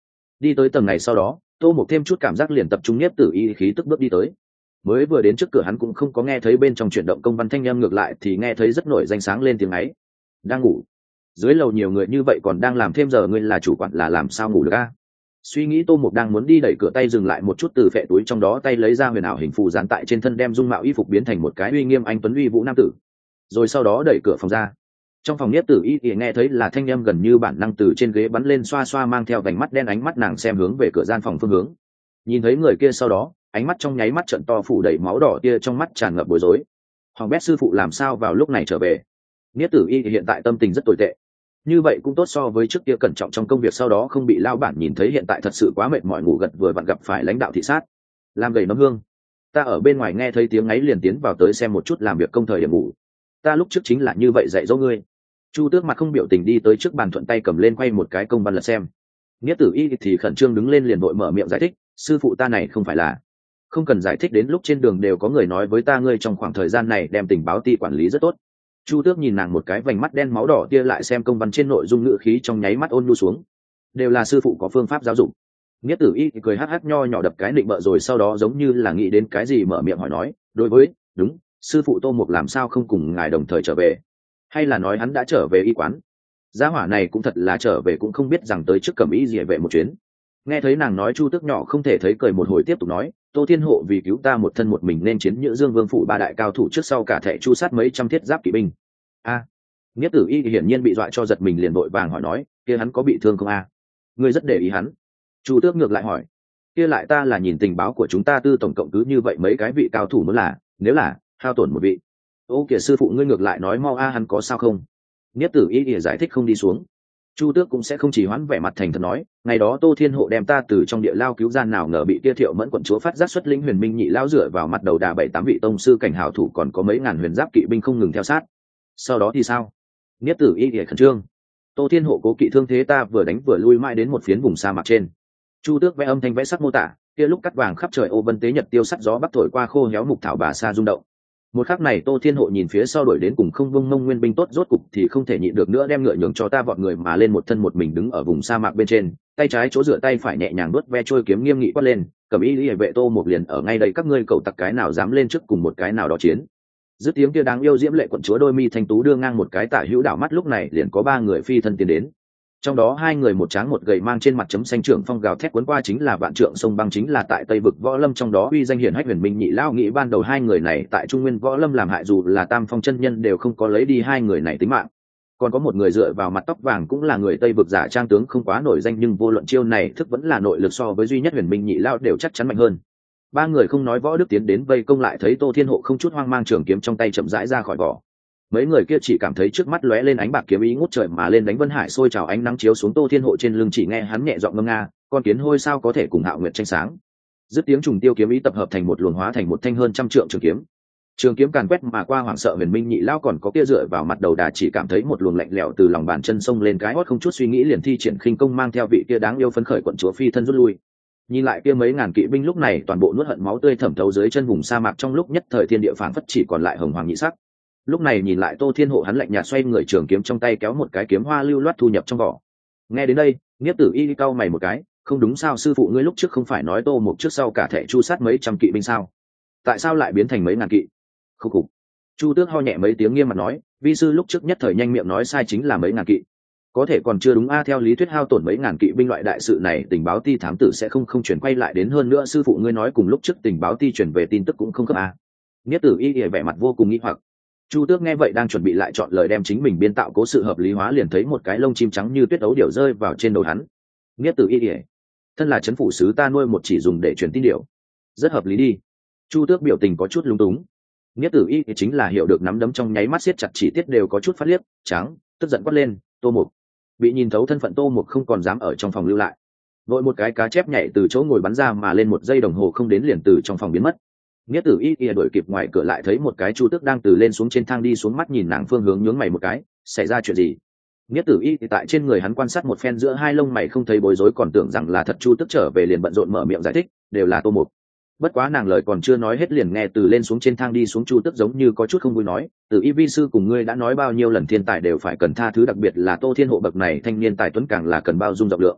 Đi tới tầng này sau đó, tô một thêm chút cảm giác liền tập trung nhiếp tử y khí tức bước đi tới. Mới vừa đến trước cửa hắn cũng không có nghe thấy bên trong chuyển động công văn thanh âm, ngược lại thì nghe thấy rất nổi danh sáng lên tiếng ấy. Đang ngủ. Dưới lầu nhiều người như vậy còn đang làm thêm giờ, ngươi là chủ quản là làm sao ngủ được a? Suy nghĩ tô mục đang muốn đi đẩy cửa, tay dừng lại một chút, từ phệ túi trong đó tay lấy ra huyền ảo hình phù dán tại trên thân, đem dung mạo y phục biến thành một cái uy nghiêm anh tuấn uy vũ nam tử, rồi sau đó đẩy cửa phòng ra. Trong phòng nhiếp tử y thì nghe thấy là thanh âm gần như bản năng từ trên ghế bắn lên, xoa xoa mang theo vành mắt đen, ánh mắt nàng xem hướng về cửa gian phòng phương hướng. Nhìn thấy người kia sau đó, ánh mắt trong nháy mắt trận to, phủ đầy máu đỏ tia, trong mắt tràn ngập bối rối. Hoàng bét sư phụ làm sao vào lúc này trở về? Nhiếp tử y hiện tại tâm tình rất tồi tệ, như vậy cũng tốt so với trước kia cẩn trọng trong công việc, sau đó không bị lao bản nhìn thấy, hiện tại thật sự quá mệt mỏi, ngủ gật vừa vặn gặp phải lãnh đạo thị sát, làm gầy nấm hương. Ta ở bên ngoài nghe thấy tiếng ấy liền tiến vào tới xem một chút, làm việc công thời điểm ngủ. Ta lúc trước chính là như vậy dạy dỗ ngươi. Chu Tước mặt không biểu tình đi tới trước bàn, thuận tay cầm lên quay một cái công văn lật xem. Nghĩa tử y thì khẩn trương đứng lên liền vội mở miệng giải thích, sư phụ ta này không phải là. Không cần giải thích, đến lúc trên đường đều có người nói với ta ngươi trong khoảng thời gian này đem tình báo ti quản lý rất tốt. Chu Tước nhìn nàng một cái, vành mắt đen máu đỏ tia lại xem công văn trên nội dung, ngữ khí trong nháy mắt ôn nhu xuống. Đều là sư phụ có phương pháp giáo dục. Nghĩa tử y thì cười hắc hắc nho nhỏ đập cái định bợ, rồi sau đó giống như là nghĩ đến cái gì mở miệng hỏi nói, đối với, đúng, sư phụ Tô Mục làm sao không cùng ngài đồng thời trở về? Hay là nói hắn đã trở về y quán? Gia hỏa này cũng thật là trở về cũng không biết rằng tới trước Cẩm Y Liễu vệ một chuyến. Nghe thấy nàng nói, Chu Tước nhỏ không thể thấy cười một hồi, tiếp tục nói, Tô Thiên Hộ vì cứu ta một thân một mình nên chiến Nhữ Dương Vương phủ ba đại cao thủ, trước sau cả thệ chu sát mấy trăm thiết giáp kỵ binh. A, à, Nghĩa tử y hiển nhiên bị dọa cho giật mình, liền vội vàng hỏi nói, kia hắn có bị thương không a? À? Ngươi rất để ý hắn. Chu Tước ngược lại hỏi, kia lại ta là nhìn tình báo của chúng ta tư tổng cộng cứ như vậy mấy cái vị cao thủ mới là, nếu là hao tổn một vị. Ô kìa sư phụ ngươi ngược lại nói mau a, hắn có sao không? Nghĩa tử y thì giải thích không đi xuống. Chu Tước cũng sẽ không chỉ hoãn, vẻ mặt thành thật nói, ngày đó Tô Thiên Hộ đem ta từ trong địa lao cứu ra, nào ngờ bị kia Thiệu Mẫn quận chúa phát giác xuất lĩnh huyền minh nhị lao dựa vào mặt đầu đà bảy tám vị tông sư cảnh hảo thủ, còn có mấy ngàn huyền giáp kỵ binh không ngừng theo sát. Sau đó thì sao? Nghĩa tử y thì khẩn trương. Tô Thiên Hộ cố kỵ thương thế, ta vừa đánh vừa lui mãi đến một phiến vùng sa mạc trên. Chu Tước vẽ âm thanh vẽ sắc mô tả, kia lúc cắt vàng khắp trời ô vân tế nhật tiêu sắt gió bắc thổi qua, khô héo mục thảo bà sa rung động. Một khắc này Tô Thiên Hộ nhìn phía sau đuổi đến cùng không bông mông nguyên binh tốt, rốt cục thì không thể nhịn được nữa, đem ngựa nhường cho ta, vọt người mà lên, một thân một mình đứng ở vùng sa mạc bên trên, tay trái chỗ dựa, tay phải nhẹ nhàng đuốt ve trôi kiếm, nghiêm nghị quát lên, Cẩm Y Liễu vệ Tô Mục liền ở ngay đây, các ngươi cậu tặc cái nào dám lên trước cùng một cái nào đó chiến. Dứt tiếng kia đáng yêu diễm lệ quận chúa đôi mi thanh tú đưa ngang một cái tả hữu đảo mắt, lúc này liền có ba người phi thân tiến đến. Trong đó hai người một tráng một gầy, mang trên mặt chấm xanh, trưởng phong gào thét cuốn qua, chính là Vạn Trượng Sông Băng, chính là tại Tây vực võ lâm trong đó uy danh hiển hách huyền minh nhị lao. Nghĩ ban đầu hai người này tại Trung Nguyên võ lâm làm hại dù là Tam Phong chân nhân đều không có lấy đi hai người này tính mạng. Còn có một người dựa vào mặt tóc vàng, cũng là người Tây vực, giả trang tướng không quá nổi danh, nhưng vô luận chiêu này thức vẫn là nội lực so với duy nhất huyền minh nhị lao đều chắc chắn mạnh hơn. Ba người không nói võ đức tiến đến vây công, lại thấy Tô Thiên Hộ không chút hoang mang, trường kiếm trong tay chậm rãi ra khỏi vỏ. Mấy người kia chỉ cảm thấy trước mắt lóe lên ánh bạc kiếm ý ngút trời mà lên, đánh Vân Hải sôi trào, ánh nắng chiếu xuống Tô Thiên Hộ trên lưng, chỉ nghe hắn nhẹ giọng ngâm nga, con kiến hôi sao có thể cùng Hạo Nguyệt tranh sáng. Dứt tiếng trùng tiêu kiếm ý tập hợp thành một luồng, hóa thành một thanh hơn trăm trượng trường kiếm. Trường kiếm càn quét mà qua, hoảng sợ huyền minh nhị lao còn có kia dựa vào mặt đầu đà chỉ cảm thấy một luồng lạnh lẽo từ lòng bàn chân sông lên cái hót, không chút suy nghĩ liền thi triển khinh công, mang theo vị kia đáng yêu phấn khởi quận chúa phi thân rút lui. Nhìn lại kia mấy ngàn kỵ binh lúc này toàn bộ nuốt hận máu tươi thẩm thấu dưới chân vùng sa mạc, trong lúc nhất thời thiên địa phảng phất chỉ còn lại hồng hoàng nhị sắc. Lúc này nhìn lại Tô Thiên Hộ, hắn lạnh nhạt xoay người, trường kiếm trong tay kéo một cái kiếm hoa lưu loát thu nhập trong vỏ. Nghe đến đây, Nghĩa tử y cau mày một cái, không đúng sao, sư phụ ngươi lúc trước không phải nói Tô Mục trước sau cả thể chu sát mấy trăm kỵ binh sao? Tại sao lại biến thành mấy ngàn kỵ? Khúc khục. Chu Tước ho nhẹ mấy tiếng, nghiêm mặt nói, vi sư lúc trước nhất thời nhanh miệng nói sai, chính là mấy ngàn kỵ. Có thể còn chưa đúng a, theo lý thuyết hao tổn mấy ngàn kỵ binh loại đại sự này tình báo ti thám tử sẽ không không chuyển quay lại đến, hơn nữa sư phụ ngươi nói cùng lúc trước tình báo ti chuyển về tin tức cũng không khớp a. Nghĩa tử y ỉa vẻ mặt vô cùng nghi hoặc. Chu Tước nghe vậy đang chuẩn bị lại chọn lời đem chính mình biên tạo cố sự hợp lý hóa, liền thấy một cái lông chim trắng như tuyết ấu điểu rơi vào trên đầu hắn. Nghĩa tử y ỉa, thân là trấn phủ sứ, ta nuôi một chỉ dùng để truyền tin điểu, rất hợp lý đi. Chu Tước biểu tình có chút lúng túng. Nghĩa tử y chính là hiểu được, nắm đấm trong nháy mắt siết chặt, chỉ tiết đều có chút phát liếc trắng, tức giận quát lên, Tô Mục. Bị nhìn thấu thân phận, Tô Mục không còn dám ở trong phòng lưu lại, vội một cái cá chép nhảy từ chỗ ngồi bắn ra mà lên, một giây đồng hồ không đến liền từ trong phòng biến mất. Nghĩa tử y ỉa đuổi kịp ngoài cửa, lại thấy một cái Chu Tước đang từ lên xuống trên thang đi xuống, mắt nhìn nàng phương hướng nhướng mày một cái, xảy ra chuyện gì? Nghĩa tử y tại trên người hắn quan sát một phen, giữa hai lông mày không thấy bối rối, còn tưởng rằng là thật. Chu Tước trở về liền bận rộn mở miệng giải thích, đều là Tô Mục. Bất quá nàng lời còn chưa nói hết liền nghe từ lên xuống trên thang đi xuống Chu Tước giống như có chút không vui nói, từ y vi sư cùng ngươi đã nói bao nhiêu lần, thiên tài đều phải cần tha thứ, đặc biệt là Tô Thiên Hộ bậc này thanh niên tài tuấn càng là cần bao dung rộng lượng.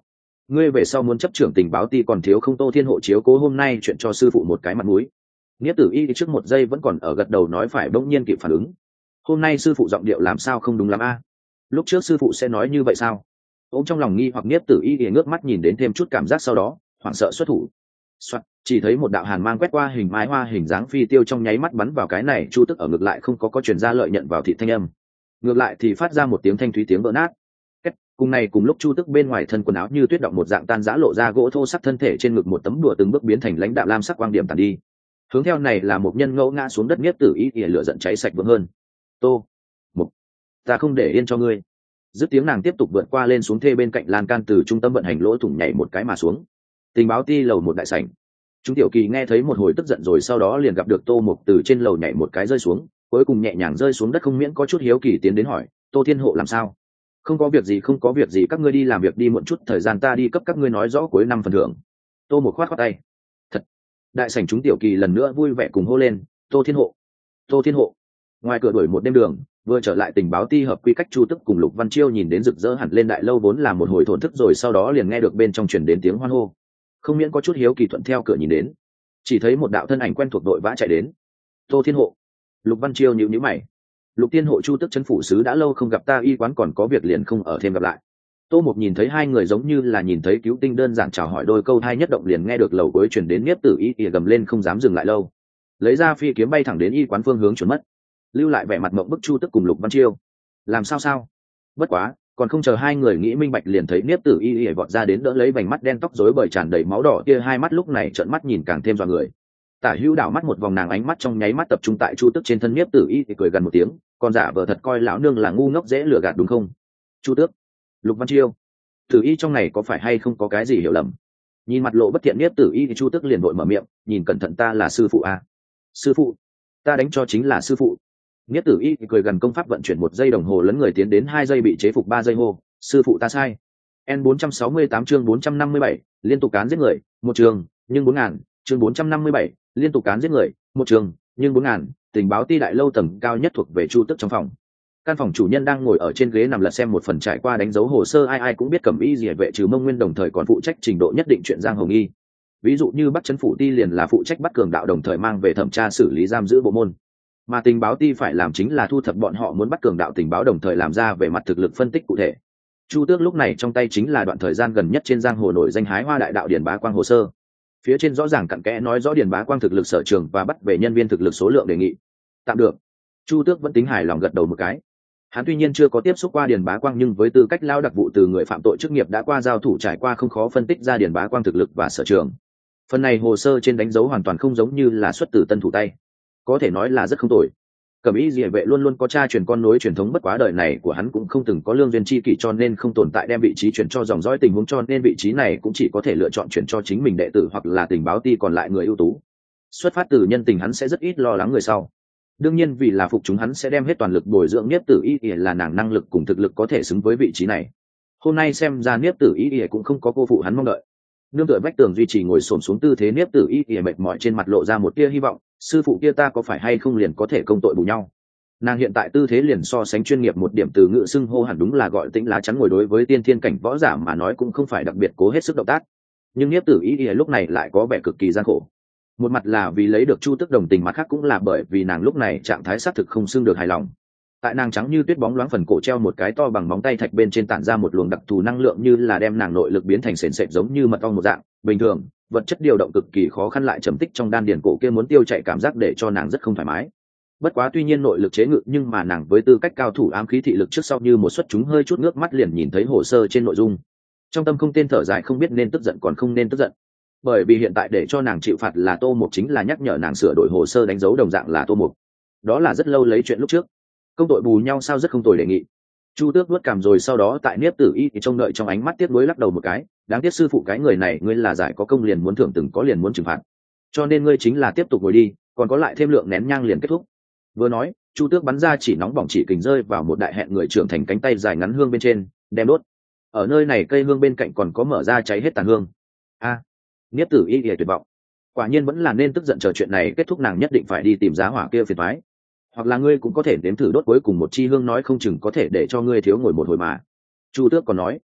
ngươi về sau muốn chấp trưởng tình báo ti còn thiếu không? Tô Thiên Hộ chiếu cố hôm nay chuyện cho sư phụ một cái mặt mũi. Niếp Tử Y trước một giây vẫn còn ở gật đầu nói phải, bỗng nhiên kịp phản ứng. Hôm nay sư phụ giọng điệu làm sao không đúng lắm a? Lúc trước sư phụ sẽ nói như vậy sao? Ôm trong lòng nghi hoặc, Niếp Tử Y thì ngước mắt nhìn đến thêm chút cảm giác, sau đó hoảng sợ xuất thủ. Soạn, chỉ thấy một đạo hàn mang quét qua hình mái hoa hình dáng phi tiêu, trong nháy mắt bắn vào cái này Chu Tức ở ngược lại không có có truyền ra lợi nhận vào thị thanh âm, ngược lại thì phát ra một tiếng thanh thúy tiếng vỡ nát. Kết, cùng này cùng lúc Chu Tức bên ngoài thân quần áo như tuyết động một dạng tan rã, lộ ra gỗ thô sắc thân thể, trên ngực một tấm đùa từng bước biến thành lãnh đạm lam sắc quang điểm tàn đi. Hướng theo này là một nhân ngẫu ngã xuống đất. Niếp Tử Y ỉa lửa giận cháy sạch vững hơn. Tô Mục, ta không để yên cho ngươi. Dứt tiếng nàng tiếp tục vượt qua lên xuống thê bên cạnh lan can, từ trung tâm vận hành lỗ thủng nhảy một cái mà xuống. Tình báo ti lầu một đại sảnh, chúng tiểu kỳ nghe thấy một hồi tức giận, rồi sau đó liền gặp được Tô Mục từ trên lầu nhảy một cái rơi xuống, cuối cùng nhẹ nhàng rơi xuống đất, không miễn có chút hiếu kỳ tiến đến hỏi: Tô Thiên Hộ làm sao? Không có việc gì, không có việc gì, các ngươi đi làm việc đi, muộn chút thời gian ta đi cấp các ngươi nói rõ cuối năm phần thưởng. Tô Mục khoát khoát tay. Thật. Đại sảnh chúng tiểu kỳ lần nữa vui vẻ cùng hô lên: Tô Thiên Hộ, Tô Thiên Hộ. Ngoài cửa đuổi một đêm đường, vừa trở lại tình báo ti hợp quy cách, Chu Tức cùng Lục Văn Chiêu nhìn đến rực rỡ hẳn lên đại lâu, vốn là một hồi thổn thức, rồi sau đó liền nghe được bên trong truyền đến tiếng hoan hô, không miễn có chút hiếu kỳ thuận theo cửa nhìn đến, chỉ thấy một đạo thân ảnh quen thuộc đội vã chạy đến. Tô Thiên Hộ. Lục Văn Chiêu nhíu nhíu mày. Lục Thiên Hộ, Chu Tức trấn phủ sứ đã lâu không gặp, ta y quán còn có việc liền không ở thêm gặp lại. Tô Mục nhìn thấy hai người giống như là nhìn thấy cứu tinh, đơn giản chào hỏi đôi câu, hai nhất động liền nghe được lầu cuối truyền đến Niếp Tử Y ỉa gầm lên, không dám dừng lại lâu, lấy ra phi kiếm bay thẳng đến y quán phương hướng chuẩn mất, lưu lại vẻ mặt mộng bức Chu Tức cùng Lục Văn Chiêu. Làm sao sao? Bất quá còn không chờ hai người nghĩ minh bạch, liền thấy Niếp Tử Y ỉa vọt ra đến, đỡ lấy vành mắt đen, tóc rối bời tràn đầy máu đỏ kia, hai mắt lúc này trợn mắt nhìn càng thêm dọa người. Tả Hữu đảo mắt một vòng, nàng ánh mắt trong nháy mắt tập trung tại Chu Tức trên thân. Niếp Tử Y thì cười gần một tiếng, còn giả vờ thật coi lão nương là ngu ngốc dễ lừa gạt đúng không? Chu Tước, Lục Văn Chiêu, Tử Y trong này có phải hay không có cái gì hiểu lầm? Nhìn mặt lộ bất thiện Niếp Tử Y thì Chu Tức liền vội mở miệng: nhìn cẩn thận, ta là sư phụ à? Sư phụ? Ta đánh cho chính là sư phụ. Niếp Tử Y thì cười gần, công pháp vận chuyển, một giây đồng hồ lấn người tiến đến, hai giây bị chế phục, ba giây hô: sư phụ ta sai. N bốn trăm sáu mươi tám chương bốn trăm năm mươi bảy, liên tục cán giết người, một trường, nhưng bốn ngàn, chương bốn trăm năm mươi bảy, liên tục cán giết người, một trường, nhưng bốn ngàn. Tình báo ti đại lâu tầng cao nhất thuộc về Chu Tức trong phòng. Căn phòng chủ nhân đang ngồi ở trên ghế nằm lật xem một phần trải qua đánh dấu hồ sơ, ai ai cũng biết Cẩm Y Liễu vệ trừ Mông Nguyên đồng thời còn phụ trách trình độ nhất định chuyện Giang Hồng Y. Ví dụ như Bắc Trấn phủ ti liền là phụ trách bắt cường đạo, đồng thời mang về thẩm tra xử lý giam giữ bộ môn. Mà tình báo ti phải làm chính là thu thập bọn họ muốn bắt cường đạo tình báo, đồng thời làm ra về mặt thực lực phân tích cụ thể. Chu Tước lúc này trong tay chính là đoạn thời gian gần nhất trên giang hồ nổi danh hái hoa đại đạo Điền Bá Quang hồ sơ. Phía trên rõ ràng cặn kẽ nói rõ Điền Bá Quang thực lực, sở trường và bắt về nhân viên thực lực số lượng đề nghị. Tạm được. Chu Tước vẫn tính hài lòng gật đầu một cái. Hắn tuy nhiên chưa có tiếp xúc qua Điền Bá Quang, nhưng với tư cách lao đặc vụ từ người phạm tội chức nghiệp đã qua giao thủ trải qua, không khó phân tích ra Điền Bá Quang thực lực và sở trường. Phần này hồ sơ trên đánh dấu hoàn toàn không giống như là xuất từ tân thủ tay, có thể nói là rất không tồi. Cẩm Y Liễu vệ luôn luôn có cha truyền con nối truyền thống, bất quá đời này của hắn cũng không từng có lương duyên chi kỷ, cho nên không tồn tại đem vị trí chuyển cho dòng dõi tình huống, cho nên vị trí này cũng chỉ có thể lựa chọn chuyển cho chính mình đệ tử hoặc là tình báo ti còn lại người ưu tú. Xuất phát từ nhân tình, hắn sẽ rất ít lo lắng người sau. Đương nhiên vì là phục chúng, hắn sẽ đem hết toàn lực bồi dưỡng Niếp Tử Y ỉa, là nàng năng lực cùng thực lực có thể xứng với vị trí này. Hôm nay xem ra Niếp Tử Y ỉa cũng không có cô phụ hắn mong đợi. Nương tựa vách tường duy trì ngồi xổm xuống tư thế, Niếp Tử Y ỉa mệt mỏi trên mặt lộ ra một tia hy vọng: sư phụ kia ta có phải hay không liền có thể công tội bù nhau? Nàng hiện tại tư thế liền so sánh chuyên nghiệp một điểm, từ ngữ xưng hô hẳn đúng là gọi Tĩnh lá chắn ngồi, đối với tiên thiên cảnh võ giả mà nói cũng không phải đặc biệt cố hết sức động tác. Nhưng Niếp Tử Y ỉa lúc này lại có vẻ cực kỳ gian khổ. Một mặt là vì lấy được Chu Tức đồng tình, mặt khác cũng là bởi vì nàng lúc này trạng thái xác thực không xưng được hài lòng. Tại nàng trắng như tuyết bóng loáng phần cổ treo một cái to bằng móng tay thạch, bên trên tản ra một luồng đặc thù năng lượng, như là đem nàng nội lực biến thành sền sệt, giống như mật ong một dạng. Bình thường vật chất điều động cực kỳ khó khăn, lại trầm tích trong đan điền cổ kia muốn tiêu chạy cảm giác để cho nàng rất không thoải mái. Bất quá tuy nhiên nội lực chế ngự, nhưng mà nàng với tư cách cao thủ ám khí thị lực trước sau như một suất chúng, hơi chút nước mắt liền nhìn thấy hồ sơ trên nội dung. Trong tâm không tên thở dài, không biết nên tức giận còn không nên tức giận. Bởi vì hiện tại để cho nàng chịu phạt là Tô Mục, chính là nhắc nhở nàng sửa đổi hồ sơ đánh dấu đồng dạng là Tô Mục. Đó là rất lâu lấy chuyện lúc trước, công tội bù nhau sao, rất không tồi đề nghị. Chu Tước vuốt cằm, rồi sau đó tại Niếp Tử Y thì trông đợi trong ánh mắt tiếc nuối lắc đầu một cái: đáng tiếc sư phụ cái người này, ngươi là giải có công liền muốn thưởng, từng có liền muốn trừng phạt, cho nên ngươi chính là tiếp tục ngồi đi, còn có lại thêm lượng nén nhang liền kết thúc. Vừa nói, Chu Tước bắn ra chỉ nóng bỏng chỉ kình rơi vào một đại hẹn người trưởng thành cánh tay dài ngắn hương bên trên, đem đốt. Ở nơi này cây hương bên cạnh còn có mở ra cháy hết tàn hương. A, à, Niếp Tử Y tuyệt vọng, quả nhiên vẫn là nên tức giận, chờ chuyện này kết thúc nàng nhất định phải đi tìm giá hỏa kia phiền toái. Hoặc là ngươi cũng có thể nếm thử đốt cuối cùng một chi hương, nói không chừng có thể để cho ngươi thiếu ngồi một hồi mà. Chu Tước còn nói,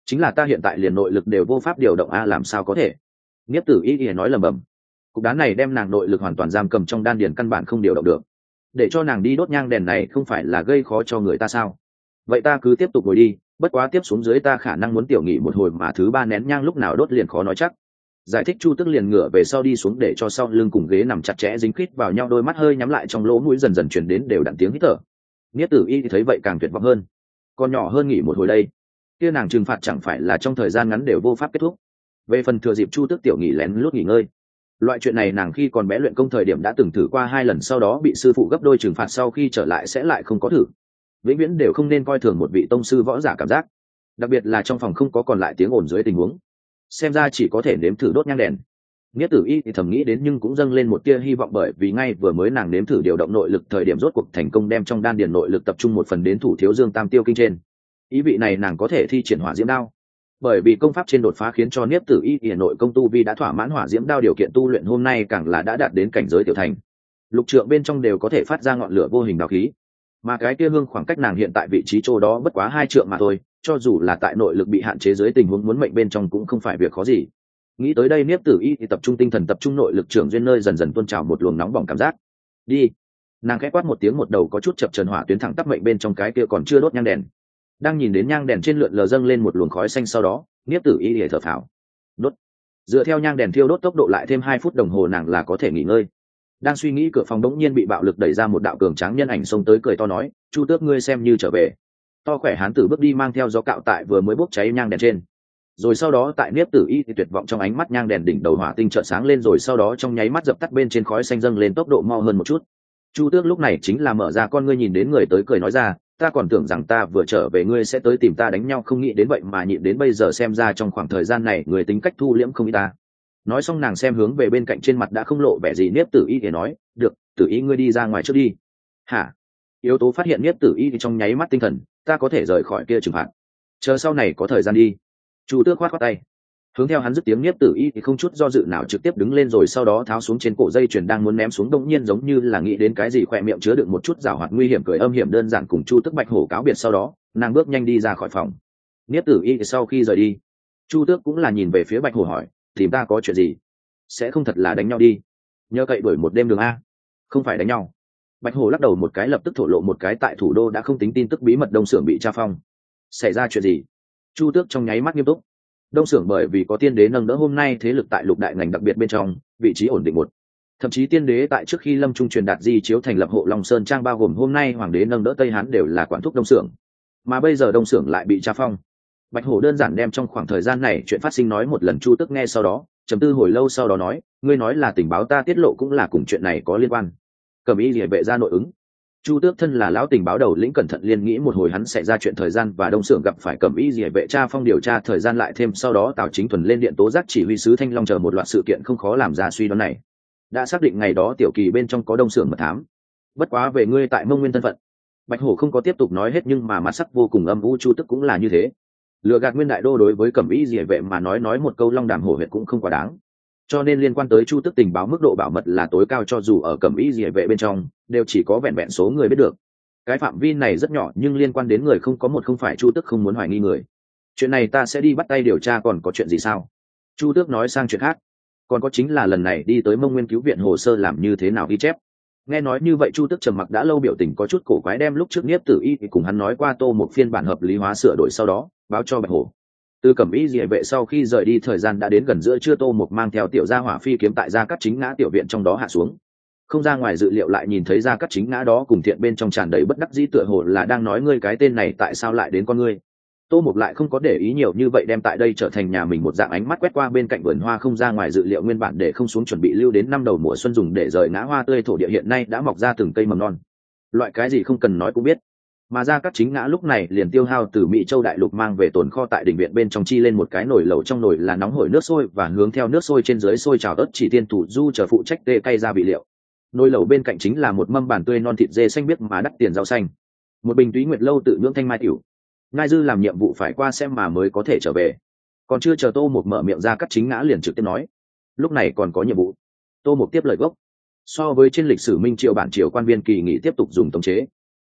chính là ta hiện tại liền nội lực đều vô pháp điều động a, làm sao có thể? Niếp Tử Y Y nói lầm bầm. Cục đá này đem nàng nội lực hoàn toàn giam cầm trong đan điền, căn bản không điều động được. Để cho nàng đi đốt nhang đèn này không phải là gây khó cho người ta sao? Vậy ta cứ tiếp tục ngồi đi, bất quá tiếp xuống dưới ta khả năng muốn tiểu nghỉ một hồi, mà thứ ba nén nhang lúc nào đốt liền khó nói chắc. Giải thích. Chu Tước liền ngửa về sau đi xuống, để cho sau lưng cùng ghế nằm chặt chẽ dính khít vào nhau, đôi mắt hơi nhắm lại, trong lỗ mũi dần dần truyền đến đều đặn tiếng hít thở. Niếp Tử Y thấy vậy càng tuyệt vọng hơn. Còn nhỏ hơn nghỉ một hồi đây, kia nàng trừng phạt chẳng phải là trong thời gian ngắn đều vô pháp kết thúc. Về phần thừa dịp Chu Tước tiểu nghỉ lén lút nghỉ ngơi, loại chuyện này nàng khi còn bé luyện công thời điểm đã từng thử qua hai lần, sau đó bị sư phụ gấp đôi trừng phạt, sau khi trở lại sẽ lại không có thử. Vĩnh viễn đều không nên coi thường một vị tông sư võ giả cảm giác, đặc biệt là trong phòng không có còn lại tiếng ồn dưới tình huống. Xem ra chỉ có thể nếm thử đốt nhang đèn. Niếp Tử Y thì thầm nghĩ đến, nhưng cũng dâng lên một tia hy vọng, bởi vì ngay vừa mới nàng nếm thử điều động nội lực thời điểm rốt cuộc thành công đem trong đan điền nội lực tập trung một phần đến thủ thiếu dương tam tiêu kinh trên. Ý vị này nàng có thể thi triển hỏa diễm đao, bởi vì công pháp trên đột phá khiến cho Niếp Tử Y thì nội công tu vi đã thỏa mãn hỏa diễm đao điều kiện tu luyện, hôm nay càng là đã đạt đến cảnh giới tiểu thành. Lục trượng bên trong đều có thể phát ra ngọn lửa vô hình đao khí, mà cái kia hương khoảng cách nàng hiện tại vị trí chỗ đó bất quá hai trượng mà thôi, cho dù là tại nội lực bị hạn chế dưới tình huống muốn mệnh bên trong cũng không phải việc khó gì. Nghĩ tới đây, Niếp Tử Y thì tập trung tinh thần, tập trung nội lực, trưởng duyên nơi dần dần tuôn trào một luồng nóng bỏng cảm giác. Đi. Nàng khẽ quát một tiếng, một đầu có chút chập chờn hỏa tuyến thẳng tắp mệnh bên trong cái kia còn chưa đốt nhang đèn. Đang nhìn đến nhang đèn trên lượn lờ dâng lên một luồng khói xanh, sau đó Niếp Tử Y thì thở phào. Đốt. Dựa theo nhang đèn thiêu đốt tốc độ lại thêm hai phút đồng hồ nàng là có thể nghỉ ngơi. Đang suy nghĩ, cửa phòng đống nhiên bị bạo lực đẩy ra, một đạo cường tráng nhân ảnh xông tới cười to nói, Chu Tước ngươi xem như trở về. To khỏe hán tử bước đi mang theo gió cạo tại vừa mới bốc cháy nhang đèn trên, rồi sau đó tại Niếp Tử Y thì tuyệt vọng trong ánh mắt, nhang đèn đỉnh đầu hỏa tinh chợt sáng lên, rồi sau đó trong nháy mắt dập tắt, bên trên khói xanh dâng lên tốc độ mau hơn một chút. Chu Tước lúc này chính là mở ra con ngươi nhìn đến người tới, cười nói ra, ta còn tưởng rằng ta vừa trở về ngươi sẽ tới tìm ta đánh nhau, không nghĩ đến vậy mà nhịn đến bây giờ, xem ra trong khoảng thời gian này người tính cách thu liễm không ít ta. Nói xong nàng xem hướng về bên cạnh, trên mặt đã không lộ vẻ gì. Niếp Tử Y thì nói, được, Tử Y ngươi đi ra ngoài trước đi. Hả? Yếu tố phát hiện Niếp Tử Y thì trong nháy mắt tinh thần, ta có thể rời khỏi kia trừng phạt, chờ sau này có thời gian đi. Chu Tước khoát khoát tay, hướng theo hắn dứt tiếng, Niếp Tử Y thì không chút do dự nào trực tiếp đứng lên, rồi sau đó tháo xuống trên cổ dây chuyền đang muốn ném xuống, đông nhiên giống như là nghĩ đến cái gì, khỏe miệng chứa đựng một chút giảo hoạt nguy hiểm, cười âm hiểm đơn giản cùng Chu Tước Bạch Hổ cáo biệt, sau đó nàng bước nhanh đi ra khỏi phòng. Niếp Tử Y thì sau khi rời đi, Chu Tước cũng là nhìn về phía Bạch Hổ hỏi, tìm ta có chuyện gì? Sẽ không thật là đánh nhau đi? Nhớ cậy đuổi một đêm đường a? Không phải đánh nhau. Bạch Hổ lắc đầu một cái, lập tức thổ lộ một cái tại thủ đô đã không tính tin tức bí mật Đông Xưởng bị tra phong. Xảy ra chuyện gì? Chu Tước trong nháy mắt nghiêm túc. Đông Xưởng bởi vì có tiên đế nâng đỡ, hôm nay thế lực tại lục đại ngành đặc biệt bên trong vị trí ổn định một. Thậm chí tiên đế tại trước khi Lâm Trung truyền đạt di chiếu thành lập Hộ Long Sơn Trang, bao gồm hôm nay hoàng đế nâng đỡ Tây Hán đều là quản thúc Đông Xưởng. Mà bây giờ Đông Xưởng lại bị tra phong. Bạch Hổ đơn giản đem trong khoảng thời gian này chuyện phát sinh nói một lần. Chu Tước nghe sau đó trầm tư hồi lâu, sau đó nói, ngươi nói là tình báo ta tiết lộ cũng là cùng chuyện này có liên quan. Cẩm Y Liễu vệ ra nội ứng. Chu Tước thân là lão tình báo đầu lĩnh, cẩn thận liên nghĩ một hồi, hắn sẽ ra chuyện thời gian và Đông Xưởng gặp phải Cẩm Y Liễu vệ tra phong điều tra thời gian, lại thêm sau đó Tào Chính Thuần lên điện tố giác chỉ huy sứ Thanh Long chờ một loạt sự kiện, không khó làm ra suy đoán này. Đã xác định ngày đó tiểu kỳ bên trong có Đông Xưởng mật thám. Bất quá về ngươi tại Mông Nguyên thân phận. Bạch Hổ không có tiếp tục nói hết, nhưng mà mặt sắc vô cùng âm u. Chu Tước cũng là như thế. Lừa gạt Nguyên đại đô đối với Cẩm Y Liễu vệ mà nói nói một câu long đàm hổ huyệt cũng không quá đáng. Cho nên liên quan tới Chu Tước tình báo mức độ bảo mật là tối cao, cho dù ở Cẩm Y Liễu vệ bên trong đều chỉ có vẹn vẹn số người biết được. Cái phạm vi này rất nhỏ, nhưng liên quan đến người không có một, không phải Chu Tước không muốn hoài nghi người. Chuyện này ta sẽ đi bắt tay điều tra, còn có chuyện gì sao? Chu Tước nói sang chuyện khác, còn có chính là lần này đi tới Mông Nguyên cứu viện hồ sơ làm như thế nào ghi chép. Nghe nói như vậy, Chu Tước trầm mặc đã lâu, biểu tình có chút cổ quái, đem lúc trước Niếp Tử Y thì cùng hắn nói qua tô một phiên bản hợp lý hóa sửa đổi, sau đó báo cho Bạch Hổ. Từ Cẩm Y Liễu vệ sau khi rời đi, thời gian đã đến gần giữa trưa, tô một mang theo tiểu gia hỏa phi kiếm tại Gia Cát Chính Ngã tiểu viện trong đó hạ xuống. Không ra ngoài dự liệu, lại nhìn thấy Gia Cát Chính Ngã đó cùng Thiện bên trong tràn đầy bất đắc dĩ, tựa hồ là đang nói, ngươi cái tên này tại sao lại đến con ngươi. Tô Mục lại không có để ý nhiều như vậy, đem tại đây trở thành nhà mình một dạng, ánh mắt quét qua bên cạnh vườn hoa. Không ra ngoài dự liệu, nguyên bản để không xuống chuẩn bị lưu đến năm đầu mùa xuân dùng để rời ngã hoa tươi thổ địa hiện nay đã mọc ra từng cây mầm non. Loại cái gì không cần nói cũng biết. Mà Gia Cát Chính Ngã lúc này liền tiêu hao từ Mỹ Châu đại lục mang về tồn kho tại đình viện bên trong, chi lên một cái nồi lẩu, trong nồi là nóng hổi nước sôi và hướng theo nước sôi trên dưới sôi trào ớt chỉ tiên thủ du chờ phụ trách tê cay ra vị liệu. Nồi lẩu bên cạnh chính là một mâm bản tươi non thịt dê xanh biếc mà đắt tiền rau xanh, một bình túy nguyệt lâu tự nhưỡng thanh mai tiểu. Ngai Dư làm nhiệm vụ phải qua xem mà mới có thể trở về. Còn chưa chờ Tô Mục mở miệng, Gia Cát Chính Ngã liền trực tiếp nói, lúc này còn có nhiệm vụ. Tô Mục tiếp lời gốc, so với trên lịch sử Minh Triều bản triều quan viên kỳ nghỉ tiếp tục dùng tống chế,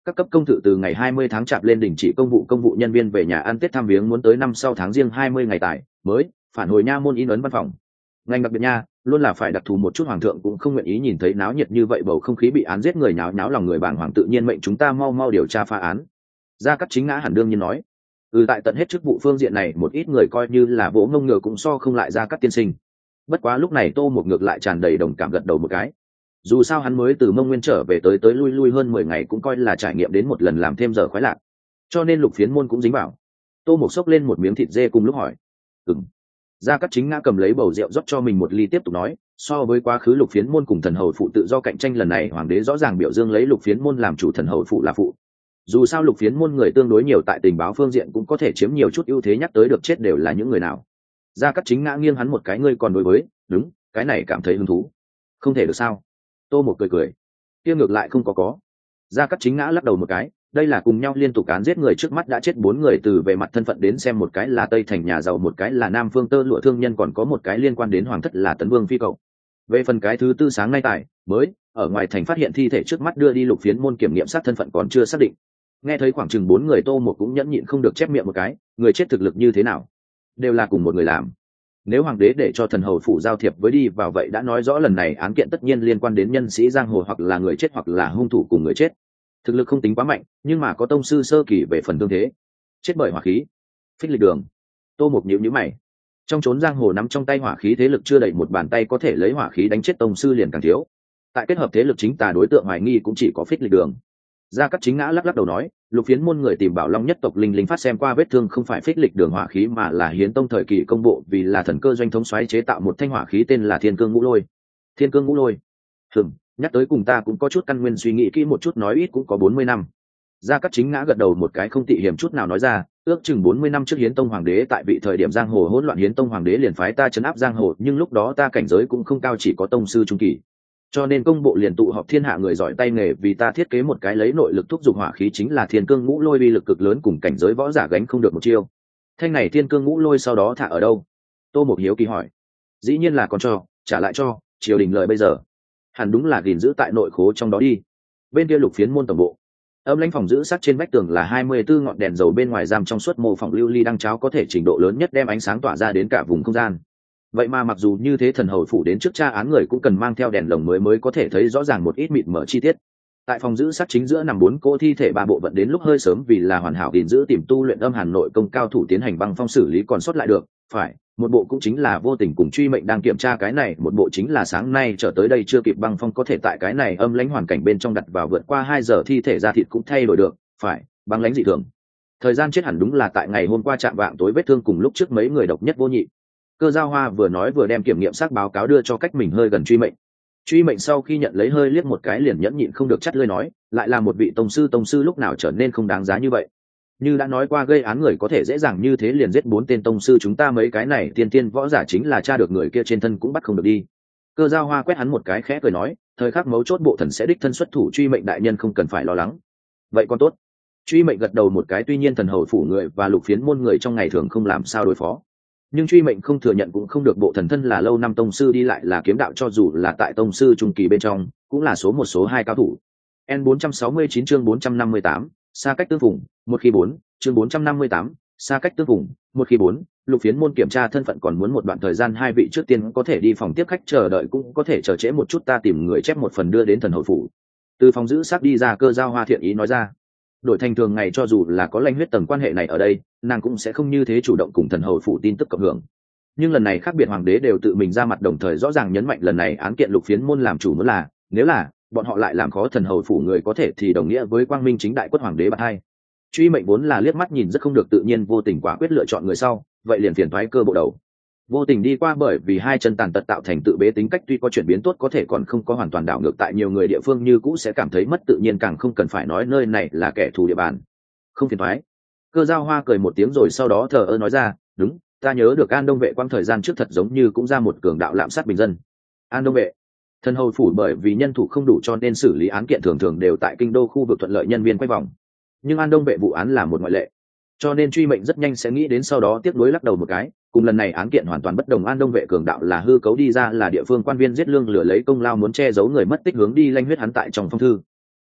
Các cấp công thự từ ngày hai mươi tháng chạp lên đình chỉ công vụ công vụ nhân viên về nhà ăn tết thăm viếng muốn tới năm sau tháng riêng hai mươi ngày tài mới phản hồi nha môn in ấn văn phòng. Ngành đặc biệt nha luôn là phải đặc thù một chút, hoàng thượng cũng không nguyện ý nhìn thấy náo nhiệt như vậy, bầu không khí bị án giết người nháo nháo lòng người bàng hoàng, tự nhiên mệnh chúng ta mau mau điều tra phá án. Gia Cát Chính Ngã hẳn đương nhiên nói. Ừ, tại tận hết chức vụ phương diện này một ít người coi như là vỗ ngông ngựa cũng so không lại Gia Cát tiên sinh. Bất quá lúc này Tô Một ngược lại tràn đầy đồng cảm gật đầu một cái. Dù sao hắn mới từ Mông Nguyên trở về tới tới lui lui hơn mười ngày, cũng coi là trải nghiệm đến một lần làm thêm giờ khoái lạc, cho nên Lục Phiến Môn cũng dính vào. Tô Một xốc lên một miếng thịt dê cùng lúc hỏi. Ừm. Gia Cát Chính Ngã cầm lấy bầu rượu rót cho mình một ly tiếp tục nói, so với quá khứ Lục Phiến Môn cùng thần hầu phụ tự do cạnh tranh, lần này hoàng đế rõ ràng biểu dương lấy Lục Phiến Môn làm chủ, thần hầu phụ là phụ. Dù sao Lục Phiến Môn người tương đối nhiều, tại tình báo phương diện cũng có thể chiếm nhiều chút ưu thế, nhắc tới được chết đều là những người nào. Gia Cát Chính Ngã nghiêng hắn một cái, ngươi còn đối với đúng cái này cảm thấy hứng thú? Không thể được sao? Tô Một cười cười, kia ngược lại không có có. Gia Cát Chính Ngã lắc đầu một cái, đây là cùng nhau liên tục án giết người, trước mắt đã chết bốn người, từ về mặt thân phận đến xem một cái là Tây Thành nhà giàu, một cái là Nam Phương tơ lụa thương nhân, còn có một cái liên quan đến hoàng thất là Tấn Vương phi cậu. Về phần cái thứ tư sáng nay tài mới ở ngoài thành phát hiện thi thể, trước mắt đưa đi Lục Phiến Môn kiểm nghiệm sát thân phận còn chưa xác định. Nghe thấy khoảng chừng bốn người, Tô Một cũng nhẫn nhịn không được chép miệng một cái, người chết thực lực như thế nào? Đều là cùng một người làm. Nếu hoàng đế để cho thần hầu phủ giao thiệp với đi vào, vậy đã nói rõ lần này án kiện tất nhiên liên quan đến nhân sĩ giang hồ, hoặc là người chết hoặc là hung thủ cùng người chết. Thực lực không tính quá mạnh, nhưng mà có tông sư sơ kỳ về phần tương thế. Chết bởi hỏa khí. Phích lịch đường. Tô Một nhíu nhíu mày. Trong chốn giang hồ nắm trong tay hỏa khí thế lực chưa đầy một bàn tay, có thể lấy hỏa khí đánh chết tông sư liền càng thiếu. Tại kết hợp thế lực chính tà, đối tượng hoài nghi cũng chỉ có Phích lịch đường. Gia Cát Chính Ngã lắc lắc đầu nói, Lục Phiến Môn người tìm Bảo Long nhất tộc linh linh phát xem qua vết thương, không phải Phích lịch đường hỏa khí mà là Hiến Tông thời kỳ công bộ vì là thần cơ doanh thống soái chế tạo một thanh hỏa khí tên là Thiên Cương Ngũ Lôi. Thiên Cương Ngũ Lôi. Hừm, nhắc tới cùng ta cũng có chút căn nguyên, suy nghĩ kỹ một chút, nói ít cũng có bốn mươi năm. Gia Cát Chính Ngã gật đầu một cái, không tị hiểm chút nào nói ra, ước chừng bốn mươi năm trước Hiến Tông hoàng đế tại vị thời điểm giang hồ hỗn loạn, Hiến Tông hoàng đế liền phái ta trấn áp giang hồ, nhưng lúc đó ta cảnh giới cũng không cao, chỉ có tông sư trung kỳ. Cho nên công bộ liền tụ họp thiên hạ người giỏi tay nghề vì ta thiết kế một cái lấy nội lực thúc giục hỏa khí, chính là Thiên Cương Ngũ Lôi, uy lực cực lớn, cùng cảnh giới võ giả gánh không được một chiêu. Thanh này Thiên Cương Ngũ Lôi sau đó thả ở đâu? Tô Một hiếu kỳ hỏi. Dĩ nhiên là còn cho trả lại cho triều đình lợi bây giờ, hẳn đúng là gìn giữ tại nội khố trong đó đi. Bên kia Lục Phiến Môn tổng bộ, âm lãnh phòng giữ sắt trên vách tường là hai mươi tư ngọn đèn dầu, bên ngoài giam trong suốt mô phỏng lưu ly đăng cháo, có thể trình độ lớn nhất đem ánh sáng tỏa ra đến cả vùng không gian. Vậy mà mặc dù như thế, thần hầu phủ đến trước tra án người cũng cần mang theo đèn lồng mới mới có thể thấy rõ ràng một ít mịt mở chi tiết. Tại phòng giữ sắt chính giữa nằm bốn cỗ thi thể, ba bộ vận đến lúc hơi sớm, vì là hoàn hảo gìn giữ tìm tu luyện âm hàn nội công cao thủ tiến hành băng phong xử lý, còn sót lại được phải một bộ cũng chính là Vô Tình cùng Truy Mệnh đang kiểm tra cái này, một bộ chính là sáng nay trở tới đây chưa kịp băng phong, có thể tại cái này âm lãnh hoàn cảnh bên trong đặt vào vượt qua hai giờ thi thể, da thịt cũng thay đổi được phải băng lãnh dị thường. Thời gian chết hẳn đúng là tại ngày hôm qua chạm vạng tối, vết thương cùng lúc trước mấy người độc nhất vô nhị. Cơ Giao Hoa vừa nói vừa đem kiểm nghiệm xác báo cáo đưa cho cách mình hơi gần Truy Mệnh. Truy Mệnh sau khi nhận lấy hơi liếc một cái, liền nhẫn nhịn không được chắt lưỡi nói, lại là một vị tông sư, tông sư lúc nào trở nên không đáng giá như vậy? Như đã nói qua, gây án người có thể dễ dàng như thế liền giết bốn tên tông sư, chúng ta mấy cái này tiên tiên võ giả chính là tra được người kia trên thân cũng bắt không được đi. Cơ Giao Hoa quét hắn một cái khẽ cười nói, thời khắc mấu chốt bộ thần sẽ đích thân xuất thủ, Truy Mệnh đại nhân không cần phải lo lắng. Vậy còn tốt. Truy Mệnh gật đầu một cái, tuy nhiên thần hầu phủ người và Lục Phiến Môn người trong ngày thường không làm sao đối phó, nhưng Truy Mệnh không thừa nhận cũng không được, bộ thần thân là lâu năm tông sư, đi lại là kiếm đạo, cho dù là tại tông sư trung kỳ bên trong cũng là số một số hai cao thủ. N bốn trăm sáu mươi chín chương bốn trăm năm mươi tám, xa cách tương phùng, một khi bốn, chương bốn trăm năm mươi tám, xa cách tương phùng, một khi bốn. Lục Phiến Môn kiểm tra thân phận còn muốn một đoạn thời gian, hai vị trước tiên có thể đi phòng tiếp khách chờ đợi, cũng có thể chờ trễ một chút, ta tìm người chép một phần đưa đến thần hầu phủ. Từ phòng giữ xác đi ra, Cơ Giao Hoa thiện ý nói ra. Đổi thành thường ngày, cho dù là có lãnh huyết tầng quan hệ này ở đây, nàng cũng sẽ không như thế chủ động cùng thần hầu phủ tin tức cộng hưởng. Nhưng lần này khác biệt, hoàng đế đều tự mình ra mặt, đồng thời rõ ràng nhấn mạnh lần này án kiện Lục Phiến Môn làm chủ, muốn là nếu là bọn họ lại làm khó thần hầu phủ người, có thể thì đồng nghĩa với quang minh chính đại quất hoàng đế bạc hai. Truy Mệnh vốn là liếc mắt nhìn rất không được tự nhiên, Vô Tình quả quyết lựa chọn người sau, vậy liền phiền thoái Cơ bộ đầu. Vô Tình đi qua bởi vì hai chân tàn tật tạo thành tự bế tính cách, tuy có chuyển biến tốt, có thể còn không có hoàn toàn đảo ngược, tại nhiều người địa phương như cũ sẽ cảm thấy mất tự nhiên, càng không cần phải nói nơi này là kẻ thù địa bàn. Không phiền thoái. Cơ Giao Hoa cười một tiếng rồi sau đó thờ ơ nói ra, đúng, ta nhớ được An Đông vệ quang thời gian trước thật giống như cũng ra một cường đạo lạm sát bình dân. An Đông vệ. Thần hầu phủ bởi vì nhân thủ không đủ cho nên xử lý án kiện thường thường đều tại kinh đô khu vực thuận lợi, nhân viên quay vòng, nhưng An Đông vệ vụ án là một ngoại lệ, cho nên Truy Mệnh rất nhanh sẽ nghĩ đến, sau đó tiếc nuối lắc đầu một cái, cùng lần này án kiện hoàn toàn bất đồng. An Đông vệ cường đạo là hư cấu đi ra, là địa phương quan viên giết lương lừa lấy công lao, muốn che giấu người mất tích, hướng đi lanh huyết hắn tại trong phong thư.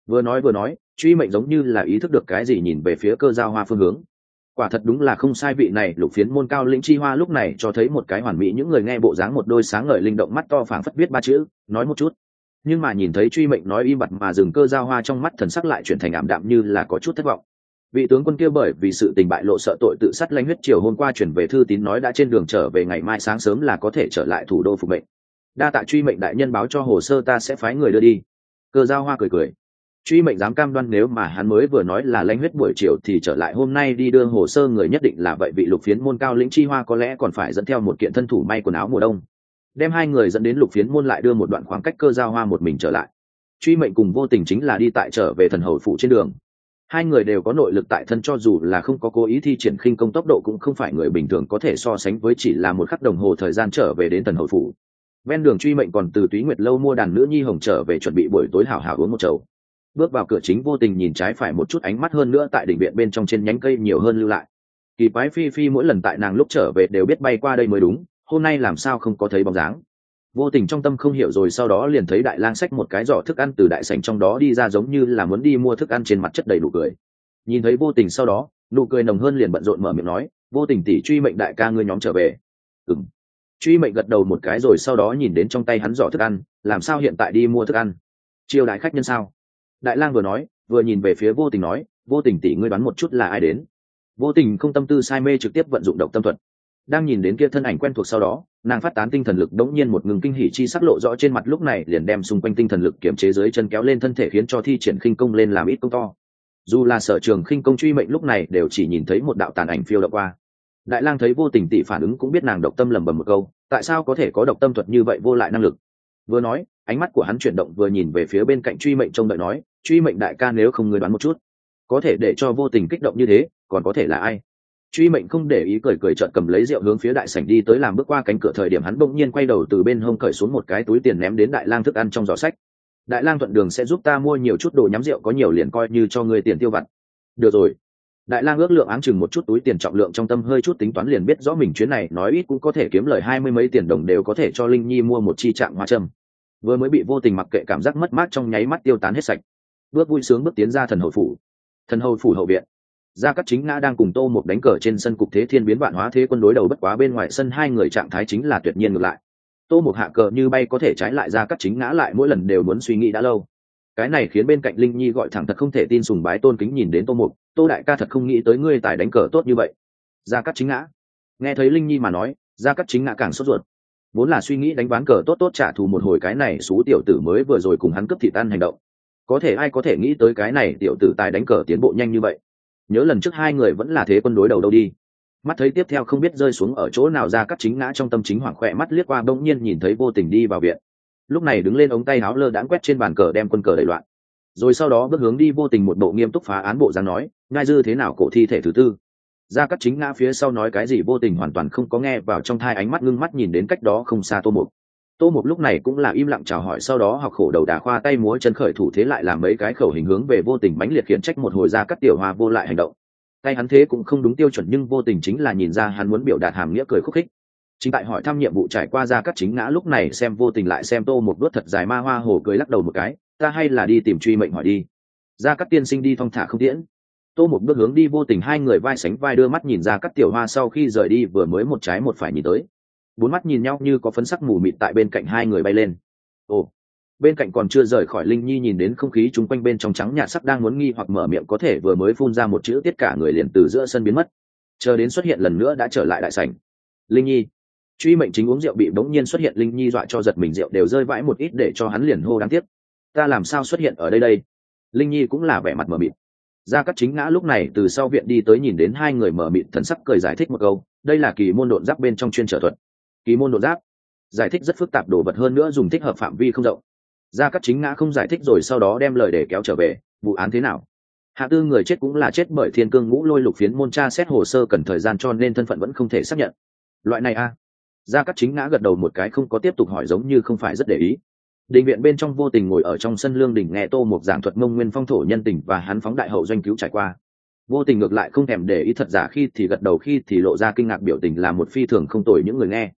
Vừa nói vừa nói, truy mệnh giống như là ý thức được cái gì nhìn về phía cơ giao hoa phương hướng. Quả thật đúng là không sai, vị này lục phiến môn cao lĩnh chi hoa lúc này cho thấy một cái hoàn mỹ, những người nghe bộ dáng một đôi sáng ngời linh động mắt to phảng phất biết ba chữ nói một chút, nhưng mà nhìn thấy truy mệnh nói im bặt mà dừng cơ giao hoa trong mắt thần sắc lại chuyển thành ảm đạm, như là có chút thất vọng. Vị tướng quân kia bởi vì sự tình bại lộ sợ tội tự sát lanh huyết, chiều hôm qua chuyển về thư tín nói đã trên đường trở về, ngày mai sáng sớm là có thể trở lại thủ đô phục mệnh. Đa tạ truy mệnh đại nhân báo cho hồ sơ, ta sẽ phái người đưa đi. Cơ giao hoa cười cười. Truy mệnh dám cam đoan nếu mà hắn mới vừa nói là lanh huyết buổi chiều thì trở lại hôm nay đi đưa hồ sơ người nhất định là vậy. Vị lục phiến môn cao lĩnh chi hoa có lẽ còn phải dẫn theo một kiện thân thủ may quần áo mùa đông, đem hai người dẫn đến lục phiến môn, lại đưa một đoạn khoảng cách cơ giao hoa một mình trở lại. Truy mệnh cùng vô tình chính là đi tại trở về thần hầu phủ trên đường. Hai người đều có nội lực tại thân, cho dù là không có cố ý thi triển khinh công, tốc độ cũng không phải người bình thường có thể so sánh với, chỉ là một khắc đồng hồ thời gian trở về đến thần hầu phủ. Ven đường truy mệnh còn từ Túy Nguyệt lâu mua đàn nữ nhi hồng trở về, chuẩn bị buổi tối hảo hảo uống một chầu. Bước vào cửa chính, vô tình nhìn trái phải một chút, ánh mắt hơn nữa tại đỉnh viện bên trong trên nhánh cây nhiều hơn lưu lại. Kỳ quái, phi phi mỗi lần tại nàng lúc trở về đều biết bay qua đây mới đúng, hôm nay làm sao không có thấy bóng dáng. Vô tình trong tâm không hiểu, rồi sau đó liền thấy Đại Lang xách một cái giỏ thức ăn từ đại sảnh trong đó đi ra, giống như là muốn đi mua thức ăn, trên mặt chất đầy nụ cười. Nhìn thấy vô tình sau đó, nụ cười nồng hơn, liền bận rộn mở miệng nói, vô tình tỷ, truy mệnh đại ca ngươi nhóm trở về. Ừm. Truy mệnh gật đầu một cái, rồi sau đó nhìn đến trong tay hắn giỏ thức ăn, làm sao hiện tại đi mua thức ăn? Chiêu đại khách nhân sao? Đại Lang vừa nói vừa nhìn về phía vô tình nói, vô tình tỷ ngươi đoán một chút là ai đến? Vô tình không tâm tư say mê, trực tiếp vận dụng độc tâm thuật. Đang nhìn đến kia thân ảnh quen thuộc sau đó, nàng phát tán tinh thần lực, đống nhiên một ngừng kinh hỉ chi sắc lộ rõ trên mặt, lúc này liền đem xung quanh tinh thần lực kiểm chế dưới chân kéo lên thân thể, khiến cho thi triển khinh công lên làm ít công to. Dù là sở trường khinh công truy mệnh lúc này đều chỉ nhìn thấy một đạo tàn ảnh phiêu đậu qua. Đại Lang thấy vô tình tỷ phản ứng cũng biết nàng độc tâm, lẩm bẩm một câu, tại sao có thể có độc tâm thuật như vậy vô lại năng lực. Vừa nói, ánh mắt của hắn chuyển động vừa nhìn về phía bên cạnh truy mệnh, trông đợi nói, truy mệnh đại ca nếu không ngươi đoán một chút, có thể để cho vô tình kích động như thế còn có thể là ai? Truy mệnh không để ý, cười cười chợt cầm lấy rượu hướng phía đại sảnh đi tới, làm bước qua cánh cửa thời điểm hắn bỗng nhiên quay đầu từ bên hông cởi xuống một cái túi tiền ném đến Đại Lang thức ăn trong giỏ sách. Đại Lang thuận đường sẽ giúp ta mua nhiều chút đồ nhắm rượu, có nhiều liền coi như cho ngươi tiền tiêu vặt. Được rồi. Đại Lang ước lượng áng chừng một chút túi tiền trọng lượng, trong tâm hơi chút tính toán liền biết rõ mình chuyến này nói ít cũng có thể kiếm lời hai mươi mấy tiền đồng, đều có thể cho Linh Nhi mua một chi trạng hoa châm. Vừa mới bị vô tình mặc kệ cảm giác mất mát trong nháy mắt tiêu tán hết sạch. Bước vui sướng bước tiến ra thần hầu phủ. Thần hầu phủ hậu viện, Gia Cát Chính Ngã đang cùng Tô Mục đánh cờ trên sân, cục thế thiên biến vạn hóa, thế quân đối đầu, bất quá bên ngoài sân hai người trạng thái chính là tuyệt nhiên ngược lại. Tô Mục hạ cờ như bay có thể, trái lại Gia Cát Chính Ngã lại mỗi lần đều muốn suy nghĩ đã lâu. Cái này khiến bên cạnh Linh Nhi gọi thẳng thật không thể tin, sùng bái tôn kính nhìn đến Tô Mục, Tô đại ca thật không nghĩ tới ngươi tài đánh cờ tốt như vậy. Gia Cát Chính Ngã nghe thấy Linh Nhi mà nói, Gia Cát Chính Ngã càng sốt ruột. Vốn là suy nghĩ đánh ván cờ tốt tốt trả thù một hồi cái này xú tiểu tử mới vừa rồi cùng hắn cướp thịt ăn hành động, có thể ai có thể nghĩ tới cái này tiểu tử tài đánh cờ tiến bộ nhanh như vậy. Nhớ lần trước hai người vẫn là thế quân đối đầu đâu đi. Mắt thấy tiếp theo không biết rơi xuống ở chỗ nào, Gia Cát Chính Ngã trong tâm chính hoảng, khỏe mắt liếc qua bỗng nhiên nhìn thấy vô tình đi vào viện. Lúc này đứng lên ống tay áo lơ đãng quét trên bàn cờ, đem quân cờ đẩy loạn, rồi sau đó bước hướng đi vô tình, một bộ nghiêm túc phá án bộ dáng nói, ngai dư thế nào cổ thi thể thứ tư. Gia Cát Chính Ngã phía sau nói cái gì vô tình hoàn toàn không có nghe vào trong thai, ánh mắt ngưng mắt nhìn đến cách đó không xa Tô Mục. Tô Mục lúc này cũng là im lặng chào hỏi, sau đó học khổ đầu đà khoa tay múa chân khởi thủ thế, lại làm mấy cái khẩu hình hướng về vô tình mãnh liệt khiển trách một hồi. Gia Cát tiểu hoa vô lại hành động, tay hắn thế cũng không đúng tiêu chuẩn, nhưng vô tình chính là nhìn ra hắn muốn biểu đạt hàm nghĩa, cười khúc khích. Chính tại hỏi thăm nhiệm vụ trải qua, Gia Cát Chính Ngã lúc này xem vô tình lại xem Tô Mục đuốt thật dài ma hoa hồ, cười lắc đầu một cái, ta hay là đi tìm truy mệnh hỏi đi. Gia Cát tiên sinh đi thong thả không tiễn. Tô Mục bước hướng đi vô tình, hai người vai sánh vai đưa mắt nhìn Gia Cát tiểu hoa sau khi rời đi, vừa mới một trái một phải nhìn tới, bốn mắt nhìn nhau như có phấn sắc mù mịt tại bên cạnh hai người bay lên. Ồ, bên cạnh còn chưa rời khỏi Linh Nhi nhìn đến không khí chung quanh bên trong trắng nhạt sắc, đang muốn nghi hoặc mở miệng, có thể vừa mới phun ra một chữ tiết cả người liền từ giữa sân biến mất, chờ đến xuất hiện lần nữa đã trở lại đại sảnh. Linh Nhi, truy mệnh chính uống rượu bị bỗng nhiên xuất hiện Linh Nhi dọa cho giật mình, rượu đều rơi vãi một ít để cho hắn liền hô đáng tiếc, ta làm sao xuất hiện ở đây đây. Linh Nhi cũng là vẻ mặt mờ mịt. Gia Cát Chính Ngã lúc này từ sau viện đi tới, nhìn đến hai người mờ mịt thần sắc, cười giải thích một câu, đây là kỳ môn độn giáp bên trong chuyên trở thuật. Kỳ môn độn giáp giải thích rất phức tạp, đồ vật hơn nữa dùng thích hợp phạm vi không rộng. Gia Cát Chính Ngã không giải thích, rồi sau đó đem lời để kéo trở về, vụ án thế nào? Hạ tư người chết cũng là chết bởi thiên cương ngũ lôi lục phiến môn, tra xét hồ sơ cần thời gian cho nên thân phận vẫn không thể xác nhận. Loại này a à? Gia Cát Chính Ngã gật đầu một cái, không có tiếp tục hỏi, giống như không phải rất để ý. Đình viện bên trong vô tình ngồi ở trong sân lương đình nghe Tô Mục giảng thuật Mông Nguyên phong thổ nhân tình và hắn phóng đại hậu doanh cứu trải qua. Vô tình ngược lại không thèm để ý, thật giả khi thì gật đầu khi thì lộ ra kinh ngạc biểu tình, là một phi thường không tồi những người nghe.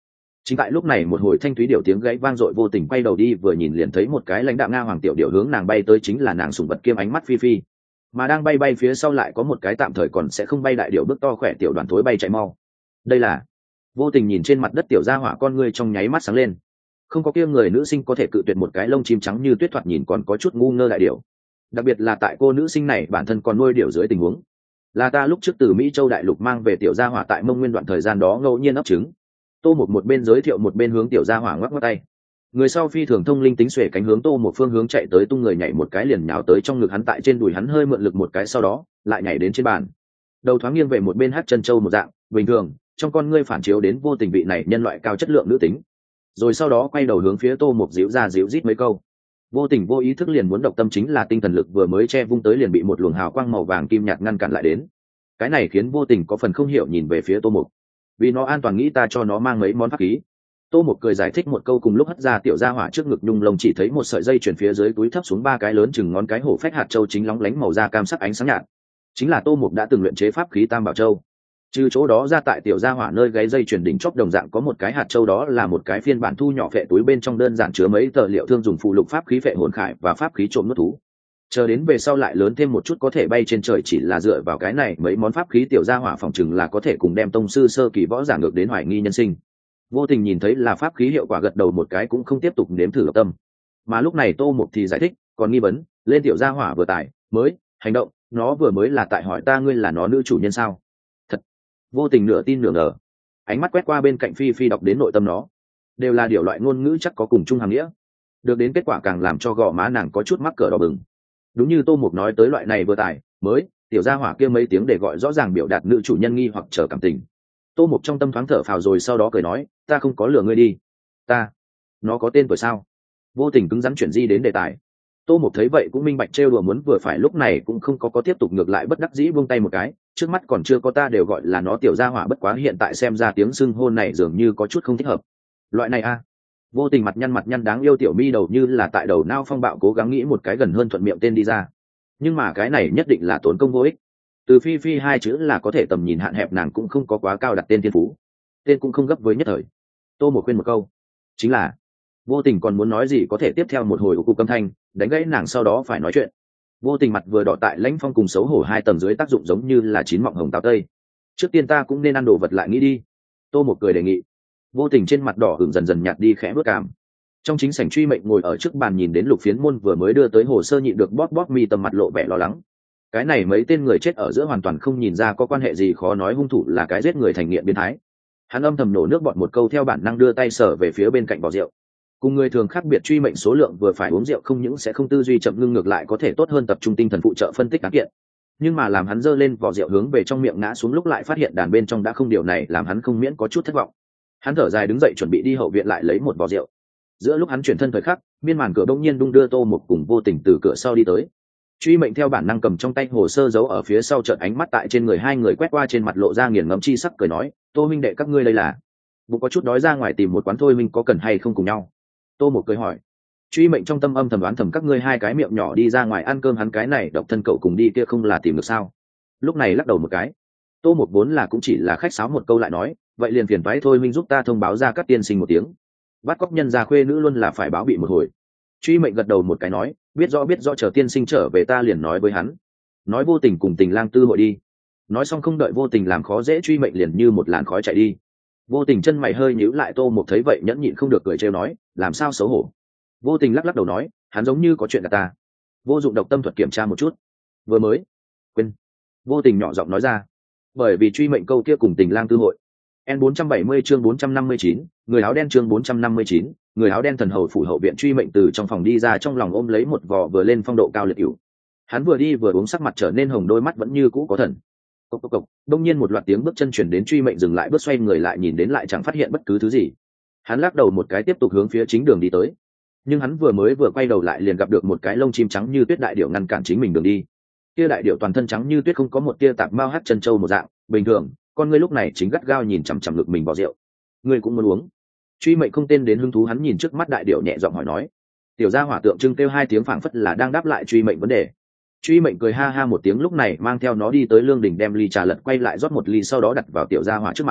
Chính tại lúc này một hồi thanh thúy điệu tiếng gãy vang dội, vô tình quay đầu đi vừa nhìn liền thấy một cái lãnh đạo nga hoàng tiểu điệu hướng nàng bay tới, chính là nàng sùng vật kiêm ánh mắt Phi Phi. Mà đang bay bay phía sau lại có một cái tạm thời còn sẽ không bay đại điệu bước to khỏe tiểu đoàn thối bay chạy mau. Đây là vô tình nhìn trên mặt đất tiểu gia hỏa, con ngươi trong nháy mắt sáng lên. Không có kia người nữ sinh có thể cự tuyệt một cái lông chim trắng như tuyết thoạt nhìn còn có chút ngu ngơ đại điệu, đặc biệt là tại cô nữ sinh này bản thân còn nuôi điệu dưới tình huống. Là ta lúc trước từ Mỹ châu đại lục mang về tiểu gia hỏa tại Mông Nguyên đoạn thời gian đó ngẫu nhiên ấp trứng. Tô một một bên giới thiệu một bên hướng tiểu gia hỏa ngoắc ngoắc tay. Người sau phi thường thông linh tính xuể cánh hướng Tô một phương hướng chạy tới, tung người nhảy một cái liền nhào tới trong ngực hắn, tại trên đùi hắn hơi mượn lực một cái, sau đó lại nhảy đến trên bàn, đầu thoáng nghiêng về một bên hát chân châu một dạng bình thường, trong con ngươi phản chiếu đến vô tình vị này nhân loại cao chất lượng nữ tính. Rồi sau đó quay đầu hướng phía Tô một díu ra díu rít mấy câu. Vô tình vô ý thức liền muốn động tâm, chính là tinh thần lực vừa mới che vung tới liền bị một luồng hào quang màu vàng kim nhạt ngăn cản lại đến. Cái này khiến vô tình có phần không hiểu nhìn về phía Tô Mục. Vì nó an toàn nghĩ ta cho nó mang mấy món pháp khí. Tô Mục cười giải thích một câu, cùng lúc hất ra tiểu gia hỏa trước ngực nhung lông chỉ thấy một sợi dây chuyển phía dưới túi thấp xuống ba cái lớn chừng ngón cái hổ phách hạt châu chính lóng lánh màu da cam sắc ánh sáng nhạt. Chính là Tô Mục đã từng luyện chế pháp khí Tam Bảo Châu. Trừ chỗ đó ra, tại tiểu gia hỏa nơi gáy dây chuyển đỉnh chóp đồng dạng có một cái hạt châu, đó là một cái phiên bản thu nhỏ phệ túi, bên trong đơn giản chứa mấy tờ liệu thương dùng phụ lục pháp khí phệ hồn khải và pháp khí trộm nuốt thú. Chờ đến về sau lại lớn thêm một chút có thể bay trên trời, chỉ là dựa vào cái này mấy món pháp khí tiểu gia hỏa phòng chừng là có thể cùng đem tông sư sơ kỳ võ giả ngược đến hoài nghi nhân sinh. Vô tình nhìn thấy là pháp khí hiệu quả gật đầu một cái, cũng không tiếp tục nếm thử độc tâm. Mà lúc này Tô Mục thì giải thích còn nghi vấn lên tiểu gia hỏa vừa tải mới hành động, nó vừa mới là tại hỏi ta ngươi là nó nữ chủ nhân sao? Thật. Vô tình nửa tin nửa ngờ, ánh mắt quét qua bên cạnh Phi Phi đọc đến nội tâm nó, đều là điều loại ngôn ngữ chắc có cùng chung hàng nghĩa. Được đến kết quả càng làm cho gò má nàng có chút mắc cỡ đỏ bừng. Đúng như Tô Mục nói tới, loại này vừa tải mới tiểu gia hỏa kia mấy tiếng để gọi rõ ràng biểu đạt nữ chủ nhân nghi hoặc chờ cảm tình. Tô Mục trong tâm thoáng thở phào, rồi sau đó cười nói ta không có lừa ngươi đi. Ta nó có tên tuổi sao? Vô tình cứng rắn chuyển di đến đề tài. Tô Mục thấy vậy cũng minh bạch trêu đùa muốn vừa phải, lúc này cũng không có có tiếp tục, ngược lại bất đắc dĩ buông tay một cái, trước mắt còn chưa có ta đều gọi là nó tiểu gia hỏa, bất quá hiện tại xem ra tiếng xưng hôn này dường như có chút không thích hợp. Loại này a à. Vô tình mặt nhăn mặt nhăn đáng yêu tiểu mi đầu như là tại đầu nao phong bạo cố gắng nghĩ một cái gần hơn thuận miệng tên đi ra, nhưng mà cái này nhất định là tốn công vô ích. Từ Phi Phi hai chữ là có thể tầm nhìn hạn hẹp, nàng cũng không có quá cao đặt tên thiên phú, tên cũng không gấp với nhất thời. Tô Mục khuyên một câu chính là vô tình còn muốn nói gì có thể tiếp theo một hồi của cụ âm thanh đánh gãy nàng, sau đó phải nói chuyện. Vô tình mặt vừa đỏ tại lãnh phong cùng xấu hổ hai tầng dưới tác dụng giống như là chín mọng hồng táo tây. Trước tiên ta cũng nên ăn đồ vật lại nghĩ đi. Tô Mục cười đề nghị. Vô tình trên mặt đỏ hửng dần dần nhạt đi, khẽ bước cảm. Trong chính sảnh Truy Mệnh ngồi ở trước bàn nhìn đến Lục Phiến Môn vừa mới đưa tới hồ sơ, nhịn được bóp bóp mi tầm mặt lộ vẻ lo lắng. Cái này mấy tên người chết ở giữa hoàn toàn không nhìn ra có quan hệ gì, khó nói hung thủ là cái giết người thành nghiện biến thái. Hắn âm thầm nổ nước bọt một câu, theo bản năng đưa tay sờ về phía bên cạnh vỏ rượu. Cùng người thường khác biệt, Truy Mệnh số lượng vừa phải, uống rượu không những sẽ không tư duy chậm ngưng, ngược lại có thể tốt hơn tập trung tinh thần phụ trợ phân tích án kiện. Nhưng mà làm hắn giơ lên vỏ rượu hướng về trong miệng ngã xuống lúc, lại phát hiện đàn bên trong đã không, điều này làm hắn không miễn có chút thất vọng. Hắn thở dài đứng dậy chuẩn bị đi hậu viện lại lấy một vỏ rượu. Giữa lúc hắn chuyển thân thời khắc, miên màn cửa bỗng nhiên đung đưa, Tô Mục cùng Vô Tình từ cửa sau đi tới. Truy Mệnh theo bản năng cầm trong tay hồ sơ giấu ở phía sau, chợt ánh mắt tại trên người hai người quét qua, trên mặt lộ ra nghiền ngẫm chi sắc, cười nói Tô huynh đệ các ngươi đây là bụng có chút đói, ra ngoài tìm một quán thôi huynh có cần hay không cùng nhau? Tô Mục cười hỏi. Truy Mệnh trong tâm âm thầm đoán thầm các ngươi hai cái miệng nhỏ đi ra ngoài ăn cơm, hắn cái này độc thân cậu cùng đi kia không là tìm được sao? Lúc này lắc đầu một cái. Tô Mục vốn là cũng chỉ là khách sáo một câu, lại nói vậy liền phiền toái thôi huynh giúp ta thông báo ra các tiên sinh một tiếng, bắt cóc nhân gia khuê nữ luôn là phải báo bị một hồi. Truy Mệnh gật đầu một cái nói biết rõ biết rõ, chờ tiên sinh trở về ta liền nói với hắn. Nói Vô Tình cùng Tình Lang tư hội đi. Nói xong không đợi Vô Tình làm khó dễ, Truy Mệnh liền như một làn khói chạy đi. Vô Tình chân mày hơi nhíu lại, Tô Mục thấy vậy nhẫn nhịn không được cười trêu nói làm sao xấu hổ. Vô Tình lắc lắc đầu nói hắn giống như có chuyện cả ta. Vô dụng độc tâm thuật kiểm tra một chút. Vừa mới quên. Vô Tình nhỏ giọng nói ra. Bởi vì Truy Mệnh câu kia cùng Tình Lang tư hội. N bốn trăm bảy mươi chương bốn trăm năm mươi chín, người áo đen chương bốn trăm năm mươi chín, người áo đen. Thần hầu phủ hậu viện, Truy Mệnh từ trong phòng đi ra, trong lòng ôm lấy một vò vừa lên phong độ cao liệt cửu. Hắn vừa đi vừa uống, sắc mặt trở nên hồng, đôi mắt vẫn như cũ có thần. Cốc cốc cốc, đông nhiên một loạt tiếng bước chân chuyển đến, Truy Mệnh dừng lại bước, xoay người lại nhìn đến lại chẳng phát hiện bất cứ thứ gì. Hắn lắc đầu một cái tiếp tục hướng phía chính đường đi tới. Nhưng hắn vừa mới vừa quay đầu lại liền gặp được một cái lông chim trắng như tuyết đại điểu ngăn cản chính mình đường đi. Kia đại điểu toàn thân trắng như tuyết, không có một tia tạp mao, hát chân châu một dạng bình thường, con ngươi lúc này chính gắt gao nhìn chằm chằm ngực mình vào rượu. Ngươi cũng muốn uống? Truy Mệnh không tên đến hứng thú, hắn nhìn trước mắt đại điểu nhẹ giọng hỏi nói. Tiểu gia hỏa tượng trưng kêu hai tiếng, phảng phất là đang đáp lại Truy Mệnh vấn đề. Truy Mệnh cười ha ha một tiếng, lúc này mang theo nó đi tới lương đình, đem ly trà lật quay lại rót một ly, sau đó đặt vào tiểu gia hỏa trước mặt.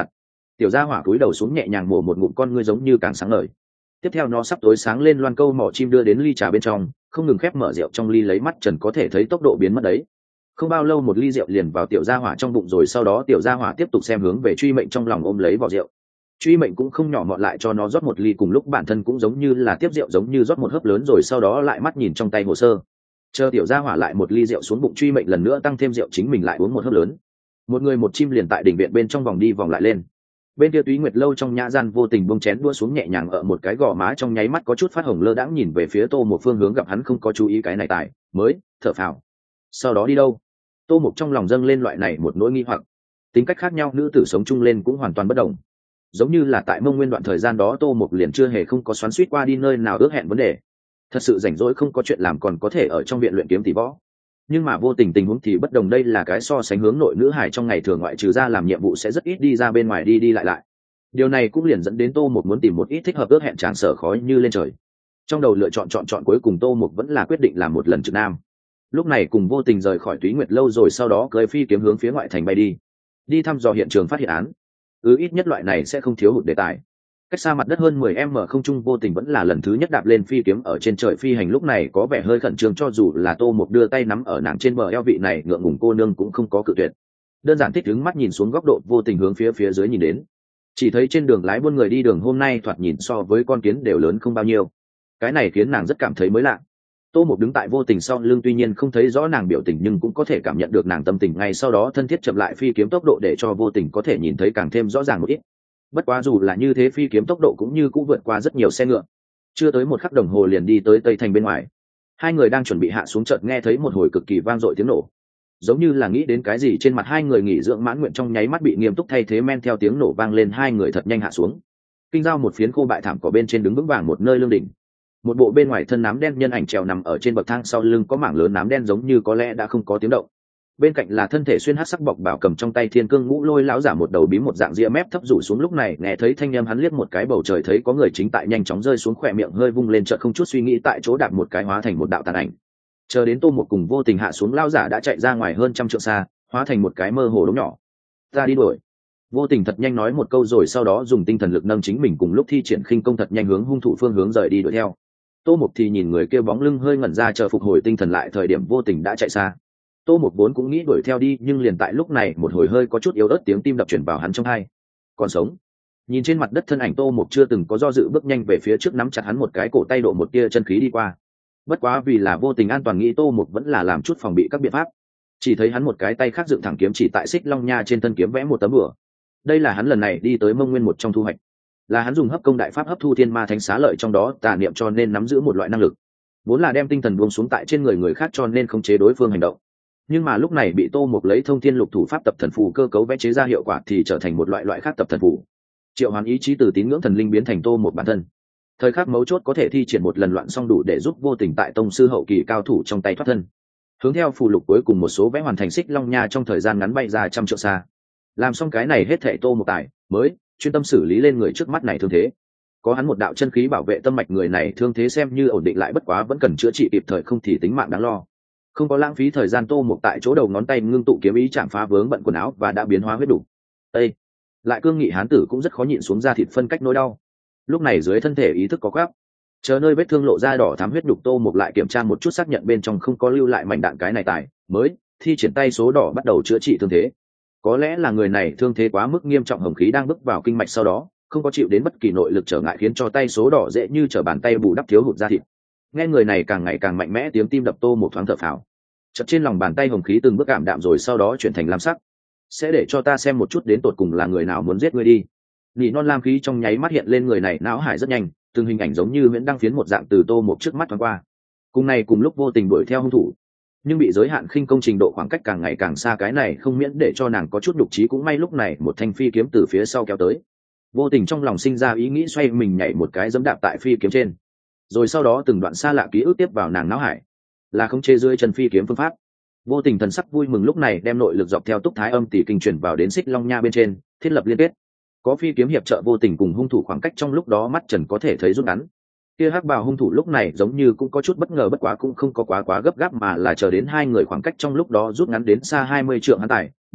tiểu gia hỏa cúi đầu xuống nhẹ nhàng mổ một ngụm con ngươi giống như càng sáng ngời. Tiếp theo nó sắp tối sáng lên loan câu mỏ chim đưa đến ly trà bên trong, không ngừng khép mở rượu trong ly lấy mắt trần có thể thấy tốc độ biến mất đấy. Không bao lâu một ly rượu liền vào tiểu gia hỏa trong bụng rồi, sau đó tiểu gia hỏa tiếp tục xem hướng về Truy Mệnh trong lòng ôm lấy vỏ rượu. Truy Mệnh cũng không nhỏ mọn lại cho nó rót một ly, cùng lúc bản thân cũng giống như là tiếp rượu giống như rót một hớp lớn, rồi sau đó lại mắt nhìn trong tay hồ sơ. Chờ tiểu gia hỏa lại một ly rượu xuống bụng, Truy Mệnh lần nữa tăng thêm rượu, chính mình lại uống một hớp lớn. Một người một chim liền tại đỉnh viện bên trong vòng đi vòng lại lên. Bên kia Túy Nguyệt lâu trong nhã gian vô tình buông chén đua xuống nhẹ nhàng ở một cái gò má trong nháy mắt có chút phát hồng, lơ đãng nhìn về phía Tô một phương hướng, gặp hắn không có chú ý cái này tài mới thở phào. Sau đó đi đâu? Tô Mục trong lòng dâng lên loại này một nỗi nghi hoặc. Tính cách khác nhau nữ tử sống chung lên cũng hoàn toàn bất đồng. Giống như là tại Mông Nguyên đoạn thời gian đó, Tô Mục liền chưa hề không có xoắn xuýt qua đi nơi nào ước hẹn vấn đề. Thật sự rảnh rỗi không có chuyện làm còn có thể ở trong viện luyện kiếm tỷ võ. Nhưng mà vô tình tình huống thì bất đồng, đây là cái so sánh hướng nội nữ hải trong ngày thường ngoại trừ ra làm nhiệm vụ sẽ rất ít đi ra bên ngoài đi đi lại lại. Điều này cũng liền dẫn đến Tô Mục muốn tìm một ít thích hợp ước hẹn tràn sở khói như lên trời. Trong đầu lựa chọn chọn chọn cuối cùng Tô Mục vẫn là quyết định làm một lần trực nam. Lúc này cùng vô tình rời khỏi Túy Nguyệt lâu, rồi sau đó cưỡi phi kiếm hướng phía ngoại thành bay đi đi thăm dò hiện trường phát hiện án. Ừ, ít nhất loại này sẽ không thiếu hụt đề tài. Cách xa mặt đất hơn mười em mở không trung, vô tình vẫn là lần thứ nhất đạp lên phi kiếm ở trên trời phi hành, lúc này có vẻ hơi khẩn trương, cho dù là Tô Mục đưa tay nắm ở nàng trên bờ eo, vị này ngượng ngùng cô nương cũng không có cự tuyệt, đơn giản thích đứng mắt nhìn xuống góc độ vô tình hướng phía phía dưới nhìn đến, chỉ thấy trên đường lái buôn người đi đường hôm nay thoạt nhìn so với con kiến đều lớn không bao nhiêu. Cái này khiến nàng rất cảm thấy mới lạ. Tô Mục đứng tại vô tình sau lưng, tuy nhiên không thấy rõ nàng biểu tình nhưng cũng có thể cảm nhận được nàng tâm tình, ngay sau đó thân thiết chậm lại phi kiếm tốc độ để cho vô tình có thể nhìn thấy càng thêm rõ ràng một ít. Bất quá dù là như thế, phi kiếm tốc độ cũng như cũng vượt qua rất nhiều xe ngựa. Chưa tới một khắc đồng hồ liền đi tới Tây Thành bên ngoài. Hai người đang chuẩn bị hạ xuống, chợt nghe thấy một hồi cực kỳ vang dội tiếng nổ. Giống như là nghĩ đến cái gì, trên mặt hai người nghỉ dưỡng mãn nguyện trong nháy mắt bị nghiêm túc thay thế, men theo tiếng nổ vang lên, hai người thật nhanh hạ xuống. Kinh giao một phiến khô bại thảm cỏ bên trên đứng vững vàng một nơi lương đỉnh. Một bộ bên ngoài thân nám đen nhân ảnh trèo nằm ở trên bậc thang, sau lưng có mảng lớn nám đen giống như có lẽ đã không có tiếng động. Bên cạnh là thân thể xuyên hắc sắc bọc bảo cầm trong tay thiên cương ngũ lôi lão giả, một đầu bí một dạng ria mép thấp rủ xuống, lúc này nghe thấy thanh âm hắn liếc một cái bầu trời, thấy có người chính tại nhanh chóng rơi xuống, khỏe miệng hơi vung lên, chợt không chút suy nghĩ tại chỗ đạp một cái hóa thành một đạo tàn ảnh. Chờ đến Tô Một cùng vô tình hạ xuống, lão giả đã chạy ra ngoài hơn trăm trượng xa, hóa thành một cái mơ hồ đống nhỏ. Ta đi đuổi. Vô tình thật nhanh nói một câu, rồi sau đó dùng tinh thần lực nâng chính mình, cùng lúc thi triển khinh công thật nhanh hướng hung thủ phương hướng rời đi đuổi theo. Tô Mục thì nhìn người kia bóng lưng hơi ngẩn ra, chờ phục hồi tinh thần lại thời điểm vô tình đã chạy xa. Tô Mục vốn cũng nghĩ đuổi theo đi, nhưng liền tại lúc này một hồi hơi có chút yếu ớt tiếng tim đập chuyển vào hắn trong tai. Còn sống. Nhìn trên mặt đất thân ảnh, Tô Mục chưa từng có do dự, bước nhanh về phía trước, nắm chặt hắn một cái cổ tay, độ một tia chân khí đi qua. Bất quá vì là vô tình an toàn, nghĩ Tô Mục vẫn là làm chút phòng bị các biện pháp. Chỉ thấy hắn một cái tay khác dựng thẳng kiếm chỉ tại xích long nha trên thân kiếm vẽ một tấm bửa. Đây là hắn lần này đi tới Mông Nguyên một trong thu hoạch, là hắn dùng hấp công đại pháp hấp thu thiên ma thánh xá lợi trong đó tà niệm, cho nên nắm giữ một loại năng lực, vốn là đem tinh thần buông xuống tại trên người người khác, cho nên khống chế đối phương hành động. Nhưng mà lúc này bị Tô Mục lấy thông thiên lục thủ pháp tập thần phù cơ cấu vẽ chế ra hiệu quả, thì trở thành một loại loại khác tập thần phù, triệu hoán ý chí từ tín ngưỡng thần linh biến thành Tô Mục bản thân. Thời khắc mấu chốt có thể thi triển một lần loạn xong đủ để giúp vô tình tại tông sư hậu kỳ cao thủ trong tay thoát thân. Hướng theo phù lục cuối cùng một số vẽ hoàn thành, xích long nha trong thời gian ngắn bay ra trăm trượng xa. Làm xong cái này hết thảy, Tô Mục tài mới chuyên tâm xử lý lên người trước mắt này thương thế. Có hắn một đạo chân khí bảo vệ tâm mạch, người này thương thế xem như ổn định lại, bất quá vẫn cần chữa trị kịp thời, không thì tính mạng đáng lo. Không có lãng phí thời gian, Tô Mục tại chỗ đầu ngón tay ngưng tụ kiếm ý chạm phá vướng bận quần áo và đã biến hóa huyết đủ. Ê! Lại cương nghị hán tử cũng rất khó nhịn xuống da thịt phân cách nỗi đau. Lúc này dưới thân thể ý thức có quắc, chờ nơi vết thương lộ ra đỏ thắm huyết đục, Tô Mục lại kiểm tra một chút, xác nhận bên trong không có lưu lại mảnh đạn, cái này tài mới thi triển tay số đỏ bắt đầu chữa trị thương thế. Có lẽ là người này thương thế quá mức nghiêm trọng, hồng khí đang bước vào kinh mạch sau đó không có chịu đến bất kỳ nội lực trở ngại, khiến cho tay số đỏ dễ như trở bàn tay bù đắp thiếu hụt da thịt. Nghe người này càng ngày càng mạnh mẽ, tiếng tim đập, Tô Một thoáng thở phào. Chợt trên lòng bàn tay hồng khí từng bước cảm đạm, rồi sau đó chuyển thành lam sắc. Sẽ để cho ta xem một chút đến tột cùng là người nào muốn giết ngươi đi. Nỉ non lam khí trong nháy mắt hiện lên, người này não hải rất nhanh, từng hình ảnh giống như huyễn đăng phiến một dạng từ Tô Một trước mắt thoáng qua. Cùng này cùng lúc vô tình đuổi theo hung thủ, nhưng bị giới hạn khinh công trình độ khoảng cách càng ngày càng xa, cái này không miễn để cho nàng có chút nhục trí. Cũng may lúc này một thanh phi kiếm từ phía sau kéo tới, vô tình trong lòng sinh ra ý nghĩ xoay mình nhảy một cái giẫm đạp tại phi kiếm trên, rồi sau đó từng đoạn xa lạ ký ức tiếp vào nàng não hải, là khống chế dưới chân phi kiếm phương pháp. Vô tình thần sắc vui mừng, lúc này đem nội lực dọc theo túc thái âm tỷ kinh truyền vào đến xích long nha bên trên, thiết lập liên kết. Có phi kiếm hiệp trợ, vô tình cùng hung thủ khoảng cách trong lúc đó mắt trần có thể thấy rút ngắn. Kia hắc bào hung thủ lúc này giống như cũng có chút bất ngờ, bất quá cũng không có quá quá gấp gáp, mà là chờ đến hai người khoảng cách trong lúc đó rút ngắn đến xa hai mươi trượng, hắn tài mới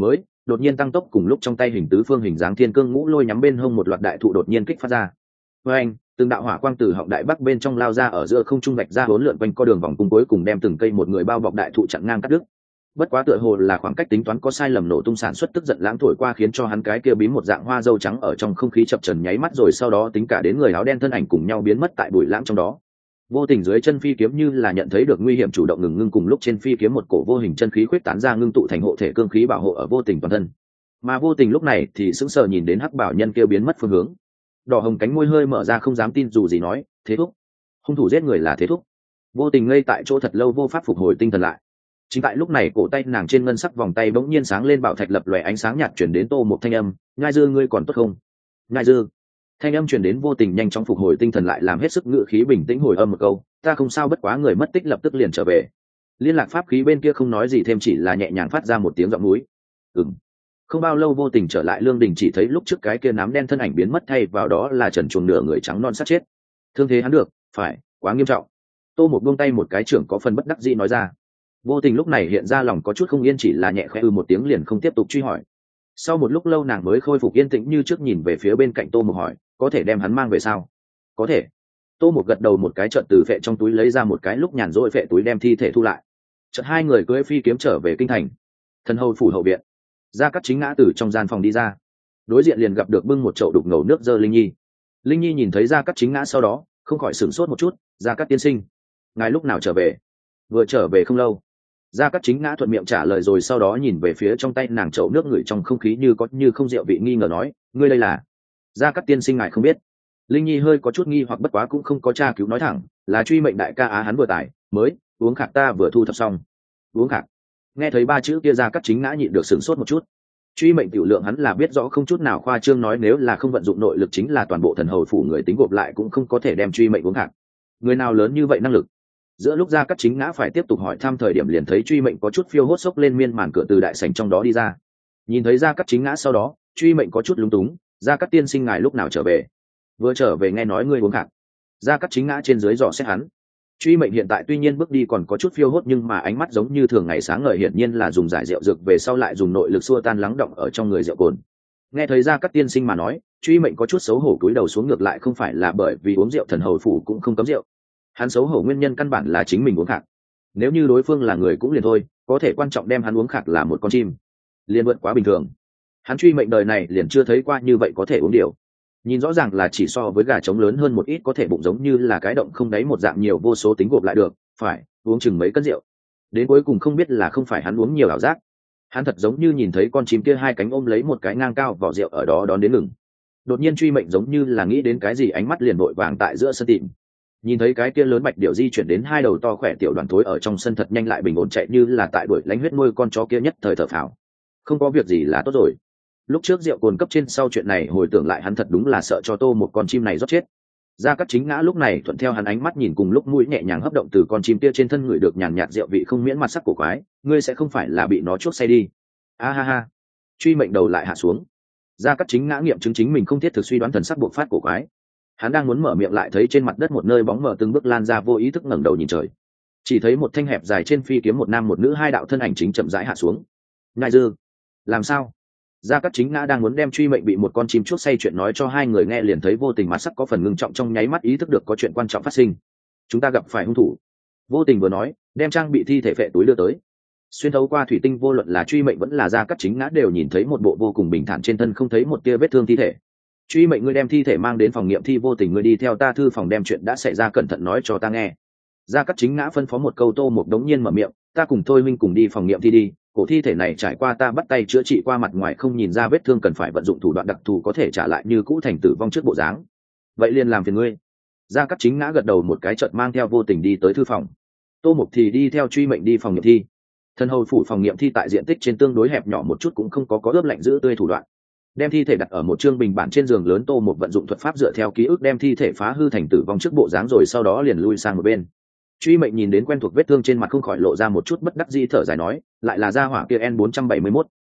đột nhiên tăng tốc, cùng lúc trong tay hình tứ phương hình dáng thiên cương ngũ lôi nhắm bên hông một loạt đại thụ đột nhiên kích phát ra. Với anh, từng đạo hỏa quang từ họng đại bắc bên trong lao ra, ở giữa không trung vạch ra bốn lượn quanh co đường vòng cung, cuối cùng đem từng cây một người bao bọc đại thụ chặn ngang cắt đứt. Bất quá tựa hồ là khoảng cách tính toán có sai lầm, nổ tung sản xuất tức giận lãng thổi qua, khiến cho hắn cái kia bí một dạng hoa dâu trắng ở trong không khí chập chờn nháy mắt, rồi sau đó tính cả đến người áo đen thân ảnh cùng nhau biến mất tại bụi lãng trong đó. Vô tình dưới chân phi kiếm như là nhận thấy được nguy hiểm, chủ động ngừng ngưng, cùng lúc trên phi kiếm một cổ vô hình chân khí khuyết tán ra, ngưng tụ thành hộ thể cương khí bảo hộ ở vô tình toàn thân. Mà vô tình lúc này thì sững sờ nhìn đến hắc bảo nhân kia biến mất phương hướng, đỏ hồng cánh môi hơi mở ra, không dám tin dù gì nói, thế thúc, hung thủ giết người là thế thúc. Vô tình ngây tại chỗ thật lâu, vô pháp phục hồi tinh thần lại. Chính tại lúc này, cổ tay nàng trên ngân sắc vòng tay bỗng nhiên sáng lên, bảo thạch lập lòe ánh sáng nhạt, chuyển đến Tô một thanh âm, Nhai Dư ngươi còn tốt không? Nhai Dư. Thanh âm chuyển đến, vô tình nhanh chóng phục hồi tinh thần lại, làm hết sức ngự khí bình tĩnh hồi âm một câu, ta không sao, bất quá người mất tích lập tức liền trở về. Liên lạc pháp khí bên kia không nói gì thêm, chỉ là nhẹ nhàng phát ra một tiếng giọng núi. Ừm. Không bao lâu vô tình trở lại lương đình, chỉ thấy lúc trước cái kia nám đen thân ảnh biến mất, thay vào đó là trần truồng nửa người trắng non sát chết. Thương thế hắn được, phải, quá nghiêm trọng. Tô một buông tay một cái, trưởng có phần bất đắc dĩ nói ra. Vô tình lúc này hiện ra lòng có chút không yên, chỉ là nhẹ khẽ ư một tiếng liền không tiếp tục truy hỏi. Sau một lúc lâu nàng mới khôi phục yên tĩnh như trước, nhìn về phía bên cạnh Tô một hỏi, có thể đem hắn mang về sao? Có thể. Tô một gật đầu một cái, chợt từ phệ trong túi lấy ra một cái lúc nhàn rỗi phệ túi, đem thi thể thu lại. Chợt hai người cưỡi phi kiếm trở về kinh thành. Thần hầu phủ hậu viện, Gia Cát Chính ngã từ trong gian phòng đi ra, đối diện liền gặp được bưng một chậu đục ngầu nước dơ Linh Nhi. Linh Nhi nhìn thấy Gia Cát Chính ngã sau đó không khỏi sửng sốt một chút, Gia Cát tiên sinh, ngài lúc nào trở về? Vừa trở về không lâu. Gia Cát Chính ngã thuận miệng trả lời, rồi sau đó nhìn về phía trong tay nàng chậu nước, ngửi trong không khí như có như không rượu vị, nghi ngờ nói, ngươi đây là? Gia Cát tiên sinh ngài không biết? Linh Nhi hơi có chút nghi hoặc, bất quá cũng không có tra cứu, nói thẳng, là truy mệnh đại ca á, hắn vừa tải mới uống khạc, ta vừa thu thập xong. Uống khạc. Nghe thấy ba chữ kia, Gia Cát Chính ngã nhịn được sửng sốt một chút. Truy mệnh tiểu lượng hắn là biết rõ, không chút nào khoa trương nói, nếu là không vận dụng nội lực, chính là toàn bộ thần hầu phủ người tính gộp lại cũng không có thể đem truy mệnh uống khạc. Người nào lớn như vậy năng lực? Giữa lúc Gia Cát Chính ngã phải tiếp tục hỏi thăm thời điểm, liền thấy truy mệnh có chút phiêu hốt sốc lên miên màn cửa từ đại sảnh trong đó đi ra. Nhìn thấy Gia Cát Chính ngã sau đó, truy mệnh có chút lúng túng, Gia Cát tiên sinh ngài lúc nào trở về? Vừa trở về nghe nói ngươi uống khạc. Gia Cát Chính ngã trên dưới dò xét hắn. Truy mệnh hiện tại tuy nhiên bước đi còn có chút phiêu hốt, nhưng mà ánh mắt giống như thường ngày sáng ngời, hiển nhiên là dùng giải rượu dược về sau lại dùng nội lực xua tan lắng động ở trong người rượu cồn. Nghe thấy Gia Cát tiên sinh mà nói, truy mệnh có chút xấu hổ cúi đầu xuống, ngược lại không phải là bởi vì uống rượu, thần hầu phủ cũng không cấm rượu. Hắn xấu hổ nguyên nhân căn bản là chính mình uống khạc. Nếu như đối phương là người cũng liền thôi, có thể quan trọng đem hắn uống khạc là một con chim, liền vượt quá bình thường. Hắn truy mệnh đời này liền chưa thấy qua như vậy có thể uống điều. Nhìn rõ ràng là chỉ so với gà trống lớn hơn một ít, có thể bụng giống như là cái động không đáy một dạng, nhiều vô số tính gộp lại được, phải uống chừng mấy cân rượu. Đến cuối cùng không biết là không phải hắn uống nhiều ảo giác. Hắn thật giống như nhìn thấy con chim kia hai cánh ôm lấy một cái ngang cao vỏ rượu ở đó đón đến ngừng. Đột nhiên truy mệnh giống như là nghĩ đến cái gì, ánh mắt liền vội vàng tại giữa sân tìm. Nhìn thấy cái kia lớn bạch điểu di chuyển đến hai đầu to khỏe tiểu đoàn thối ở trong sân thật nhanh lại bình ổn chạy, như là tại đuổi lánh huyết nuôi con chó kia, nhất thời thở phào. Không có việc gì là tốt rồi. Lúc trước rượu cồn cấp trên, sau chuyện này hồi tưởng lại, hắn thật đúng là sợ cho Tô một con chim này rót chết. Gia Cát Chính ngã lúc này thuận theo hắn ánh mắt nhìn, cùng lúc mũi nhẹ nhàng hấp động từ con chim kia trên thân, người được nhàn nhạt rượu vị, không miễn mặt sắc cổ quái, ngươi sẽ không phải là bị nó chuốc say đi? A ha ha. Truy mệnh đầu lại hạ xuống. Gia Cát Chính ngã nghiệm chứng chính mình không thiết thực suy đoán, thần sắc buộc phát cổ quái. Hắn đang muốn mở miệng, lại thấy trên mặt đất một nơi bóng mờ từng bước lan ra, vô ý thức ngẩng đầu nhìn trời. Chỉ thấy một thanh hẹp dài trên phi kiếm, một nam một nữ hai đạo thân ảnh chính chậm rãi hạ xuống. Nhai Dư, làm sao? Gia Cát Chính ngã đang muốn đem truy mệnh bị một con chim chuốc say chuyện nói cho hai người nghe, liền thấy vô tình mặt sắc có phần ngưng trọng, trong nháy mắt ý thức được có chuyện quan trọng phát sinh. Chúng ta gặp phải hung thủ. Vô tình vừa nói, đem trang bị thi thể phệ túi đưa tới. Xuyên thấu qua thủy tinh, vô luận là truy mệnh vẫn là Gia Cát Chính ngã đều nhìn thấy một bộ vô cùng bình thản, trên thân không thấy một tia vết thương thi thể. Truy mệnh, ngươi đem thi thể mang đến phòng nghiệm thi. Vô tình, ngươi đi theo ta thư phòng, đem chuyện đã xảy ra cẩn thận nói cho ta nghe. Gia Cát Chính ngã phân phó một câu. Tô một đống nhiên mở miệng, ta cùng Thôi minh cùng đi phòng nghiệm thi đi. Cổ thi thể này trải qua ta bắt tay chữa trị qua, mặt ngoài không nhìn ra vết thương, cần phải vận dụng thủ đoạn đặc thù có thể trả lại như cũ thành tử vong trước bộ dáng. Vậy liền làm phiền ngươi. Gia Cát Chính ngã gật đầu một cái, chợt mang theo vô tình đi tới thư phòng. Tô Mục thì đi theo truy mệnh đi phòng nghiệm thi. Thần hầu phủ phòng nghiệm thi tại diện tích trên tương đối hẹp nhỏ một chút, cũng không có có ướp lạnh giữ tươi thủ đoạn. Đem thi thể đặt ở một chương bình bản trên giường lớn, Tô Mục vận dụng thuật pháp dựa theo ký ức đem thi thể phá hư thành tử vong trước bộ dáng, rồi sau đó liền lui sang một bên. Truy mệnh nhìn đến quen thuộc vết thương trên mặt, không khỏi lộ ra một chút bất đắc dĩ, thở dài nói, lại là gia hỏa kia N bốn trăm bảy mươi mốt.